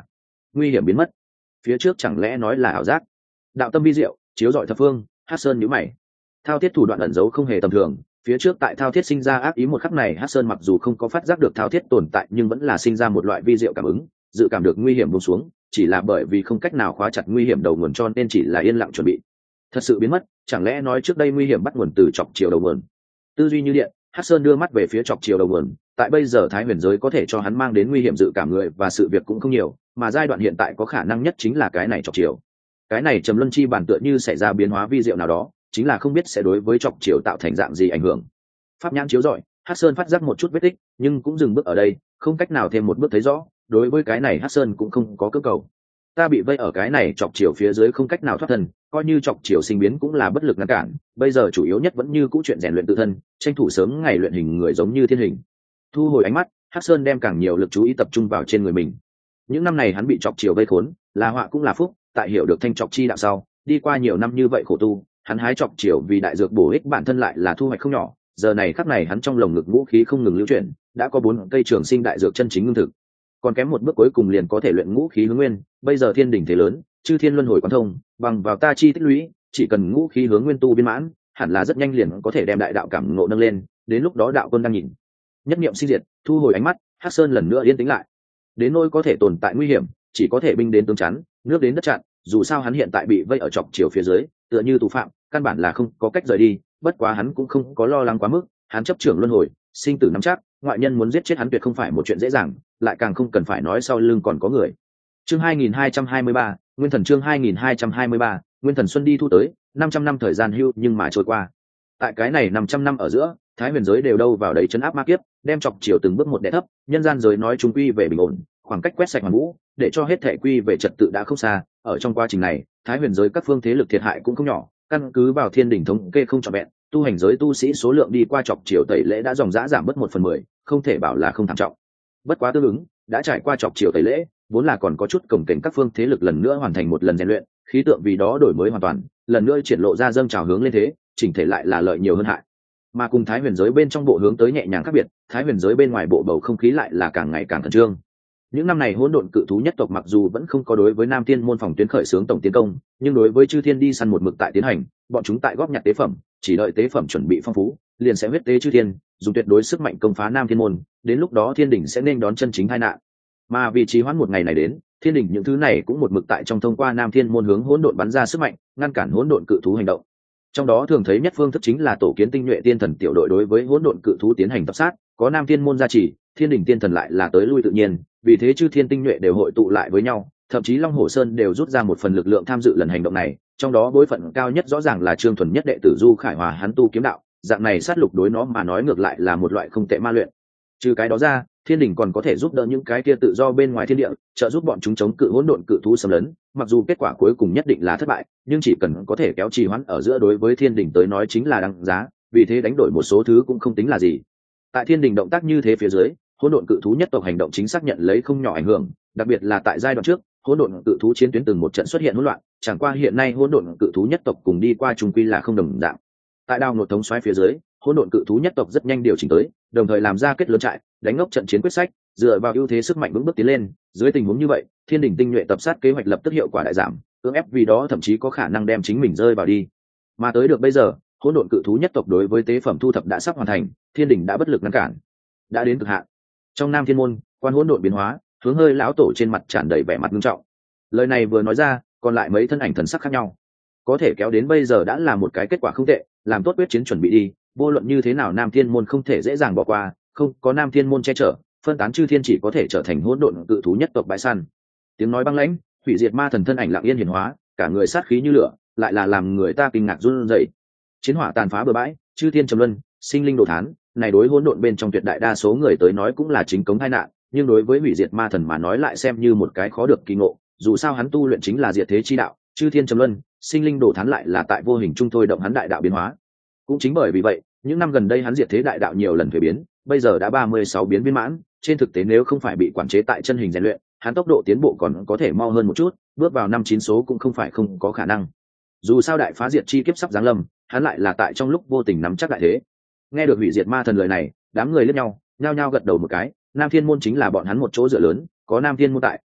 nguy hiểm biến mất. Phía trước chẳng lẽ nói là ảo giác? Đạo tâm vi diệu, chiếu rọi thập phương. Hắc Sơn nhíu mày. Thao thiết thủ đoạn ẩn giấu không hề tầm thường, phía trước tại thao thiết sinh ra ác ý một khắc này, Hắc Sơn mặc dù không có phát giác được thao thiết tồn tại nhưng vẫn là sinh ra một loại vi diệu cảm ứng, dự cảm được nguy hiểm buông xuống, chỉ là bởi vì không cách nào khóa chặt nguy hiểm đầu nguồn cho nên chỉ là yên lặng chuẩn bị. Thật sự biến mất, chẳng lẽ nói trước đây nguy hiểm bắt nguồn từ chọc chiều đầu nguồn? Tư duy như điện, Hắc Sơn đưa mắt về phía chọc chiều đầu nguồn, tại bây giờ Thái Huyền giới có thể cho hắn mang đến nguy hiểm dự cảm người và sự việc cũng không nhiều, mà giai đoạn hiện tại có khả năng nhất chính là cái này chọc chiều. Cái này trầm luân chi bản tựa như xảy ra biến hóa vi diệu nào đó, chính là không biết sẽ đối với chọc chiều tạo thành dạng gì ảnh hưởng. Pháp nhãn chiếu rọi, Hắc Sơn phát giác một chút vết tích, nhưng cũng dừng bước ở đây, không cách nào thêm một bước thấy rõ. Đối với cái này Hắc Sơn cũng không có cơ cầu. Ta bị vây ở cái này chọc chiều phía dưới không cách nào thoát thân, coi như chọc chiều sinh biến cũng là bất lực ngăn cản. Bây giờ chủ yếu nhất vẫn như cũ chuyện rèn luyện tự thân, tranh thủ sớm ngày luyện hình người giống như thiên hình. Thu hồi ánh mắt, Hắc Sơn đem càng nhiều lực chú ý tập trung vào trên người mình. Những năm này hắn bị chọc chiều vây khốn, là họa cũng là phúc. Tại hiểu được thanh chọc chi đạo sau, đi qua nhiều năm như vậy khổ tu, hắn hái chọc chiều vì đại dược bổ ích bản thân lại là thu hoạch không nhỏ. Giờ này khắc này hắn trong lồng ngực vũ khí không ngừng lưu chuyển, đã có bốn cây trường sinh đại dược chân chính ngưng thực. Còn kém một bước cuối cùng liền có thể luyện ngũ khí hướng nguyên. Bây giờ thiên đỉnh thế lớn, chư thiên luân hồi quán thông, bằng vào ta chi tích lũy, chỉ cần ngũ khí hướng nguyên tu viên mãn, hẳn là rất nhanh liền có thể đem đại đạo cảm ngộ nâng lên. Đến lúc đó đạo quân đang nhìn, nhất niệm sinh diệt, thu hồi ánh mắt, Hắc Sơn lần nữa yên tĩnh lại. Đến nỗi có thể tồn tại nguy hiểm, chỉ có thể binh đến tướng chắn, nước đến đất chặn. Dù sao hắn hiện tại bị vây ở chọc chiều phía dưới, tựa như tù phạm, căn bản là không có cách rời đi. Bất quá hắn cũng không có lo lắng quá mức, hắn chấp trưởng luân hồi, sinh tử nắm chắc, ngoại nhân muốn giết chết hắn tuyệt không phải một chuyện dễ dàng, lại càng không cần phải nói sau lưng còn có người. Chương hai nghìn hai trăm hai mươi ba, Nguyên Thần chương hai nghìn hai trăm hai mươi ba, Nguyên Thần xuân đi thu tới, năm trăm năm thời gian hưu nhưng mà trôi qua. Tại cái này năm trăm năm ở giữa, Thái Huyền giới đều đâu vào đấy trấn áp ma kiếp, đem chọc chiều từng bước một đè thấp, nhân gian giới nói chúng quy về bình ổn, khoảng cách quét sạch hoàn vũ, để cho hết thể quy về trật tự đã không xa. Ở trong quá trình này, Thái Huyền giới các phương thế lực thiệt hại cũng không nhỏ, căn cứ vào thiên đỉnh thống kê không trọn vẹn, tu hành giới tu sĩ số lượng đi qua chọc chiều tẩy lễ đã dòng dã giảm mất một phần mười, không thể bảo là không thảm trọng. Bất quá tương ứng, đã trải qua chọc chiều tẩy lễ, vốn là còn có chút cổng kềnh các phương thế lực lần nữa hoàn thành một lần rèn luyện, khí tượng vì đó đổi mới hoàn toàn, lần nữa triển lộ ra dâng trào hướng lên thế, chỉnh thể lại là lợi nhiều hơn hại. Mà cùng Thái Huyền giới bên trong bộ hướng tới nhẹ nhàng khác biệt, Thái Huyền giới bên ngoài bộ bầu không khí lại là càng ngày càng khẩn trương. Những năm này hỗn độn cự thú nhất tộc mặc dù vẫn không có đối với Nam Thiên môn phòng tuyến khởi xướng tổng tiến công, nhưng đối với chư thiên đi săn một mực tại tiến hành, bọn chúng tại góp nhặt tế phẩm, chỉ đợi tế phẩm chuẩn bị phong phú, liền sẽ huyết tế chư thiên, dùng tuyệt đối sức mạnh công phá Nam Thiên môn, đến lúc đó thiên đỉnh sẽ nên đón chân chính tai nạn. Mà vì trì hoãn một ngày này đến, thiên đỉnh những thứ này cũng một mực tại trong thông qua Nam Thiên môn hướng hỗn độn bắn ra sức mạnh, ngăn cản hỗn độn cự thú hành động. Trong đó thường thấy nhất phương thức chính là tổ kiến tinh nhuệ tiên thần tiểu đội đối với hỗn độn cự thú tiến hành tập sát, có Nam Thiên môn gia trì, thiên đỉnh tiên thần lại là tới lui tự nhiên, vì thế chư thiên tinh nhuệ đều hội tụ lại với nhau, thậm chí Long Hổ Sơn đều rút ra một phần lực lượng tham dự lần hành động này, trong đó bối phận cao nhất rõ ràng là Trương Thuần nhất đệ tử Du Khải Hòa hắn tu kiếm đạo, dạng này sát lục đối nó mà nói ngược lại là một loại không tệ ma luyện. Trừ cái đó ra, thiên đình còn có thể giúp đỡ những cái kia tự do bên ngoài thiên địa, trợ giúp bọn chúng chống cự hỗn độn cự thú xâm lấn, mặc dù kết quả cuối cùng nhất định là thất bại, nhưng chỉ cần có thể kéo trì hoãn ở giữa đối với thiên đình tới nói chính là đáng giá, vì thế đánh đổi một số thứ cũng không tính là gì. Tại thiên đình động tác như thế phía dưới, hỗn độn cự thú nhất tộc hành động chính xác nhận lấy không nhỏ ảnh hưởng, đặc biệt là tại giai đoạn trước, hỗn độn cự thú chiến tuyến từng một trận xuất hiện hỗn loạn, chẳng qua hiện nay hỗn độn cự thú nhất tộc cùng đi qua trung quy là không đồng dạng. Tại đao nột thống xoáy phía dưới, hỗn độn cự thú nhất tộc rất nhanh điều chỉnh tới, đồng thời làm ra kết lớn trại, đánh ngốc trận chiến quyết sách, dựa vào ưu thế sức mạnh vững bước tiến lên. Dưới tình huống như vậy, thiên đình tinh nhuệ tập sát kế hoạch lập tức hiệu quả đại giảm, cưỡng ép vì đó thậm chí có khả năng đem chính mình rơi vào đi. Mà tới được bây giờ, hỗn độn cự thú nhất tộc đối với tế phẩm thu thập đã sắp hoàn thành, thiên đình đã bất lực ngăn cản, đã đến cực hạn. Trong Nam Thiên môn, quan hỗn độn biến hóa, hướng hơi lão tổ trên mặt tràn đầy vẻ mặt nghiêm trọng. Lời này vừa nói ra, còn lại mấy thân ảnh thần sắc khác nhau. Có thể kéo đến bây giờ đã là một cái kết quả không tệ, làm tốt quyết chiến chuẩn bị đi, vô luận như thế nào Nam Thiên môn không thể dễ dàng bỏ qua, không có Nam Thiên môn che chở, phân tán chư thiên chỉ có thể trở thành hỗn độn cự thú nhất tộc bãi săn. Tiếng nói băng lãnh, hủy diệt ma thần thân ảnh lặng yên hiển hóa, cả người sát khí như lửa, lại là làm người ta kinh ngạc run rẩy. Chiến hỏa tàn phá bừa bãi, chư thiên trầm luân, sinh linh đồ thán, này đối hỗn độn bên trong tuyệt đại đa số người tới nói cũng là chính cống tai nạn, nhưng đối với hủy diệt ma thần mà nói lại xem như một cái khó được kỳ ngộ, dù sao hắn tu luyện chính là diệt thế chi đạo, chư thiên trầm luân, sinh linh đồ thán lại là tại vô hình trung thôi động hắn đại đạo biến hóa. Cũng chính bởi vì vậy, những năm gần đây hắn diệt thế đại đạo nhiều lần thuế biến, bây giờ đã ba mươi sáu biến viên mãn, trên thực tế nếu không phải bị quản chế tại chân hình rèn luyện, hắn tốc độ tiến bộ còn có thể mau hơn một chút, bước vào năm chín số cũng không phải không có khả năng. Dù sao đại phá diệt chi kiếp sắp giáng lâm, hắn lại là tại trong lúc vô tình nắm chắc đại thế. Nghe được hủy diệt ma thần lời này, đám người liếc nhau, nhao nhao gật đầu một cái, Nam Thiên môn chính là bọn hắn một chỗ dựa lớn, có Nam Thiên môn tại,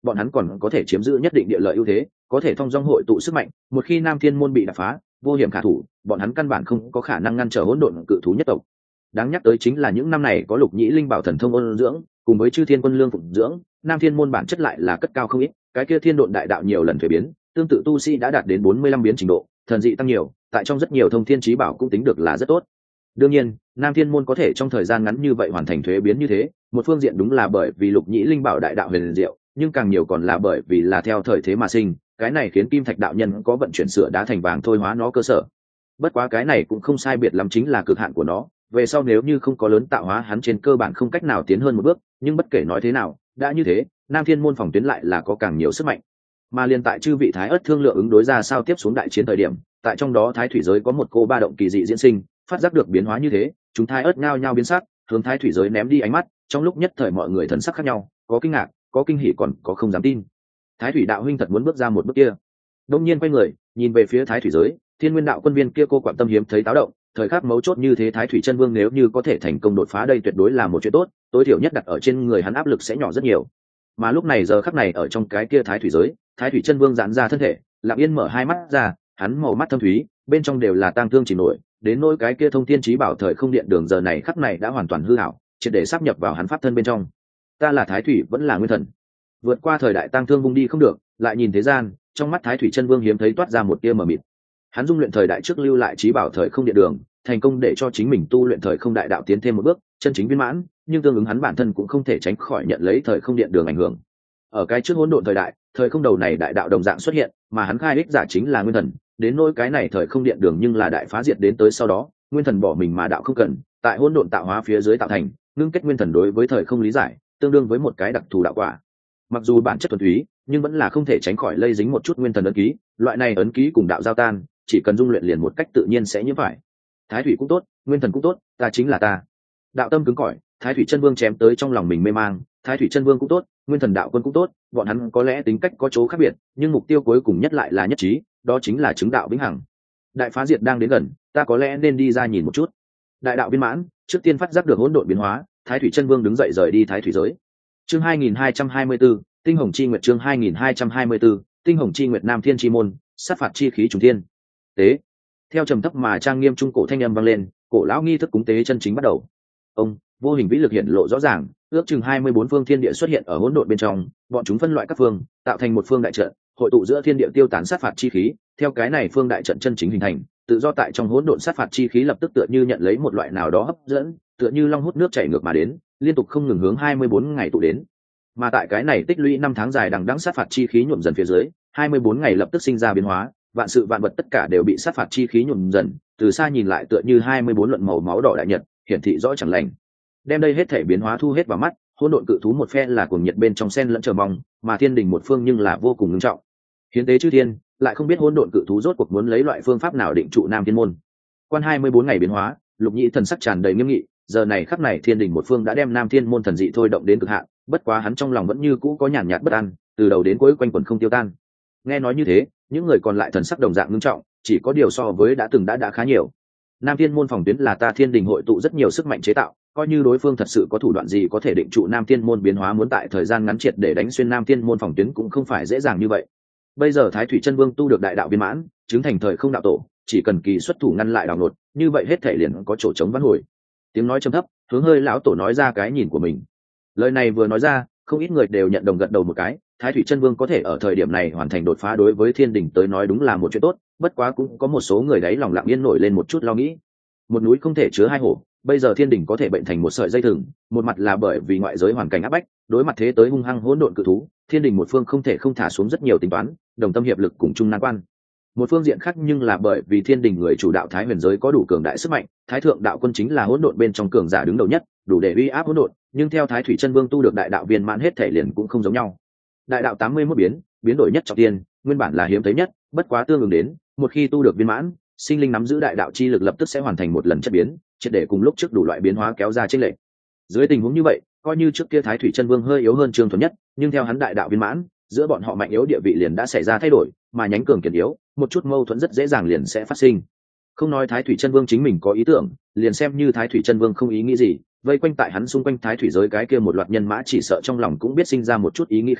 bọn hắn còn có thể chiếm giữ nhất định địa lợi ưu thế, có thể thông dong hội tụ sức mạnh, một khi Nam Thiên môn bị đập phá, vô hiểm khả thủ, bọn hắn căn bản không có khả năng ngăn trở hỗn độn cự thú nhất tộc. Đáng nhắc tới chính là những năm này có Lục Nhĩ Linh bảo thần thông ôn dưỡng, cùng với Chư Thiên Quân Lương phụng dưỡng, Nam Thiên môn bản chất lại là cất cao không ít, cái kia Thiên Độn đại đạo nhiều lần thuế biến, tương tự tu sĩ đã đạt đến bốn mươi lăm biến trình độ, thần dị tăng nhiều, tại trong rất nhiều thông thiên chí bảo cũng tính được là rất tốt. Đương nhiên, Nam Thiên môn có thể trong thời gian ngắn như vậy hoàn thành thuế biến như thế, một phương diện đúng là bởi vì Lục Nhĩ Linh bảo đại đạo huyền diệu, nhưng càng nhiều còn là bởi vì là theo thời thế mà sinh, cái này khiến Kim Thạch đạo nhân có vận chuyển sửa đá thành vàng thôi hóa nó cơ sở. Bất quá cái này cũng không sai biệt lắm chính là cực hạn của nó, về sau nếu như không có lớn tạo hóa hắn trên cơ bản không cách nào tiến hơn một bước, nhưng bất kể nói thế nào, đã như thế, Nam Thiên môn phòng tuyến lại là có càng nhiều sức mạnh. Mà liên tại chư vị thái ất thương lượng ứng đối ra sao tiếp xuống đại chiến thời điểm, tại trong đó thái thủy giới có một cô ba động kỳ dị diễn sinh, phát giác được biến hóa như thế, chúng thái ất nhao nhao biến sắc, hướng thái thủy giới ném đi ánh mắt, trong lúc nhất thời mọi người thần sắc khác nhau, có kinh ngạc, có kinh hỉ còn có không dám tin. Thái thủy đạo huynh thật muốn bước ra một bước kia. Đông nhiên quay người, nhìn về phía thái thủy giới, Thiên Nguyên đạo quân viên kia cô quản tâm hiếm thấy táo động, thời khắc mấu chốt như thế thái thủy chân vương nếu như có thể thành công đột phá đây tuyệt đối là một chuyện tốt, tối thiểu nhất đặt ở trên người hắn áp lực sẽ nhỏ rất nhiều. Mà lúc này giờ khắc này ở trong cái kia thái thủy giới, thái thủy chân vương giãn ra thân thể, lặng yên mở hai mắt ra, hắn màu mắt thâm thúy, bên trong đều là tang thương chỉ nổi, đến nỗi cái kia thông thiên chí bảo thời không điện đường giờ này khắc này đã hoàn toàn hư ảo, triệt để sáp nhập vào hắn pháp thân bên trong. Ta là thái thủy vẫn là nguyên thần, vượt qua thời đại tang thương vung đi không được, lại nhìn thế gian, trong mắt thái thủy chân vương hiếm thấy toát ra một tia mờ mịt. Hắn dung luyện thời đại trước lưu lại chí bảo thời không điện đường, thành công để cho chính mình tu luyện thời không đại đạo tiến thêm một bước, chân chính viên mãn, nhưng tương ứng hắn bản thân cũng không thể tránh khỏi nhận lấy thời không điện đường ảnh hưởng. Ở cái trước hỗn độn thời đại, thời không đầu này đại đạo đồng dạng xuất hiện, mà hắn khai ích giả chính là nguyên thần, đến nỗi cái này thời không điện đường nhưng là đại phá diệt đến tới sau đó, nguyên thần bỏ mình mà đạo không cần, tại hỗn độn tạo hóa phía dưới tạo thành, ngưng kết nguyên thần đối với thời không lý giải, tương đương với một cái đặc thù đạo quả. Mặc dù bản chất thuần túy, nhưng vẫn là không thể tránh khỏi lây dính một chút nguyên thần ấn ký, loại này ấn ký cùng đạo giao tan, chỉ cần dung luyện liền một cách tự nhiên sẽ nhiễm phải. Thái thủy cũng tốt, nguyên thần cũng tốt, ta chính là ta. Đạo tâm cứng cỏi, thái thủy chân vương chém tới trong lòng mình mê mang, thái thủy chân vương cũng tốt, nguyên thần đạo quân cũng tốt, bọn hắn có lẽ tính cách có chỗ khác biệt, nhưng mục tiêu cuối cùng nhất lại là nhất trí, đó chính là chứng đạo vĩnh hằng. Đại phá diệt đang đến gần, ta có lẽ nên đi ra nhìn một chút. Đại đạo viên mãn, trước tiên phát giác được hỗn độn biến hóa, thái thủy chân vương đứng dậy rời đi thái thủy giới. Chương hai nghìn hai trăm hai mươi tư, tinh hồng chi nguyệt. Chương hai nghìn hai trăm hai mươi tư, tinh hồng chi nguyệt. Nam thiên chi môn, sát phạt chi khí trùng thiên. Tế. Theo trầm thấp mà trang nghiêm trung cổ thanh âm vang lên, cổ lão nghi thức cúng tế chân chính bắt đầu. Ông, vô hình vĩ lực hiện lộ rõ ràng, ước chừng hai mươi bốn phương thiên địa xuất hiện ở hỗn độn bên trong, bọn chúng phân loại các phương, tạo thành một phương đại trận, hội tụ giữa thiên địa tiêu tán sát phạt chi khí, theo cái này phương đại trận chân chính hình thành, tự do tại trong hỗn độn sát phạt chi khí lập tức tựa như nhận lấy một loại nào đó hấp dẫn, tựa như long hút nước chảy ngược mà đến, liên tục không ngừng hướng hai mươi bốn ngày tụ đến. Mà tại cái này tích lũy năm tháng dài đằng đẵng sát phạt chi khí nhuộm dần phía dưới, hai mươi bốn ngày lập tức sinh ra biến hóa, vạn sự vạn vật tất cả đều bị sát phạt chi khí nhuộm dần, từ xa nhìn lại tựa như hai mươi bốn luận màu máu đỏ đại nhật, hiển thị rõ chẳng lành. Đem đây hết thể biến hóa thu hết vào mắt, hỗn độn cự thú một phe là cuồng nhiệt bên trong sen lẫn chờ mong, mà thiên đình một phương nhưng là vô cùng nghiêm trọng. Hiến tế chư thiên, lại không biết hỗn độn cự thú rốt cuộc muốn lấy loại phương pháp nào định trụ Nam Thiên môn. Quan hai mươi bốn ngày biến hóa, Lục Nhĩ thần sắc tràn đầy nghiêm nghị, giờ này khắc này thiên đình một phương đã đem Nam Thiên môn thần dị thôi động đến cực hạn, bất quá hắn trong lòng vẫn như cũ có nhàn nhạt bất an, từ đầu đến cuối quanh quẩn không tiêu tan. Nghe nói như thế, những người còn lại thần sắc đồng dạng nghiêm trọng, chỉ có điều so với đã từng đã đã khá nhiều. Nam Thiên môn phòng tuyến là ta thiên đình hội tụ rất nhiều sức mạnh chế tạo, coi như đối phương thật sự có thủ đoạn gì có thể định trụ Nam Thiên môn biến hóa muốn tại thời gian ngắn triệt để đánh xuyên Nam Thiên môn phòng tuyến cũng không phải dễ dàng như vậy. Bây giờ Thái Thủy Chân Vương tu được đại đạo viên mãn, chứng thành thời không đạo tổ, chỉ cần kỳ xuất thủ ngăn lại đảo nột, như vậy hết thể liền có chỗ chống vãn hồi. Tiếng nói trầm thấp, hướng hơi lão tổ nói ra cái nhìn của mình. Lời này vừa nói ra, không ít người đều nhận đồng gật đầu một cái. Thái Thủy Chân Vương có thể ở thời điểm này hoàn thành đột phá đối với thiên đình tới nói đúng là một chuyện tốt, bất quá cũng có một số người đấy lòng lặng yên nổi lên một chút lo nghĩ. Một núi không thể chứa hai hổ, bây giờ thiên đình có thể bệnh thành một sợi dây thừng, một mặt là bởi vì ngoại giới hoàn cảnh áp bách, đối mặt thế tới hung hăng hỗn độn cự thú, thiên đình một phương không thể không thả xuống rất nhiều tính toán, đồng tâm hiệp lực cùng chung nan quan. Một phương diện khác nhưng là bởi vì thiên đình người chủ đạo thái huyền giới có đủ cường đại sức mạnh, thái thượng đạo quân chính là hỗn độn bên trong cường giả đứng đầu nhất, đủ để uy áp hỗn độn, nhưng theo Thái Thủy Chân Vương tu được đại đạo viên mãn hết thể liền cũng không giống nhau. Đại đạo tám mươi mốt biến, biến đổi nhất trọng tiên, nguyên bản là hiếm thấy nhất, bất quá tương ứng đến, một khi tu được viên mãn, sinh linh nắm giữ đại đạo chi lực lập tức sẽ hoàn thành một lần chất biến, triệt để cùng lúc trước đủ loại biến hóa kéo ra chênh lệch. Dưới tình huống như vậy, coi như trước kia Thái Thủy Chân Vương hơi yếu hơn Trương Thuần Nhất, nhưng theo hắn đại đạo viên mãn, giữa bọn họ mạnh yếu địa vị liền đã xảy ra thay đổi, mà nhánh cường kiệt yếu, một chút mâu thuẫn rất dễ dàng liền sẽ phát sinh. Không nói Thái Thủy Chân Vương chính mình có ý tưởng, liền xem như Thái Thủy Chân Vương không ý nghĩ gì, vây quanh tại hắn xung quanh Thái Thủy giới cái kia một loạt nhân mã chỉ sợ trong lòng cũng biết sinh ra một chút ý nghĩ khác,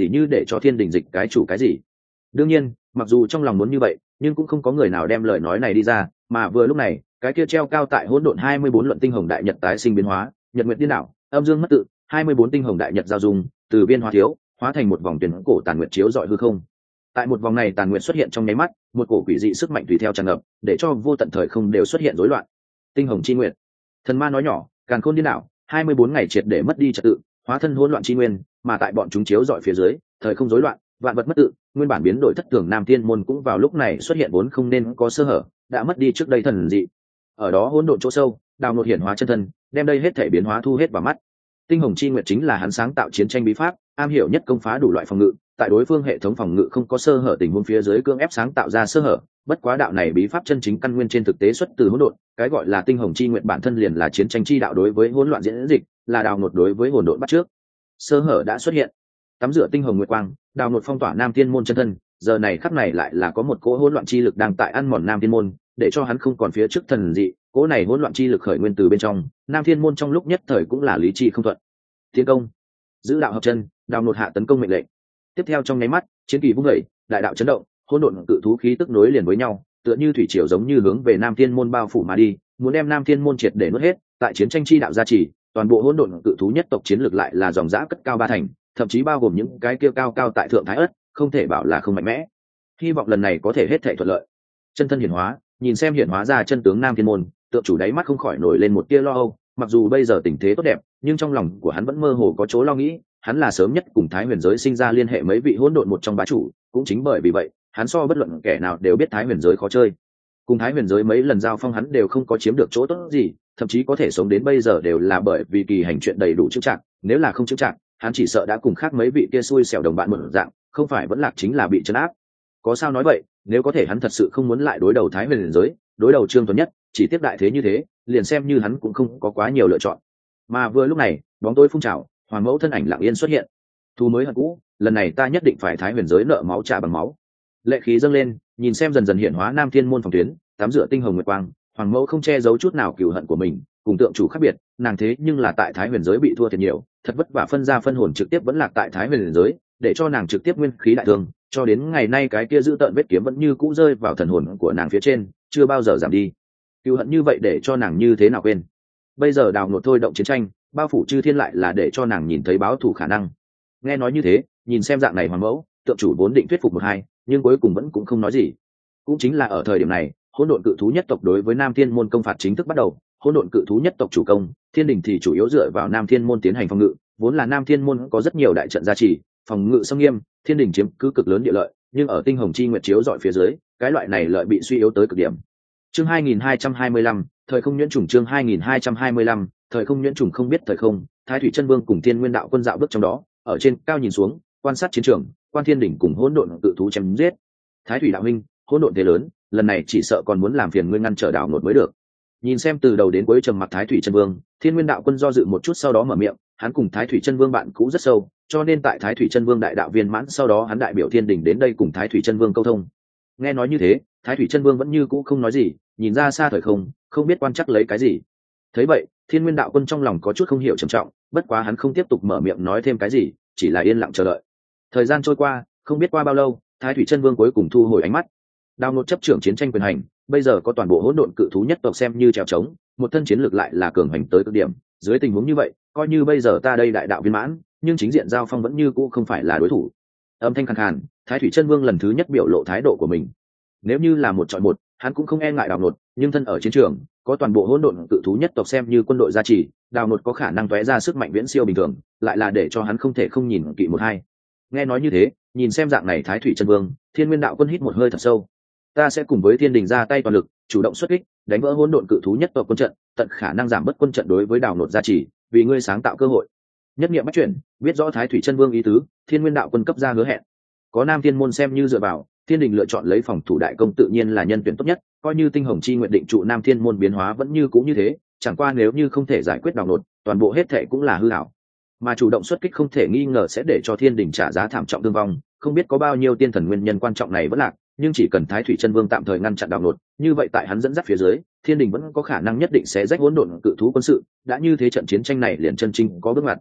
tỉ như để cho thiên đình dịch cái chủ cái gì. Đương nhiên mặc dù trong lòng muốn như vậy nhưng cũng không có người nào đem lời nói này đi ra, mà vừa lúc này cái kia treo cao tại hỗn độn hai mươi bốn luận tinh hồng đại nhật tái sinh biến hóa, nhật nguyệt điên đảo, âm dương mất tự, hai mươi bốn tinh hồng đại nhật giao dung, từ biên hóa thiếu hóa thành một vòng tuyển cổ tàn nguyệt chiếu dọi hư không. Tại một vòng này tàn nguyệt xuất hiện trong nháy mắt, một cổ quỷ dị sức mạnh tùy theo tràn ngập, để cho vô tận thời không đều xuất hiện rối loạn. Tinh hồng chi nguyệt, thần ma nói nhỏ, càn khôn điên đảo, hai mươi bốn ngày triệt để mất đi trật tự, hóa thân hỗn loạn chi nguyên, mà tại bọn chúng chiếu dọi phía dưới, thời không rối loạn, vạn vật mất tự, nguyên bản biến đổi thất thường nam thiên môn cũng vào lúc này xuất hiện vốn không nên có sơ hở, đã mất đi trước đây thần dị. Ở đó hỗn độn chỗ sâu, đào nột hiển hóa chân thân, đem đây hết thể biến hóa thu hết vào mắt. Tinh hồng chi nguyệt chính là hắn sáng tạo chiến tranh bí pháp, am hiểu nhất công phá đủ loại phòng ngự, tại đối phương hệ thống phòng ngự không có sơ hở tình huống phía dưới cương ép sáng tạo ra sơ hở. Bất quá đạo này bí pháp chân chính căn nguyên trên thực tế xuất từ hỗn độn, cái gọi là tinh hồng chi nguyệt bản thân liền là chiến tranh chi đạo đối với hỗn loạn diễn dịch, là đào nột đối với hỗn độn bắt trước. Sơ hở đã xuất hiện, tắm rửa tinh hồng nguyệt quang, đào nột phong tỏa nam thiên môn chân thân, giờ này khắc này lại là có một cỗ hỗn loạn chi lực đang tại ăn mòn nam thiên môn, để cho hắn không còn phía trước thần dị. Cỗ này hỗn loạn chi lực khởi nguyên từ bên trong, nam thiên môn trong lúc nhất thời cũng là lý chi không thuận. Tiến công, giữ đạo hợp chân, đào nột hạ tấn công mệnh lệnh. Tiếp theo trong nháy mắt, chiến kỳ vung dậy, đại đạo chấn động, hỗn độn cự thú khí tức nối liền với nhau, tựa như thủy triều giống như hướng về nam thiên môn bao phủ mà đi, muốn đem nam thiên môn triệt để nuốt hết. Tại chiến tranh chi đạo gia trì, toàn bộ hỗn độn cự thú nhất tộc chiến lược lại là dòng dã cất cao ba thành, thậm chí bao gồm những cái kia cao cao tại thượng thái ất, không thể bảo là không mạnh mẽ. Hy vọng lần này có thể hết thảy thuận lợi. Chân thân hiển hóa, nhìn xem hiển hóa ra chân tướng nam thiên môn, tượng chủ đáy mắt không khỏi nổi lên một tia lo âu. Mặc dù bây giờ tình thế tốt đẹp, nhưng trong lòng của hắn vẫn mơ hồ có chỗ lo nghĩ. Hắn là sớm nhất cùng thái huyền giới sinh ra liên hệ mấy vị hỗn độn một trong bá chủ, cũng chính bởi vì vậy hắn so bất luận kẻ nào đều biết thái huyền giới khó chơi. Cùng thái huyền giới mấy lần giao phong hắn đều không có chiếm được chỗ tốt gì, thậm chí có thể sống đến bây giờ đều là bởi vì kỳ hành chuyện đầy đủ chững chạc. Nếu là không chững chạc, hắn chỉ sợ đã cùng khác mấy vị kia xui xẻo đồng bạn một dạng, không phải vẫn lạc chính là bị trấn áp. Có sao nói vậy, nếu có thể hắn thật sự không muốn lại đối đầu thái huyền giới, đối đầu Trương Tuấn Nhất, chỉ tiếp đại thế như thế, liền xem như hắn cũng không có quá nhiều lựa chọn. Mà vừa lúc này, bóng tối phun trào, Hoàng Mẫu thân ảnh lặng yên xuất hiện. Thu mới hận cũ, lần này ta nhất định phải thái huyền giới nợ máu trả bằng máu. Lệ khí dâng lên, nhìn xem dần dần hiện hóa nam thiên môn phòng tuyến, tắm rửa tinh hồng nguyệt quang, Hoàng Mẫu không che giấu chút nào cừu hận của mình, cùng tượng chủ khác biệt, nàng thế nhưng là tại thái huyền giới bị thua thiệt nhiều, thật vất vả phân ra phân hồn trực tiếp vẫn lạc tại thái huyền giới, để cho nàng trực tiếp nguyên khí đại thương, cho đến ngày nay cái kia giữ tợn vết kiếm vẫn như cũ rơi vào thần hồn của nàng phía trên, chưa bao giờ giảm đi. Cừu hận như vậy để cho nàng như thế nào quên. Bây giờ đào nột thôi động chiến tranh, bao phủ chư thiên lại là để cho nàng nhìn thấy báo thù khả năng. Nghe nói như thế, nhìn xem dạng này Hoàng Mẫu, tượng chủ vốn định thuyết phục một hai, nhưng cuối cùng vẫn cũng không nói gì. Cũng chính là ở thời điểm này, hỗn độn cự thú nhất tộc đối với nam thiên môn công phạt chính thức bắt đầu. Hỗn độn cự thú nhất tộc chủ công, thiên đình thì chủ yếu dựa vào nam thiên môn tiến hành phòng ngự, vốn là nam thiên môn có rất nhiều đại trận gia trì, phòng ngự sông nghiêm, thiên đình chiếm cứ cực lớn địa lợi, nhưng ở tinh hồng chi nguyệt chiếu dọi phía dưới, cái loại này lợi bị suy yếu tới cực điểm. Chương hai nghìn hai trăm hai mươi lăm, thời không nhuyễn trùng. Chương hai nghìn hai trăm hai mươi lăm, thời không nhuyễn trùng. Không biết thời không, Thái Thủy Chân Vương cùng Thiên Nguyên Đạo Quân dạo bước trong đó, ở trên cao nhìn xuống, quan sát chiến trường, Quan Thiên Đỉnh cùng hỗn độn cự thú chém giết. Thái Thủy đạo huynh, hỗn độn thế lớn, lần này chỉ sợ còn muốn làm phiền ngươi ngăn trở đảo nột mới được. Nhìn xem từ đầu đến cuối trầm mặc Thái Thủy Chân Vương, Thiên Nguyên Đạo Quân do dự một chút sau đó mở miệng, hắn cùng Thái Thủy Chân Vương bạn cũ rất sâu, cho nên tại Thái Thủy Chân Vương đại đạo viên mãn sau đó hắn đại biểu Thiên Đình đến đây cùng Thái Thủy Chân Vương câu thông. Nghe nói như thế, Thái Thủy Chân Vương vẫn như cũ không nói gì, nhìn ra xa thời không, không biết quan chắc lấy cái gì. Thấy vậy, Thiên Nguyên Đạo Quân trong lòng có chút không hiểu trầm trọng, bất quá hắn không tiếp tục mở miệng nói thêm cái gì, chỉ là yên lặng chờ đợi. Thời gian trôi qua, không biết qua bao lâu, Thái Thủy Chân Vương cuối cùng thu hồi ánh mắt. Đào nột chấp trưởng chiến tranh quyền hành, bây giờ có toàn bộ hỗn độn cự thú nhất tộc xem như trèo trống, một thân chiến lược lại là cường hành tới cực điểm. Dưới tình huống như vậy, coi như bây giờ ta đây đại đạo viên mãn, nhưng chính diện giao phong vẫn như cũ không phải là đối thủ. Âm thanh khàn khàn, Thái Thủy Chân Vương lần thứ nhất biểu lộ thái độ của mình. Nếu như là một chọi một, hắn cũng không e ngại đào nột, nhưng thân ở chiến trường, có toàn bộ hỗn độn cự thú nhất tộc xem như quân đội gia trì, đào nột có khả năng tóe ra sức mạnh viễn siêu bình thường, lại là để cho hắn không thể không nhìn kỵ một hai. Nghe nói như thế, nhìn xem dạng này Thái Thủy Chân Vương, Thiên Nguyên Đạo Quân hít một hơi thật sâu. Ta sẽ cùng với Thiên Đình ra tay toàn lực, chủ động xuất kích, đánh vỡ hỗn độn cự thú nhất tộc quân trận, tận khả năng giảm bớt quân trận đối với đào nột gia trì, vì ngươi sáng tạo cơ hội. Nhất niệm bắt chuyển, biết rõ Thái Thủy Chân Vương ý tứ, Thiên Nguyên Đạo Quân cấp ra hứa hẹn. Có Nam Thiên môn xem như dựa vào, Thiên Đình lựa chọn lấy phòng thủ đại công tự nhiên là nhân tuyển tốt nhất, coi như tinh hồng chi nguyện định trụ Nam Thiên môn biến hóa vẫn như cũ như thế, chẳng qua nếu như không thể giải quyết đào nột, toàn bộ hết thệ cũng là hư ảo. Mà chủ động xuất kích không thể nghi ngờ sẽ để cho Thiên Đình trả giá thảm trọng thương vong, không biết có bao nhiêu tiên thần nguyên nhân quan trọng này vẫn lạc, nhưng chỉ cần Thái Thủy Chân Vương tạm thời ngăn chặn đào nột, như vậy tại hắn dẫn dắt phía dưới, Thiên Đình vẫn có khả năng nhất định sẽ rách hỗn độn cự thú quân sự, đã như thế trận chiến tranh này liền chân chính có bước ngoặt.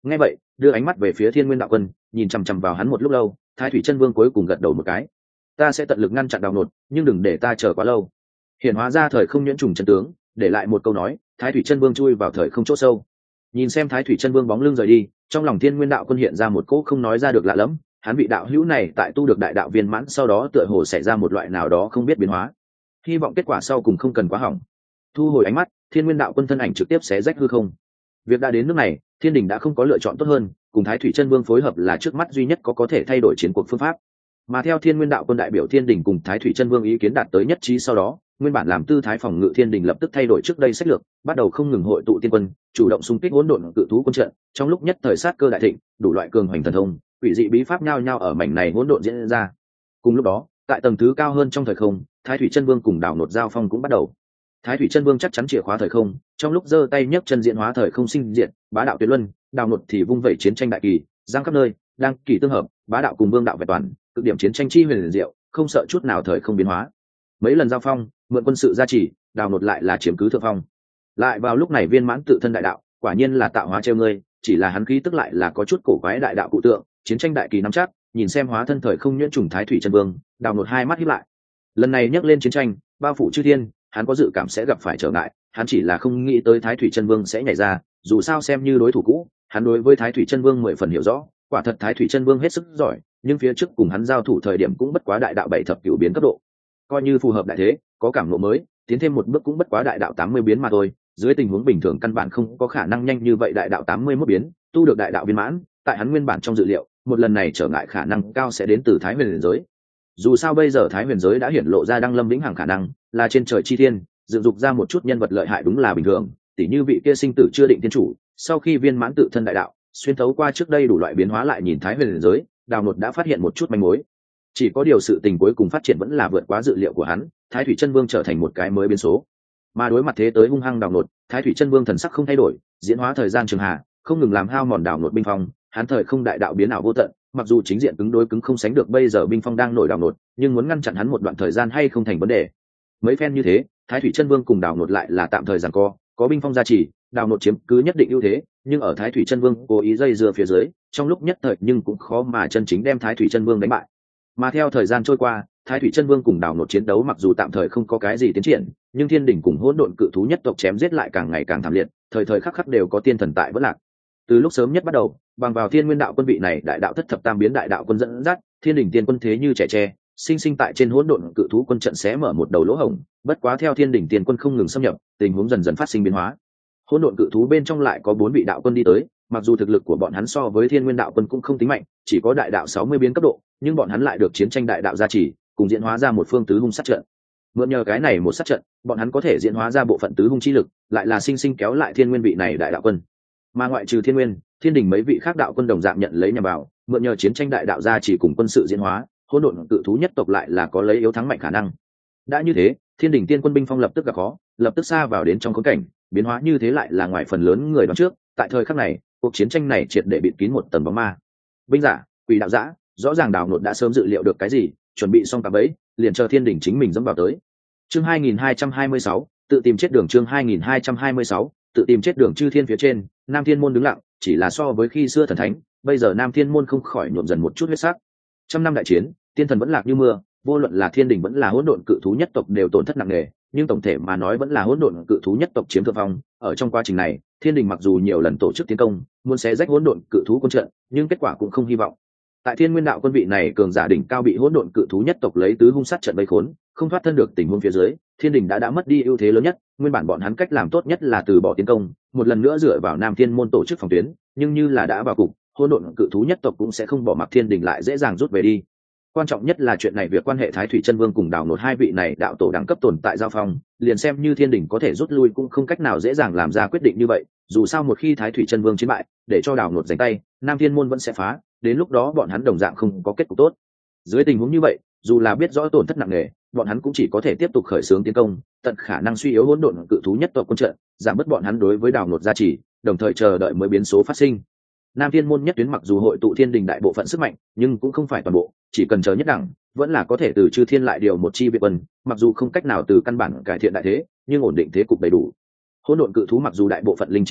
Nghe vậy đưa ánh mắt về phía Thiên Nguyên đạo quân, nhìn chằm chằm vào hắn một lúc lâu, Thái Thủy Chân Vương cuối cùng gật đầu một cái. Ta sẽ tận lực ngăn chặn Đào Nột, nhưng đừng để ta chờ quá lâu. Hiện hóa ra thời không nhuyễn trùng chân tướng, để lại một câu nói, Thái Thủy Chân Vương chui vào thời không chỗ sâu. Nhìn xem Thái Thủy Chân Vương bóng lưng rời đi, trong lòng Thiên Nguyên đạo quân hiện ra một cỗ không nói ra được lạ lẫm. Hắn vị đạo hữu này tại tu được đại đạo viên mãn sau đó tựa hồ xảy ra một loại nào đó không biết biến hóa. Hy vọng kết quả sau cùng không cần quá hỏng. Thu hồi ánh mắt, Thiên Nguyên đạo quân thân ảnh trực tiếp xé rách hư không. Việc đã đến nước này, Thiên Đình đã không có lựa chọn tốt hơn, cùng Thái Thủy Chân Vương phối hợp là trước mắt duy nhất có có thể thay đổi chiến cuộc phương pháp. Mà theo Thiên Nguyên đạo quân đại biểu Thiên Đình cùng Thái Thủy Chân Vương ý kiến đạt tới nhất trí sau đó, nguyên bản làm tư thái phòng ngự Thiên Đình lập tức thay đổi trước đây sách lược, bắt đầu không ngừng hội tụ tiên quân, chủ động xung kích hỗn độn cự thú quân trận, trong lúc nhất thời sát cơ đại thịnh, đủ loại cường hoành thần thông, quỷ dị bí pháp nhao nhao ở mảnh này hỗn độn diễn ra. Cùng lúc đó, tại tầng thứ cao hơn trong thời không, Thái Thủy Chân Vương cùng Đào Nột giao phong cũng bắt đầu. Thái Thủy Chân Vương chắc chắn chìa khóa thời không, trong lúc giơ tay nhấc chân diễn hóa thời không sinh diệt, bá đạo tuyệt luân, Đào Nột thì vung vẩy chiến tranh đại kỳ, giang khắp nơi, đang kỳ tương hợp, bá đạo cùng vương đạo vẹn toàn, cực điểm chiến tranh chi huyền diệu, không sợ chút nào thời không biến hóa. Mấy lần giao phong, mượn quân sự gia trì, Đào Nột lại là chiếm cứ thượng phong. Lại vào lúc này viên mãn tự thân đại đạo, quả nhiên là tạo hóa treo ngươi, chỉ là hắn khí tức lại là có chút cổ quái đại đạo cụ tượng, chiến tranh đại kỳ nắm chắc, nhìn xem hóa thân thời không nhuyễn trùng Thái Thủy Chân Vương, Đào Nột hai mắt híp lại. Lần này nhắc lên chiến tranh, bao phủ chư thiên, hắn có dự cảm sẽ gặp phải trở ngại, hắn chỉ là không nghĩ tới Thái Thủy Chân Vương sẽ nhảy ra, dù sao xem như đối thủ cũ, hắn đối với Thái Thủy Chân Vương mười phần hiểu rõ, quả thật Thái Thủy Chân Vương hết sức giỏi, nhưng phía trước cùng hắn giao thủ thời điểm cũng bất quá đại đạo bảy thập cửu biến cấp độ, coi như phù hợp đại thế, có cảm ngộ mới, tiến thêm một bước cũng bất quá đại đạo tám mươi biến mà thôi, dưới tình huống bình thường căn bản không có khả năng nhanh như vậy đại đạo tám mươi mốt biến, tu được đại đạo viên mãn, tại hắn nguyên bản trong dự liệu, một lần này trở ngại khả năng cao sẽ đến từ Thái Huyền giới. Dù sao bây giờ Thái Huyền giới đã hiển lộ ra đăng lâm vĩnh hằng khả năng, là trên trời chi thiên, dựng dục ra một chút nhân vật lợi hại đúng là bình thường, tỉ như vị kia sinh tử chưa định thiên chủ, sau khi viên mãn tự thân đại đạo, xuyên thấu qua trước đây đủ loại biến hóa lại nhìn Thái Huyền giới, Đào Nột đã phát hiện một chút manh mối. Chỉ có điều sự tình cuối cùng phát triển vẫn là vượt quá dự liệu của hắn, Thái Thủy Chân Vương trở thành một cái mới biến số. Mà đối mặt thế tới hung hăng Đào Nột, Thái Thủy Chân Vương thần sắc không thay đổi, diễn hóa thời gian trường hạ, không ngừng làm hao mòn Đào Nột binh phong, hắn thời không đại đạo biến ảo vô tận, mặc dù chính diện cứng đối cứng không sánh được bây giờ binh phong đang nổi Đào Nột, nhưng muốn ngăn chặn hắn một đoạn thời gian hay không thành vấn đề. Mấy phen như thế, Thái Thủy Chân Vương cùng Đào Nột lại là tạm thời giằng co, có binh phong gia trì, Đào Nột chiếm cứ nhất định ưu thế, nhưng ở Thái Thủy Chân Vương cố ý dây dưa phía dưới, trong lúc nhất thời nhưng cũng khó mà chân chính đem Thái Thủy Chân Vương đánh bại. Mà theo thời gian trôi qua, Thái Thủy Chân Vương cùng Đào Nột chiến đấu mặc dù tạm thời không có cái gì tiến triển, nhưng Thiên Đình cùng hỗn độn cự thú nhất tộc chém giết lại càng ngày càng thảm liệt, thời thời khắc khắc đều có tiên thần tại vỡ lạc. Từ lúc sớm nhất bắt đầu, bằng vào Thiên Nguyên đạo quân vị này đại đạo thất thập tam biến đại đạo quân dẫn dắt, Thiên Đình tiên quân thế như trẻ tre, sinh sinh tại trên hỗn độn cự thú quân trận xé mở một đầu lỗ hổng, bất quá theo Thiên Đình tiên quân không ngừng xâm nhập, tình huống dần dần phát sinh biến hóa. Hỗn độn cự thú bên trong lại có bốn vị đạo quân đi tới, mặc dù thực lực của bọn hắn so với Thiên Nguyên đạo quân cũng không tính mạnh, chỉ có đại đạo sáu mươi biến cấp độ, nhưng bọn hắn lại được chiến tranh đại đạo gia trì, cùng diễn hóa ra một phương tứ hung sát trận. Mượn nhờ cái này một sát trận, bọn hắn có thể diễn hóa ra bộ phận tứ hung chi lực, lại là sinh sinh kéo lại Thiên Nguyên vị này đại đạo quân. Mà ngoại trừ Thiên Nguyên, Thiên Đình mấy vị khác đạo quân đồng dạng nhận lấy nhằm vào, mượn nhờ chiến tranh đại đạo gia trì cùng quân sự diễn hóa, hỗn độn cự thú nhất tộc lại là có lấy yếu thắng mạnh khả năng. Đã như thế, Thiên Đình tiên quân binh phong lập tức gặp khó, lập tức xa vào đến trong khốn cảnh, biến hóa như thế lại là ngoài phần lớn người đoán trước, tại thời khắc này, cuộc chiến tranh này triệt để bịt kín một tầng bóng ma. Binh giả, quỷ đạo giả, rõ ràng Đào Nột đã sớm dự liệu được cái gì, chuẩn bị xong cả bẫy, liền chờ Thiên Đình chính mình dẫm vào tới. Chương hai nghìn hai trăm hai mươi sáu, tự tìm chết đường. Chương hai nghìn hai trăm hai mươi sáu, tự tìm chết đường. Chư thiên phía trên, Nam Thiên môn đứng lặng, chỉ là so với khi xưa thần thánh, bây giờ Nam Thiên môn không khỏi nhuộm dần một chút huyết sắc. Trăm năm đại chiến, tiên thần vẫn lạc như mưa, vô luận là Thiên Đình vẫn là hỗn độn cự thú nhất tộc đều tổn thất nặng nề, nhưng tổng thể mà nói vẫn là hỗn độn cự thú nhất tộc chiếm thượng phong. Ở trong quá trình này, Thiên Đình mặc dù nhiều lần tổ chức tiến công, muốn xé rách hỗn độn cự thú quân trận, nhưng kết quả cũng không hy vọng. Tại Thiên Nguyên đạo quân vị này cường giả đỉnh cao bị hỗn độn cự thú nhất tộc lấy tứ hung sát trận vây khốn, không thoát thân được tình huống phía dưới, Thiên Đình đã đã mất đi ưu thế lớn nhất, nguyên bản bọn hắn cách làm tốt nhất là từ bỏ tiến công, một lần nữa dựa vào Nam Thiên môn tổ chức phòng tuyến, nhưng như là đã vào cục, hỗn độn cự thú nhất tộc cũng sẽ không bỏ mặc Thiên Đình lại dễ dàng rút về đi. Quan trọng nhất là chuyện này việc quan hệ Thái Thủy Chân Vương cùng Đào Nột hai vị này đạo tổ đẳng cấp tồn tại giao phong, liền xem như Thiên Đình có thể rút lui cũng không cách nào dễ dàng làm ra quyết định như vậy, dù sao một khi Thái Thủy Chân Vương chiến bại, để cho Đào Nột giành tay, Nam Thiên môn vẫn sẽ phá, đến lúc đó bọn hắn đồng dạng không có kết cục tốt. Dưới tình huống như vậy, dù là biết rõ tổn thất nặng nề, bọn hắn cũng chỉ có thể tiếp tục khởi xướng tiến công, tận khả năng suy yếu hỗn độn cự thú nhất tộc quân trận, giảm bớt bọn hắn đối với Đào Nột gia trì, đồng thời chờ đợi mới biến số phát sinh. Nam Thiên môn nhất tuyến mặc dù hội tụ Thiên Đình đại bộ phận sức mạnh, nhưng cũng không phải toàn bộ, chỉ cần chờ nhất đẳng, vẫn là có thể từ chư thiên lại điều một chi viện quân, mặc dù không cách nào từ căn bản cải thiện đại thế, nhưng ổn định thế cục đầy đủ. Hỗn độn cự thú mặc dù đại bộ phận linh trí thấp,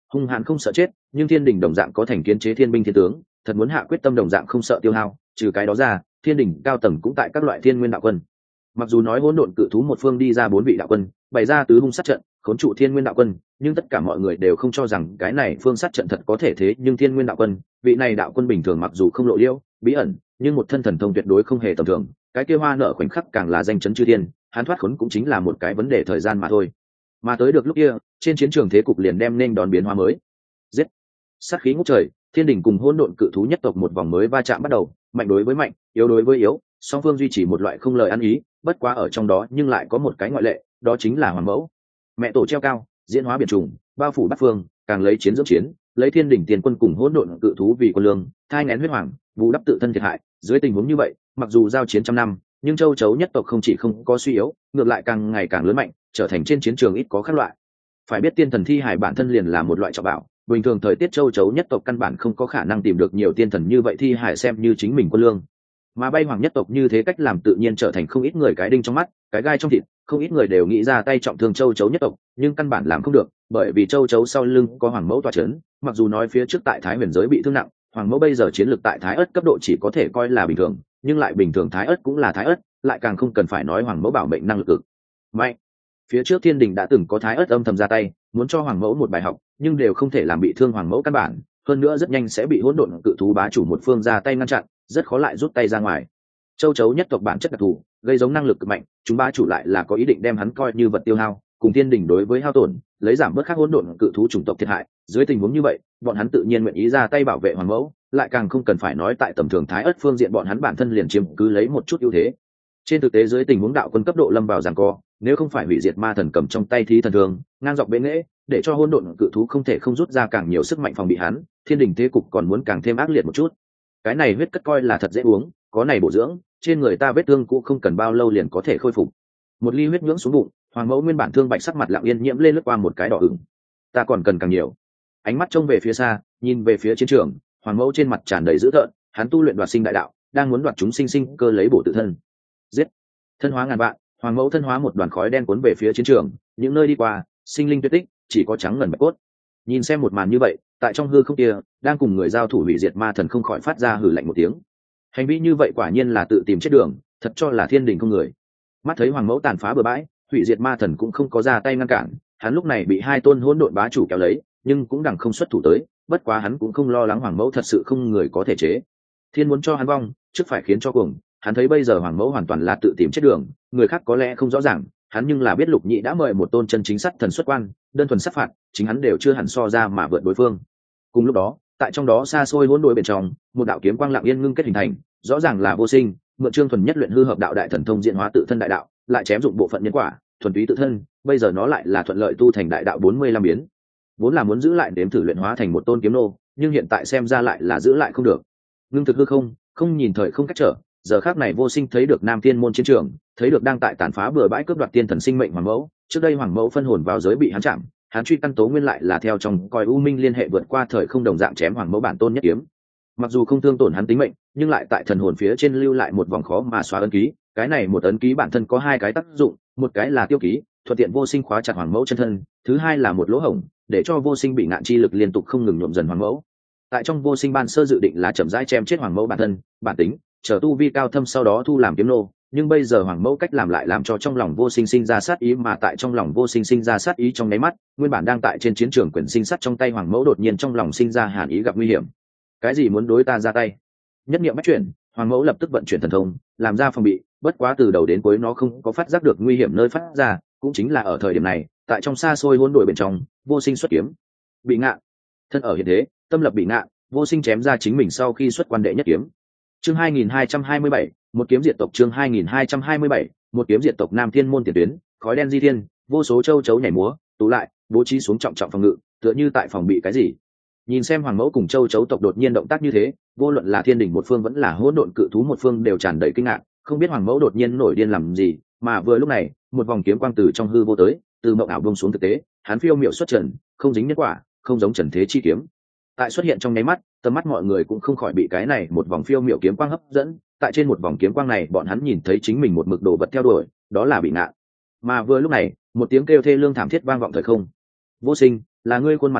hung hãn không sợ chết, nhưng thiên đình đồng dạng có thành kiến chế thiên binh thiên tướng, thật muốn hạ quyết tâm đồng dạng không sợ tiêu hao. Trừ cái đó ra, thiên đình cao tầng cũng tại các loại thiên nguyên đạo quân. Mặc dù nói hỗn độn cự thú một phương đi ra bốn vị đạo quân, bày ra tứ hung sát trận, khốn trụ thiên nguyên đạo quân, nhưng tất cả mọi người đều không cho rằng cái này phương sát trận thật có thể thế. Nhưng thiên nguyên đạo quân, vị này đạo quân bình thường mặc dù không lộ liễu bí ẩn, nhưng một thân thần thông tuyệt đối không hề tầm thường. Cái kia hoa nở khoảnh khắc càng là danh chấn chư thiên, hắn thoát khốn cũng chính là một cái vấn đề thời gian mà thôi. Mà tới được lúc kia, trên chiến trường thế cục liền đem nên đón biến hóa mới. Giết! Sát khí ngút trời, thiên đình cùng hỗn độn cự thú nhất tộc một vòng mới va chạm bắt đầu, mạnh đối với mạnh, yếu đối với yếu, song phương duy trì một loại không lời ăn ý. Bất quá ở trong đó nhưng lại có một cái ngoại lệ, đó chính là hoàng mẫu. Mẹ tổ treo cao, diễn hóa biển trùng, bao phủ bát phương, càng lấy chiến dưỡng chiến, lấy thiên đỉnh tiền quân cùng hỗn độn cự thú vì quân lương, thai nghén huyết hoàng, bù đắp tự thân thiệt hại. Dưới tình huống như vậy, mặc dù giao chiến trăm năm, nhưng châu chấu nhất tộc không chỉ không có suy yếu, ngược lại càng ngày càng lớn mạnh, trở thành trên chiến trường ít có khác loại. Phải biết tiên thần thi hải bản thân liền là một loại trọng bảo, bình thường thời tiết châu chấu nhất tộc căn bản không có khả năng tìm được nhiều tiên thần như vậy thi hải xem như chính mình quân lương. Mà bay hoàng nhất tộc như thế cách làm tự nhiên trở thành không ít người cái đinh trong mắt, cái gai trong thịt. Không ít người đều nghĩ ra tay trọng thương châu chấu nhất tộc, nhưng căn bản làm không được, bởi vì châu chấu sau lưng có hoàng mẫu tọa chấn. Mặc dù nói phía trước tại thái huyền giới bị thương nặng, hoàng mẫu bây giờ chiến lược tại thái ất cấp độ chỉ có thể coi là bình thường, nhưng lại bình thường thái ất cũng là thái ất, lại càng không cần phải nói hoàng mẫu bảo mệnh năng lực cực mạnh. Phía trước thiên đình đã từng có thái ất âm thầm ra tay, muốn cho hoàng mẫu một bài học, nhưng đều không thể làm bị thương hoàng mẫu căn bản, hơn nữa rất nhanh sẽ bị hỗn độn cự thú bá chủ một phương ra tay ngăn chặn, rất khó lại rút tay ra ngoài. Châu chấu nhất tộc bản chất đặc thù, gây giống năng lực cực mạnh, chúng bá chủ lại là có ý định đem hắn coi như vật tiêu hao, cùng thiên đình đối với hao tổn, lấy giảm bớt khác hỗn độn cự thú chủng tộc thiệt hại. Dưới tình huống như vậy, bọn hắn tự nhiên nguyện ý ra tay bảo vệ hoàng mẫu, lại càng không cần phải nói tại tầm thường thái ất phương diện bọn hắn bản thân liền chiếm cứ lấy một chút ưu thế. Trên thực tế dưới tình huống đạo quân cấp độ lâm vào giằng co, nếu không phải hủy diệt ma thần cầm trong tay thí thần thương, ngang dọc bệ nghệ, để cho hỗn độn cự thú không thể không rút ra càng nhiều sức mạnh phòng bị hắn, thiên đình thế cục còn muốn càng thêm ác liệt một chút. Cái này huyết cất coi là thật dễ uống, có này bổ dưỡng, trên người ta vết thương cũng không cần bao lâu liền có thể khôi phục. Một ly huyết nhưỡng xuống bụng, hoàng mẫu nguyên bản thương bạch sắc mặt lặng yên nhiễm lên lướt qua một cái đỏ ửng. Ta còn cần càng nhiều. Ánh mắt trông về phía xa, nhìn về phía chiến trường, hoàng mẫu trên mặt tràn đầy dữ tợn, hắn tu luyện đoạt sinh đại đạo, đang muốn đoạt chúng sinh sinh cơ lấy bổ tự thân. Giết! Thân hóa ngàn vạn, hoàng mẫu thân hóa một đoàn khói đen cuốn về phía chiến trường, những nơi đi qua, sinh linh tuyệt tích, chỉ có trắng ngần bạch cốt. Nhìn xem một màn như vậy, tại trong hư không kia, đang cùng người giao thủ hủy diệt ma thần không khỏi phát ra hử lạnh một tiếng. Hành vi như vậy quả nhiên là tự tìm chết đường, thật cho là thiên đình không người. Mắt thấy hoàng mẫu tàn phá bừa bãi, hủy diệt ma thần cũng không có ra tay ngăn cản, hắn lúc này bị hai tôn hỗn độn bá chủ kéo lấy, nhưng cũng đằng không xuất thủ tới. Bất quá hắn cũng không lo lắng hoàng mẫu thật sự không người có thể chế. Thiên muốn cho hắn vong, trước phải khiến cho cuồng. Hắn thấy bây giờ hoàng mẫu hoàn toàn là tự tìm chết đường, người khác có lẽ không rõ ràng, hắn nhưng là biết lục nhị đã mời một tôn chân chính sắt thần xuất quan, đơn thuần sát phạt, chính hắn đều chưa hẳn so ra mà vượt đối phương. Cùng lúc đó, tại trong đó xa xôi hỗn độn bên trong, một đạo kiếm quang lặng yên ngưng kết hình thành, rõ ràng là vô sinh, mượn trương thuần nhất luyện hư hợp đạo đại thần thông diễn hóa tự thân đại đạo, lại chém dụng bộ phận nhân quả, thuần túy tự thân, bây giờ nó lại là thuận lợi tu thành đại đạo bốn mươi lăm biến. Vốn là muốn giữ lại đếm thử luyện hóa thành một tôn kiếm nô, nhưng hiện tại xem ra lại là giữ lại không được. Ngưng thực hư không, không nhìn thời không cách trở, giờ khắc này vô sinh thấy được nam thiên môn chiến trường, thấy được đang tại tàn phá bừa bãi cướp đoạt tiên thần sinh mệnh hoàng mẫu. Trước đây hoàng mẫu phân hồn vào giới bị hắn chạm, hắn truy căn tố nguyên lại là theo trong coi u minh liên hệ vượt qua thời không đồng dạng chém hoàng mẫu bản tôn nhất kiếm. Mặc dù không thương tổn hắn tính mệnh, nhưng lại tại thần hồn phía trên lưu lại một vòng khó mà xóa ấn ký. Cái này một ấn ký bản thân có hai cái tác dụng, một cái là tiêu ký, thuận tiện vô sinh khóa chặt hoàng mẫu chân thân, thứ hai là một lỗ hổng, để cho vô sinh bị ngạn chi lực liên tục không ngừng nhuộm dần hoàng mẫu. Tại trong vô sinh ban sơ dự định là chậm rãi chém chết hoàng mẫu bản thân, bản tính, chờ tu vi cao thâm sau đó thu làm kiếm nô, nhưng bây giờ hoàng mẫu cách làm lại làm cho trong lòng vô sinh sinh ra sát ý, mà tại trong lòng vô sinh sinh ra sát ý trong nháy mắt, nguyên bản đang tại trên chiến trường quyển sinh sắt trong tay hoàng mẫu đột nhiên trong lòng sinh ra hàn ý gặp nguy hiểm. Cái gì muốn đối ta ra tay? Nhất niệm bách chuyển, hoàng mẫu lập tức vận chuyển thần thông, làm ra phòng bị, bất quá từ đầu đến cuối nó không có phát giác được nguy hiểm nơi phát ra, cũng chính là ở thời điểm này, tại trong xa xôi hỗn độn bên trong, vô sinh xuất kiếm. Bị ngạn, thân ở hiện thế, tâm lập bị ngạn, vô sinh chém ra chính mình sau khi xuất quan đệ nhất kiếm. Chương hai nghìn hai trăm hai mươi bảy, một kiếm diệt tộc. Chương hai nghìn hai trăm hai mươi bảy, một kiếm diệt tộc. Nam thiên môn tiền tuyến, khói đen di thiên, vô số châu chấu nhảy múa, tụ lại, bố trí xuống trọng trọng phòng ngự, tựa như tại phòng bị cái gì. Nhìn xem hoàng mẫu cùng châu chấu tộc đột nhiên động tác như thế, vô luận là thiên đình một phương vẫn là hỗn độn cự thú một phương đều tràn đầy kinh ngạc, không biết hoàng mẫu đột nhiên nổi điên làm gì. Mà vừa lúc này, một vòng kiếm quang từ trong hư vô tới, từ mộng ảo buông xuống thực tế, hắn phiêu miệu xuất trần, không dính nhân quả, không giống trần thế chi kiếm. Tại xuất hiện trong nháy mắt, tầm mắt mọi người cũng không khỏi bị cái này một vòng phiêu miệu kiếm quang hấp dẫn. Tại trên một vòng kiếm quang này, bọn hắn nhìn thấy chính mình một mực đồ vật theo đuổi, đó là bị ngạn. Mà vừa lúc này, một tiếng kêu thê lương thảm thiết vang vọng thời không. Vô sinh, là ngươi khuôn mặt bặm mẹo,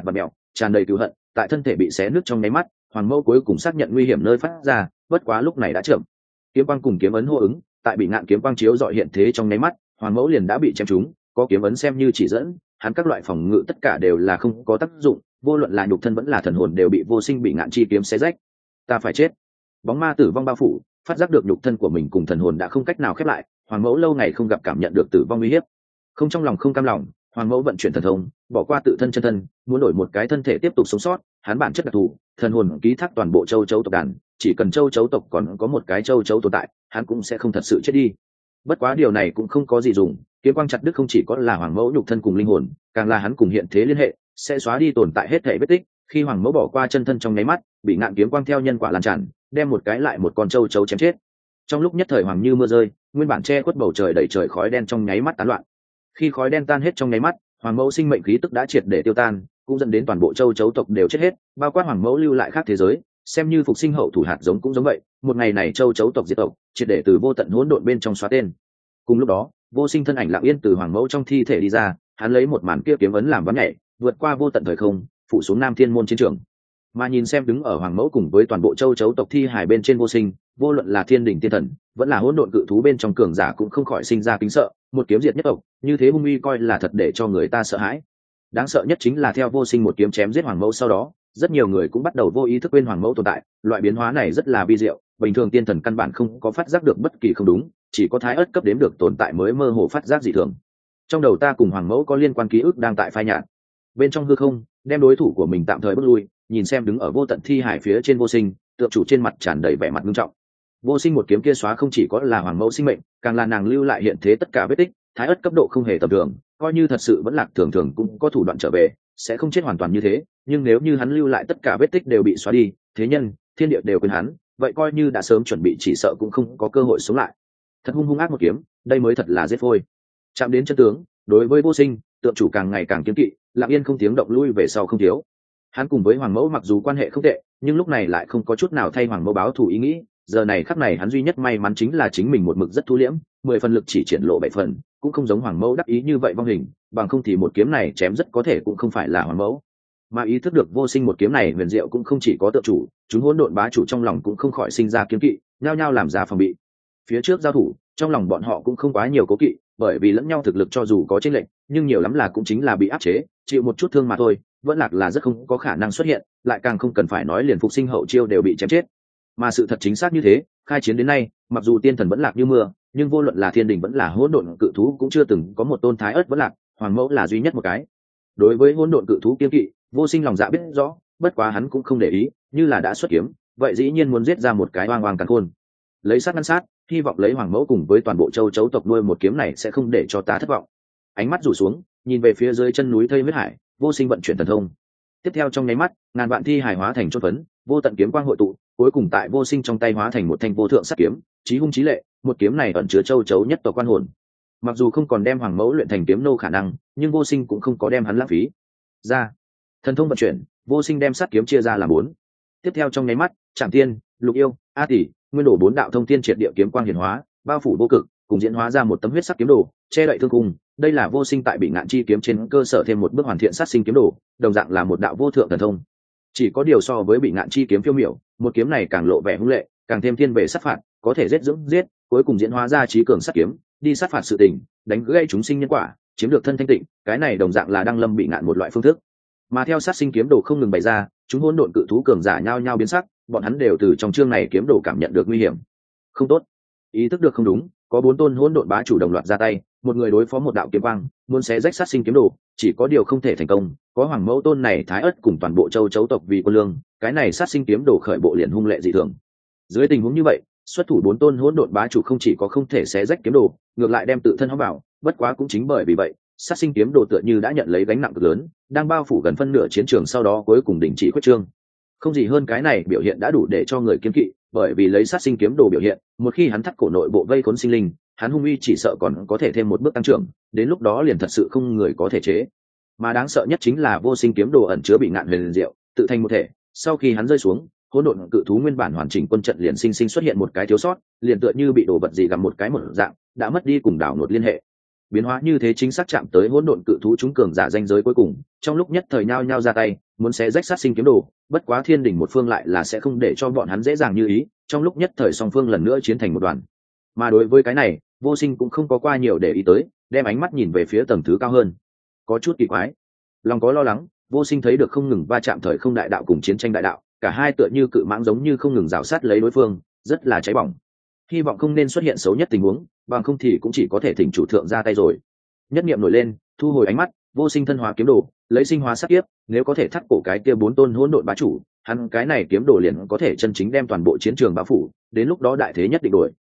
tràn đầy cựu hận. Tại thân thể bị xé nứt trong nháy mắt, Hoàng Mẫu cuối cùng xác nhận nguy hiểm nơi phát ra, bất quá lúc này đã chậm. Kiếm quang cùng kiếm ấn hô ứng, tại bị ngạn kiếm quang chiếu dọi hiện thế trong nháy mắt, Hoàng Mẫu liền đã bị chém trúng, có kiếm ấn xem như chỉ dẫn, hắn các loại phòng ngự tất cả đều là không có tác dụng, vô luận là nhục thân vẫn là thần hồn đều bị vô sinh bị ngạn chi kiếm xé rách. Ta phải chết. Bóng ma tử vong bao phủ, phát giác được nhục thân của mình cùng thần hồn đã không cách nào khép lại, Hoàng Mẫu lâu ngày không gặp cảm nhận được tử vong uy hiếp, không trong lòng không cam lòng, Hoàng Mẫu vận chuyển thần thông, bỏ qua tự thân chân thân, muốn đổi một cái thân thể tiếp tục sống sót. Hắn bản chất đặc thù, thần hồn ký thác toàn bộ châu chấu tộc đàn, chỉ cần châu chấu tộc còn có một cái châu chấu tồn tại, hắn cũng sẽ không thật sự chết đi. Bất quá điều này cũng không có gì dùng, kiếm quang chặt đứt không chỉ có là Hoàng Mẫu nhục thân cùng linh hồn, càng là hắn cùng hiện thế liên hệ, sẽ xóa đi tồn tại hết thảy vết tích. Khi Hoàng Mẫu bỏ qua chân thân trong nháy mắt, bị ngạn kiếm quang theo nhân quả lan tràn, đem một cái lại một con châu chấu chém chết. Trong lúc nhất thời hoàng như mưa rơi, nguyên bản che khuất bầu trời đầy trời khói đen trong nháy mắt tán loạn. Khi khói đen tan hết trong nháy mắt, Hoàng Mẫu sinh mệnh khí tức đã triệt để tiêu tan, cũng dẫn đến toàn bộ châu chấu tộc đều chết hết, bao quát Hoàng Mẫu lưu lại khác thế giới, xem như phục sinh hậu thủ hạt giống cũng giống vậy. Một ngày này châu chấu tộc diệt tộc, triệt để từ vô tận hỗn độn bên trong xóa tên. Cùng lúc đó, vô sinh thân ảnh lặng yên từ Hoàng Mẫu trong thi thể đi ra, hắn lấy một màn kia kiếm ấn làm ván nhảy, vượt qua vô tận thời không, phụ xuống Nam Thiên môn chiến trường. Mà nhìn xem đứng ở Hoàng Mẫu cùng với toàn bộ châu chấu tộc thi hài bên trên vô sinh, vô luận là thiên đỉnh tiên thần vẫn là hỗn độn cự thú bên trong cường giả cũng không khỏi sinh ra kính sợ. Một kiếm diệt nhất tộc, như thế hung uy coi là thật để cho người ta sợ hãi. Đáng sợ nhất chính là theo vô sinh một kiếm chém giết Hoàng Mẫu sau đó, rất nhiều người cũng bắt đầu vô ý thức quên Hoàng Mẫu tồn tại. Loại biến hóa này rất là vi diệu, bình thường tiên thần căn bản không có phát giác được bất kỳ không đúng, chỉ có thái ớt cấp đếm được tồn tại mới mơ hồ phát giác dị thường. Trong đầu ta cùng Hoàng Mẫu có liên quan ký ức đang tại phai nhạt. Bên trong hư không, đem đối thủ của mình tạm thời bước lui, nhìn xem đứng ở vô tận thi hải phía trên vô sinh, tượng chủ trên mặt tràn đầy vẻ mặt nghiêm trọng. Vô sinh một kiếm kia xóa không chỉ có là Hoàng Mẫu sinh mệnh, càng là nàng lưu lại hiện thế tất cả vết tích. Thái ớt cấp độ không hề tầm thường, coi như thật sự vẫn lạc thường thường cũng có thủ đoạn trở về, sẽ không chết hoàn toàn như thế. Nhưng nếu như hắn lưu lại tất cả vết tích đều bị xóa đi, thế nhân thiên địa đều quên hắn, vậy coi như đã sớm chuẩn bị chỉ sợ cũng không có cơ hội sống lại. Thật hung hung ác một kiếm, đây mới thật là giết phôi. Chạm đến chân tướng, đối với vô sinh, tượng chủ càng ngày càng kiêng kỵ, lặng yên không tiếng động lui về sau không thiếu. Hắn cùng với Hoàng Mẫu mặc dù quan hệ không tệ, nhưng lúc này lại không có chút nào thay Hoàng Mẫu báo thù ý nghĩ. Giờ này khắc này hắn duy nhất may mắn chính là chính mình một mực rất thu liễm, mười phần lực chỉ triển lộ bảy phần, cũng không giống Hoàng Mẫu đắc ý như vậy vong hình, bằng không thì một kiếm này chém rất có thể cũng không phải là Hoàng Mẫu. Mà ý thức được vô sinh một kiếm này huyền diệu cũng không chỉ có tượng chủ, chúng hỗn độn bá chủ trong lòng cũng không khỏi sinh ra kiếm kỵ, nhao nhao làm ra phòng bị. Phía trước giao thủ, trong lòng bọn họ cũng không quá nhiều cố kỵ, bởi vì lẫn nhau thực lực cho dù có chênh lệch, nhưng nhiều lắm là cũng chính là bị áp chế, chịu một chút thương mà thôi, vẫn lạc là rất không có khả năng xuất hiện, lại càng không cần phải nói liền phục sinh hậu chiêu đều bị chém chết. Mà sự thật chính xác như thế, khai chiến đến nay, mặc dù tiên thần vẫn lạc như mưa, nhưng vô luận là thiên đình vẫn là hỗn độn cự thú cũng chưa từng có một tôn thái ớt vẫn lạc, Hoàng Mẫu là duy nhất một cái. Đối với hỗn độn cự thú kiêng kỵ, vô sinh lòng dạ biết rõ, bất quá hắn cũng không để ý, như là đã xuất kiếm, vậy dĩ nhiên muốn giết ra một cái oang oang càn khôn. Lấy sát ngăn sát, hy vọng lấy Hoàng Mẫu cùng với toàn bộ châu chấu tộc nuôi một kiếm này sẽ không để cho ta thất vọng. Ánh mắt rủ xuống, nhìn về phía dưới chân núi thây huyết hải, vô sinh vận chuyển thần thông. Tiếp theo trong nháy mắt, ngàn vạn thi hải hóa thành chốt phấn, vô tận kiếm quang hội tụ, cuối cùng tại vô sinh trong tay hóa thành một thanh vô thượng sát kiếm, chí hung chí lệ, một kiếm này ẩn chứa châu chấu nhất tộc quan hồn. Mặc dù không còn đem Hoàng Mẫu luyện thành kiếm nô khả năng, nhưng vô sinh cũng không có đem hắn lãng phí. Ra, thần thông vận chuyển, vô sinh đem sát kiếm chia ra làm bốn. Tiếp theo trong nháy mắt, Trảm Tiên, Lục Yêu, A Tỷ, nguyên đổ bốn đạo thông thiên triệt địa kiếm quang hiển hóa, bao phủ vô cực, cùng diễn hóa ra một tấm huyết sắc kiếm đồ, che đậy thương cung. Đây là vô sinh tại bị ngạn chi kiếm trên cơ sở thêm một bước hoàn thiện sát sinh kiếm đồ, đồng dạng là một đạo vô thượng thần thông. Chỉ có điều so với bị ngạn chi kiếm phiêu miểu, một kiếm này càng lộ vẻ hung lệ, càng thêm thiên về sát phạt, có thể giết dưỡng giết, cuối cùng diễn hóa ra trí cường sát kiếm, đi sát phạt sự tình, đánh gãy chúng sinh nhân quả, chiếm được thân thanh tịnh. Cái này đồng dạng là đăng lâm bị ngạn một loại phương thức. Mà theo sát sinh kiếm đồ không ngừng bày ra, chúng hỗn độn cự thú cường giả nhao nhao biến sắc, bọn hắn đều từ trong chương này kiếm đồ cảm nhận được nguy hiểm. Không tốt, ý thức được không đúng, có bốn tôn hỗn độn bá chủ đồng loạt ra tay, một người đối phó một đạo kiếm quang, muốn xé rách sát sinh kiếm đồ, chỉ có điều không thể thành công. Có Hoàng Mẫu tôn này thái ất cùng toàn bộ châu chấu tộc vì quân lương, cái này sát sinh kiếm đồ khởi bộ liền hung lệ dị thường. Dưới tình huống như vậy, xuất thủ bốn tôn hỗn độn bá chủ không chỉ có không thể xé rách kiếm đồ, ngược lại đem tự thân hóa vào. Bất quá cũng chính bởi vì vậy, sát sinh kiếm đồ tựa như đã nhận lấy gánh nặng cực lớn, đang bao phủ gần phân nửa chiến trường, sau đó cuối cùng đình chỉ quyết trương. Không gì hơn cái này biểu hiện đã đủ để cho người kiêng kỵ, bởi vì lấy sát sinh kiếm đồ biểu hiện, một khi hắn thắt cổ nội bộ vây khốn sinh linh, hắn hung uy chỉ sợ còn có thể thêm một bước tăng trưởng, đến lúc đó liền thật sự không người có thể chế. Mà đáng sợ nhất chính là vô sinh kiếm đồ ẩn chứa bị ngạn huyền diệu, tự thành một thể. Sau khi hắn rơi xuống, hỗn độn cự thú nguyên bản hoàn chỉnh quân trận liền sinh sinh xuất hiện một cái thiếu sót, liền tựa như bị đổ vật gì gặp một cái một dạng, đã mất đi cùng đảo nột liên hệ. biến hóa như thế chính xác chạm tới hỗn độn cự thú chúng cường giả danh giới cuối cùng, trong lúc nhất thời nhao nhao ra tay muốn xé rách sát sinh kiếm đồ, bất quá thiên đình một phương lại là sẽ không để cho bọn hắn dễ dàng như ý, trong lúc nhất thời song phương lần nữa chiến thành một đoàn. Mà đối với cái này, Vô Sinh cũng không có qua nhiều để ý tới, đem ánh mắt nhìn về phía tầng thứ cao hơn. Có chút kỳ quái, lòng có lo lắng, Vô Sinh thấy được không ngừng va chạm thời không đại đạo cùng chiến tranh đại đạo, cả hai tựa như cự mãng giống như không ngừng rào sát lấy đối phương, rất là cháy bỏng. Hy vọng không nên xuất hiện xấu nhất tình huống, bằng không thì cũng chỉ có thể thỉnh chủ thượng ra tay rồi. Nhất niệm nổi lên, thu hồi ánh mắt, Vô Sinh thân hóa kiếm đồ, lấy sinh hóa sát kiếp, nếu có thể thắt cổ cái kia bốn tôn hỗn độn bá chủ, hắn cái này kiếm đồ liền có thể chân chính đem toàn bộ chiến trường bao phủ, đến lúc đó đại thế nhất định đổi.